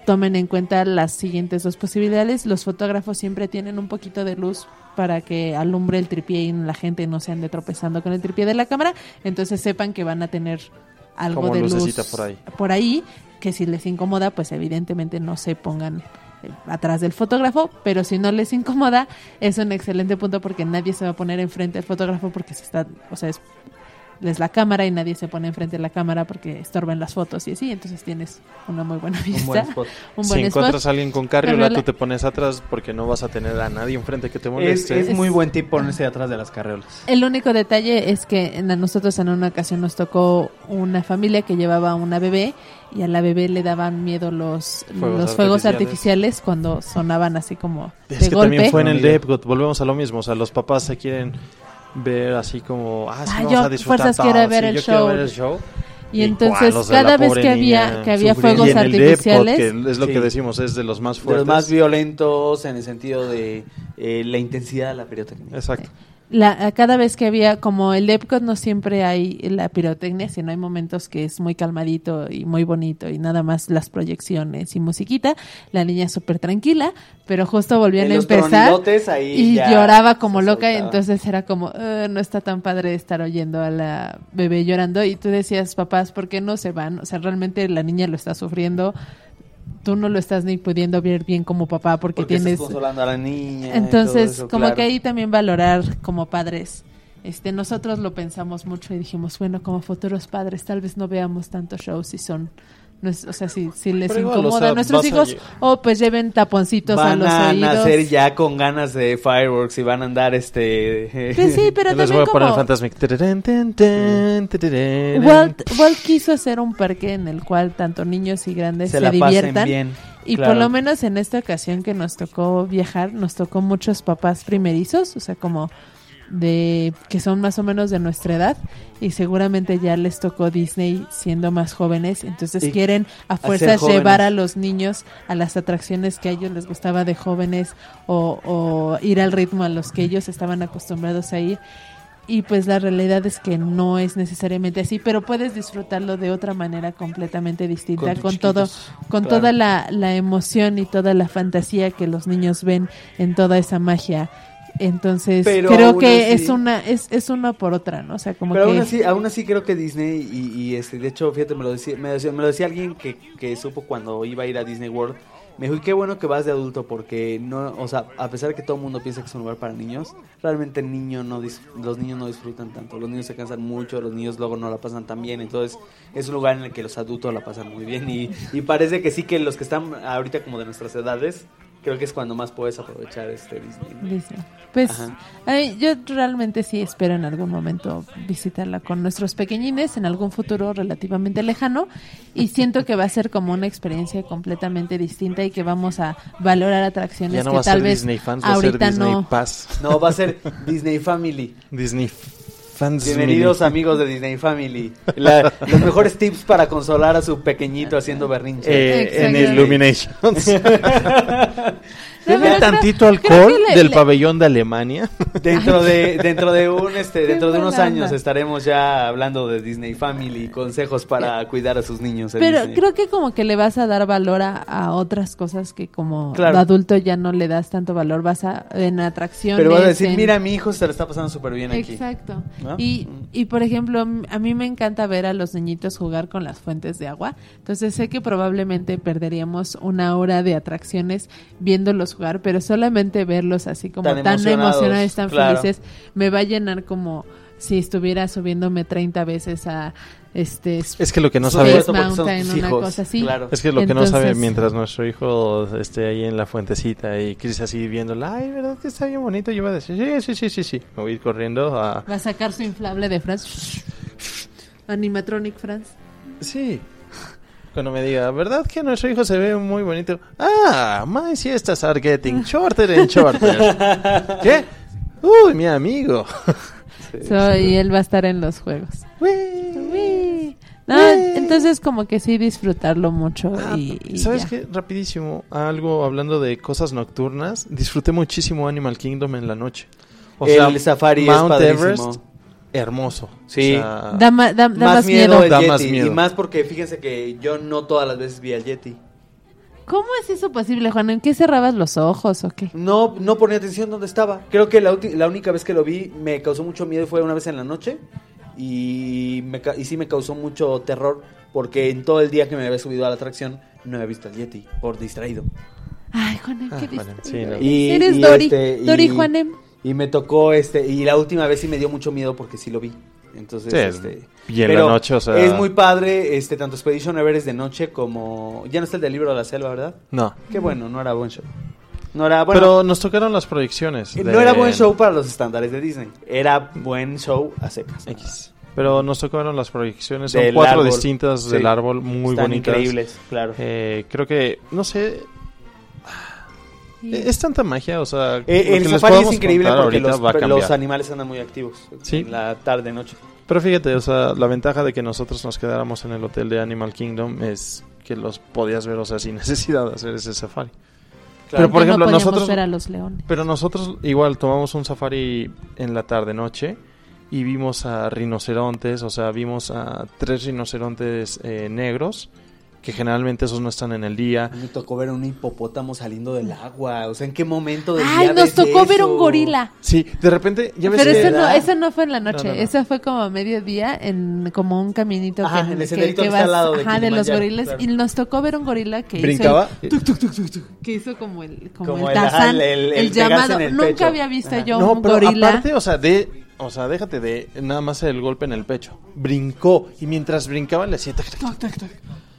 Speaker 3: tomen en cuenta las siguientes dos posibilidades. Los fotógrafos siempre tienen un poquito de luz para que alumbre el tripié y la gente no se ande tropezando con el tripié de la cámara, entonces sepan que van a tener algo
Speaker 5: Como
Speaker 3: de
Speaker 5: lucecita
Speaker 3: luz
Speaker 5: por ahí.
Speaker 3: por ahí, que si les incomoda, pues evidentemente no se pongan eh, atrás del fotógrafo, pero si no les incomoda, es un excelente punto porque nadie se va a poner enfrente del fotógrafo porque se está, o sea, es, es la cámara y nadie se pone enfrente de la cámara porque estorban las fotos y así, entonces tienes una muy buena vista.
Speaker 6: Un buen spot.
Speaker 3: Un
Speaker 5: Si
Speaker 3: buen
Speaker 5: encuentras
Speaker 3: spot.
Speaker 5: a alguien con carriola,
Speaker 3: Carriola.
Speaker 5: tú te pones atrás porque no vas a tener a nadie enfrente que te
Speaker 7: Es,
Speaker 5: moleste.
Speaker 7: es muy buen tip ponerse atrás de las carreolas.
Speaker 3: El único detalle es que en- a nosotros en una ocasión nos tocó una familia que llevaba una bebé y a la bebé le daban miedo los
Speaker 5: Fuegos
Speaker 3: los fuegos
Speaker 5: artificiales.
Speaker 3: artificiales cuando sonaban así como
Speaker 5: Es
Speaker 3: de
Speaker 5: que
Speaker 3: golpe.
Speaker 5: también fue en el
Speaker 7: No,
Speaker 5: de Epcot, volvemos a lo mismo, o sea, los papás se quieren ver así como, ah, sí,
Speaker 3: Ah,
Speaker 5: vamos
Speaker 3: yo
Speaker 5: a disfrutar
Speaker 3: fuerzas
Speaker 5: todo,
Speaker 3: quiero ver
Speaker 5: sí,
Speaker 3: el
Speaker 5: yo quiero
Speaker 3: show.
Speaker 5: ver el show.
Speaker 3: Y
Speaker 5: ¿Y
Speaker 3: entonces
Speaker 5: cuál? Los de la
Speaker 3: cada vez
Speaker 5: pobre
Speaker 3: que había
Speaker 5: niña
Speaker 3: que había
Speaker 7: sufriendo.
Speaker 3: fuegos
Speaker 5: Y en el de Epcot,
Speaker 3: artificiales,
Speaker 5: que es lo
Speaker 6: Sí.
Speaker 5: que decimos, es de los más
Speaker 6: De
Speaker 5: fuertes.
Speaker 6: los más violentos en el sentido de eh, la intensidad de la pirotecnia.
Speaker 5: Exacto.
Speaker 3: la, a cada vez que había, como el de Epcot no siempre hay la pirotecnia, sino hay momentos que es muy calmadito y muy bonito y nada más las proyecciones y musiquita, la niña súper tranquila, pero justo volvían
Speaker 6: En
Speaker 3: a
Speaker 6: los
Speaker 3: empezar
Speaker 6: tronidotes ahí
Speaker 3: y
Speaker 6: ya
Speaker 3: lloraba como
Speaker 6: se
Speaker 3: loca,
Speaker 6: soltaba.
Speaker 3: entonces era como, "Uh, no está tan padre estar oyendo a la bebé llorando", y tú decías, papás, ¿por qué no se van? O sea, realmente la niña lo está sufriendo, tú no lo estás ni pudiendo ver bien como papá porque,
Speaker 6: Porque
Speaker 3: tienes...
Speaker 6: estás consolando a la niña. y
Speaker 3: Entonces,
Speaker 6: todo eso,
Speaker 3: como
Speaker 6: claro.
Speaker 3: que ahí también valorar como padres. Este, nosotros lo pensamos mucho y dijimos, bueno, como futuros padres, tal vez no veamos tantos shows si son, no es- o sea, si, si les
Speaker 5: Pero igual,
Speaker 3: incomoda
Speaker 5: o sea,
Speaker 3: a nuestros
Speaker 5: vas a
Speaker 3: hijos,
Speaker 5: lle-
Speaker 3: o pues lleven taponcitos a
Speaker 6: Van
Speaker 3: los
Speaker 6: a
Speaker 3: oídos.
Speaker 6: nacer ya con ganas de fireworks y van a andar este...
Speaker 3: Pues sí, pero
Speaker 5: Yo les voy
Speaker 3: también
Speaker 5: a poner
Speaker 3: como
Speaker 5: Fantasmic. Tererén, ten, ten, tererén.
Speaker 3: Walt, Walt quiso hacer un parque en el cual tanto niños y grandes
Speaker 6: se
Speaker 3: se,
Speaker 6: la pasen
Speaker 3: diviertan.
Speaker 6: bien.
Speaker 3: Y
Speaker 6: claro.
Speaker 3: por lo menos en esta ocasión que nos tocó viajar, nos tocó muchos papás primerizos, o sea, como de que son más o menos de nuestra edad y seguramente ya les tocó Disney siendo más jóvenes, entonces
Speaker 6: Y
Speaker 3: quieren a
Speaker 6: hacer
Speaker 3: fuerzas
Speaker 6: jóvenes.
Speaker 3: llevar a los niños a las atracciones que a ellos les gustaba de jóvenes o, o ir al ritmo a los que ellos estaban acostumbrados a ir. Y pues la realidad es que no es necesariamente así, pero puedes disfrutarlo de otra manera completamente distinta,
Speaker 6: tus
Speaker 3: con, todo,
Speaker 6: chiquitos,
Speaker 3: con
Speaker 6: claro.
Speaker 3: toda la, la emoción y toda la fantasía que los niños ven en toda esa magia. Entonces
Speaker 6: Pero
Speaker 3: creo
Speaker 6: aún
Speaker 3: que
Speaker 6: así-
Speaker 3: es una es, es una por otra, ¿no? O sea, como
Speaker 6: Pero
Speaker 3: que
Speaker 6: aún así, aún así creo que Disney y, y, este, de hecho, fíjate, me lo decía, me, decía- me lo decía alguien que, que supo cuando iba a ir a Disney World. Me dijo, y qué bueno que vas de adulto porque no, o sea, a pesar de que todo el mundo piensa que es un lugar para niños, realmente el niño no dis- los niños no disfrutan tanto, los niños se cansan mucho, los niños luego no la pasan tan bien, entonces es un lugar en el que los adultos la pasan muy bien y, y parece que sí que los que están ahorita como de nuestras edades, creo que es cuando más puedes aprovechar este Disney, ¿no?
Speaker 3: Disney. Pues
Speaker 6: Ajá.
Speaker 3: ay, yo realmente sí espero en algún momento visitarla con nuestros pequeñines en algún futuro relativamente lejano y siento que va a ser como una experiencia completamente distinta y que vamos a valorar atracciones
Speaker 5: Ya no
Speaker 3: que
Speaker 5: va a
Speaker 3: tal
Speaker 5: ser
Speaker 3: vez
Speaker 5: Disney Fans, va a ser
Speaker 3: ahorita
Speaker 5: Disney
Speaker 3: no.
Speaker 5: Pass.
Speaker 6: No, va a ser Disney Family.
Speaker 5: Disney Fans.
Speaker 6: Bienvenidos
Speaker 5: Mini.
Speaker 6: amigos de Disney Family. La- los mejores tips para consolar a su pequeñito haciendo berrinche.
Speaker 5: Eh, en
Speaker 3: Exacto.
Speaker 5: Illuminations.
Speaker 3: No,
Speaker 5: Denle
Speaker 3: pero
Speaker 5: tantito
Speaker 3: creo- creo
Speaker 5: alcohol
Speaker 3: que le-
Speaker 5: del
Speaker 3: le-
Speaker 5: pabellón de Alemania.
Speaker 6: Dentro de dentro de un este dentro de
Speaker 3: Qué
Speaker 6: unos
Speaker 3: buena
Speaker 6: años
Speaker 3: onda.
Speaker 6: estaremos ya hablando de Disney Family y consejos para cuidar a sus niños. en
Speaker 3: Pero
Speaker 6: Disney.
Speaker 3: creo que como que le vas a dar valor a, a otras cosas que como
Speaker 6: Claro.
Speaker 3: adulto ya no le das tanto valor, vas a en atracciones.
Speaker 6: Pero vas a decir,
Speaker 3: en-
Speaker 6: mira, mi hijo se lo está pasando súper bien aquí.
Speaker 3: Exacto.
Speaker 6: ¿No?
Speaker 3: Y, y por ejemplo, m- a mí me encanta ver a los niñitos jugar con las fuentes de agua. Entonces sé que probablemente perderíamos una hora de atracciones viéndolos jugar, pero solamente verlos así como
Speaker 6: Tan
Speaker 3: tan,
Speaker 6: emocionados,
Speaker 3: emocionados, tan
Speaker 6: claro.
Speaker 3: felices, me va a llenar como si estuviera subiéndome treinta veces a este
Speaker 5: Es que lo que no
Speaker 6: Por
Speaker 5: sabe
Speaker 3: Space
Speaker 6: supuesto, porque son
Speaker 3: Mountain,
Speaker 6: tus
Speaker 3: una
Speaker 6: hijos,
Speaker 3: cosa así.
Speaker 6: claro.
Speaker 5: Es que lo que no sabe
Speaker 3: Entonces-
Speaker 5: mientras nuestro hijo esté ahí en la fuentecita y Chris así viéndola, ay, ¿verdad que está bien bonito? Yo voy a decir, sí, sí, sí, sí, sí. Me voy a ir corriendo a...
Speaker 3: Va a sacar su inflable de Franz. Animatronic Franz.
Speaker 5: Sí. Cuando me diga, ¿verdad que nuestro hijo se ve muy bonito? Ah, my siestas are getting shorter and shorter. ¿Qué? Uy, mi amigo.
Speaker 3: So, y él va a estar en los juegos. Uy. No, entonces como que sí disfrutarlo mucho
Speaker 5: Ah,
Speaker 3: y, y
Speaker 5: ¿Sabes
Speaker 3: ya.
Speaker 5: qué? Rapidísimo, algo hablando de cosas nocturnas. Disfruté muchísimo Animal Kingdom en la noche. O
Speaker 6: El safari es
Speaker 5: Mount
Speaker 6: padrísimo.
Speaker 5: Everest, hermoso.
Speaker 6: Sí.
Speaker 5: O sea,
Speaker 3: Da, ma- da- da
Speaker 6: más
Speaker 3: más
Speaker 6: miedo
Speaker 3: miedo.
Speaker 6: el
Speaker 5: Da
Speaker 6: Yeti.
Speaker 5: más miedo.
Speaker 6: Y más porque fíjense que yo no todas las veces vi al Yeti.
Speaker 3: ¿Cómo es eso posible, Juan? ¿En qué cerrabas los ojos o qué?
Speaker 6: No, no ponía atención dónde estaba. Creo que la, ulti- la única vez que lo vi me causó mucho miedo fue una vez en la noche. Y, me ca- y sí me causó mucho terror porque en todo el día que me había subido a la atracción no había visto al Yeti por distraído.
Speaker 3: Ay, Juanem,
Speaker 5: Ah,
Speaker 3: qué
Speaker 5: Juanem,
Speaker 3: distraído.
Speaker 5: sí, no.
Speaker 6: Y-
Speaker 3: Eres
Speaker 6: y
Speaker 3: Dori,
Speaker 6: este,
Speaker 3: Dori
Speaker 6: y-
Speaker 3: Juanem.
Speaker 6: Y me tocó este y la última vez sí me dio mucho miedo porque sí lo vi. Entonces,
Speaker 5: Sí,
Speaker 6: este
Speaker 5: y en
Speaker 6: pero
Speaker 5: la noche, o sea...
Speaker 6: es muy padre, este tanto Expedition Everest de noche como ya no está el del libro de la selva, ¿verdad?
Speaker 5: No.
Speaker 6: Qué bueno, no era buen show. No era bueno.
Speaker 5: Pero nos tocaron las proyecciones.
Speaker 6: No
Speaker 5: de-
Speaker 6: era buen show para los estándares de Disney. Era buen show a secas.
Speaker 5: X. Pero nos tocaron las proyecciones. Son
Speaker 6: Del
Speaker 5: cuatro
Speaker 6: árbol.
Speaker 5: distintas
Speaker 6: Sí.
Speaker 5: del árbol, muy
Speaker 6: Están
Speaker 5: bonitas.
Speaker 6: increíbles, claro.
Speaker 5: Eh, creo que, no sé...
Speaker 3: Sí.
Speaker 5: Es tanta magia, o sea...
Speaker 6: Eh,
Speaker 5: lo
Speaker 6: el
Speaker 5: que les
Speaker 6: safari es
Speaker 5: podamos
Speaker 6: increíble
Speaker 5: contar
Speaker 6: porque
Speaker 5: ahorita
Speaker 6: los,
Speaker 5: va a cambiar.
Speaker 6: los animales andan muy activos
Speaker 5: Sí.
Speaker 6: en la tarde, noche.
Speaker 5: Pero fíjate, o sea, la ventaja de que nosotros nos quedáramos en el hotel de Animal Kingdom es que los podías ver, o sea, sin necesidad de hacer ese safari. Pero, por
Speaker 3: Que
Speaker 5: ejemplo,
Speaker 3: no podíamos
Speaker 5: nosotros...
Speaker 3: ver a los leones.
Speaker 5: Pero nosotros igual tomamos un safari en la tarde-noche y vimos a rinocerontes, o sea, vimos a tres rinocerontes eh, negros, que generalmente esos no están en el día.
Speaker 6: Me tocó ver un hipopótamo saliendo del agua. O sea, ¿en qué momento del
Speaker 3: Ay,
Speaker 6: día
Speaker 3: nos
Speaker 6: ves
Speaker 3: tocó ver
Speaker 6: eso?
Speaker 3: un gorila.
Speaker 5: Sí, de repente, ya ves
Speaker 3: Pero
Speaker 5: que...
Speaker 3: eso no,
Speaker 6: ¿verdad?
Speaker 3: eso no fue en la noche,
Speaker 5: No, no, no.
Speaker 3: eso fue como a mediodía en como un caminito
Speaker 6: Ajá,
Speaker 3: que,
Speaker 6: en el senderito que está
Speaker 3: vas,
Speaker 6: al lado de
Speaker 3: ajá, de los
Speaker 6: Kilimanjaro,
Speaker 3: gorilas
Speaker 6: claro.
Speaker 3: y nos tocó ver un gorila que
Speaker 5: brincaba.
Speaker 3: hizo el, que hizo como el como,
Speaker 6: Como
Speaker 3: el
Speaker 6: el-
Speaker 3: Tarzán,
Speaker 6: el-
Speaker 3: el,
Speaker 6: el- el pegarse
Speaker 3: llamado.
Speaker 6: en el
Speaker 3: Nunca
Speaker 6: pecho.
Speaker 3: había visto
Speaker 6: Ajá.
Speaker 3: yo
Speaker 5: No,
Speaker 3: un
Speaker 5: pero
Speaker 3: gorila.
Speaker 5: aparte, o sea, de... O sea, déjate de nada más el golpe en el pecho. Brincó y mientras brincaba le hacía... tac, tac, tac, tac.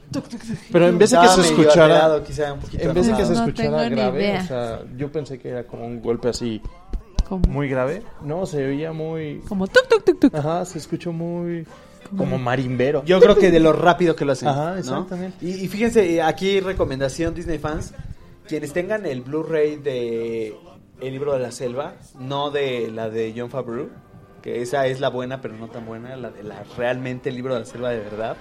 Speaker 5: Pero en vez de que
Speaker 6: Estaba
Speaker 5: se
Speaker 6: medio
Speaker 5: escuchara...
Speaker 6: alterado, quizá, un poquito
Speaker 5: En vez de que se
Speaker 6: enojado.
Speaker 3: No
Speaker 5: escuchara
Speaker 3: tengo ni
Speaker 5: grave,
Speaker 3: idea.
Speaker 5: o sea, yo pensé que era como un golpe así
Speaker 3: como,
Speaker 5: muy grave. No, se oía muy...
Speaker 3: como tuk tuk tuk tuk.
Speaker 5: Ajá, se escuchó muy... Como marimbero.
Speaker 6: Yo creo que de lo rápido que lo hacen.
Speaker 5: Ajá,
Speaker 6: ¿no?
Speaker 5: exactamente.
Speaker 6: Y, y fíjense, eh, aquí recomendación Disney fans. Quienes tengan el Blu-ray de El libro de la selva, no de la de Jon Favreau, que esa es la buena pero no tan buena, la de la realmente el libro de la selva de verdad.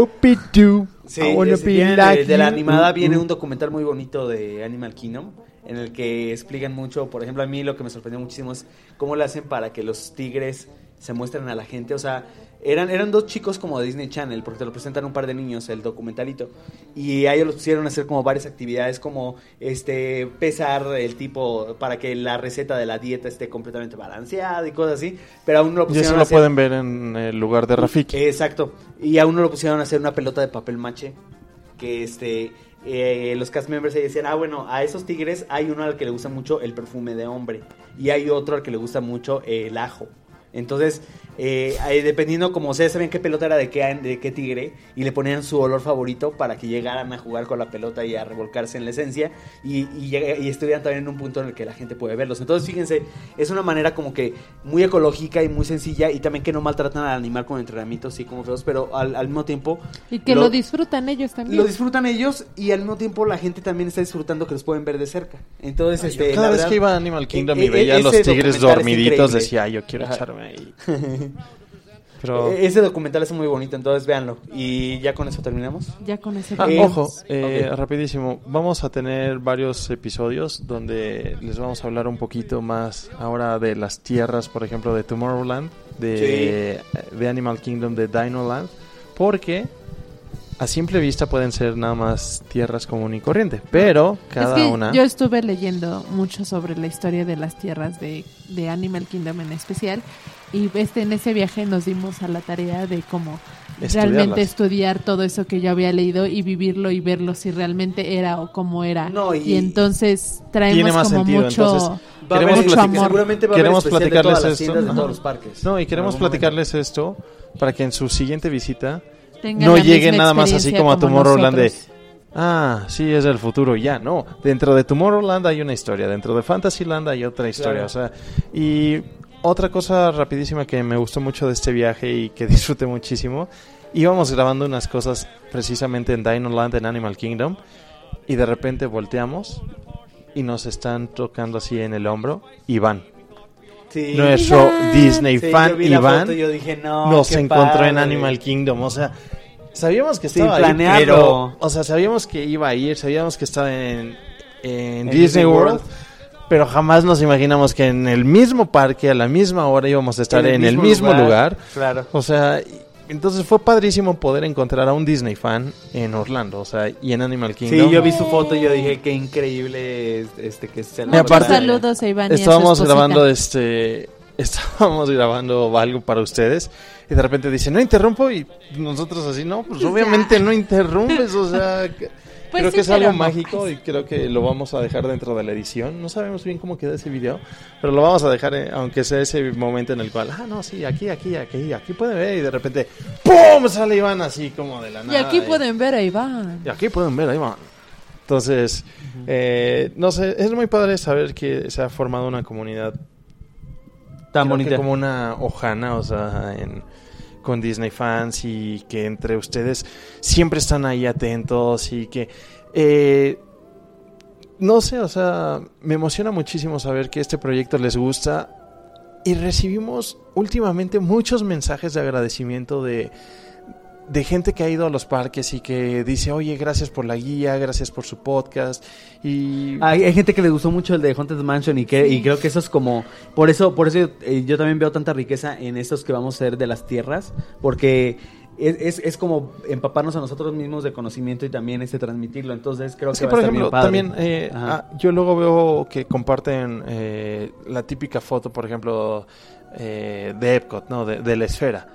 Speaker 5: Opidu.
Speaker 6: Sí,
Speaker 5: I wanna
Speaker 6: es-
Speaker 5: be
Speaker 6: viene
Speaker 5: like
Speaker 6: de, de la
Speaker 5: you.
Speaker 6: animada
Speaker 5: Mm,
Speaker 6: viene
Speaker 5: mm.
Speaker 6: un documental muy bonito de Animal Kingdom en el que explican mucho, por ejemplo, a mí lo que me sorprendió muchísimo es cómo le hacen para que los tigres se muestren a la gente, o sea, eran eran dos chicos como de Disney Channel, porque te lo presentan un par de niños el documentalito, y a ellos los pusieron a hacer como varias actividades como este pesar el tipo para que la receta de la dieta esté completamente balanceada y cosas así, pero aún no lo
Speaker 5: Y
Speaker 6: pusieron
Speaker 5: eso
Speaker 6: a
Speaker 5: lo
Speaker 6: hacer.
Speaker 5: pueden ver en el lugar de Rafiki.
Speaker 6: Exacto. Y a uno lo pusieron a hacer una pelota de papel maché. Que este. Eh, los cast members ahí decían: ah, bueno, a esos tigres hay uno al que le gusta mucho el perfume de hombre. Y hay otro al que le gusta mucho el ajo. Entonces, eh, eh, dependiendo como sea, sabían qué pelota era de qué, de qué tigre. Y le ponían su olor favorito para que llegaran a jugar con la pelota y a revolcarse en la esencia. Y, y, lleg- y estuvieran también en un punto en el que la gente puede verlos. Entonces, fíjense, es una manera como que muy ecológica y muy sencilla. Y también que no maltratan al animal con entrenamientos así como feos. Pero al, al mismo tiempo
Speaker 3: Y que lo, disfrutan ellos también.
Speaker 6: lo disfrutan ellos. Y al mismo tiempo la gente también está disfrutando que los pueden ver de cerca. Entonces, este,
Speaker 5: Cada
Speaker 6: la
Speaker 5: vez
Speaker 6: verdad,
Speaker 5: que iba a Animal Kingdom
Speaker 6: eh,
Speaker 5: y veía a
Speaker 6: eh,
Speaker 5: los
Speaker 6: ese
Speaker 5: tigres
Speaker 6: documental es
Speaker 5: dormiditos,
Speaker 6: increíble.
Speaker 5: decía, yo quiero
Speaker 6: Ajá.
Speaker 5: echarme ahí. Pero...
Speaker 6: Eh, Ese documental es muy bonito, entonces véanlo. Y ya con eso terminamos.
Speaker 3: Ya con ese
Speaker 5: Ah,
Speaker 6: Eh,
Speaker 5: ojo, eh,
Speaker 6: ok.
Speaker 5: rapidísimo, vamos a tener varios episodios donde les vamos a hablar un poquito más ahora de las tierras, por ejemplo, de Tomorrowland, de, de Animal Kingdom, de Dinoland, porque a simple vista pueden ser nada más tierras común y corriente, pero cada
Speaker 3: es que
Speaker 5: una...
Speaker 3: yo estuve leyendo mucho sobre la historia de las tierras de, de Animal Kingdom en especial, y este en ese viaje nos dimos a la tarea de cómo
Speaker 5: Estudiarlas.
Speaker 3: realmente estudiar todo eso que yo había leído y vivirlo y verlo si realmente era o cómo era.
Speaker 6: No, y-
Speaker 3: y, entonces traemos
Speaker 5: Tiene más
Speaker 3: como
Speaker 5: sentido,
Speaker 3: mucho,
Speaker 5: entonces,
Speaker 6: Va a haber
Speaker 5: Queremos
Speaker 3: mucho
Speaker 6: especial-
Speaker 3: amor.
Speaker 6: Seguramente va a
Speaker 5: Queremos
Speaker 6: haber especial de todas
Speaker 5: platicarles
Speaker 6: las
Speaker 5: esto.
Speaker 6: tiendas de
Speaker 5: Ajá.
Speaker 6: todos los parques.
Speaker 5: No, y
Speaker 6: En
Speaker 5: queremos
Speaker 6: algún
Speaker 5: platicarles esto para que en su siguiente visita
Speaker 3: tengan
Speaker 5: no
Speaker 3: la
Speaker 5: llegue
Speaker 3: misma
Speaker 5: nada más así
Speaker 3: experiencia
Speaker 5: como a Tomorrowland de,
Speaker 3: nosotros.
Speaker 5: ah, sí, es el futuro, ya, no. Dentro de Tomorrowland hay una historia, dentro de Fantasyland hay otra historia,
Speaker 6: Claro.
Speaker 5: o sea, y otra cosa rapidísima que me gustó mucho de este viaje y que disfruté muchísimo, íbamos grabando unas cosas precisamente en Dinoland, en Animal Kingdom, y de repente volteamos y nos están tocando así en el hombro, Iván.
Speaker 6: Sí.
Speaker 5: Nuestro
Speaker 3: Iván.
Speaker 5: Disney
Speaker 6: Sí,
Speaker 5: fan
Speaker 6: yo vi la
Speaker 5: Iván
Speaker 6: foto y yo dije, no,
Speaker 5: nos
Speaker 6: qué
Speaker 5: encontró en
Speaker 6: padre.
Speaker 5: Animal Kingdom, o sea, sabíamos que
Speaker 6: Sin
Speaker 5: estaba ahí,
Speaker 6: planearlo.
Speaker 5: pero, o sea, sabíamos que iba a ir, sabíamos que estaba en, en
Speaker 6: En
Speaker 5: Disney,
Speaker 6: Disney
Speaker 5: World,
Speaker 6: World.
Speaker 5: pero jamás nos imaginamos que en el mismo parque, a la misma hora, íbamos a estar en el mismo, lugar.
Speaker 6: Claro.
Speaker 5: O sea, entonces fue padrísimo poder encontrar a un Disney fan en Orlando, o sea, y en Animal Kingdom.
Speaker 7: Sí, yo vi su foto y yo dije, qué increíble es, este que se
Speaker 3: Muchos
Speaker 5: aparte,
Speaker 3: saludos a Iván y a su
Speaker 5: Estábamos
Speaker 3: esposita.
Speaker 5: grabando este estábamos grabando algo para ustedes y de repente dice, "No interrumpo", y nosotros así, "No, pues obviamente no interrumpes", o sea, que-
Speaker 3: Pues
Speaker 5: creo
Speaker 3: sí,
Speaker 5: que es
Speaker 3: pero
Speaker 5: algo
Speaker 3: no.
Speaker 5: mágico y creo que lo vamos a dejar dentro de la edición. No sabemos bien cómo queda ese video, pero lo vamos a dejar, eh, aunque sea ese momento en el cual, ah, no, sí, aquí, aquí, aquí, aquí pueden ver, y de repente, ¡pum!, sale Iván así como de la
Speaker 3: Y
Speaker 5: nada.
Speaker 3: aquí pueden ver a Iván.
Speaker 5: Y aquí pueden ver a Iván. Entonces, eh, no sé, es muy padre saber que se ha formado una comunidad
Speaker 7: tan
Speaker 5: creo que
Speaker 7: bonita.
Speaker 5: como una hojana, o sea, en, con Disney fans, y que entre ustedes siempre están ahí atentos y que eh, no sé, o sea, me emociona muchísimo saber que este proyecto les gusta, y recibimos últimamente muchos mensajes de agradecimiento de de gente que ha ido a los parques y que dice, oye, gracias por la guía, gracias por su podcast. Y
Speaker 7: Hay, hay gente que le gustó mucho el de Haunted Mansion y que y creo que eso es como por eso por eso eh, yo también veo tanta riqueza en estos que vamos a hacer de las tierras, porque es, es, es como empaparnos a nosotros mismos de conocimiento y también este transmitirlo. Entonces creo que
Speaker 5: sí,
Speaker 7: va
Speaker 5: por
Speaker 7: a estar
Speaker 5: ejemplo,
Speaker 7: bien padre.
Speaker 5: también eh,
Speaker 7: Ajá.
Speaker 5: ah, yo luego veo que comparten eh, la típica foto, por ejemplo, eh, de Epcot, ¿no? De, de la esfera.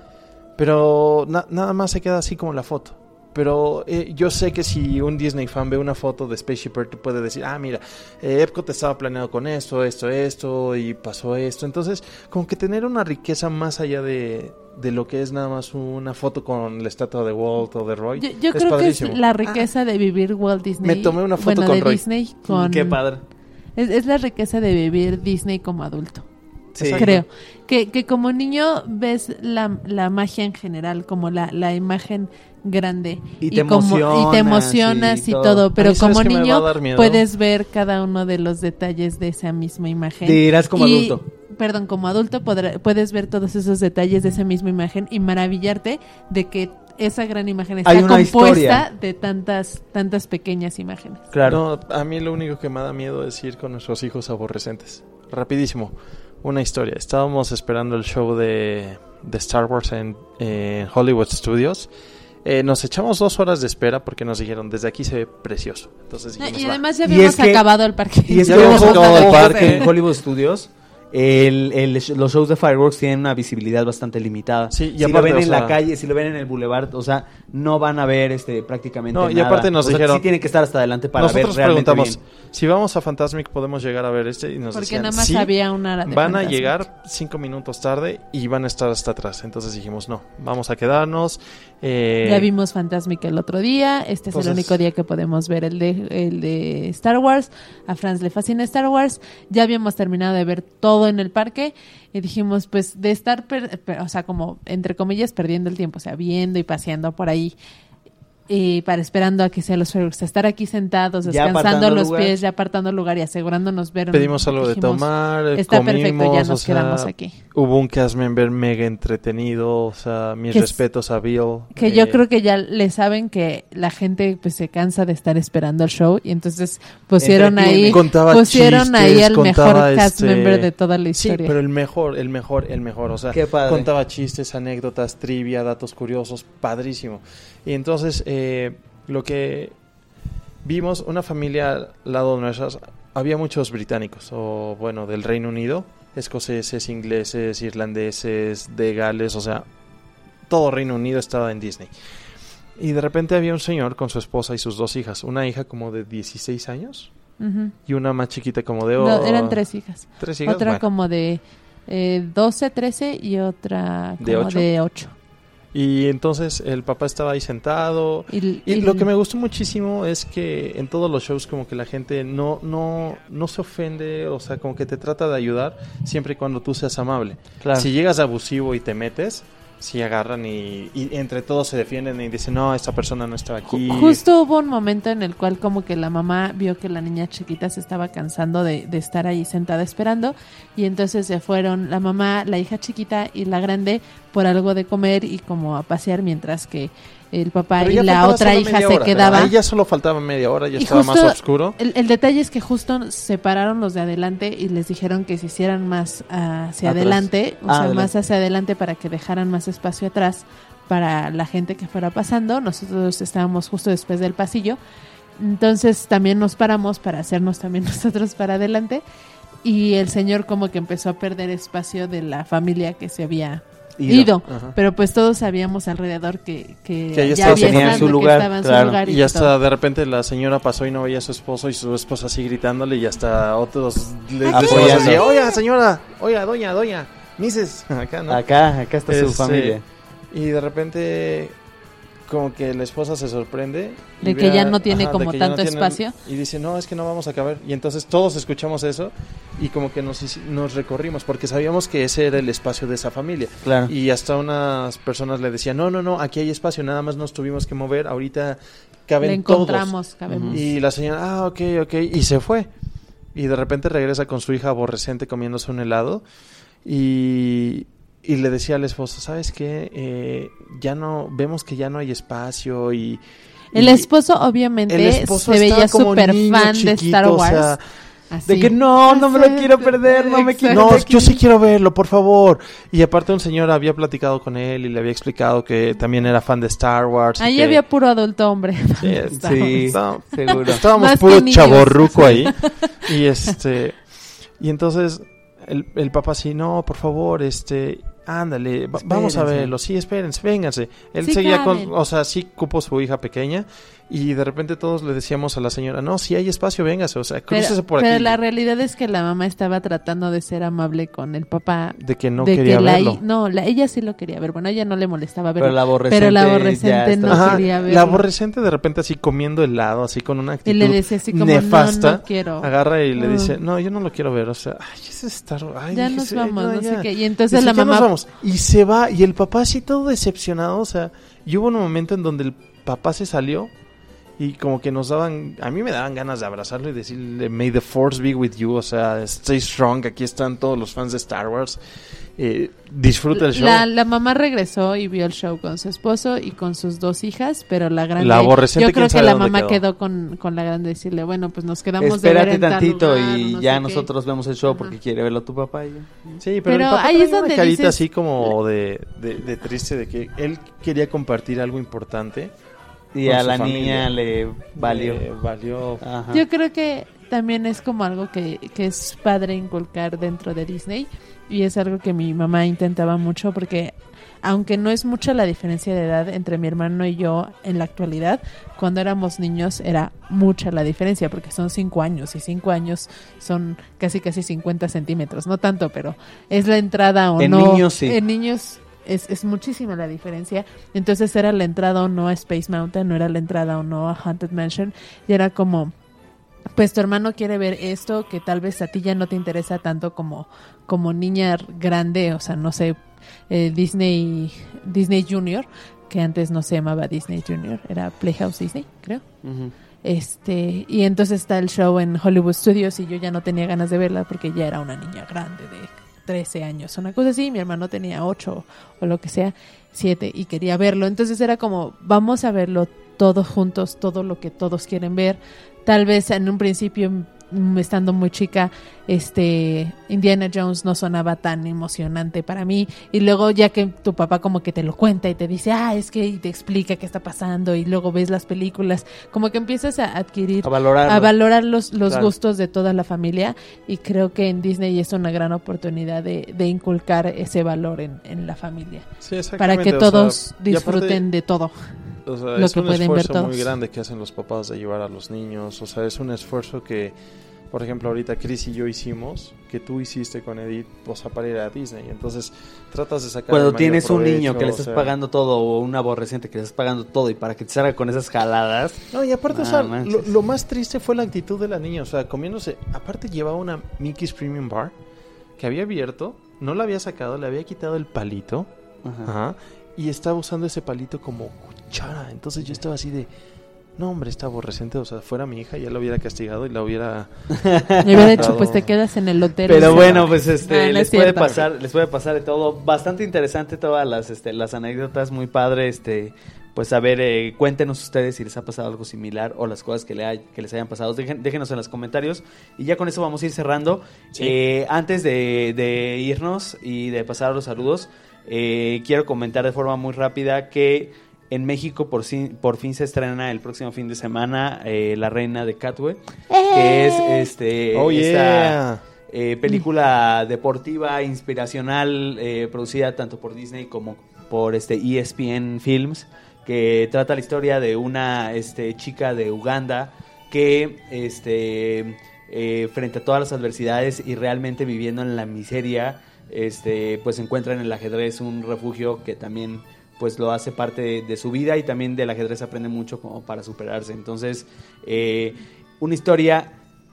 Speaker 5: Pero na- nada más se queda así como la foto. Pero eh, yo sé que si un Disney fan ve una foto de Spaceship Earth, puede decir, ah, mira, eh, Epcot estaba planeado con esto, esto, esto, y pasó esto. Entonces, como que tener una riqueza más allá de, de lo que es nada más una foto con la estatua de Walt o de Roy.
Speaker 3: Yo, yo
Speaker 5: es
Speaker 3: creo
Speaker 5: padrísimo.
Speaker 3: que es la riqueza de vivir Walt Disney.
Speaker 5: Me tomé una foto
Speaker 3: bueno,
Speaker 5: con
Speaker 3: de
Speaker 5: Roy.
Speaker 3: Disney con...
Speaker 7: Qué padre.
Speaker 3: Es, es la riqueza de vivir Disney como adulto.
Speaker 7: Sí.
Speaker 3: Creo que, que como niño ves la, la magia en general, como la, la imagen grande,
Speaker 7: Y te
Speaker 3: como, y
Speaker 7: emocionas
Speaker 3: te emocionas
Speaker 7: y
Speaker 3: y
Speaker 7: todo.
Speaker 3: todo,
Speaker 5: A
Speaker 3: pero
Speaker 5: mí, ¿sabes
Speaker 3: como
Speaker 5: qué me va a
Speaker 3: niño
Speaker 5: dar miedo?
Speaker 3: puedes ver cada uno de los detalles de esa misma imagen.
Speaker 7: Dirás como
Speaker 3: Y-
Speaker 7: adulto.
Speaker 3: Perdón, como adulto podrá- puedes ver todos esos detalles de esa misma imagen y maravillarte de que esa gran imagen está
Speaker 7: Hay una
Speaker 3: compuesta
Speaker 7: historia.
Speaker 3: de tantas tantas pequeñas imágenes.
Speaker 7: Claro.
Speaker 5: No, a mí lo único que me da miedo es ir con nuestros hijos aborrecentes. Rapidísimo, una historia. Estábamos esperando el show de, de Star Wars en, en Hollywood Studios. Eh, nos echamos dos horas de espera porque nos dijeron, desde aquí se ve precioso. Entonces dijimos,
Speaker 3: Y
Speaker 5: "Va".
Speaker 3: además ya
Speaker 7: Y
Speaker 3: habíamos
Speaker 7: es que-
Speaker 3: acabado el parque.
Speaker 7: Y es
Speaker 5: Ya
Speaker 7: que
Speaker 5: habíamos
Speaker 7: ojo,
Speaker 5: acabado el
Speaker 7: ojo,
Speaker 5: parque.
Speaker 7: en Hollywood Studios el, el- los shows de fireworks tienen una visibilidad bastante limitada.
Speaker 5: Sí, y
Speaker 7: si
Speaker 5: aparte,
Speaker 7: lo ven
Speaker 5: o
Speaker 7: en
Speaker 5: sea-
Speaker 7: la calle, si lo ven en el boulevard, o sea, no van a ver este prácticamente
Speaker 5: No, y
Speaker 7: nada.
Speaker 5: aparte nos
Speaker 7: O sea,
Speaker 5: dijeron-
Speaker 7: sí tienen que estar hasta adelante para
Speaker 5: Nosotros
Speaker 7: ver realmente
Speaker 5: preguntamos,
Speaker 7: bien.
Speaker 5: si vamos a Fantasmic podemos llegar a ver este, y nos
Speaker 3: Porque
Speaker 5: decían,
Speaker 3: nada más
Speaker 5: "Sí,
Speaker 3: había una hora de
Speaker 5: van a
Speaker 3: Fantasmic".
Speaker 5: llegar cinco minutos tarde y van a estar hasta atrás". Entonces dijimos, no, vamos a quedarnos. eh,
Speaker 3: Ya vimos Fantasmic el otro día. Este es
Speaker 5: Entonces-
Speaker 3: el único día que podemos ver el de, el de Star Wars. A Franz le fascina Star Wars. Ya habíamos terminado de ver todo en el parque. Y dijimos, pues, de estar, per- per- o sea, como, entre comillas, perdiendo el tiempo. O sea, viendo y paseando por ahí. Y para esperando a que sean los fireworks. Estar aquí sentados,
Speaker 7: Ya
Speaker 3: descansando
Speaker 7: apartando
Speaker 3: los
Speaker 7: lugar.
Speaker 3: pies, ya apartando lugar y asegurándonos ver.
Speaker 5: Pedimos algo de
Speaker 3: dijimos,
Speaker 5: tomar,
Speaker 3: Está
Speaker 5: comimos,
Speaker 3: perfecto, ya
Speaker 5: o
Speaker 3: nos
Speaker 5: sea,
Speaker 3: quedamos aquí.
Speaker 5: Hubo un cast member mega entretenido, o sea, mis
Speaker 3: Que es-
Speaker 5: respetos a Bill.
Speaker 3: Que yo
Speaker 5: eh,
Speaker 3: creo que ya le saben que la gente pues se cansa de estar esperando el show y entonces pusieron
Speaker 7: Entretiene.
Speaker 3: ahí
Speaker 5: Contaba
Speaker 3: pusieron ahí
Speaker 5: chistes,
Speaker 3: al mejor
Speaker 5: contaba,
Speaker 3: cast
Speaker 5: este,
Speaker 3: member de toda la
Speaker 5: Sí,
Speaker 3: historia.
Speaker 5: pero el mejor, el mejor, el mejor, o sea,
Speaker 7: Qué padre.
Speaker 5: contaba chistes, anécdotas, trivia, datos curiosos, padrísimo. Y entonces, eh, lo que vimos, una familia al lado de nuestras, había muchos británicos, o bueno, del Reino Unido, escoceses, ingleses, irlandeses, de Gales, o sea, todo Reino Unido estaba en Disney. Y de repente había un señor con su esposa y sus dos hijas, una hija como de dieciséis años
Speaker 3: Ujú.
Speaker 5: y una más chiquita como de...
Speaker 3: No,
Speaker 5: oh,
Speaker 3: eran tres hijas.
Speaker 5: tres hijas,
Speaker 3: Otra
Speaker 5: bueno.
Speaker 3: como de eh, doce, trece y otra como
Speaker 5: ¿De ocho?
Speaker 3: de ocho.
Speaker 5: Y entonces el papá estaba ahí sentado.
Speaker 3: Y,
Speaker 5: Y
Speaker 3: y-
Speaker 5: lo que me gustó muchísimo es que en todos los shows como que la gente no, no, no se ofende, o sea, como que te trata de ayudar siempre y cuando tú seas amable.
Speaker 7: Claro.
Speaker 5: Si llegas abusivo y te metes, sí agarran y, y entre todos se defienden y dicen, no, esta persona no estaba aquí.
Speaker 3: Ju- Justo hubo un momento en el cual como que la mamá vio que la niña chiquita se estaba cansando de, de estar ahí sentada esperando y entonces se fueron la mamá, la hija chiquita y la grande por algo de comer y como a pasear mientras que el papá
Speaker 5: Pero
Speaker 3: y
Speaker 5: ya
Speaker 3: la
Speaker 5: faltaba
Speaker 3: otra
Speaker 5: solo
Speaker 3: hija
Speaker 5: media
Speaker 3: se
Speaker 5: hora.
Speaker 3: quedaba.
Speaker 5: Ahí ya solo faltaba media hora, ya
Speaker 3: Y
Speaker 5: estaba más
Speaker 3: justo
Speaker 5: oscuro.
Speaker 3: El, el detalle es que justo separaron los de adelante y les dijeron que se hicieran más hacia
Speaker 7: Atrás.
Speaker 3: adelante, o
Speaker 7: Ah,
Speaker 3: sea,
Speaker 7: adelante.
Speaker 3: más hacia adelante para que dejaran más espacio atrás, para la gente que fuera pasando. Nosotros estábamos justo después del pasillo, entonces también nos paramos para hacernos también nosotros para adelante, y el señor como que empezó a perder espacio de la familia que se había ido, ido. Pero pues todos sabíamos alrededor que, que,
Speaker 5: que
Speaker 3: ya había
Speaker 7: estado,
Speaker 3: estado,
Speaker 7: su lugar,
Speaker 3: que estaba en
Speaker 7: claro.
Speaker 3: su lugar. Y,
Speaker 5: y hasta de repente la señora pasó y no veía a su esposo, y su esposa así gritándole, y hasta otros le
Speaker 7: apoyando.
Speaker 5: oiga señora, oiga doña, doña, mises, acá, ¿no?
Speaker 7: Acá, acá está su
Speaker 5: Este,
Speaker 7: familia.
Speaker 5: Y de repente como que la esposa se sorprende y
Speaker 3: de que
Speaker 5: ve
Speaker 3: ya
Speaker 5: a-
Speaker 3: no tiene
Speaker 5: ajá, de
Speaker 3: como
Speaker 5: que ya
Speaker 3: tanto
Speaker 5: no tienen-
Speaker 3: espacio.
Speaker 5: y dice, no, es que no vamos a caber. Y entonces todos escuchamos eso y como que nos, hici- nos recorrimos porque sabíamos que ese era el espacio de esa familia.
Speaker 7: Claro.
Speaker 5: Y hasta unas personas le decían, no, no, no, aquí hay espacio, nada más nos tuvimos que mover, ahorita caben
Speaker 3: Le encontramos, cabemos.
Speaker 5: todos. Y la señora, ah, ok, ok, y se fue. Y de repente regresa con su hija aborrecente comiéndose un helado y... Y le decía al esposo, ¿sabes qué? Eh, ya no, vemos que ya no hay espacio y...
Speaker 3: El
Speaker 5: y
Speaker 3: esposo obviamente
Speaker 5: el esposo
Speaker 3: se
Speaker 5: está
Speaker 3: veía
Speaker 5: como
Speaker 3: súper
Speaker 5: niño
Speaker 3: fan de
Speaker 5: chiquito,
Speaker 3: Star
Speaker 5: o
Speaker 3: Wars.
Speaker 5: sea,
Speaker 3: Así.
Speaker 7: De que no, no me lo
Speaker 3: Así,
Speaker 7: quiero perder, no me quiero...
Speaker 5: no, yo sí quiero verlo, por favor. Y aparte un señor había platicado con él y le había explicado que también era fan de Star Wars. y
Speaker 3: Ahí
Speaker 5: que-
Speaker 3: había puro adulto hombre.
Speaker 5: Sí,
Speaker 3: Star
Speaker 7: sí.
Speaker 3: Wars.
Speaker 5: Está-
Speaker 7: Seguro.
Speaker 5: Estábamos
Speaker 3: Más que
Speaker 5: puro
Speaker 3: niños.
Speaker 5: chavorruco ahí. Y este... Y entonces el, el papá así, no, por favor, este... Ándale, va- vamos a
Speaker 7: Espérense.
Speaker 5: verlo, sí, espérense, vénganse. Él
Speaker 3: Sí
Speaker 5: seguía
Speaker 3: caben.
Speaker 5: con, o sea, sí cupo su hija pequeña y de repente todos le decíamos a la señora, no, si hay espacio, véngase, o sea, crúcese
Speaker 3: Pero,
Speaker 5: por
Speaker 3: pero
Speaker 5: aquí.
Speaker 3: la realidad es que la mamá estaba tratando de ser amable con el papá.
Speaker 5: De que no
Speaker 3: de
Speaker 5: quería
Speaker 3: que la
Speaker 5: verlo.
Speaker 3: hi- no, la, ella sí lo quería ver. Bueno, a ella no le molestaba verlo.
Speaker 7: Pero la aborrecente
Speaker 3: pero la
Speaker 7: ya
Speaker 3: aborrecente
Speaker 7: está-
Speaker 3: no
Speaker 5: Ajá,
Speaker 3: quería verlo.
Speaker 5: la aborrecente de repente así comiendo helado, así con una
Speaker 3: Y
Speaker 5: actitud
Speaker 3: le decía así como,
Speaker 5: nefasta,
Speaker 3: no, no quiero.
Speaker 5: agarra y le
Speaker 3: Ah.
Speaker 5: dice, no, yo no lo quiero ver, o sea, ay, ese Star Wars, ay,
Speaker 3: Ya
Speaker 5: dije,
Speaker 3: nos
Speaker 5: sí,
Speaker 3: vamos, no sé
Speaker 5: ya.
Speaker 3: qué. Y entonces
Speaker 5: Dice,
Speaker 3: la
Speaker 5: "Ya nos
Speaker 3: mamá-
Speaker 5: vamos". Y se va, y el papá así todo decepcionado, o sea, y hubo un momento en donde el papá se salió y como que nos daban, a mí me daban ganas de abrazarlo y decirle, may the force be with you, o sea, stay strong, aquí están todos los fans de Star Wars, eh, disfruta el show.
Speaker 3: La, la mamá regresó y vio el show con su esposo y con sus dos hijas, pero la grande...
Speaker 5: La aborrecente,
Speaker 3: yo creo
Speaker 5: quién
Speaker 3: que
Speaker 5: sabe
Speaker 3: la
Speaker 5: dónde
Speaker 3: mamá
Speaker 5: quedó.
Speaker 3: quedó con, con la grande decirle, bueno, pues nos quedamos de ver
Speaker 7: Espérate
Speaker 3: en tal
Speaker 7: tantito
Speaker 3: lugar,
Speaker 7: y
Speaker 3: no
Speaker 7: ya
Speaker 3: sé qué.
Speaker 7: nosotros vemos el show porque quiere verlo tu papá y yo.
Speaker 5: Sí, pero,
Speaker 3: Pero
Speaker 5: el papá
Speaker 3: ahí
Speaker 5: traía
Speaker 3: es donde
Speaker 5: una carita
Speaker 3: dices-
Speaker 5: así como de, de, de triste de que él quería compartir algo importante.
Speaker 7: Y
Speaker 5: con
Speaker 7: a
Speaker 5: su
Speaker 7: la
Speaker 5: familia.
Speaker 7: niña le valió.
Speaker 5: Le valió.
Speaker 7: Ajá.
Speaker 3: Yo creo que también es como algo que, que es padre inculcar dentro de Disney y es algo que mi mamá intentaba mucho porque aunque no es mucha la diferencia de edad entre mi hermano y yo en la actualidad, cuando éramos niños era mucha la diferencia porque son cinco años y cinco años son casi casi cincuenta centímetros, no tanto, pero es la entrada o
Speaker 7: En
Speaker 3: no.
Speaker 7: niños, sí.
Speaker 3: En niños es, es muchísima la diferencia. Entonces era la entrada o no a Space Mountain, no era la entrada o no a Haunted Mansion y era como... Pues tu hermano quiere ver esto que tal vez a ti ya no te interesa tanto como, como niña grande, o sea, no sé, eh, Disney Disney Junior, que antes no se llamaba Disney Junior, era Playhouse Disney, creo.
Speaker 7: Ujú.
Speaker 3: Este, y entonces está el show en Hollywood Studios y yo ya no tenía ganas de verla porque ya era una niña grande de trece años, una cosa así, mi hermano tenía ocho o lo que sea, siete y quería verlo, entonces era como, vamos a verlo todos juntos, todo lo que todos quieren ver. Tal vez en un principio, mm, estando muy chica, este Indiana Jones no sonaba tan emocionante para mí. Y luego ya que tu papá como que te lo cuenta y te dice, ah, es que y te explica qué está pasando. Y luego ves las películas, como que empiezas a adquirir,
Speaker 7: A valorarlo.
Speaker 3: a valorar los, los
Speaker 7: Claro.
Speaker 3: gustos de toda la familia. Y creo que en Disney es una gran oportunidad de, de inculcar ese valor en, en la familia.
Speaker 5: Sí,
Speaker 3: Para
Speaker 5: exactamente,
Speaker 3: que
Speaker 5: o sea,
Speaker 3: todos
Speaker 5: y aparte,
Speaker 3: disfruten de todo.
Speaker 5: o sea,
Speaker 3: lo
Speaker 5: es
Speaker 3: que
Speaker 5: un
Speaker 3: pueden ver
Speaker 5: esfuerzo muy
Speaker 3: todos.
Speaker 5: grande que hacen los papás de llevar a los niños. O sea, es un esfuerzo que, por ejemplo, ahorita Chris y yo hicimos, que tú hiciste con Edith, o sea, para ir a Disney. Entonces, tratas de sacar
Speaker 7: Cuando
Speaker 5: el mayor
Speaker 7: tienes un
Speaker 5: provecho,
Speaker 7: niño que le
Speaker 5: o
Speaker 7: estás
Speaker 5: sea.
Speaker 7: pagando todo o un aborrecente que le estás pagando todo y para que te salga con esas jaladas.
Speaker 5: No, y aparte,
Speaker 7: No
Speaker 5: o sea,
Speaker 7: manches.
Speaker 5: lo, lo más triste fue la actitud de la niña. O sea, comiéndose. Aparte, llevaba una Mickey's Premium Bar que había abierto, no la había sacado, le había quitado el palito.
Speaker 7: Ajá.
Speaker 5: Ajá. Y estaba usando ese palito como cuchara. Entonces yo estaba así de, no hombre, está aborrecente. O sea, fuera mi hija, ya la hubiera castigado y la hubiera...
Speaker 3: Me hubiera dicho,
Speaker 5: Claro.
Speaker 3: pues te quedas en el hotel.
Speaker 7: Pero
Speaker 3: Y-
Speaker 7: bueno, pues este
Speaker 3: Ah, no
Speaker 7: les
Speaker 3: es
Speaker 7: puede
Speaker 3: cierto.
Speaker 7: pasar, les puede pasar de todo. Bastante interesante todas las este las anécdotas, muy padre, este pues a ver, eh, cuéntenos ustedes si les ha pasado algo similar o las cosas que, le hay- que les hayan pasado. Dejen- déjenos en los comentarios y ya con eso vamos a ir cerrando.
Speaker 5: Sí.
Speaker 7: Eh, antes de, de irnos y de pasar a los saludos, Eh, quiero comentar de forma muy rápida que en México por, si, por fin se estrena el próximo fin de semana eh, La Reina de Katwe, que es este
Speaker 5: Oh,
Speaker 7: esta
Speaker 5: yeah.
Speaker 7: eh, película deportiva inspiracional eh, producida tanto por Disney como por este E S P N Films, que trata la historia de una este, chica de Uganda que este eh, frente a todas las adversidades y realmente viviendo en la miseria, este pues encuentra en el ajedrez un refugio que también pues lo hace parte de, de su vida, y también del ajedrez aprende mucho como para superarse. Entonces, eh, una historia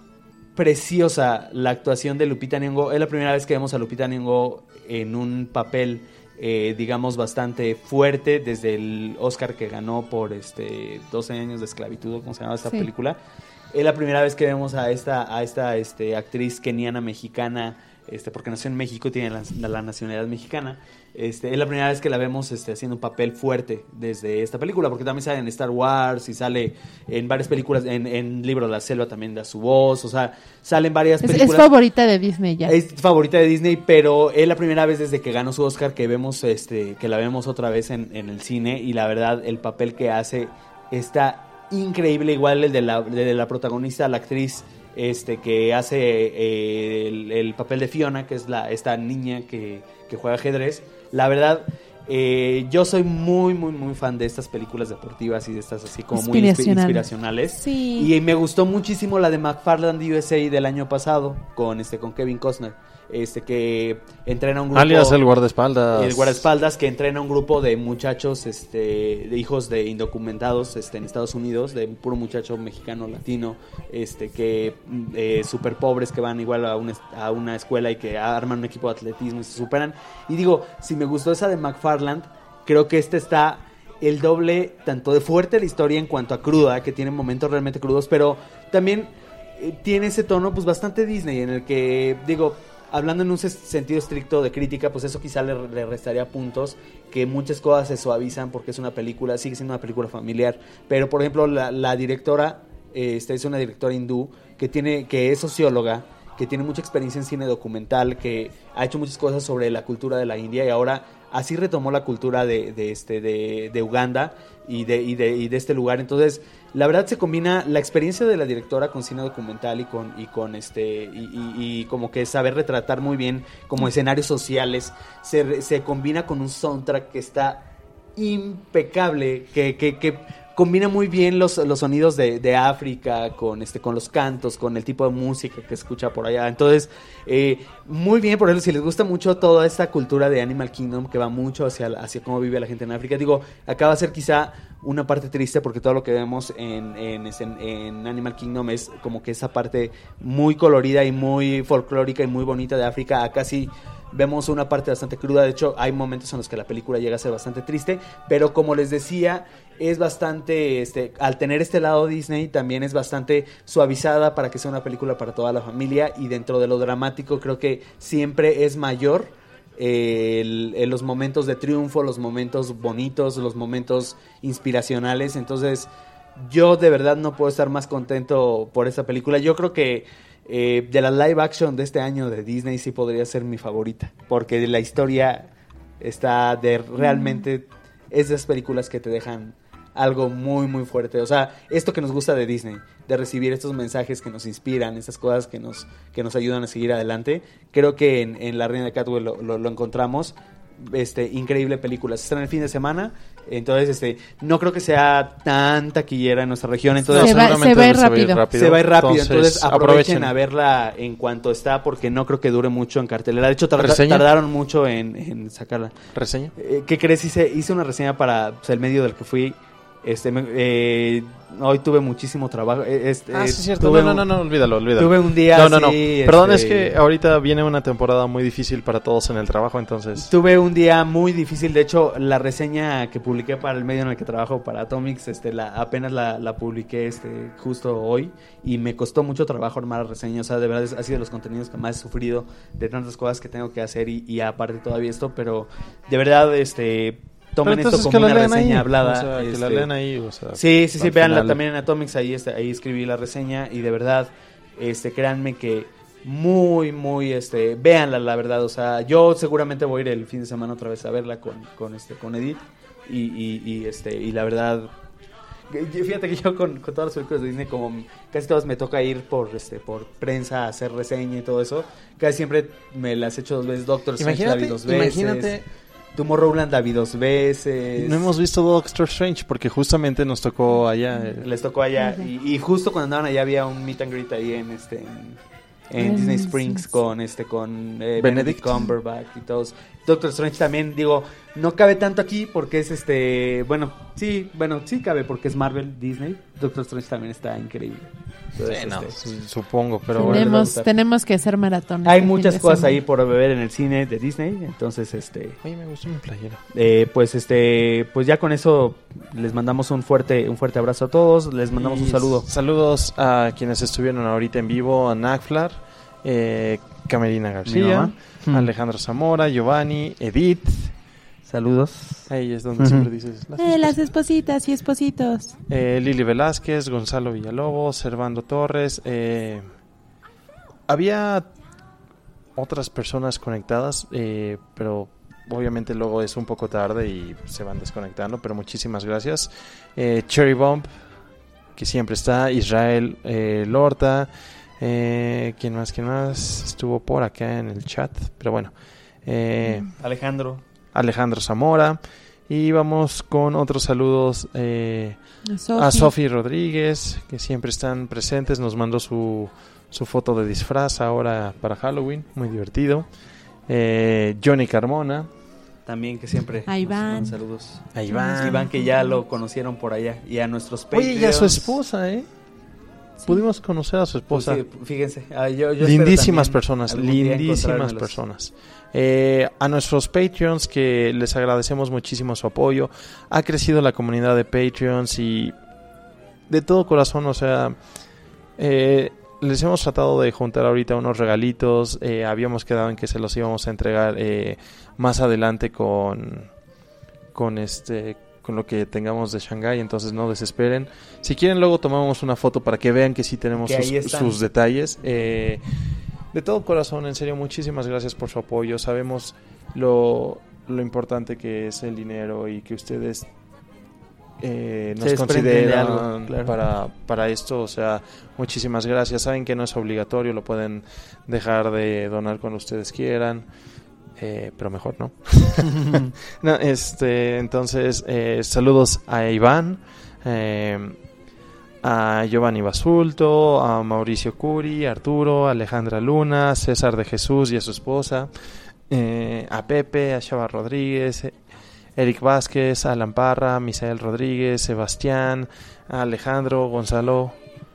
Speaker 7: preciosa, la actuación de Lupita Nyong'o. Es la primera vez que vemos a Lupita Nyong'o en un papel, eh, digamos, bastante fuerte desde el Oscar que ganó por este doce años de esclavitud, ¿cómo se llama esta
Speaker 3: Sí.
Speaker 7: película? Es la primera vez que vemos a esta, a esta este, actriz keniana mexicana, este, porque nació en México, tiene la, la nacionalidad mexicana. Este, es la primera vez que la vemos este, haciendo un papel fuerte desde esta película, porque también sale en Star Wars y sale en varias películas, en, en Libro de la Selva también da su voz, o sea, salen varias
Speaker 3: Es,
Speaker 7: películas.
Speaker 3: es favorita de Disney ya.
Speaker 7: Es favorita de Disney, pero es la primera vez desde que ganó su Oscar que vemos, este, que la vemos otra vez en, en el cine, y la verdad el papel que hace está increíble, igual el de la, de la protagonista, la actriz este que hace eh, el, el papel de Fiona, que es la esta niña que, que juega ajedrez. La verdad, eh, yo soy muy, muy, muy fan de estas películas deportivas y de estas así como muy inspi-
Speaker 3: Inspiracionales.
Speaker 7: inspiracionales.
Speaker 3: Sí.
Speaker 7: Y me gustó muchísimo la de McFarland U S A del año pasado con este con Kevin Costner, este que entrena un grupo,
Speaker 5: Alias el guardaespaldas.
Speaker 7: el guardaespaldas que entrena un grupo de muchachos, este, de hijos de indocumentados, este, en Estados Unidos, de puro muchacho mexicano, latino, este, que eh, súper pobres, que van igual a una, a una escuela y que arman un equipo de atletismo y se superan. Y digo, si me gustó esa de McFarland, creo que esta está el doble tanto de fuerte la historia en cuanto a cruda, que tiene momentos realmente crudos, pero también eh, tiene ese tono pues bastante Disney, en el que, digo, hablando en un sentido estricto de crítica, pues eso quizá le, le restaría puntos, que muchas cosas se suavizan porque es una película, sigue siendo una película familiar, pero por ejemplo la, la directora, eh, esta es una directora hindú que tiene, que es socióloga, que tiene mucha experiencia en cine documental, que ha hecho muchas cosas sobre la cultura de la India, y ahora así retomó la cultura de, de este de, de Uganda y de, y de y de este lugar. Entonces, la verdad se combina la experiencia de la directora con cine documental y con y con este y, y, y como que saber retratar muy bien como escenarios sociales. Se, se combina con un soundtrack que está impecable, que que, que combina muy bien los, los sonidos de, de África con este con los cantos, con el tipo de música que escucha por allá. Entonces, eh, muy bien, por ejemplo, si les gusta mucho toda esta cultura de Animal Kingdom, que va mucho hacia, hacia cómo vive la gente en África, digo, acaba de ser quizá una parte triste, porque todo lo que vemos en, en, en, en Animal Kingdom es como que esa parte muy colorida y muy folclórica y muy bonita de África. Acá sí vemos una parte bastante cruda. De hecho, hay momentos en los que la película llega a ser bastante triste, pero como les decía, es bastante, este, al tener este lado Disney, también es bastante suavizada para que sea una película para toda la familia, y dentro de lo dramático creo que siempre es mayor eh, el, el, los momentos de triunfo, los momentos bonitos, los momentos inspiracionales. Entonces, yo de verdad no puedo estar más contento por esta película. Yo creo que Eh, de la live action de este año de Disney sí podría ser mi favorita, porque la historia está de realmente es de esas películas que te dejan algo muy muy fuerte. O sea, esto que nos gusta de Disney, de recibir estos mensajes que nos inspiran, estas cosas que nos que nos ayudan a seguir adelante, creo que en, en La Reina de Katwe lo, lo, lo encontramos. Este, increíble película. Se estrena el fin de semana, entonces este, no creo que sea tan taquillera en nuestra región. Entonces
Speaker 3: se, va, se va a ir rápido.
Speaker 7: Se va a ir rápido, entonces, entonces aprovechen,
Speaker 5: aprovechen
Speaker 7: a verla en cuanto está, porque no creo que dure mucho en cartelera. De hecho, tarda, tardaron mucho en, en sacarla.
Speaker 5: ¿Reseña?
Speaker 7: Eh, ¿Qué crees? Hice, hice una reseña para pues, el medio del que fui. Este, me, eh, hoy tuve muchísimo trabajo. Este,
Speaker 5: ah, sí, es cierto. No, no, no, no, olvídalo, olvídalo.
Speaker 7: Tuve un día
Speaker 5: No, no, no.
Speaker 7: así,
Speaker 5: Perdón,
Speaker 7: este,
Speaker 5: es que ahorita viene una temporada muy difícil para todos en el trabajo, entonces...
Speaker 7: Tuve un día muy difícil. De hecho, la reseña que publiqué para el medio en el que trabajo, para Atomics, este, la, apenas la, la publiqué este, justo hoy. Y me costó mucho trabajo armar la reseña. O sea, de verdad es, ha sido de los contenidos que más he sufrido, de tantas cosas que tengo que hacer y, y aparte todavía esto. Pero de verdad, este... tomen esto como una reseña
Speaker 5: ahí.
Speaker 7: hablada.
Speaker 5: O sea,
Speaker 7: este,
Speaker 5: que la lean ahí. O sea,
Speaker 7: sí, sí, sí, véanla
Speaker 5: final...
Speaker 7: también en Atomics. Ahí, este, ahí escribí la reseña y de verdad, este, créanme que muy, muy, este, véanla, la verdad. O sea, yo seguramente voy a ir el fin de semana otra vez a verla con, con este, con Edith. Y, y, y este, y la verdad, fíjate que yo con, con todas las películas de Disney, como casi todas me toca ir por, este, por prensa, hacer reseña y todo eso. Casi siempre me las he hecho dos veces. Doctor Strange la vi dos veces.
Speaker 5: Imagínate.
Speaker 7: Tomorrowland la vi dos veces.
Speaker 5: No hemos visto Doctor Strange porque justamente nos tocó allá. eh.
Speaker 7: Les tocó allá. Y, y justo cuando andaban allá había un meet and greet ahí en este en, en
Speaker 3: Mm,
Speaker 7: Disney
Speaker 3: sí,
Speaker 7: Springs
Speaker 3: sí.
Speaker 7: con este con eh,
Speaker 5: Benedict.
Speaker 7: Benedict Cumberbatch y todos. Doctor Strange también, digo, no cabe tanto aquí porque es este, bueno, sí, bueno, sí cabe porque es Marvel, Disney. Doctor Strange también está increíble. Entonces,
Speaker 5: Sí, no,
Speaker 7: este,
Speaker 5: su- supongo, pero bueno.
Speaker 7: les va a
Speaker 3: tenemos,
Speaker 7: gustar.
Speaker 3: tenemos que hacer maratón.
Speaker 7: hay
Speaker 3: este
Speaker 7: muchas
Speaker 3: fin de
Speaker 7: cosas
Speaker 3: semana.
Speaker 7: ahí por beber en el cine de Disney, entonces este
Speaker 5: Oye, me gustó mi playera.
Speaker 7: Eh, pues este, pues ya con eso les mandamos un fuerte, un fuerte abrazo a todos, les mandamos un
Speaker 5: Y
Speaker 7: saludo.
Speaker 5: Saludos a quienes estuvieron ahorita en vivo, a Nagflar, eh, Camerina
Speaker 7: Mi
Speaker 5: García,
Speaker 7: mamá.
Speaker 5: Alejandro Zamora, Giovanni, Edith.
Speaker 7: Saludos.
Speaker 5: Ahí es donde
Speaker 7: Ujú.
Speaker 5: siempre dices las
Speaker 3: Eh, las
Speaker 5: esposas.
Speaker 3: espositas y espositos.
Speaker 5: Eh, Lili Velázquez, Gonzalo Villalobos, Servando Torres. eh, había otras personas conectadas, eh, pero obviamente luego es un poco tarde y se van desconectando, pero muchísimas gracias. Eh, Cherry Bomb, que siempre está, Israel eh, Lorta, eh, ¿quién más? ¿Quién más? Estuvo por acá en el chat, pero bueno. Eh,
Speaker 7: Alejandro.
Speaker 5: Alejandro Zamora. Y vamos con otros saludos eh, a Sofi Rodríguez, que siempre están presentes. Nos mandó su, su foto de disfraz ahora para Halloween, muy divertido. Eh, Johnny Carmona,
Speaker 7: También que siempre
Speaker 3: A
Speaker 7: nos
Speaker 3: Iván.
Speaker 7: mandan saludos.
Speaker 5: a Iván.
Speaker 7: Iván que ya lo conocieron por allá. Y a nuestros
Speaker 5: Oye,
Speaker 7: Patreons.
Speaker 5: y a su esposa, ¿eh? Pudimos conocer a su
Speaker 7: Pues
Speaker 5: esposa.
Speaker 7: sí, fíjense. ah, yo- yo espero
Speaker 5: Lindísimas
Speaker 7: también
Speaker 5: personas,
Speaker 7: algún día
Speaker 5: lindísimas
Speaker 7: encontrármelos.
Speaker 5: personas. Eh, a nuestros Patreons, que les agradecemos muchísimo su apoyo. Ha crecido la comunidad de Patreons y de todo corazón, o sea, eh, les hemos tratado de juntar ahorita unos regalitos. Eh, habíamos quedado en que se los íbamos a entregar eh, más adelante con, con este... con lo que tengamos de Shanghái, entonces no desesperen. Si quieren luego tomamos una foto para que vean que sí tenemos
Speaker 7: Que
Speaker 5: sus,
Speaker 7: ahí están.
Speaker 5: sus detalles. Eh, de todo corazón, en serio, muchísimas gracias por su apoyo. Sabemos lo, lo importante que es el dinero y que ustedes eh, nos
Speaker 7: Se desprenden de
Speaker 5: consideran
Speaker 7: algo, claro.
Speaker 5: para, para esto. O sea, muchísimas gracias. Saben que no es obligatorio, lo pueden dejar de donar cuando ustedes quieran. Eh, pero mejor no. No, este, entonces, eh, saludos a Iván, eh, a Giovanni Basulto, a Mauricio Curi, Arturo, Alejandra Luna, César de Jesús y a su esposa, eh, a Pepe, a Chava Rodríguez, eh, Eric Vázquez, Alan Parra, Misael Rodríguez, Sebastián, a Alejandro, Gonzalo,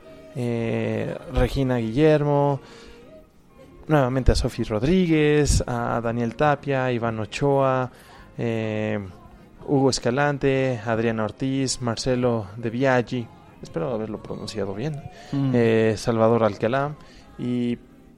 Speaker 5: eh, Regina Guillermo, nuevamente a Sofi Rodríguez, a Daniel Tapia, a Iván Ochoa, eh, Hugo Escalante, Adriana Ortiz, Marcelo De Biaggi, espero haberlo pronunciado bien,
Speaker 7: Mm.
Speaker 5: eh, Salvador Alcalá y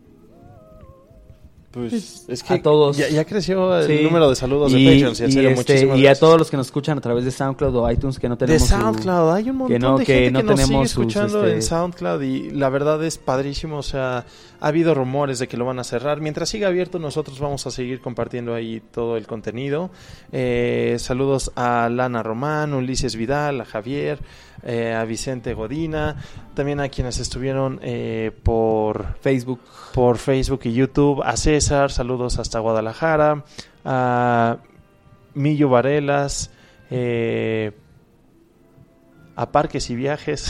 Speaker 5: pues es que
Speaker 7: a todos.
Speaker 5: ya, ya creció el
Speaker 7: Sí.
Speaker 5: número de saludos de
Speaker 7: Y,
Speaker 5: Patreons y en
Speaker 7: y
Speaker 5: serio,
Speaker 7: este,
Speaker 5: muchísimas
Speaker 7: y a
Speaker 5: gracias.
Speaker 7: todos los que nos escuchan a través de SoundCloud o iTunes que no
Speaker 5: De
Speaker 7: tenemos su-
Speaker 5: SoundCloud, hay un montón
Speaker 7: que no-
Speaker 5: de
Speaker 7: que
Speaker 5: gente
Speaker 7: no
Speaker 5: que nos sigue
Speaker 7: tenemos sus,
Speaker 5: escuchando
Speaker 7: este-
Speaker 5: en SoundCloud y la verdad es padrísimo, o sea, ha habido rumores de que lo van a cerrar. Mientras siga abierto, nosotros vamos a seguir compartiendo ahí todo el contenido. Eh, saludos a Lana Román, Ulises Vidal, a Javier, eh, a Vicente Godina, también a quienes estuvieron eh, por
Speaker 7: Facebook.
Speaker 5: por Facebook y YouTube, a César, saludos hasta Guadalajara, a Millo Varelas, eh, a Parques y Viajes,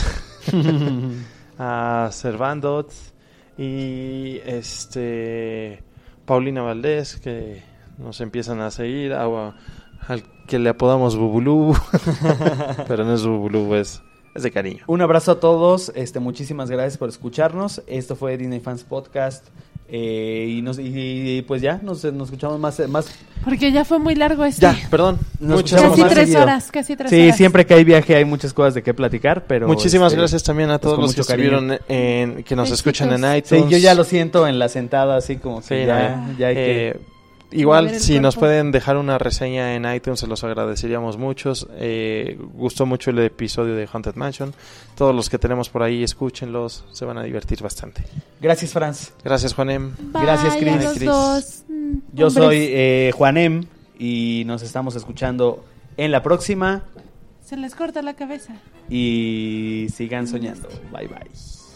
Speaker 5: a Servandot y este Paulina Valdés, que nos empiezan a seguir, a, al que le apodamos Bubulú, pero no es Bubulú, es, es de cariño.
Speaker 7: Un abrazo a todos, este, muchísimas gracias por escucharnos. Esto fue Disney Fans Podcast. Eh, y, nos, y, y pues ya, nos, nos escuchamos más, más.
Speaker 3: Porque ya fue muy largo este.
Speaker 5: Ya, perdón.
Speaker 7: Nos
Speaker 5: Muchas
Speaker 7: escuchamos
Speaker 3: Casi
Speaker 7: más
Speaker 3: tres
Speaker 7: seguido.
Speaker 3: horas, casi tres
Speaker 7: Sí,
Speaker 3: horas.
Speaker 7: siempre que hay viaje hay muchas cosas de qué platicar, pero...
Speaker 5: Muchísimas
Speaker 7: este,
Speaker 5: gracias también a
Speaker 7: pues,
Speaker 5: todos
Speaker 7: con
Speaker 5: los que
Speaker 7: mucho cariño.
Speaker 5: estuvieron en, que nos
Speaker 3: Besitos.
Speaker 5: escuchan en
Speaker 7: Sí,
Speaker 5: iTunes.
Speaker 7: yo ya lo siento en la sentada, así como que
Speaker 5: Sí,
Speaker 7: ya,
Speaker 5: no,
Speaker 7: ya hay
Speaker 5: eh,
Speaker 7: que...
Speaker 5: igual,
Speaker 3: ver el
Speaker 5: si nos
Speaker 3: cuerpo.
Speaker 5: pueden dejar una reseña en iTunes, se los agradeceríamos muchos. Eh, gustó mucho el episodio de Haunted Mansion. Todos los que tenemos por ahí, escúchenlos, se van a divertir bastante.
Speaker 6: Gracias, Franz.
Speaker 5: Gracias, Juanem.
Speaker 6: Gracias,
Speaker 3: Bye a
Speaker 6: Chris.
Speaker 3: los
Speaker 5: Chris.
Speaker 3: dos. Mm,
Speaker 6: Yo
Speaker 3: hombres.
Speaker 6: soy eh, Juanem y nos estamos escuchando en la próxima
Speaker 3: Se les corta la cabeza.
Speaker 6: y sigan soñando. Bye bye.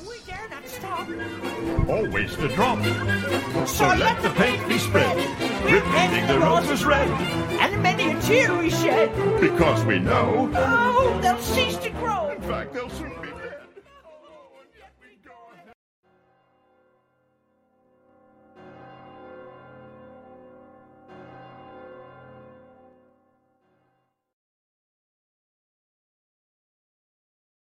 Speaker 2: Always to drop. So let the paint be spread, repeating the roses red,
Speaker 8: And many a tear we shed.
Speaker 2: because we know,
Speaker 8: Oh, they'll cease to grow.
Speaker 2: in fact, they'll soon be.